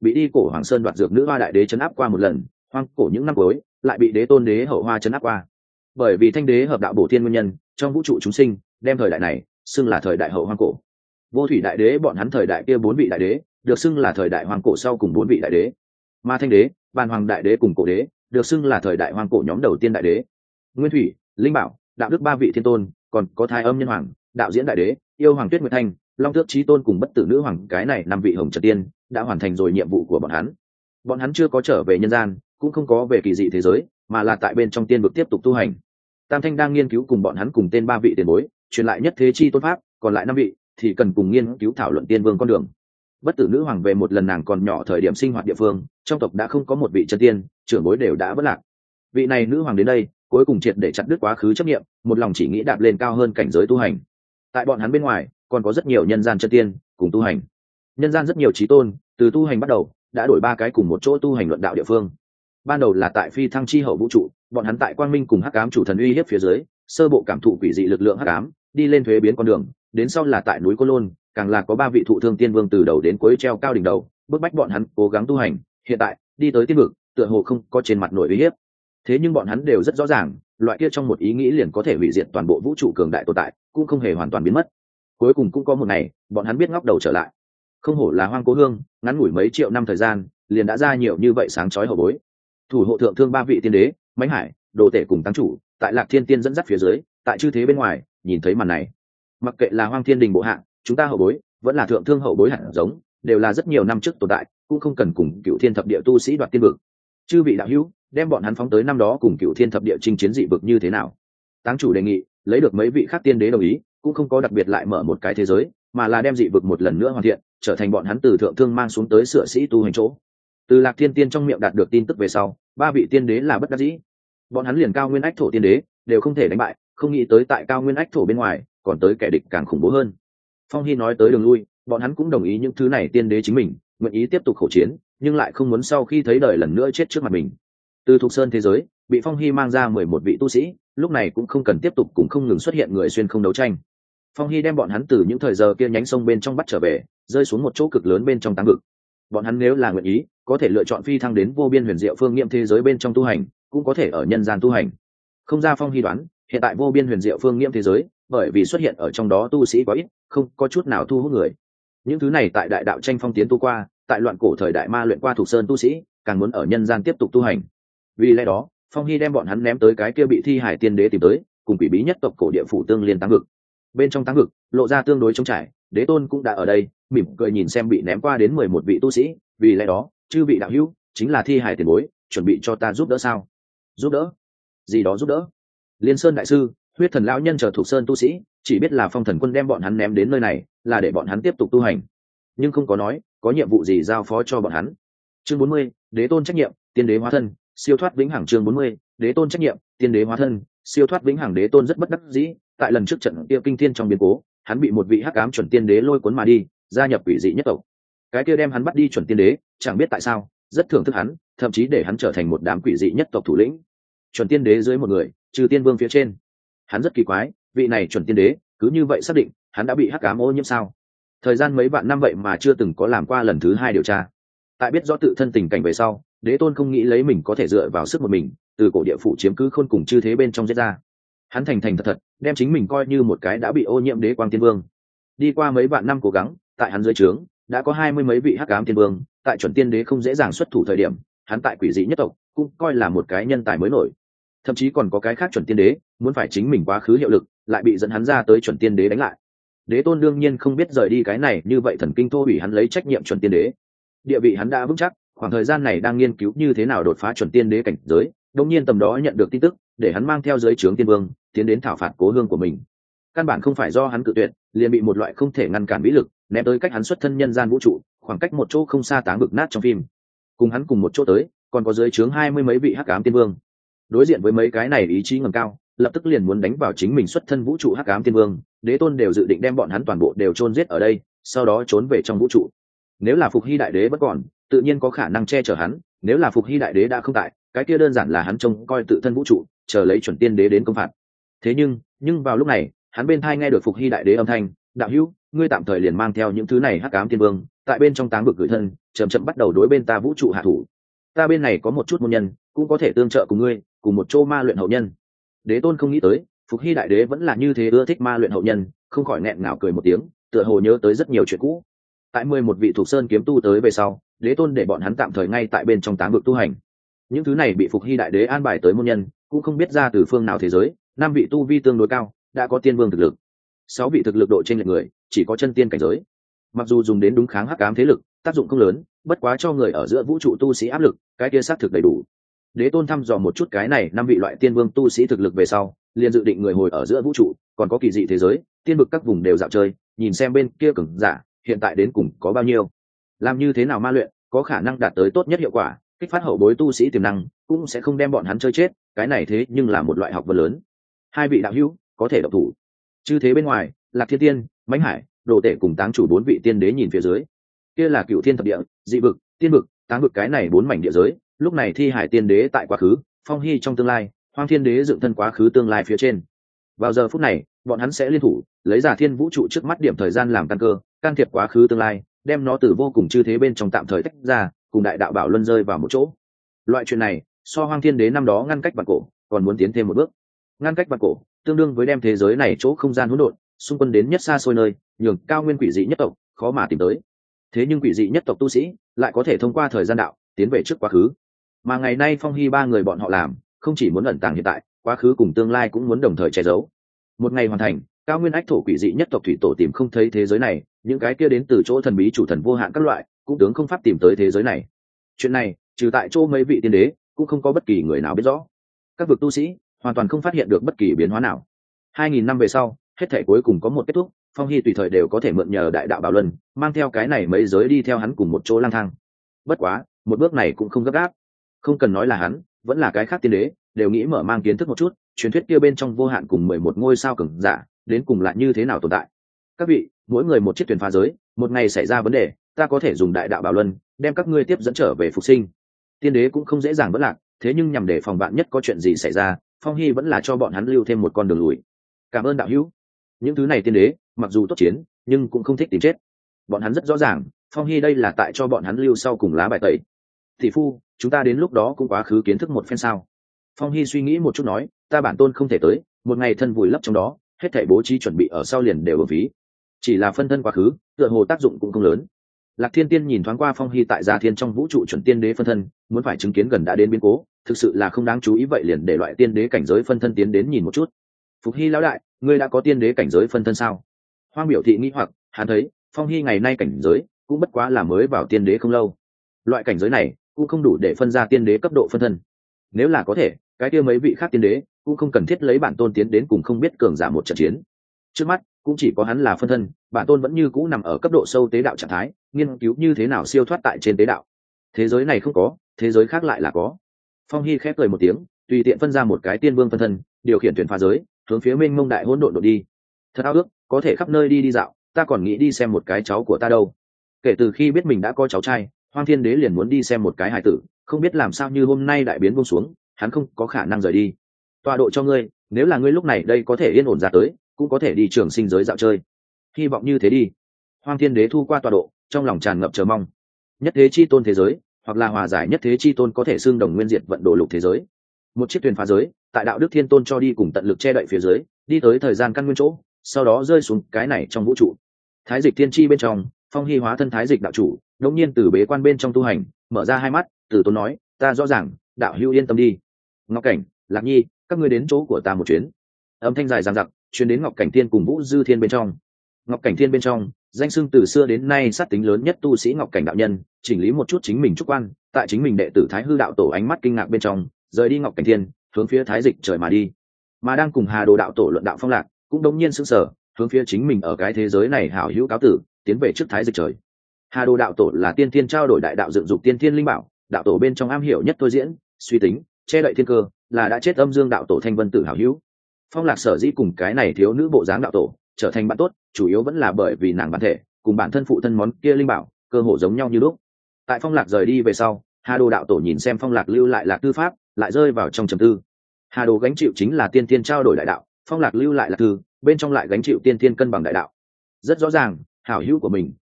bị đi cổ Hoàng Sơn đoạt dược nữ hoa đại đế chấn áp qua một lần, hoang cổ những năm cuối lại bị đế tôn đế hậu hoa chấn áp qua. Bởi vì thanh đế hợp đạo bổ thiên nguyên nhân, trong vũ trụ chúng sinh đem thời đại này xưng là thời đại hậu hoang cổ. Vô thủy đại đế bọn hắn thời đại kia 4 vị đại đế được xưng là thời đại hoang cổ sau cùng 4 vị đại đế, mà thanh đế, bàn hoàng đại đế cùng cổ đế được xưng là thời đại hoang cổ nhóm đầu tiên đại đế. Nguyên thủy, linh bảo, đạo đức 3 vị thiên tôn, còn có thái âm nhân hoàng, đạo diễn đại đế, yêu hoàng tuyết nguyệt thanh, long tước chí tôn cùng bất tử nữ hoàng, cái này 5 vị hồng trần tiên đã hoàn thành rồi nhiệm vụ của bọn hắn. Bọn hắn chưa có trở về nhân gian, cũng không có về kỳ dị thế giới, mà là tại bên trong tiên vực tiếp tục tu hành. Tam thanh đang nghiên cứu cùng bọn hắn cùng tên 3 vị tiền bối truyền lại nhất thế chi tôn pháp, còn lại 5 vị thì cần cùng nghiên cứu thảo luận tiên vương con đường. Bất tử nữ hoàng về một lần nàng còn nhỏ thời điểm sinh hoạt địa phương, trong tộc đã không có một vị chân tiên, trưởng bối đều đã vất lạc. Vị này nữ hoàng đến đây cuối cùng triệt để chặt đứt quá khứ chấp niệm, một lòng chỉ nghĩ đạp lên cao hơn cảnh giới tu hành. Tại bọn hắn bên ngoài còn có rất nhiều nhân gian chân tiên cùng tu hành. Nhân gian rất nhiều chí tôn từ tu hành bắt đầu đã đổi 3 cái cùng một chỗ tu hành luận đạo địa phương. Ban đầu là tại phi thăng chi hậu vũ trụ, bọn hắn tại quang minh cùng hắc ám chủ thần uy hiếp phía dưới sơ bộ cảm thụ quỷ dị lực lượng hắc ám, đi lên thuế biến con đường. Đến sau là tại núi Côn Lôn, càng là có 3 vị thụ thương tiên vương từ đầu đến cuối treo cao đỉnh đầu, bức bách bọn hắn cố gắng tu hành. Hiện tại đi tới tiên vực, tựa hồ không có trên mặt nổi uy hiếp. Thế nhưng bọn hắn đều rất rõ ràng, loại kia trong một ý nghĩ liền có thể hủy diệt toàn bộ vũ trụ cường đại tồn tại cũng không hề hoàn toàn biến mất. Cuối cùng cũng có một ngày bọn hắn biết ngóc đầu trở lại. Không hổ là hoang cố hương, ngắn ngủi mấy triệu năm thời gian liền đã ra nhiều như vậy sáng chói hậu bối. Thủ hộ thượng thương 3 vị tiên đế, Mãnh Hải, Đồ Tể cùng Tăng chủ tại Lạc Thiên Tiên dẫn dắt phía dưới, tại chư thế bên ngoài nhìn thấy màn này, mặc kệ là Hoang Thiên Đình bộ hạ, chúng ta hậu bối vẫn là thượng thương hậu bối hẳn giống, đều là rất nhiều năm trước tồn tại, cũng không cần cùng Cựu Thiên Thập Địa tu sĩ đoạt tiên vực. Chư vị đạo hữu, đem bọn hắn phóng tới năm đó cùng Cựu Thiên Thập Địa chinh chiến dị vực như thế nào? Táng chủ đề nghị, lấy được mấy vị khác tiên đế đồng ý, cũng không có đặc biệt lại mở một cái thế giới, mà là đem dị vực một lần nữa hoàn thiện, trở thành bọn hắn từ thượng thương mang xuống tới sửa sĩ tu hành chỗ. Từ Lạc Thiên Tiên trong miệng đạt được tin tức về sau, 3 vị tiên đế là bất đắc dĩ. Bọn hắn liền cao nguyên ách thổ tiên đế đều không thể đánh bại, không nghĩ tới tại cao nguyên ách thổ bên ngoài còn tới kẻ địch càng khủng bố hơn. Phong Hy nói tới đường lui, bọn hắn cũng đồng ý những thứ này tiên đế chính mình nguyện ý tiếp tục khổ chiến, nhưng lại không muốn sau khi thấy đời lần nữa chết trước mặt mình. Từ Thục Sơn thế giới bị Phong Hy mang ra 11 vị tu sĩ, lúc này cũng không cần tiếp tục cũng không ngừng xuất hiện người xuyên không đấu tranh. Phong Hy đem bọn hắn từ những thời giờ kia nhánh sông bên trong bắt trở về, rơi xuống một chỗ cực lớn bên trong táng vực. Bọn hắn nếu là nguyện ý, có thể lựa chọn phi thăng đến vô biên huyền diệu phương nghiệm thế giới bên trong tu hành, cũng có thể ở nhân gian tu hành. Không ra Phong Hy đoán, hiện tại vô biên huyền diệu phương nghiệm thế giới, bởi vì xuất hiện ở trong đó tu sĩ quá ít, không có chút nào thu hút người. Những thứ này tại đại đạo tranh phong tiến tu qua, tại loạn cổ thời đại ma luyện qua Thục Sơn tu sĩ, càng muốn ở nhân gian tiếp tục tu hành. Vì lẽ đó, Phong Hy đem bọn hắn ném tới cái kia bị thi hải tiên đế tìm tới, cùng quỷ bí nhất tộc cổ địa phủ tương liên táng vực. Bên trong táng vực, lộ ra tương đối trống trải, đế tôn cũng đã ở đây, mỉm cười nhìn xem bị ném qua đến 11 vị tu sĩ. Vì lẽ đó, chư vị đạo hữu chính là thi hải tiền bối, chuẩn bị cho ta giúp đỡ sao? Giúp đỡ? Gì đó giúp đỡ? Liên Sơn đại sư, huyết thần lão nhân chờ Thục Sơn tu sĩ, chỉ biết là Phong Thần Quân đem bọn hắn ném đến nơi này, là để bọn hắn tiếp tục tu hành, nhưng không có nói có nhiệm vụ gì giao phó cho bọn hắn. Chương 40, đế tôn trách nhiệm, tiên đế hóa thân, siêu thoát vĩnh hằng. Chương 40, đế tôn trách nhiệm, tiên đế hóa thân, siêu thoát vĩnh hằng. Đế tôn rất bất đắc dĩ, tại lần trước trận kia kinh thiên trong biến cố, hắn bị một vị hắc ám chuẩn tiên đế lôi cuốn mà đi, gia nhập quỷ dị nhất tộc. Cái kia đem hắn bắt đi chuẩn tiên đế, chẳng biết tại sao rất thưởng thức hắn, thậm chí để hắn trở thành một đám quỷ dị nhất tộc thủ lĩnh. Chuẩn tiên đế dưới một người, trừ tiên vương phía trên. Hắn rất kỳ quái, vị này chuẩn tiên đế cứ như vậy xác định hắn đã bị hắc ám ô nhiễm sao? Thời gian mấy vạn năm vậy mà chưa từng có làm qua lần thứ 2 điều tra. Tại biết rõ tự thân tình cảnh về sau, đế tôn không nghĩ lấy mình có thể dựa vào sức một mình từ cổ địa phủ chiếm cứ khôn cùng chư thế bên trong giết ra. Hắn thành thành thật thật đem chính mình coi như một cái đã bị ô nhiễm đế quang tiên vương. Đi qua mấy vạn năm cố gắng, tại hắn dưới trướng đã có 20 mấy vị hắc ám tiên vương. Tại chuẩn tiên đế không dễ dàng xuất thủ thời điểm, hắn tại quỷ dị nhất tộc cũng coi là một cái nhân tài mới nổi. Thậm chí còn có cái khác chuẩn tiên đế muốn phải chính mình quá khứ hiệu lực, lại bị dẫn hắn ra tới chuẩn tiên đế đánh lại. Đế tôn đương nhiên không biết rời đi cái này như vậy thần kinh thô bỉ hắn lấy trách nhiệm chuẩn tiên đế. Địa vị hắn đã vững chắc, khoảng thời gian này đang nghiên cứu như thế nào đột phá chuẩn tiên đế cảnh giới. Đột nhiên tầm đó nhận được tin tức, để hắn mang theo dưới trướng tiên vương tiến đến thảo phạt cố hương của mình. Căn bản không phải do hắn cự tuyệt, liền bị một loại không thể ngăn cản vĩ lực ném tới cách hắn xuất thân nhân gian vũ trụ, khoảng cách một chỗ không xa táng vực nát trong phim. Cùng hắn cùng một chỗ tới, còn có dưới trướng 20 mấy vị hắc ám tiên vương. Đối diện với mấy cái này ý chí ngầm cao, lập tức liền muốn đánh vào chính mình xuất thân vũ trụ hắc ám tiên vương, đế tôn đều dự định đem bọn hắn toàn bộ đều chôn giết ở đây, sau đó trốn về trong vũ trụ. Nếu là Phục Hy đại đế bất còn, tự nhiên có khả năng che chở hắn, nếu là Phục Hy đại đế đã không tại, cái kia đơn giản là hắn trông coi tự thân vũ trụ, chờ lấy chuẩn tiên đế đến công phạt. Thế nhưng vào lúc này, hắn bên tai nghe được Phục Hy đại đế âm thanh, "Đạo hữu, ngươi tạm thời liền mang theo những thứ này hắc ám tiên vương, tại bên trong táng vực gửi thân chậm chậm bắt đầu đối bên ta vũ trụ hạ thủ. Ta bên này có một chút môn nhân cũng có thể tương trợ cùng ngươi cùng một chỗ ma luyện hậu nhân. Đế tôn không nghĩ tới Phục Hy đại đế vẫn là như thế ưa thích ma luyện hậu nhân, không khỏi nghẹn ngào cười một tiếng, tựa hồ nhớ tới rất nhiều chuyện cũ. Tại 11 vị thuộc sơn kiếm tu tới về sau, đế tôn để bọn hắn tạm thời ngay tại bên trong táng vực tu hành. Những thứ này bị Phục Hy đại đế an bài tới môn nhân cũng không biết ra từ phương nào thế giới, 5 vị tu vi tương đối cao, đã có tiên vương thực lực, 6 vị thực lực độ trên lệch người, chỉ có chân tiên cảnh giới. Mặc dù dùng đến đúng kháng hắc ám thế lực, tác dụng không lớn, bất quá cho người ở giữa vũ trụ tu sĩ áp lực, cái kia xác thực đầy đủ. Đế tôn thăm dò một chút cái này 5 vị loại tiên vương tu sĩ thực lực về sau, liền dự định người hồi ở giữa vũ trụ, còn có kỳ dị thế giới, tiên vực các vùng đều dạo chơi, nhìn xem bên kia cường giả hiện tại đến cùng có bao nhiêu, làm như thế nào ma luyện có khả năng đạt tới tốt nhất hiệu quả, kích phát hậu bối tu sĩ tiềm năng, cũng sẽ không đem bọn hắn chơi chết, cái này thế nhưng là một loại học vấn lớn. 2 vị đạo hữu có thể độc thủ. Chư thế bên ngoài, Lạc Thiên Tiên, Mãnh Hải, Đồ Tể cùng táng chủ 4 vị tiên đế nhìn phía dưới. Kia là Cửu Thiên thập địa, dị vực, tiên vực, táng vực, cái này 4 mảnh địa giới. Lúc này Thi Hải tiên đế tại quá khứ, Phong Hy trong tương lai, Hoang Thiên đế dựng thân quá khứ tương lai phía trên. Vào giờ phút này, bọn hắn sẽ liên thủ, lấy Giả Thiên vũ trụ trước mắt điểm thời gian làm căn cơ, can thiệp quá khứ tương lai, đem nó từ vô cùng chư thế bên trong tạm thời tách ra, cùng đại đạo bảo luân rơi vào một chỗ. Loại chuyện này, so Hoang Thiên đế năm đó ngăn cách vạn cổ, còn muốn tiến thêm một bước. Ngăn cách vạn cổ, tương đương với đem thế giới này chỗ không gian hỗn độn, xung quân đến nhất xa xôi nơi, nhường cao nguyên quỷ dị nhất tộc khó mà tìm tới. Thế nhưng quỷ dị nhất tộc tu sĩ lại có thể thông qua thời gian đạo tiến về trước quá khứ. Mà ngày nay Phong Hy 3 người bọn họ làm, không chỉ muốn ẩn tàng hiện tại, quá khứ cùng tương lai cũng muốn đồng thời che giấu. Một ngày hoàn thành, cao nguyên ách thổ quỷ dị nhất tộc thủy tổ tìm không thấy thế giới này, những cái kia đến từ chỗ thần bí chủ thần vô hạn các loại, cũng tướng không pháp tìm tới thế giới này. Chuyện này, trừ tại chỗ mấy vị tiên đế, cũng không có bất kỳ người nào biết rõ. Các vực tu sĩ hoàn toàn không phát hiện được bất kỳ biến hóa nào. 2000 năm về sau, hết thể cuối cùng có một kết thúc, Phong Hy tùy thời đều có thể mượn nhờ đại đạo bảo luân, mang theo cái này mấy giới đi theo hắn cùng một chỗ lang thang. Bất quá, một bước này cũng không gấp gáp. Không cần nói là hắn, vẫn là cái khác tiên đế, đều nghĩ mở mang kiến thức một chút, truyền thuyết kia bên trong vô hạn cùng 11 ngôi sao cường giả, đến cùng lại như thế nào tồn tại. Các vị, mỗi người một chiếc thuyền phá giới, một ngày xảy ra vấn đề, ta có thể dùng đại đạo bảo luân, đem các ngươi tiếp dẫn trở về phục sinh. Tiên đế cũng không dễ dàng vẫn lạc, thế nhưng nhằm để phòng bạn nhất có chuyện gì xảy ra, Phong Hy vẫn là cho bọn hắn lưu thêm một con đường lùi. Cảm ơn đạo hữu. Những thứ này tiên đế, mặc dù tốt chiến, nhưng cũng không thích tìm chết. Bọn hắn rất rõ ràng, Phong Hy đây là tại cho bọn hắn lưu sau cùng lá bài tẩy. Thị phu, chúng ta đến lúc đó cũng quá khứ kiến thức một phen sao? Phong Hy suy nghĩ một chút nói, ta bản tôn không thể tới, một ngày thân vùi lấp trong đó, hết thảy bố trí chuẩn bị ở sau liền đều bổ phí. Chỉ là phân thân quá khứ, tựa hồ tác dụng cũng không lớn. Lạc Thiên Tiên nhìn thoáng qua Phong Hy tại Gia Thiên trong vũ trụ chuẩn tiên đế phân thân, muốn phải chứng kiến gần đã đến biến cố, thực sự là không đáng chú ý, vậy liền để loại tiên đế cảnh giới phân thân tiến đến nhìn một chút. Phục Hy lão đại, ngươi đã có tiên đế cảnh giới phân thân sao? Hoang biểu thị nghĩ hoặc, hắn thấy Phong Hy ngày nay cảnh giới cũng bất quá là mới vào tiên đế không lâu, loại cảnh giới này cũng không đủ để phân ra tiên đế cấp độ phân thân. Nếu là có thể, cái kia mấy vị khác tiên đế cũng không cần thiết lấy bản tôn tiến đến cùng không biết cường giả một trận chiến. Trước mắt cũng chỉ có hắn là phân thân, bản tôn vẫn như cũ nằm ở cấp độ sâu tế đạo trạng thái, nghiên cứu như thế nào siêu thoát tại trên tế đạo. Thế giới này không có, thế giới khác lại là có. Phong Hy khép cười một tiếng, tùy tiện phân ra một cái tiên vương phân thân, điều khiển thuyền phá giới, hướng phía mênh mông đại hỗn độn đột đi. Thật ao ước, có thể khắp nơi đi đi dạo, ta còn nghĩ đi xem một cái cháu của ta đâu. Kể từ khi biết mình đã có cháu trai, Hoang Thiên Đế liền muốn đi xem một cái hài tử, không biết làm sao như hôm nay đại biến buông xuống, hắn không có khả năng rời đi. Tọa độ cho ngươi, nếu là ngươi lúc này đây có thể yên ổn ra tới, cũng có thể đi trường sinh giới dạo chơi. Hy vọng như thế đi. Hoang Thiên Đế thu qua tọa độ, trong lòng tràn ngập chờ mong. Nhất thế chi tôn thế giới, hoặc là hòa giải nhất thế chi tôn có thể xương đồng nguyên diệt vận đồ lục thế giới. Một chiếc thuyền phá giới, tại đạo đức thiên tôn cho đi cùng tận lực che đậy phía dưới, đi tới thời gian căn nguyên chỗ, sau đó rơi xuống cái này trong vũ trụ. Thái dịch thiên chi bên trong, Phong Hy hóa thân thái dịch đạo chủ, đột nhiên từ bế quan bên trong tu hành, mở ra hai mắt, từ tốn nói, ta rõ ràng, đạo hữu yên tâm đi. Ngọc Cảnh, Lạc Nhi, các ngươi đến chỗ của ta một chuyến. Âm thanh dài dằng dặc truyền đến Ngọc Cảnh Thiên cùng Vũ Dư Thiên bên trong. Ngọc Cảnh Thiên bên trong, danh xưng từ xưa đến nay sát tính lớn nhất tu sĩ Ngọc Cảnh đạo nhân, chỉnh lý một chút chính mình trúc quan, tại chính mình đệ tử Thái Hư đạo tổ ánh mắt kinh ngạc bên trong, rời đi Ngọc Cảnh Thiên, hướng phía Thái Dịch trời mà đi. Mà đang cùng Hà Đồ đạo tổ luận đạo Phong Lạc, cũng đống nhiên sững sờ, hướng phía chính mình ở cái thế giới này hảo hữu cáo tử, tiến về trước Thái Dịch trời. Hà Đồ đạo tổ là tiên thiên trao đổi đại đạo dựng dục tiên thiên linh bảo, đạo tổ bên trong am hiểu nhất thôi diễn, suy tính, che đậy thiên cơ, là đã chết âm dương đạo tổ Thanh Vân Tử hảo hữu. Phong Lạc sở dĩ cùng cái này thiếu nữ bộ dáng đạo tổ trở thành bạn tốt, chủ yếu vẫn là bởi vì nàng bản thể cùng bản thân phụ thân món kia linh bảo cơ hồ giống nhau như lúc. Tại Phong Lạc rời đi về sau, Hà Đồ đạo tổ nhìn xem Phong Lạc lưu lại Lạc Tư pháp, lại rơi vào trong trầm tư. Hà Đồ gánh chịu chính là tiên tiên trao đổi đại đạo, Phong Lạc lưu lại Lạc Tư, bên trong lại gánh chịu tiên tiên cân bằng đại đạo. Rất rõ ràng, hảo hữu của mình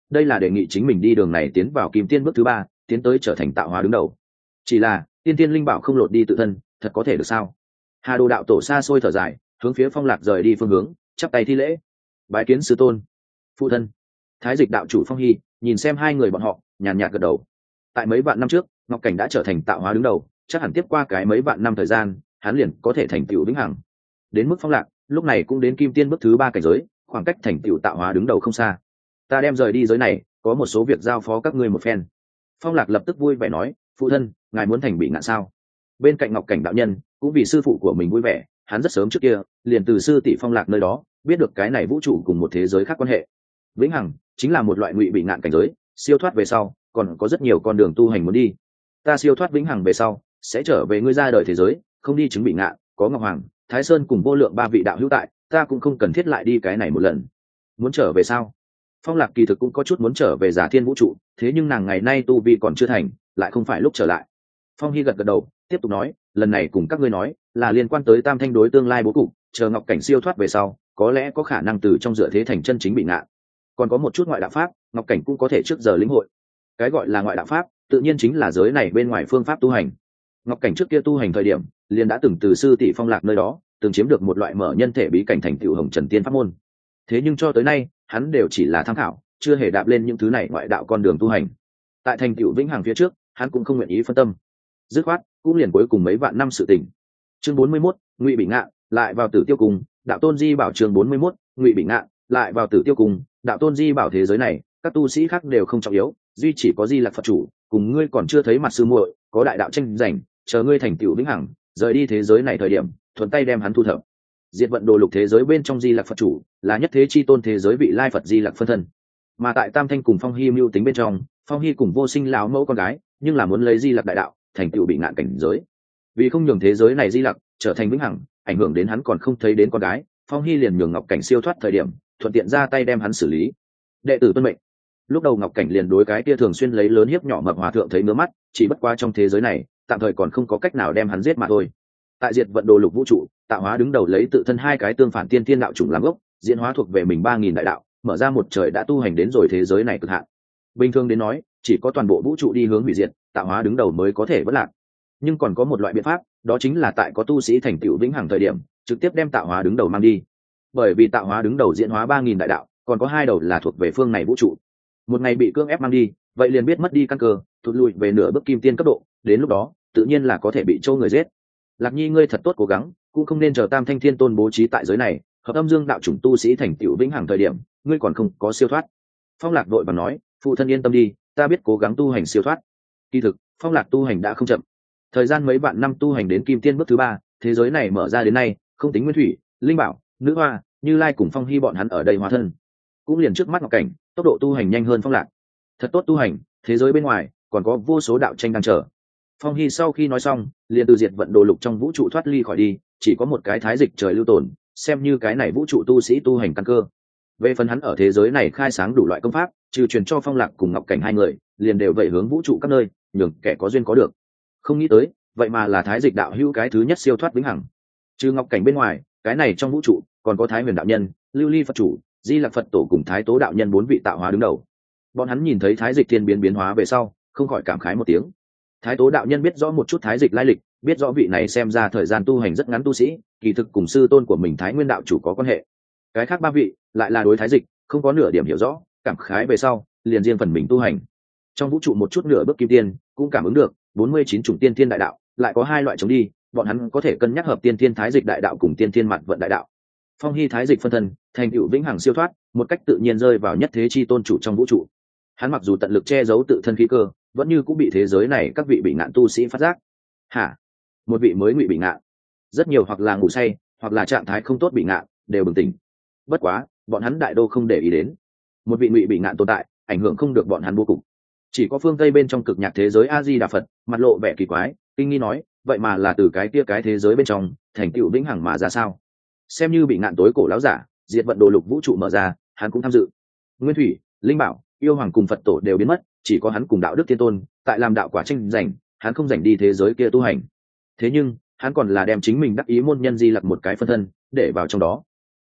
đây là đề nghị chính mình đi đường này tiến vào kim tiên bước thứ 3, tiến tới trở thành tạo hóa đứng đầu. Chỉ là tiên tiên linh bảo không lột đi tự thân, thật có thể được sao? Hà Đồ đạo tổ xa xôi thở dài, hướng phía Phong Lạc rời đi phương hướng, chắp tay thi lễ, bái kiến sư tôn. Phụ thân. Thái Dịch đạo chủ Phong Hy nhìn xem hai người bọn họ, nhàn nhạt gật đầu. Tại mấy vạn năm trước, Ngọc Cảnh đã trở thành tạo hóa đứng đầu, chắc hẳn tiếp qua cái mấy vạn năm thời gian, hắn liền có thể thành tựu vĩnh hằng. Đến mức Phong Lạc, lúc này cũng đến kim tiên bước thứ 3 cảnh giới, khoảng cách thành tựu tạo hóa đứng đầu không xa. Ta đem rời đi giới này, có một số việc giao phó các ngươi một phen. Phong Lạc lập tức vui vẻ nói, phụ thân, ngài muốn thành bị ngạn sao? Bên cạnh Ngọc Cảnh đạo nhân cũng vì sư phụ của mình vui vẻ, hắn rất sớm trước kia liền từ sư tỷ Phong Lạc nơi đó biết được cái này vũ trụ cùng một thế giới khác quan hệ. Vĩnh hằng chính là một loại ngụy bị ngạn cảnh giới, siêu thoát về sau còn có rất nhiều con đường tu hành muốn đi. Ta siêu thoát vĩnh hằng về sau sẽ trở về ngươi ra đời thế giới, không đi chứng bị ngạn, có Ngọc Hoàng, Thái Sơn cùng vô lượng 3 vị đạo hữu tại, ta cũng không cần thiết lại đi cái này một lần. Muốn trở về sao? Phong Lạc kỳ thực cũng có chút muốn trở về Giả Thiên vũ trụ, thế nhưng nàng ngày nay tu vi còn chưa thành, lại không phải lúc trở lại. Phong Hy gật gật đầu, tiếp tục nói, lần này cùng các ngươi nói là liên quan tới Tam Thanh đối tương lai bố cục, chờ Ngọc Cảnh siêu thoát về sau, có lẽ có khả năng từ trong dựa thế thành chân chính bị ngạn. Còn có một chút ngoại đạo pháp, Ngọc Cảnh cũng có thể trước giờ lĩnh hội. Cái gọi là ngoại đạo pháp, tự nhiên chính là giới này bên ngoài phương pháp tu hành. Ngọc Cảnh trước kia tu hành thời điểm, liền đã từng từ sư tỷ Phong Lạc nơi đó, từng chiếm được một loại mở nhân thể bí cảnh thành tựu Hồng Trần Tiên pháp môn. Thế nhưng cho tới nay, hắn đều chỉ là tham khảo, chưa hề đạp lên những thứ này ngoại đạo con đường tu hành. Tại thành tựu vĩnh hằng phía trước, hắn cũng không nguyện ý phân tâm. Dứt khoát, cũng liền cuối cùng mấy vạn năm sự tình. Chương 41, Ngụy Bị Ngạn, lại vào Tử Tiêu Cung, đạo tôn Di bảo chương 41, Ngụy Bị Ngạn, lại vào Tử Tiêu Cung, đạo tôn Di bảo thế giới này, các tu sĩ khác đều không trọng yếu, duy chỉ có Di Lặc Phật chủ, cùng ngươi còn chưa thấy mặt sư muội, có đại đạo tranh giành, chờ ngươi thành tựu vĩnh hằng, rời đi thế giới này thời điểm, thuận tay đem hắn thu thập. Diệt vận đồ lục thế giới bên trong Di Lặc Phật chủ, là nhất thế chi tôn thế giới vị lai Phật Di Lặc phân thân. Mà tại Tam Thanh cùng Phong Hy mưu tính bên trong, Phong Hy cùng Vô Sinh lão mẫu con gái, nhưng là muốn lấy Di Lặc đại đạo, thành tựu bị ngạn cảnh giới. Vì không nhường thế giới này Di Lặc trở thành vĩnh hằng, ảnh hưởng đến hắn còn không thấy đến con gái, Phong Hy liền nhường Ngọc Cảnh siêu thoát thời điểm, thuận tiện ra tay đem hắn xử lý. Đệ tử tuân mệnh. Lúc đầu Ngọc Cảnh liền đối cái kia thường xuyên lấy lớn hiếp nhỏ mập hòa thượng thấy ngứa mắt, chỉ bất quá trong thế giới này, tạm thời còn không có cách nào đem hắn giết mà thôi. Tại Diệt vận đồ lục vũ trụ, tạo hóa đứng đầu lấy tự thân hai cái tương phản tiên thiên đạo chủng làm gốc, diễn hóa thuộc về mình 3000 đại đạo, mở ra một trời đã tu hành đến rồi thế giới này cực hạn. Bình thường đến nói, chỉ có toàn bộ vũ trụ đi hướng hủy diệt, tạo hóa đứng đầu mới có thể vất lạc. Nhưng còn có một loại biện pháp, đó chính là tại có tu sĩ thành tựu vĩnh hằng thời điểm, trực tiếp đem tạo hóa đứng đầu mang đi. Bởi vì tạo hóa đứng đầu diễn hóa 3000 đại đạo, còn có 2 đầu là thuộc về phương này vũ trụ. Một ngày bị cưỡng ép mang đi, vậy liền biết mất đi căn cơ, thụt lùi về nửa bước kim tiên cấp độ, đến lúc đó, tự nhiên là có thể bị châu người giết. Lạc Nhi ngươi thật tốt cố gắng, cũng không nên chờ Tam Thanh Thiên Tôn bố trí tại giới này, hợp âm dương đạo chủng tu sĩ thành tựu vĩnh hằng thời điểm, ngươi còn không có siêu thoát. Phong Lạc vội vàng nói, phụ thân yên tâm đi, ta biết cố gắng tu hành siêu thoát. Kỳ thực, Phong Lạc tu hành đã không chậm. Thời gian mấy vạn năm tu hành đến kim tiên bước thứ 3, thế giới này mở ra đến nay, không tính Nguyên Thủy, Linh Bảo, Nữ Hoa, Như Lai cùng Phong Hy bọn hắn ở đây hóa thân, cũng liền trước mắt Ngọc Cảnh, tốc độ tu hành nhanh hơn Phong Lạc. Thật tốt tu hành, thế giới bên ngoài còn có vô số đạo tranh đang chờ. Phong Hy sau khi nói xong, liền từ Diệt vận đồ lục trong vũ trụ thoát ly khỏi đi, chỉ có một cái Thái Dịch trời lưu tồn, xem như cái này vũ trụ tu sĩ tu hành căn cơ. Về phần hắn ở thế giới này khai sáng đủ loại công pháp, trừ truyền cho Phong Lạc cùng Ngọc Cảnh hai người, liền đều vậy hướng vũ trụ các nơi, nhường kẻ có duyên có được. Không nghĩ tới, vậy mà là Thái Dịch đạo hữu cái thứ nhất siêu thoát vĩnh hằng. Trừ Ngọc Cảnh bên ngoài, cái này trong vũ trụ còn có Thái Huyền đạo nhân, Lưu Ly Phật chủ, Di Lặc Phật tổ cùng Thái Tố đạo nhân 4 vị tạo hóa đứng đầu. Bọn hắn nhìn thấy Thái Dịch thiên biến hóa về sau, không khỏi cảm khái một tiếng. Thái Tố đạo nhân biết rõ một chút Thái Dịch lai lịch, biết rõ vị này xem ra thời gian tu hành rất ngắn tu sĩ, kỳ thực cùng sư tôn của mình Thái Nguyên đạo chủ có quan hệ. Cái khác 3 vị lại là đối Thái Dịch không có nửa điểm hiểu rõ, cảm khái về sau, liền riêng phần mình tu hành. Trong vũ trụ một chút nửa bước kim tiên, cũng cảm ứng được 49 chủng tiên thiên đại đạo, lại có 2 loại chống đi, bọn hắn có thể cân nhắc hợp tiên thiên Thái Dịch đại đạo cùng tiên thiên mặt vận đại đạo. Phong Hy Thái Dịch phân thân, thành tựu vĩnh hằng siêu thoát, một cách tự nhiên rơi vào nhất thế chi tôn chủ trong vũ trụ. Hắn mặc dù tận lực che giấu tự thân khí cơ, vẫn như cũng bị thế giới này các vị bị ngạn tu sĩ phát giác. Hả? Một vị mới ngụy bị ngạn. Rất nhiều hoặc là ngủ say, hoặc là trạng thái không tốt bị ngạn, đều bừng tỉnh. Bất quá, bọn hắn đại đô không để ý đến. Một vị ngụy bị ngạn tồn tại, ảnh hưởng không được bọn hắn vô cùng. Chỉ có phương Tây bên trong cực nhạc thế giới A Di Đà Phật, mặt lộ vẻ kỳ quái, kinh nghi nói, vậy mà là từ cái kia cái thế giới bên trong, thành tựu vĩnh hằng mà ra sao? Xem như bị ngạn tối cổ lão giả, Diệt vận đồ lục vũ trụ mở ra, hắn cũng tham dự. Nguyên Thủy, Linh Bảo, Yêu Hoàng cùng Phật tổ đều biến mất, chỉ có hắn cùng đạo đức thiên tôn tại làm đạo quả tranh giành, hắn không giành đi thế giới kia tu hành. Thế nhưng hắn còn là đem chính mình đắc ý môn nhân Di Lặc một cái phân thân để vào trong đó.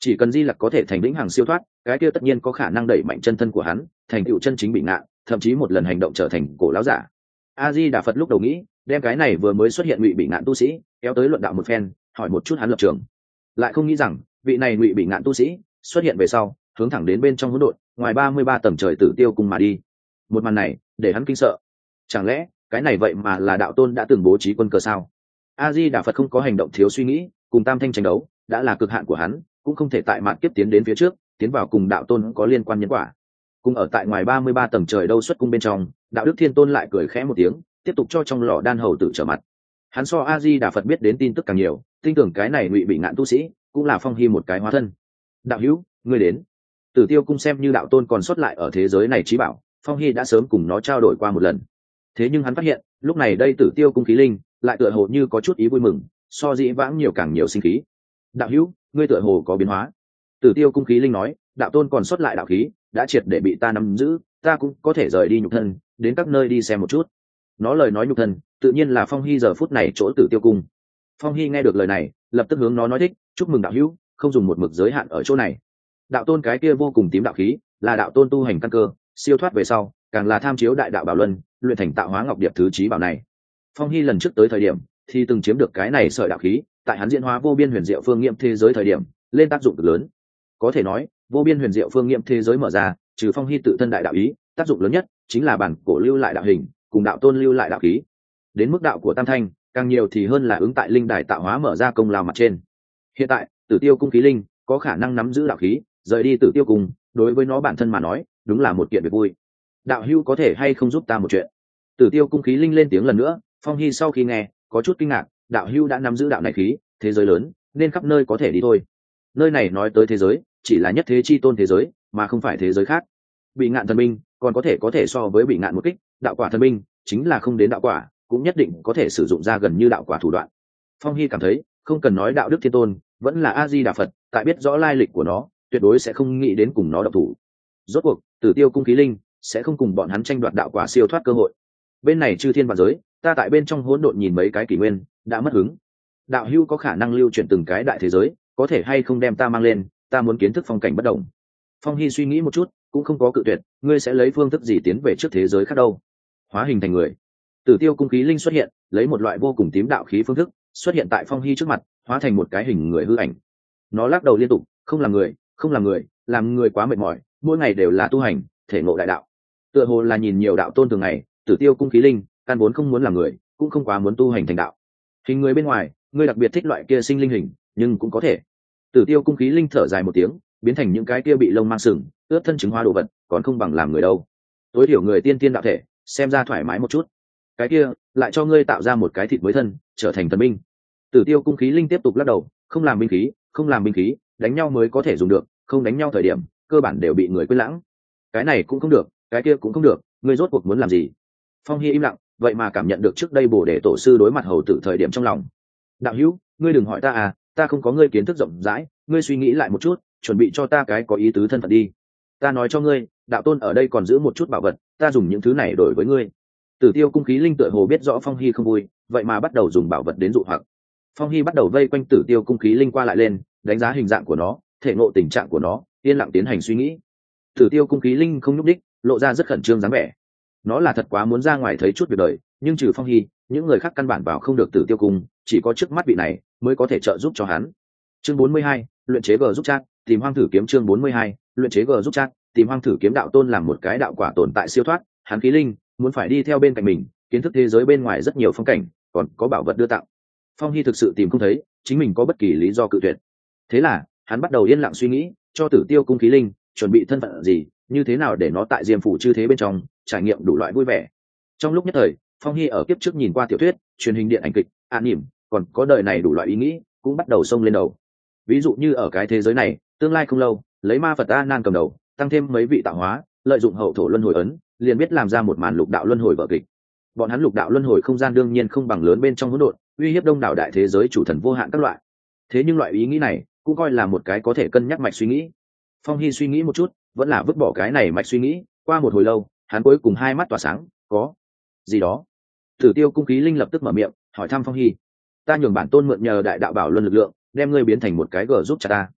chỉ cần di lặc có thể thành vĩnh hằng siêu thoát, cái kia tất nhiên có khả năng đẩy mạnh chân thân của hắn thành tựu chân chính bị ngạn, thậm chí một lần hành động trở thành cổ lão giả. A Di Đà Phật lúc đầu nghĩ đem cái này vừa mới xuất hiện ngụy bị ngạn tu sĩ kéo tới luận đạo một phen, hỏi một chút hắn lập trường, lại không nghĩ rằng vị này ngụy bị ngạn tu sĩ xuất hiện về sau hướng thẳng đến bên trong hỗn độn ngoài 33 tầng trời Tử Tiêu cung mà đi. Một màn này để hắn kinh sợ, chẳng lẽ cái này vậy mà là đạo tôn đã từng bố trí quân cờ sao? A Di Đà Phật không có hành động thiếu suy nghĩ, cùng Tam Thanh tranh đấu đã là cực hạn của hắn, cũng không thể tại mạn kiếp tiến đến phía trước tiến vào cùng đạo tôn có liên quan nhân quả. Cùng ở tại ngoài 33 tầng trời đâu xuất cung bên trong, đạo đức thiên tôn lại cười khẽ một tiếng, tiếp tục cho trong lò đan hầu tử trở mặt. Hắn so A Di Đà Phật biết đến tin tức càng nhiều, tin tưởng cái này ngụy bị ngạn tu sĩ cũng là Phong Hi một cái hóa thân. Đạo hữu, ngươi đến. Tử Tiêu cung xem như đạo tôn còn sót lại ở thế giới này trí bảo, Phong Hi đã sớm cùng nó trao đổi qua một lần. Thế nhưng hắn phát hiện lúc này đây Tử Tiêu cung khí linh lại tựa hồ như có chút ý vui mừng, so dĩ vãng nhiều càng nhiều sinh khí. Đạo hữu, ngươi tựa hồ có biến hóa. Tử Tiêu cung khí linh nói, đạo tôn còn sót lại đạo khí đã triệt để bị ta nắm giữ, ta cũng có thể rời đi nhục thân đến các nơi đi xem một chút. Nó lời nói nhục thân tự nhiên là Phong Hi giờ phút này chỗ Tử Tiêu cung. Phong Hi nghe được lời này lập tức hướng nó nói thích, chúc mừng đạo hữu, không dùng một mực giới hạn ở chỗ này. Đạo tôn cái kia vô cùng tím đạo khí là đạo tôn tu hành căn cơ, siêu thoát về sau càng là tham chiếu đại đạo bảo luân luyện thành tạo hóa ngọc điệp thứ trí bảo này. Phong Hi lần trước tới thời điểm thì từng chiếm được cái này sợi đạo khí, tại hắn diễn hóa vô biên huyền diệu phương nghiệm thế giới thời điểm lên tác dụng cực lớn. Có thể nói vô biên huyền diệu phương nghiệm thế giới mở ra, trừ Phong Hi tự thân đại đạo ý, tác dụng lớn nhất chính là bản cổ lưu lại đạo hình cùng đạo tôn lưu lại đạo khí. Đến mức đạo của Tam Thanh càng nhiều thì hơn là ứng tại linh đài tạo hóa mở ra công lao mặt trên. Hiện tại Tử Tiêu cung khí linh có khả năng nắm giữ đạo khí, rời đi Tử Tiêu cung đối với nó bản thân mà nói đúng là một kiện việc vui. Đạo hữu có thể hay không giúp ta một chuyện? Tử Tiêu cung khí linh lên tiếng lần nữa. Phong Hi sau khi nghe có chút kinh ngạc, đạo hữu đã nắm giữ đạo này khí, thế giới lớn nên khắp nơi có thể đi thôi. Nơi này nói tới thế giới chỉ là nhất thế chi tôn thế giới mà không phải thế giới khác. Bị ngạn thần binh còn có thể so với bị ngạn một kích, đạo quả thần binh chính là không đến đạo quả cũng nhất định có thể sử dụng ra gần như đạo quả thủ đoạn. Phong Hi cảm thấy không cần nói đạo đức thiên tôn vẫn là A Di Đà Phật, tại biết rõ lai lịch của nó tuyệt đối sẽ không nghĩ đến cùng nó độc thủ. Rốt cuộc Tử Tiêu cung khí linh sẽ không cùng bọn hắn tranh đoạt đạo quả siêu thoát cơ hội. Bên này chư thiên vạn giới, ta tại bên trong hỗn độn nhìn mấy cái kỷ nguyên đã mất hứng. Đạo hữu có khả năng lưu chuyển từng cái đại thế giới, có thể hay không đem ta mang lên, ta muốn kiến thức phong cảnh bất động. Phong Hi suy nghĩ một chút cũng không có cự tuyệt, ngươi sẽ lấy phương thức gì tiến về trước thế giới khác đâu? Hóa hình thành người. Tử Tiêu cung khí linh xuất hiện, lấy một loại vô cùng tím đạo khí phương thức xuất hiện tại Phong Hi trước mặt, hóa thành một cái hình người hư ảnh. Nó lắc đầu liên tục, không làm người, không làm người, làm người quá mệt mỏi, mỗi ngày đều là tu hành thể ngộ đại đạo. Tựa hồ là nhìn nhiều đạo tôn thường ngày, Tử Tiêu cung khí linh căn vốn không muốn làm người, cũng không quá muốn tu hành thành đạo. Hình người bên ngoài ngươi đặc biệt thích loại kia sinh linh hình, nhưng cũng có thể. Tử Tiêu cung khí linh thở dài một tiếng, biến thành những cái kia bị lông mang sừng ướt thân chứng hoa đồ vật còn không bằng làm người đâu. Tối thiểu người tiên tiên đạo thể xem ra thoải mái một chút, cái kia lại cho ngươi tạo ra một cái thịt mới thân trở thành thần binh. Tử Tiêu cung khí linh tiếp tục lắc đầu, không làm binh khí, không làm binh khí, đánh nhau mới có thể dùng được, không đánh nhau thời điểm cơ bản đều bị người quên lãng. Cái này cũng không được, cái kia cũng không được, ngươi rốt cuộc muốn làm gì? Phong Hi im lặng, vậy mà cảm nhận được trước đây Bồ Đề tổ sư đối mặt hầu tử thời điểm trong lòng. Đạo hữu, ngươi đừng hỏi ta à, ta không có ngươi kiến thức rộng rãi, ngươi suy nghĩ lại một chút, chuẩn bị cho ta cái có ý tứ thân phận đi. Ta nói cho ngươi, đạo tôn ở đây còn giữ một chút bảo vật, ta dùng những thứ này đổi với ngươi. Tử Tiêu cung khí linh tựa hồ biết rõ Phong Hi không vui, vậy mà bắt đầu dùng bảo vật đến dụ hoặc. Phong Hi bắt đầu vây quanh Tử Tiêu cung khí linh qua lại lên, đánh giá hình dạng của nó, thể ngộ tình trạng của nó, yên lặng tiến hành suy nghĩ. Tử Tiêu cung khí linh không nhúc đích, lộ ra rất khẩn trương dáng vẻ. Nó là thật quá muốn ra ngoài thấy chút việc đời, nhưng trừ Phong Hi, những người khác căn bản vào không được Tử Tiêu cung, chỉ có trước mắt vị này mới có thể trợ giúp cho hắn. Chương 42, luyện chế G giúp chat, tìm hoang thử kiếm. Chương 42, luyện chế G giúp chat, tìm hoang thử kiếm. Đạo tôn làm một cái đạo quả tồn tại siêu thoát, hắn khí linh muốn phải đi theo bên cạnh mình, kiến thức thế giới bên ngoài rất nhiều phong cảnh, còn có bảo vật đưa tặng. Phong Hi thực sự tìm không thấy chính mình có bất kỳ lý do cự tuyệt. Thế là hắn bắt đầu yên lặng suy nghĩ, cho Tử Tiêu cung khí linh chuẩn bị thân phận gì, như thế nào để nó tại diêm phủ chư thế bên trong trải nghiệm đủ loại vui vẻ. Trong lúc nhất thời, Phong Hi ở kiếp trước nhìn qua tiểu thuyết, truyền hình, điện ảnh, kịch, anime, còn có đời này đủ loại ý nghĩ cũng bắt đầu xông lên đầu. Ví dụ như ở cái thế giới này, tương lai không lâu, lấy ma Phật A Nan cầm đầu, tăng thêm mấy vị tạo hóa, lợi dụng hậu thổ luân hồi ấn, liền biết làm ra một màn lục đạo luân hồi vở kịch. Bọn hắn lục đạo luân hồi không gian đương nhiên không bằng lớn bên trong hỗn độn, uy hiếp đông đảo đại thế giới chủ thần vô hạn các loại. Thế nhưng loại ý nghĩ này cũng coi là một cái có thể cân nhắc mạch suy nghĩ. Phong Hi suy nghĩ một chút, vẫn là vứt bỏ cái này mạch suy nghĩ. Qua một hồi lâu, hắn cuối cùng hai mắt tỏa sáng, có gì đó. Tử Tiêu cung khí linh lập tức mở miệng hỏi thăm Phong Hi, ta nhường bản tôn mượn nhờ đại đạo bảo luân lực lượng, đem ngươi biến thành một cái gờ giúp cha ta.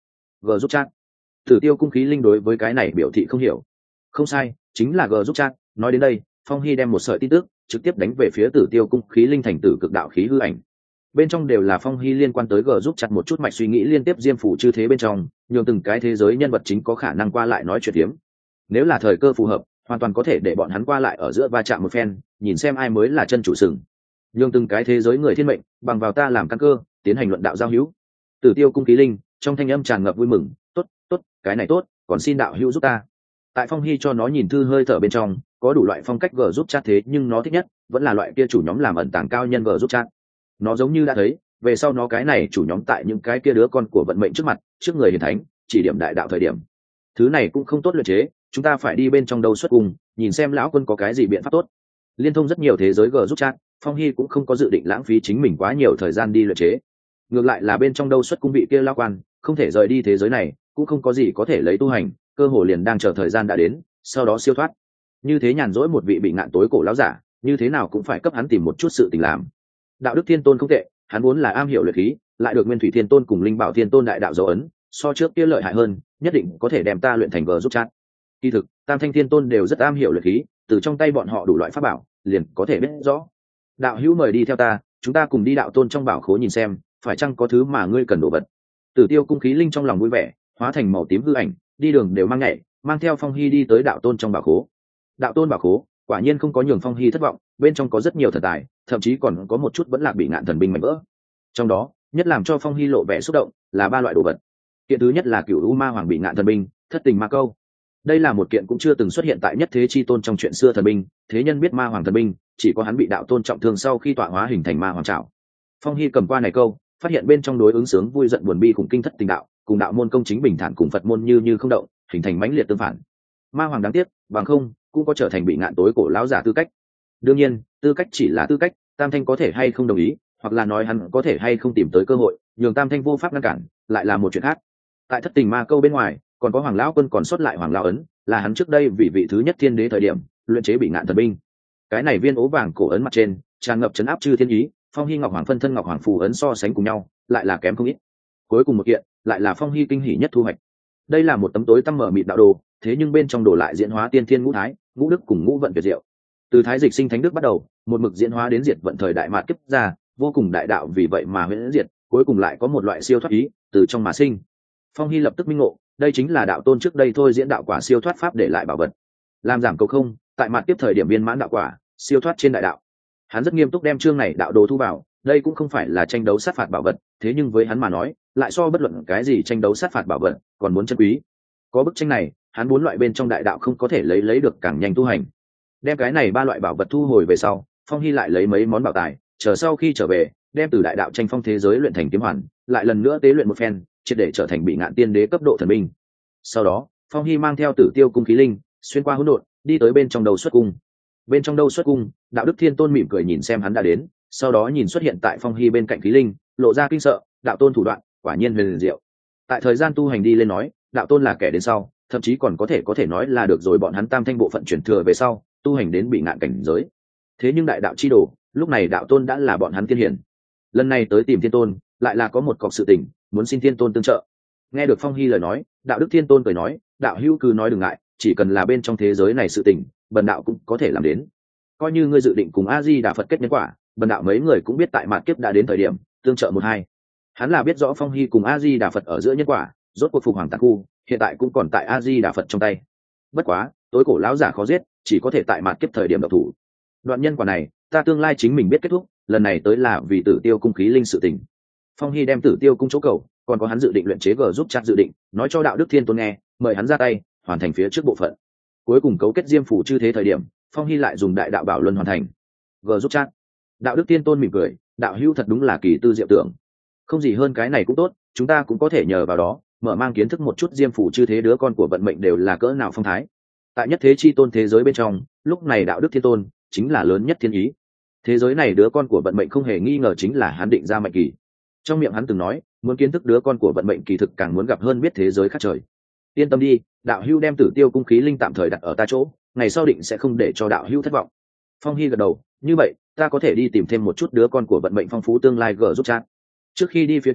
g giúp chat. Tử Tiêu cung khí linh đối với cái này biểu thị không hiểu. Không sai, chính là g giúp chat. Nói đến đây, Phong Hy đem một sợi tin tức trực tiếp đánh về phía Tử Tiêu cung khí linh thành tử cực đạo khí hư ảnh. Bên trong đều là Phong Hy liên quan tới g giúp chặt một chút mạch suy nghĩ liên tiếp diêm phủ chư thế bên trong, nhường từng cái thế giới nhân vật chính có khả năng qua lại nói chuyện hiếm. Nếu là thời cơ phù hợp, hoàn toàn có thể để bọn hắn qua lại ở giữa va chạm một phen, nhìn xem ai mới là chân chủ sừng. Nhường từng cái thế giới người thiên mệnh bằng vào ta làm căn cơ, tiến hành luận đạo giao hữu. Tử Tiêu cung khí linh trong thanh âm tràn ngập vui mừng, tốt, tốt, cái này tốt, còn xin đạo hữu giúp ta. Tại Phong Hy cho nó nhìn thư hơi thở bên trong, có đủ loại phong cách g giúp chat, thế nhưng nó thích nhất vẫn là loại kia chủ nhóm làm ẩn tàng cao nhân g giúp chat. Nó giống như đã thấy về sau nó cái này chủ nhóm tại những cái kia đứa con của vận mệnh trước mặt, trước người hiền thánh chỉ điểm đại đạo thời điểm, thứ này cũng không tốt luyện chế, chúng ta phải đi bên trong đâu xuất cùng nhìn xem lão quân có cái gì biện pháp tốt. Liên thông rất nhiều thế giới g giúp chat, Phong Hy cũng không có dự định lãng phí chính mình quá nhiều thời gian đi luyện chế. Ngược lại là bên trong đâu xuất cung vị kia lão quan không thể rời đi thế giới này, cũng không có gì có thể lấy tu hành, cơ hồ liền đang chờ thời gian đã đến, sau đó siêu thoát. Như thế nhàn rỗi một vị bị ngạn tối cổ lão giả, như thế nào cũng phải cấp hắn tìm một chút sự tình làm. Đạo đức thiên tôn không tệ, hắn vốn là am hiểu luyện khí, lại được nguyên thủy thiên tôn cùng linh bảo thiên tôn đại đạo dấu ấn, so trước kia lợi hại hơn, nhất định có thể đem ta luyện thành g giúp chat. Kỳ thực tam thanh thiên tôn đều rất am hiểu luyện khí, từ trong tay bọn họ đủ loại pháp bảo liền có thể biết rõ. Đạo hữu mời đi theo ta, chúng ta cùng đi đạo tôn trong bảo khố nhìn xem phải chăng có thứ mà ngươi cần đồ vật. Tử Tiêu cung khí linh trong lòng vui vẻ, hóa thành màu tím hư ảnh, đi đường đều mang nhảy, mang theo Phong Hy đi tới đạo tôn trong bảo khố. Đạo tôn bảo khố quả nhiên không có nhường Phong Hy thất vọng, bên trong có rất nhiều thần tài, thậm chí còn có một chút vẫn là bị ngạn thần binh mảnh vỡ. Trong đó nhất làm cho Phong Hy lộ vẻ xúc động là ba loại đồ vật. Kiện thứ nhất là Cửu U Ma Hoàng bị ngạn thần binh, thất tình ma câu. Đây là một kiện cũng chưa từng xuất hiện tại nhất thế chi tôn trong chuyện xưa thần binh, thế nhân biết Ma Hoàng thần binh, chỉ có hắn bị đạo tôn trọng thương sau khi tọa hóa hình thành Ma Hoàng trảo. Phong Hy cầm qua này câu, phát hiện bên trong đối ứng sướng vui giận buồn bi khủng kinh thất tình đạo, cùng đạo môn công chính bình thản cùng Phật môn như không động, hình thành mãnh liệt tương phản. Ma Hoàng đáng tiếc, bằng không cũng có trở thành bị ngạn tối cổ lão giả tư cách. Đương nhiên, tư cách chỉ là tư cách, Tam Thanh có thể hay không đồng ý, hoặc là nói hắn có thể hay không tìm tới cơ hội, nhường Tam Thanh vô pháp ngăn cản, lại là một chuyện khác. Tại thất tình ma câu bên ngoài, còn có Hoàng lão quân còn sót lại Hoàng lão ấn, là hắn trước đây vì vị thứ nhất thiên đế thời điểm luyện chế bị ngạn thần binh. Cái này viên ố vàng cổ ấn mặt trên tràn ngập chấn áp chư thiên ý, Phong Hy ngọc hoàng phân thân ngọc hoàng phù ấn so sánh cùng nhau lại là kém không ít. Cuối cùng một kiện lại là Phong Hy kinh hỉ nhất thu hoạch. Đây là một tấm tối tăm mở mịt đạo đồ, thế nhưng bên trong đồ lại diễn hóa tiên thiên ngũ thái, ngũ đức cùng ngũ vận tuyệt diệu. Từ thái dịch sinh thánh đức bắt đầu, một mực diễn hóa đến diệt vận thời đại mạt kiếp ra, vô cùng đại đạo vì vậy mà huyễn diệt, cuối cùng lại có một loại siêu thoát ý từ trong mà sinh. Phong Hy lập tức minh ngộ, đây chính là đạo tôn trước đây thôi diễn đạo quả siêu thoát pháp để lại bảo vật, làm giảm cầu không, tại mạt kiếp thời điểm viên mãn đạo quả, siêu thoát trên đại đạo. Hắn rất nghiêm túc đem chương này đạo đồ thu vào, đây cũng không phải là tranh đấu sát phạt bảo vật, thế nhưng với hắn mà nói, lại so bất luận cái gì tranh đấu sát phạt bảo vật còn muốn chân quý. Có bức tranh này, hắn bốn loại bên trong đại đạo không có thể lấy được càng nhanh tu hành. Đem cái này ba loại bảo vật thu hồi về sau, Phong Hy lại lấy mấy món bảo tài, chờ sau khi trở về, đem từ đại đạo tranh phong thế giới luyện thành kiếm hoàn, lại lần nữa tế luyện một phen, triệt để trở thành bị ngạn tiên đế cấp độ thần binh. Sau đó, Phong Hy mang theo Tử Tiêu cung khí linh, xuyên qua hỗn độn, đi tới bên trong đầu xuất cung. Bên trong đâu xuất cung, đạo đức thiên tôn mỉm cười nhìn xem hắn đã đến, sau đó nhìn xuất hiện tại Phong Hy bên cạnh khí linh, lộ ra kinh sợ, đạo tôn thủ đoạn quả nhiên huyền diệu. Tại thời gian tu hành đi lên nói, đạo tôn là kẻ đến sau, thậm chí còn có thể nói là được rồi bọn hắn tam thanh bộ phận chuyển thừa về sau tu hành đến bị ngạn cảnh giới. Thế nhưng đại đạo chi đồ, lúc này đạo tôn đã là bọn hắn tiên hiển. Lần này tới tìm thiên tôn, lại là có một cọc sự tình muốn xin thiên tôn tương trợ. Nghe được Phong Hy lời nói, đạo đức thiên tôn cười nói, đạo hữu cứ nói đừng ngại, chỉ cần là bên trong thế giới này sự tình, bần đạo cũng có thể làm đến. Coi như ngươi dự định cùng A Di Đà Phật kết nhân quả, bần đạo mấy người cũng biết tại mạt kiếp đã đến thời điểm tương trợ một hai. Hắn là biết rõ Phong Hy cùng A Di Đà Phật ở giữa nhân quả, rốt cuộc phục hoàng tạc khu hiện tại cũng còn tại A Di Đà Phật trong tay. Bất quá tối cổ lão giả khó giết, chỉ có thể tại mạt kiếp thời điểm độc thủ. Đoạn nhân quả này ta tương lai chính mình biết kết thúc, lần này tới là vì Tử Tiêu cung khí linh sự tình. Phong Hy đem Tử Tiêu cung chỗ cầu, còn có hắn dự định luyện chế G giúp chat dự định nói cho đạo đức thiên tôn nghe, mời hắn ra tay hoàn thành phía trước bộ phận. Cuối cùng cấu kết diêm phủ chư thế thời điểm, Phong Hy lại dùng đại đạo bảo luân hoàn thành G giúp chat. Đạo đức thiên tôn mỉm cười, đạo hữu thật đúng là kỳ tư diệu tưởng, không gì hơn cái này cũng tốt, chúng ta cũng có thể nhờ vào đó mở mang kiến thức một chút diêm phủ chư thế đứa con của vận mệnh đều là cỡ nào phong thái. Tại nhất thế chi tôn thế giới bên trong, lúc này đạo đức thiên tôn chính là lớn nhất thiên ý. Thế giới này đứa con của vận mệnh không hề nghi ngờ chính là hắn định ra mệnh kỳ. Trong miệng hắn từng nói, muốn kiến thức đứa con của vận mệnh kỳ thực càng muốn gặp hơn biết thế giới khác trời. Yên tâm đi, đạo hữu đem Tử Tiêu cung khí linh tạm thời đặt ở ta chỗ, ngày sau định sẽ không để cho đạo hữu thất vọng. Phong Hy gật đầu, như vậy ta có thể đi tìm thêm một chút đứa con của vận mệnh phong phú tương lai G giúp chat. Trước khi đi phía trước,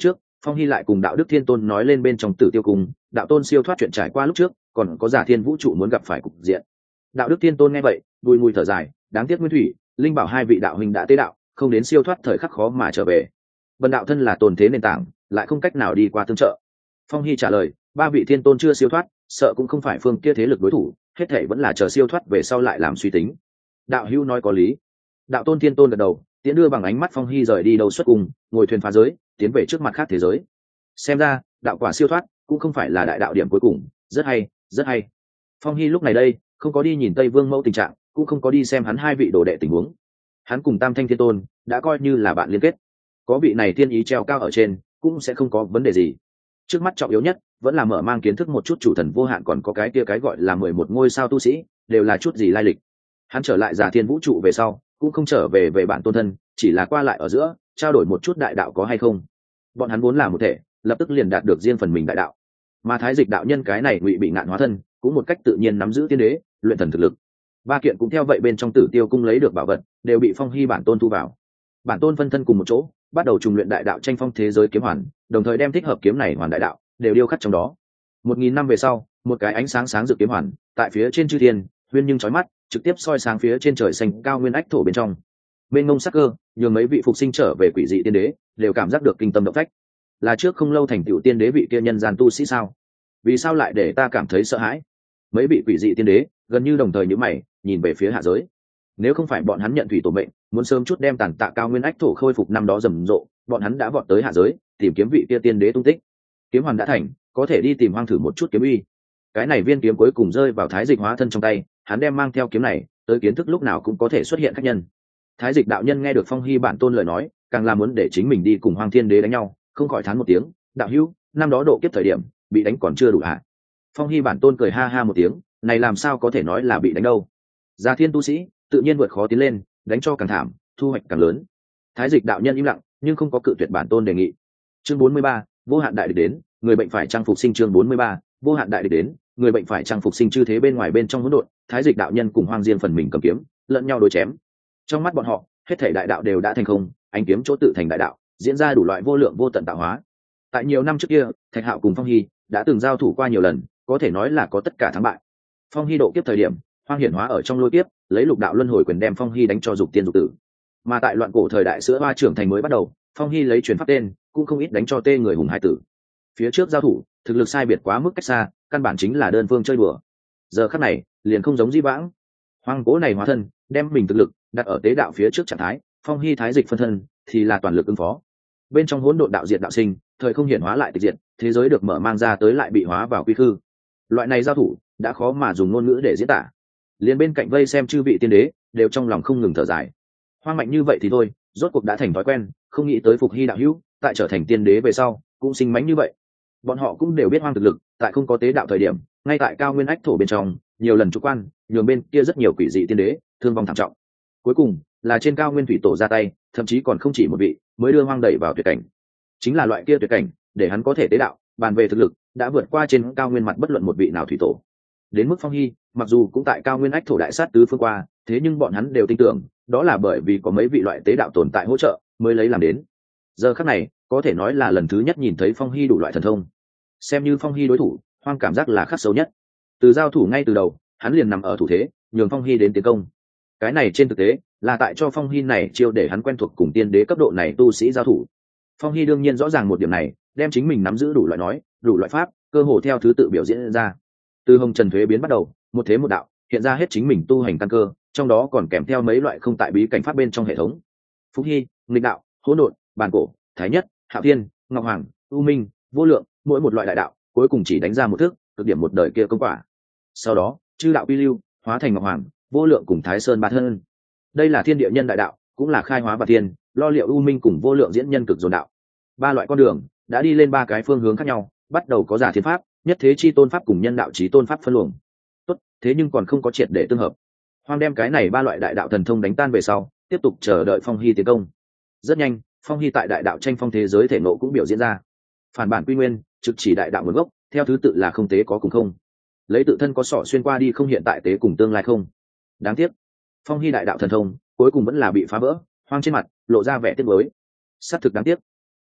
Phong Hy lại cùng đạo đức thiên tôn nói lên bên trong Tử Tiêu Cung đạo tôn siêu thoát chuyện trải qua lúc trước, còn có giả thiên vũ trụ muốn gặp phải cục diện. Đạo đức thiên tôn nghe vậy bùi mùi thở dài, đáng tiếc Nguyên Thủy, Linh Bảo hai vị đạo huynh đã tế đạo, không đến siêu thoát thời khắc khó mà trở về. Vân đạo thân là tồn thế nền tảng, lại không cách nào đi qua tương trợ. Phong Hy trả lời, ba vị thiên tôn chưa siêu thoát, sợ cũng không phải phương kia thế lực đối thủ, hết thảy vẫn là chờ siêu thoát về sau lại làm suy tính. Đạo hữu nói có lý. Đạo tôn thiên tôn gật đầu, tiễn đưa bằng ánh mắt Phong Hy rời đi đầu xuất cùng, ngồi thuyền phá giới, tiến về trước mặt khác thế giới. Xem ra đạo quả siêu thoát cũng không phải là đại đạo điểm cuối cùng, rất hay, rất hay. Phong Hy lúc này đây không có đi nhìn Tây Vương Mẫu tình trạng, cũng không có đi xem hắn hai vị đồ đệ tình huống. Hắn cùng Tam Thanh Thiên Tôn đã coi như là bạn liên kết, có vị này thiên ý treo cao ở trên cũng sẽ không có vấn đề gì. Trước mắt trọng yếu nhất vẫn là mở mang kiến thức một chút chủ thần vô hạn, còn có cái kia cái gọi là 11 ngôi sao tu sĩ đều là chút gì lai lịch. Hắn trở lại Già Thiên Vũ Trụ về sau cũng không trở về về bản tôn thân, chỉ là qua lại ở giữa trao đổi một chút đại đạo có hay không. Bọn hắn vốn là một thể, lập tức liền đạt được riêng phần mình đại đạo. Mà Thái Dịch đạo nhân cái này ngụy bị ngạn hóa thân cũng một cách tự nhiên nắm giữ tiên đế luyện thần thực lực. Ba kiện cũng theo vậy bên trong Tử Tiêu Cung lấy được bảo vật đều bị Phong Hy bản tôn thu vào. Bản tôn phân thân cùng một chỗ bắt đầu trùng luyện đại đạo tranh phong thế giới kiếm hoàn, đồng thời đem thích hợp kiếm này hoàn đại đạo đều điêu khắc trong đó. 1000 năm về sau, một cái ánh sáng sáng rực kiếm hoàn tại phía trên chư thiên huyên nhưng chói mắt, trực tiếp soi sáng phía trên trời xanh cao nguyên ách thổ bên trong. Bên ngông sắc cơ nhường mấy vị phục sinh trở về quỷ dị tiên đế đều cảm giác được kinh tâm động phách. Là trước không lâu thành tựu tiên đế vị kia nhân gian tu sĩ sao? Vì sao lại để ta cảm thấy sợ hãi? Mấy vị quỷ dị tiên đế gần như đồng thời nhíu mày nhìn về phía hạ giới. Nếu không phải bọn hắn nhận thủy tổ mệnh, muốn sớm chút đem tàn tạ cao nguyên ách thổ khôi phục năm đó rầm rộ, bọn hắn đã vọt tới hạ giới tìm kiếm vị kia tiên đế tung tích. Kiếm hoàn đã thành, có thể đi tìm hoang thử một chút kiếm uy. Cái này viên kiếm cuối cùng rơi vào Thái Dịch hóa thân trong tay, hắn đem mang theo kiếm này tới kiến thức lúc nào cũng có thể xuất hiện khách nhân. Thái Dịch đạo nhân nghe được Phong Hy bản tôn lời nói, càng là muốn để chính mình đi cùng Hoang Thiên Đế đánh nhau, không khỏi thán một tiếng, đạo hữu, năm đó độ kiếp thời điểm bị đánh còn chưa đủ hả? Phong Hy bản tôn cười ha ha một tiếng, này làm sao có thể nói là bị đánh đâu? Già thiên tu sĩ tự nhiên vượt khó tiến lên, đánh cho càng thảm, thu hoạch càng lớn. Thái Dịch đạo nhân im lặng, nhưng không có cự tuyệt bản tôn đề nghị. Chương 43, vô hạn đại địch đến, người bệnh phải trang phục sinh. Chương 43, vô hạn đại địch đến, người bệnh phải trang phục sinh. Chư thế bên ngoài bên trong hỗn độn, Thái Dịch đạo nhân cùng Hoang Diên phần mình cầm kiếm, lẫn nhau đối chém. Trong mắt bọn họ, hết thảy đại đạo đều đã thành không, ánh kiếm chỗ tự thành đại đạo, diễn ra đủ loại vô lượng vô tận tạo hóa. Tại nhiều năm trước kia, Thạch Hạo cùng Phong Hy đã từng giao thủ qua nhiều lần, có thể nói là có tất cả thắng bại. Phong Hy độ kiếp thời điểm, Hoang hiển hóa ở trong lôi kiếp, lấy lục đạo luân hồi quyền đem Phong Hy đánh cho dục tiên dục tử. Mà tại loạn cổ thời đại sữa hoa trưởng thành mới bắt đầu, Phong Hy lấy truyền pháp tên, cũng không ít đánh cho tê người hùng hai tử. Phía trước giao thủ, thực lực sai biệt quá mức cách xa, căn bản chính là đơn phương chơi đùa. Giờ khắc này, liền không giống Di vãng. Hoang cố này hóa thân, đem mình thực lực đặt ở tế đạo phía trước trạng thái, Phong Hy Thái Dịch phân thân thì là toàn lực ứng phó. Bên trong hỗn độn đạo diệt đạo sinh, thời không hiển hóa lại tịch diệt, thế giới được mở mang ra tới lại bị hóa vào quy khư. Loại này giao thủ đã khó mà dùng ngôn ngữ để diễn tả. Liền bên cạnh vây xem chư vị tiên đế đều trong lòng không ngừng thở dài. Hoang mạnh như vậy thì thôi, rốt cuộc đã thành thói quen, không nghĩ tới Phục Hy đạo hữu tại trở thành tiên đế về sau cũng sinh mánh như vậy. Bọn họ cũng đều biết Hoang thực lực tại không có tế đạo thời điểm, ngay tại cao nguyên ách thổ bên trong nhiều lần chủ quan, nhường bên kia rất nhiều quỷ dị tiên đế thương vong thảm trọng. Cuối cùng là trên cao nguyên thủy tổ ra tay, thậm chí còn không chỉ một vị, mới đưa Hoang đẩy vào tuyệt cảnh. Chính là loại kia tuyệt cảnh, để hắn có thể tế đạo, bàn về thực lực đã vượt qua trên cao nguyên mặt bất luận một vị nào thủy tổ. Đến mức Phong Hy, mặc dù cũng tại cao nguyên ách thổ đại sát tứ phương qua, thế nhưng bọn hắn đều tin tưởng, đó là bởi vì có mấy vị loại tế đạo tồn tại hỗ trợ, mới lấy làm đến. Giờ khắc này, có thể nói là lần thứ nhất nhìn thấy Phong Hy đủ loại thần thông. Xem như Phong Hy đối thủ, Hoang cảm giác là khắc sâu nhất. Từ giao thủ ngay từ đầu, hắn liền nằm ở thủ thế, nhường Phong Hy đến tiến công. Cái này trên thực tế là tại cho Phong Hy này chiêu để hắn quen thuộc cùng tiên đế cấp độ này tu sĩ giao thủ. Phong Hy đương nhiên rõ ràng một điểm này, đem chính mình nắm giữ đủ loại nói, đủ loại pháp, cơ hồ theo thứ tự biểu diễn ra. Từ hồng trần thuế biến bắt đầu, một thế một đạo, hiện ra hết chính mình tu hành căn cơ, trong đó còn kèm theo mấy loại không tại bí cảnh pháp bên trong hệ thống. Phúc Hy, nghịch đạo, hỗn độn, bàn cổ, thái nhất, hạo thiên, ngọc hoàng, u minh, vô lượng, mỗi một loại đại đạo cuối cùng chỉ đánh ra một thức, cực điểm một đời kia công quả. Sau đó chư đạo quy lưu, hóa thành ngọc hoàng, vô lượng cùng thái sơn ba thân. Đây là thiên địa nhân đại đạo, cũng là khai hóa và thiên, lo liệu u minh cùng vô lượng diễn nhân cực dồn đạo. Ba loại con đường đã đi lên ba cái phương hướng khác nhau, bắt đầu có giả thiên pháp, nhất thế chi tôn pháp cùng nhân đạo chí tôn pháp phân luồng. Tốt, thế nhưng còn không có triệt để tương hợp. Hoang đem cái này ba loại đại đạo thần thông đánh tan về sau, tiếp tục chờ đợi Phong Hy tiến công. Rất nhanh, Phong Hy tại đại đạo tranh phong thế giới thể nộ cũng biểu diễn ra. Phản bản quy nguyên, trực chỉ đại đạo nguồn gốc, theo thứ tự là không tế có cùng không. Lấy tự thân có sọ xuyên qua đi không hiện tại tế cùng tương lai không. Đáng tiếc, Phong Hy đại đạo thần thông cuối cùng vẫn là bị phá vỡ. Hoang trên mặt lộ ra vẻ tiếc nuối. Sát thực đáng tiếc.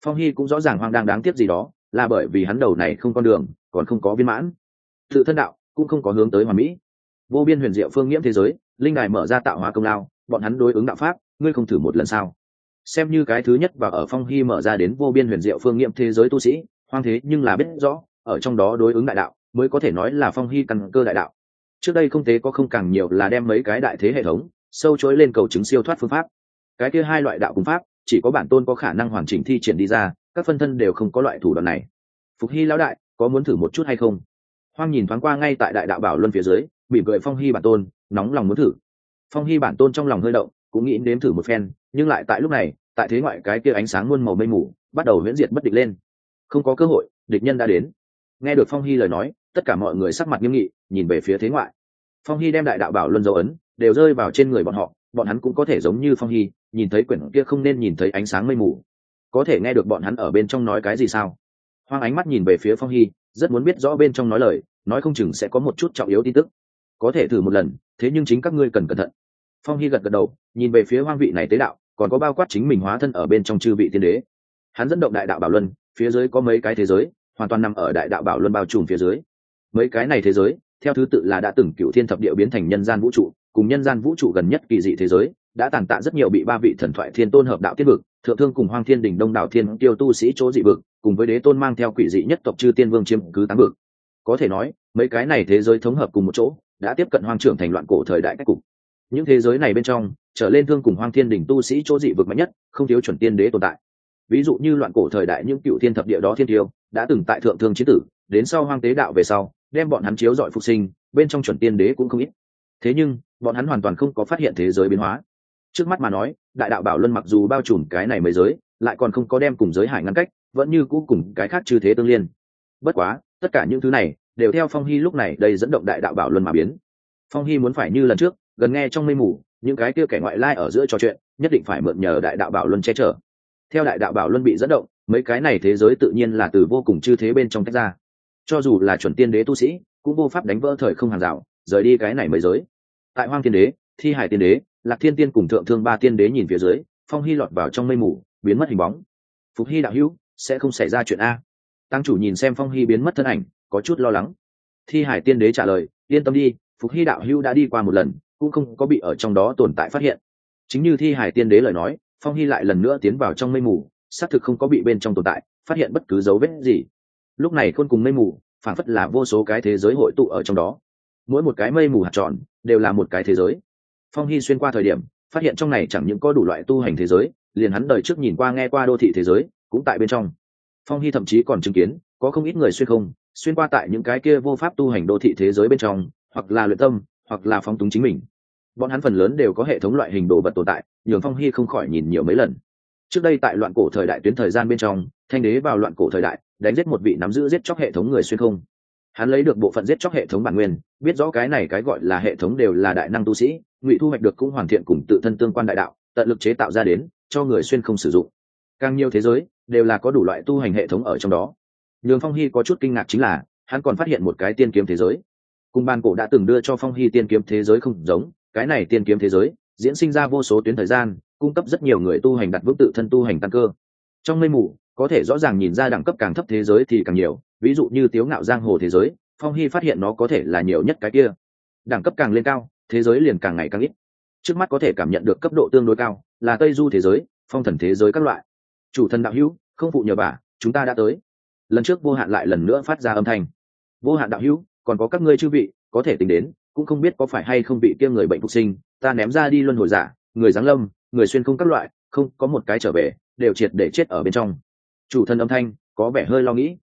Phong Hy cũng rõ ràng Hoang đang đáng tiếc gì đó, là bởi vì hắn đầu này không con đường, còn không có viên mãn, tự thân đạo cũng không có hướng tới hoàn mỹ. Vô biên huyền diệu phương nghiễm thế giới, linh đài mở ra tạo hóa công lao, bọn hắn đối ứng đạo pháp, ngươi không thử một lần sao? Xem như cái thứ nhất và ở Phong Hy mở ra đến vô biên huyền diệu phương nghiễm thế giới tu sĩ, Hoang thế nhưng là biết rõ, ở trong đó đối ứng đại đạo, mới có thể nói là Phong Hy căn cơ đại đạo. Trước đây không tế có không càng nhiều là đem mấy cái đại thế hệ thống sâu chối lên cầu chứng siêu thoát phương pháp. Cái kia hai loại đạo cùng pháp, chỉ có bản tôn có khả năng hoàn chỉnh thi triển đi ra, các phân thân đều không có loại thủ đoạn này. Phục Hy lão đại, có muốn thử một chút hay không? Hoang nhìn thoáng qua ngay tại đại đạo bảo luân phía dưới, mỉm cười Phong Hy bản tôn, nóng lòng muốn thử. Phong Hy bản tôn trong lòng hơi động, cũng nghĩ nếm thử một phen, nhưng lại tại lúc này, tại thế ngoại cái kia ánh sáng muôn màu mây mù bắt đầu huyễn diệt bất định lên. Không có cơ hội, địch nhân đã đến. Nghe được Phong Hy lời nói, tất cả mọi người sắc mặt nghiêm nghị, nhìn về phía thế ngoại. Phong Hy đem đại đạo bảo luân dấu ấn đều rơi vào trên người bọn họ, bọn hắn cũng có thể giống như Phong Hy, nhìn thấy quyển kia không nên nhìn thấy ánh sáng mây mù. Có thể nghe được bọn hắn ở bên trong nói cái gì sao? Hoang ánh mắt nhìn về phía Phong Hy, rất muốn biết rõ bên trong nói lời, nói không chừng sẽ có một chút trọng yếu tin tức. Có thể thử một lần, thế nhưng chính các ngươi cần cẩn thận. Phong Hy gật gật đầu, nhìn về phía Hoang vị này tế đạo, còn có bao quát chính mình hóa thân ở bên trong chư vị tiên đế. Hắn dẫn động đại đạo bảo luân, phía dưới có mấy cái thế giới, hoàn toàn nằm ở đại đạo bảo luân bao trùm phía dưới. Mấy cái này thế giới, theo thứ tự là đã từng cựu thiên thập địa biến thành nhân gian vũ trụ, cùng nhân gian vũ trụ gần nhất kỳ dị thế giới, đã tàn tạ rất nhiều bị ba vị thần thoại thiên tôn hợp đạo tiên vực, thượng thương cùng Hoang Thiên Đỉnh đông đảo thiên tiêu tu sĩ chỗ dị vực, cùng với đế tôn mang theo quỷ dị nhất tộc chư tiên vương chiếm cứ tám vực. Có thể nói, mấy cái này thế giới thống hợp cùng một chỗ, đã tiếp cận hoang trưởng thành loạn cổ thời đại cách cục. Những thế giới này bên trong, trở lên thương cùng Hoang Thiên Đỉnh tu sĩ chỗ dị vực mạnh nhất, không thiếu chuẩn tiên đế tồn tại. Ví dụ như loạn cổ thời đại những cựu thiên thập địa đó thiên tiêu, đã từng tại thượng thương chiến tử, đến sau Hoang tế đạo về sau, đem bọn hắn chiếu dọi phục sinh, bên trong chuẩn tiên đế cũng không ít. Thế nhưng, bọn hắn hoàn toàn không có phát hiện thế giới biến hóa. Trước mắt mà nói, đại đạo bảo luân mặc dù bao trùm cái này mấy giới, lại còn không có đem cùng giới hải ngăn cách, vẫn như cũ cùng cái khác chư thế tương liên. Bất quá, tất cả những thứ này đều theo Phong Hy lúc này đây dẫn động đại đạo bảo luân mà biến. Phong Hy muốn phải như lần trước, gần nghe trong mây mù, những cái kia kẻ ngoại lai ở giữa trò chuyện, nhất định phải mượn nhờ đại đạo bảo luân che chở. Theo đại đạo bảo luân bị dẫn động, mấy cái này thế giới tự nhiên là từ vô cùng chư thế bên trong tách ra. Cho dù là chuẩn tiên đế tu sĩ, cũng vô pháp đánh vỡ thời không hàng rào, rời đi cái này mấy giới. Tại Hoang Tiên đế, Thi Hải tiên đế, Lạc Thiên tiên cùng thượng thương ba tiên đế nhìn phía dưới, Phong Hy lọt vào trong mây mù, biến mất hình bóng. Phục Hy đạo hữu, sẽ không xảy ra chuyện a? Tăng chủ nhìn xem Phong Hy biến mất thân ảnh, có chút lo lắng. Thi Hải tiên đế trả lời, yên tâm đi, Phục Hy đạo hữu đã đi qua một lần, cũng không có bị ở trong đó tồn tại phát hiện. Chính như Thi Hải tiên đế lời nói, Phong Hy lại lần nữa tiến vào trong mây mù, xác thực không có bị bên trong tồn tại phát hiện bất cứ dấu vết gì. Lúc này khôn cùng mây mù, phản phất là vô số cái thế giới hội tụ ở trong đó. Mỗi một cái mây mù hạt tròn đều là một cái thế giới. Phong Hy xuyên qua thời điểm, phát hiện trong này chẳng những có đủ loại tu hành thế giới, liền hắn đời trước nhìn qua nghe qua đô thị thế giới cũng tại bên trong. Phong Hy thậm chí còn chứng kiến có không ít người xuyên qua tại những cái kia vô pháp tu hành đô thị thế giới bên trong, hoặc là luyện tâm, hoặc là phóng túng chính mình. Bọn hắn phần lớn đều có hệ thống loại hình đồ vật tồn tại, nhường Phong Hy không khỏi nhìn nhiều mấy lần. Trước đây tại loạn cổ thời đại tuyến thời gian bên trong, Thanh đế vào loạn cổ thời đại, đánh giết một vị nắm giữ giết chóc hệ thống người xuyên không. Hắn lấy được bộ phận giết chóc hệ thống bản nguyên, biết rõ cái này cái gọi là hệ thống đều là đại năng tu sĩ, ngụy thu hoạch được cũng hoàn thiện cùng tự thân tương quan đại đạo, tận lực chế tạo ra đến cho người xuyên không sử dụng. Càng nhiều thế giới đều là có đủ loại tu hành hệ thống ở trong đó. Nhường Phong Hy có chút kinh ngạc chính là, hắn còn phát hiện một cái tiên kiếm thế giới. Cùng ban cổ đã từng đưa cho Phong Hy tiên kiếm thế giới không giống, cái này tiên kiếm thế giới diễn sinh ra vô số tuyến thời gian, cung cấp rất nhiều người tu hành đặt vững tự thân tu hành tăng cơ. Trong mây mù có thể rõ ràng nhìn ra đẳng cấp càng thấp thế giới thì càng nhiều, ví dụ như Tiếu Ngạo giang hồ thế giới, Phong Hy phát hiện nó có thể là nhiều nhất cái kia. Đẳng cấp càng lên cao, thế giới liền càng ngày càng ít. Trước mắt có thể cảm nhận được cấp độ tương đối cao là Tây Du thế giới, Phong Thần thế giới các loại. Chủ thần đạo hữu, không phụ nhờ bà, chúng ta đã tới. Lần trước Vô Hạn lại lần nữa phát ra âm thanh. Vô Hạn đạo hữu, còn có các ngươi chư vị có thể tính đến, cũng không biết có phải hay không bị kia người bệnh phục sinh, ta ném ra đi luân hồi giả, người giáng lâm, người xuyên không các loại, không có một cái trở về, đều triệt để chết ở bên trong. Chủ thần âm thanh có vẻ hơi lo nghĩ.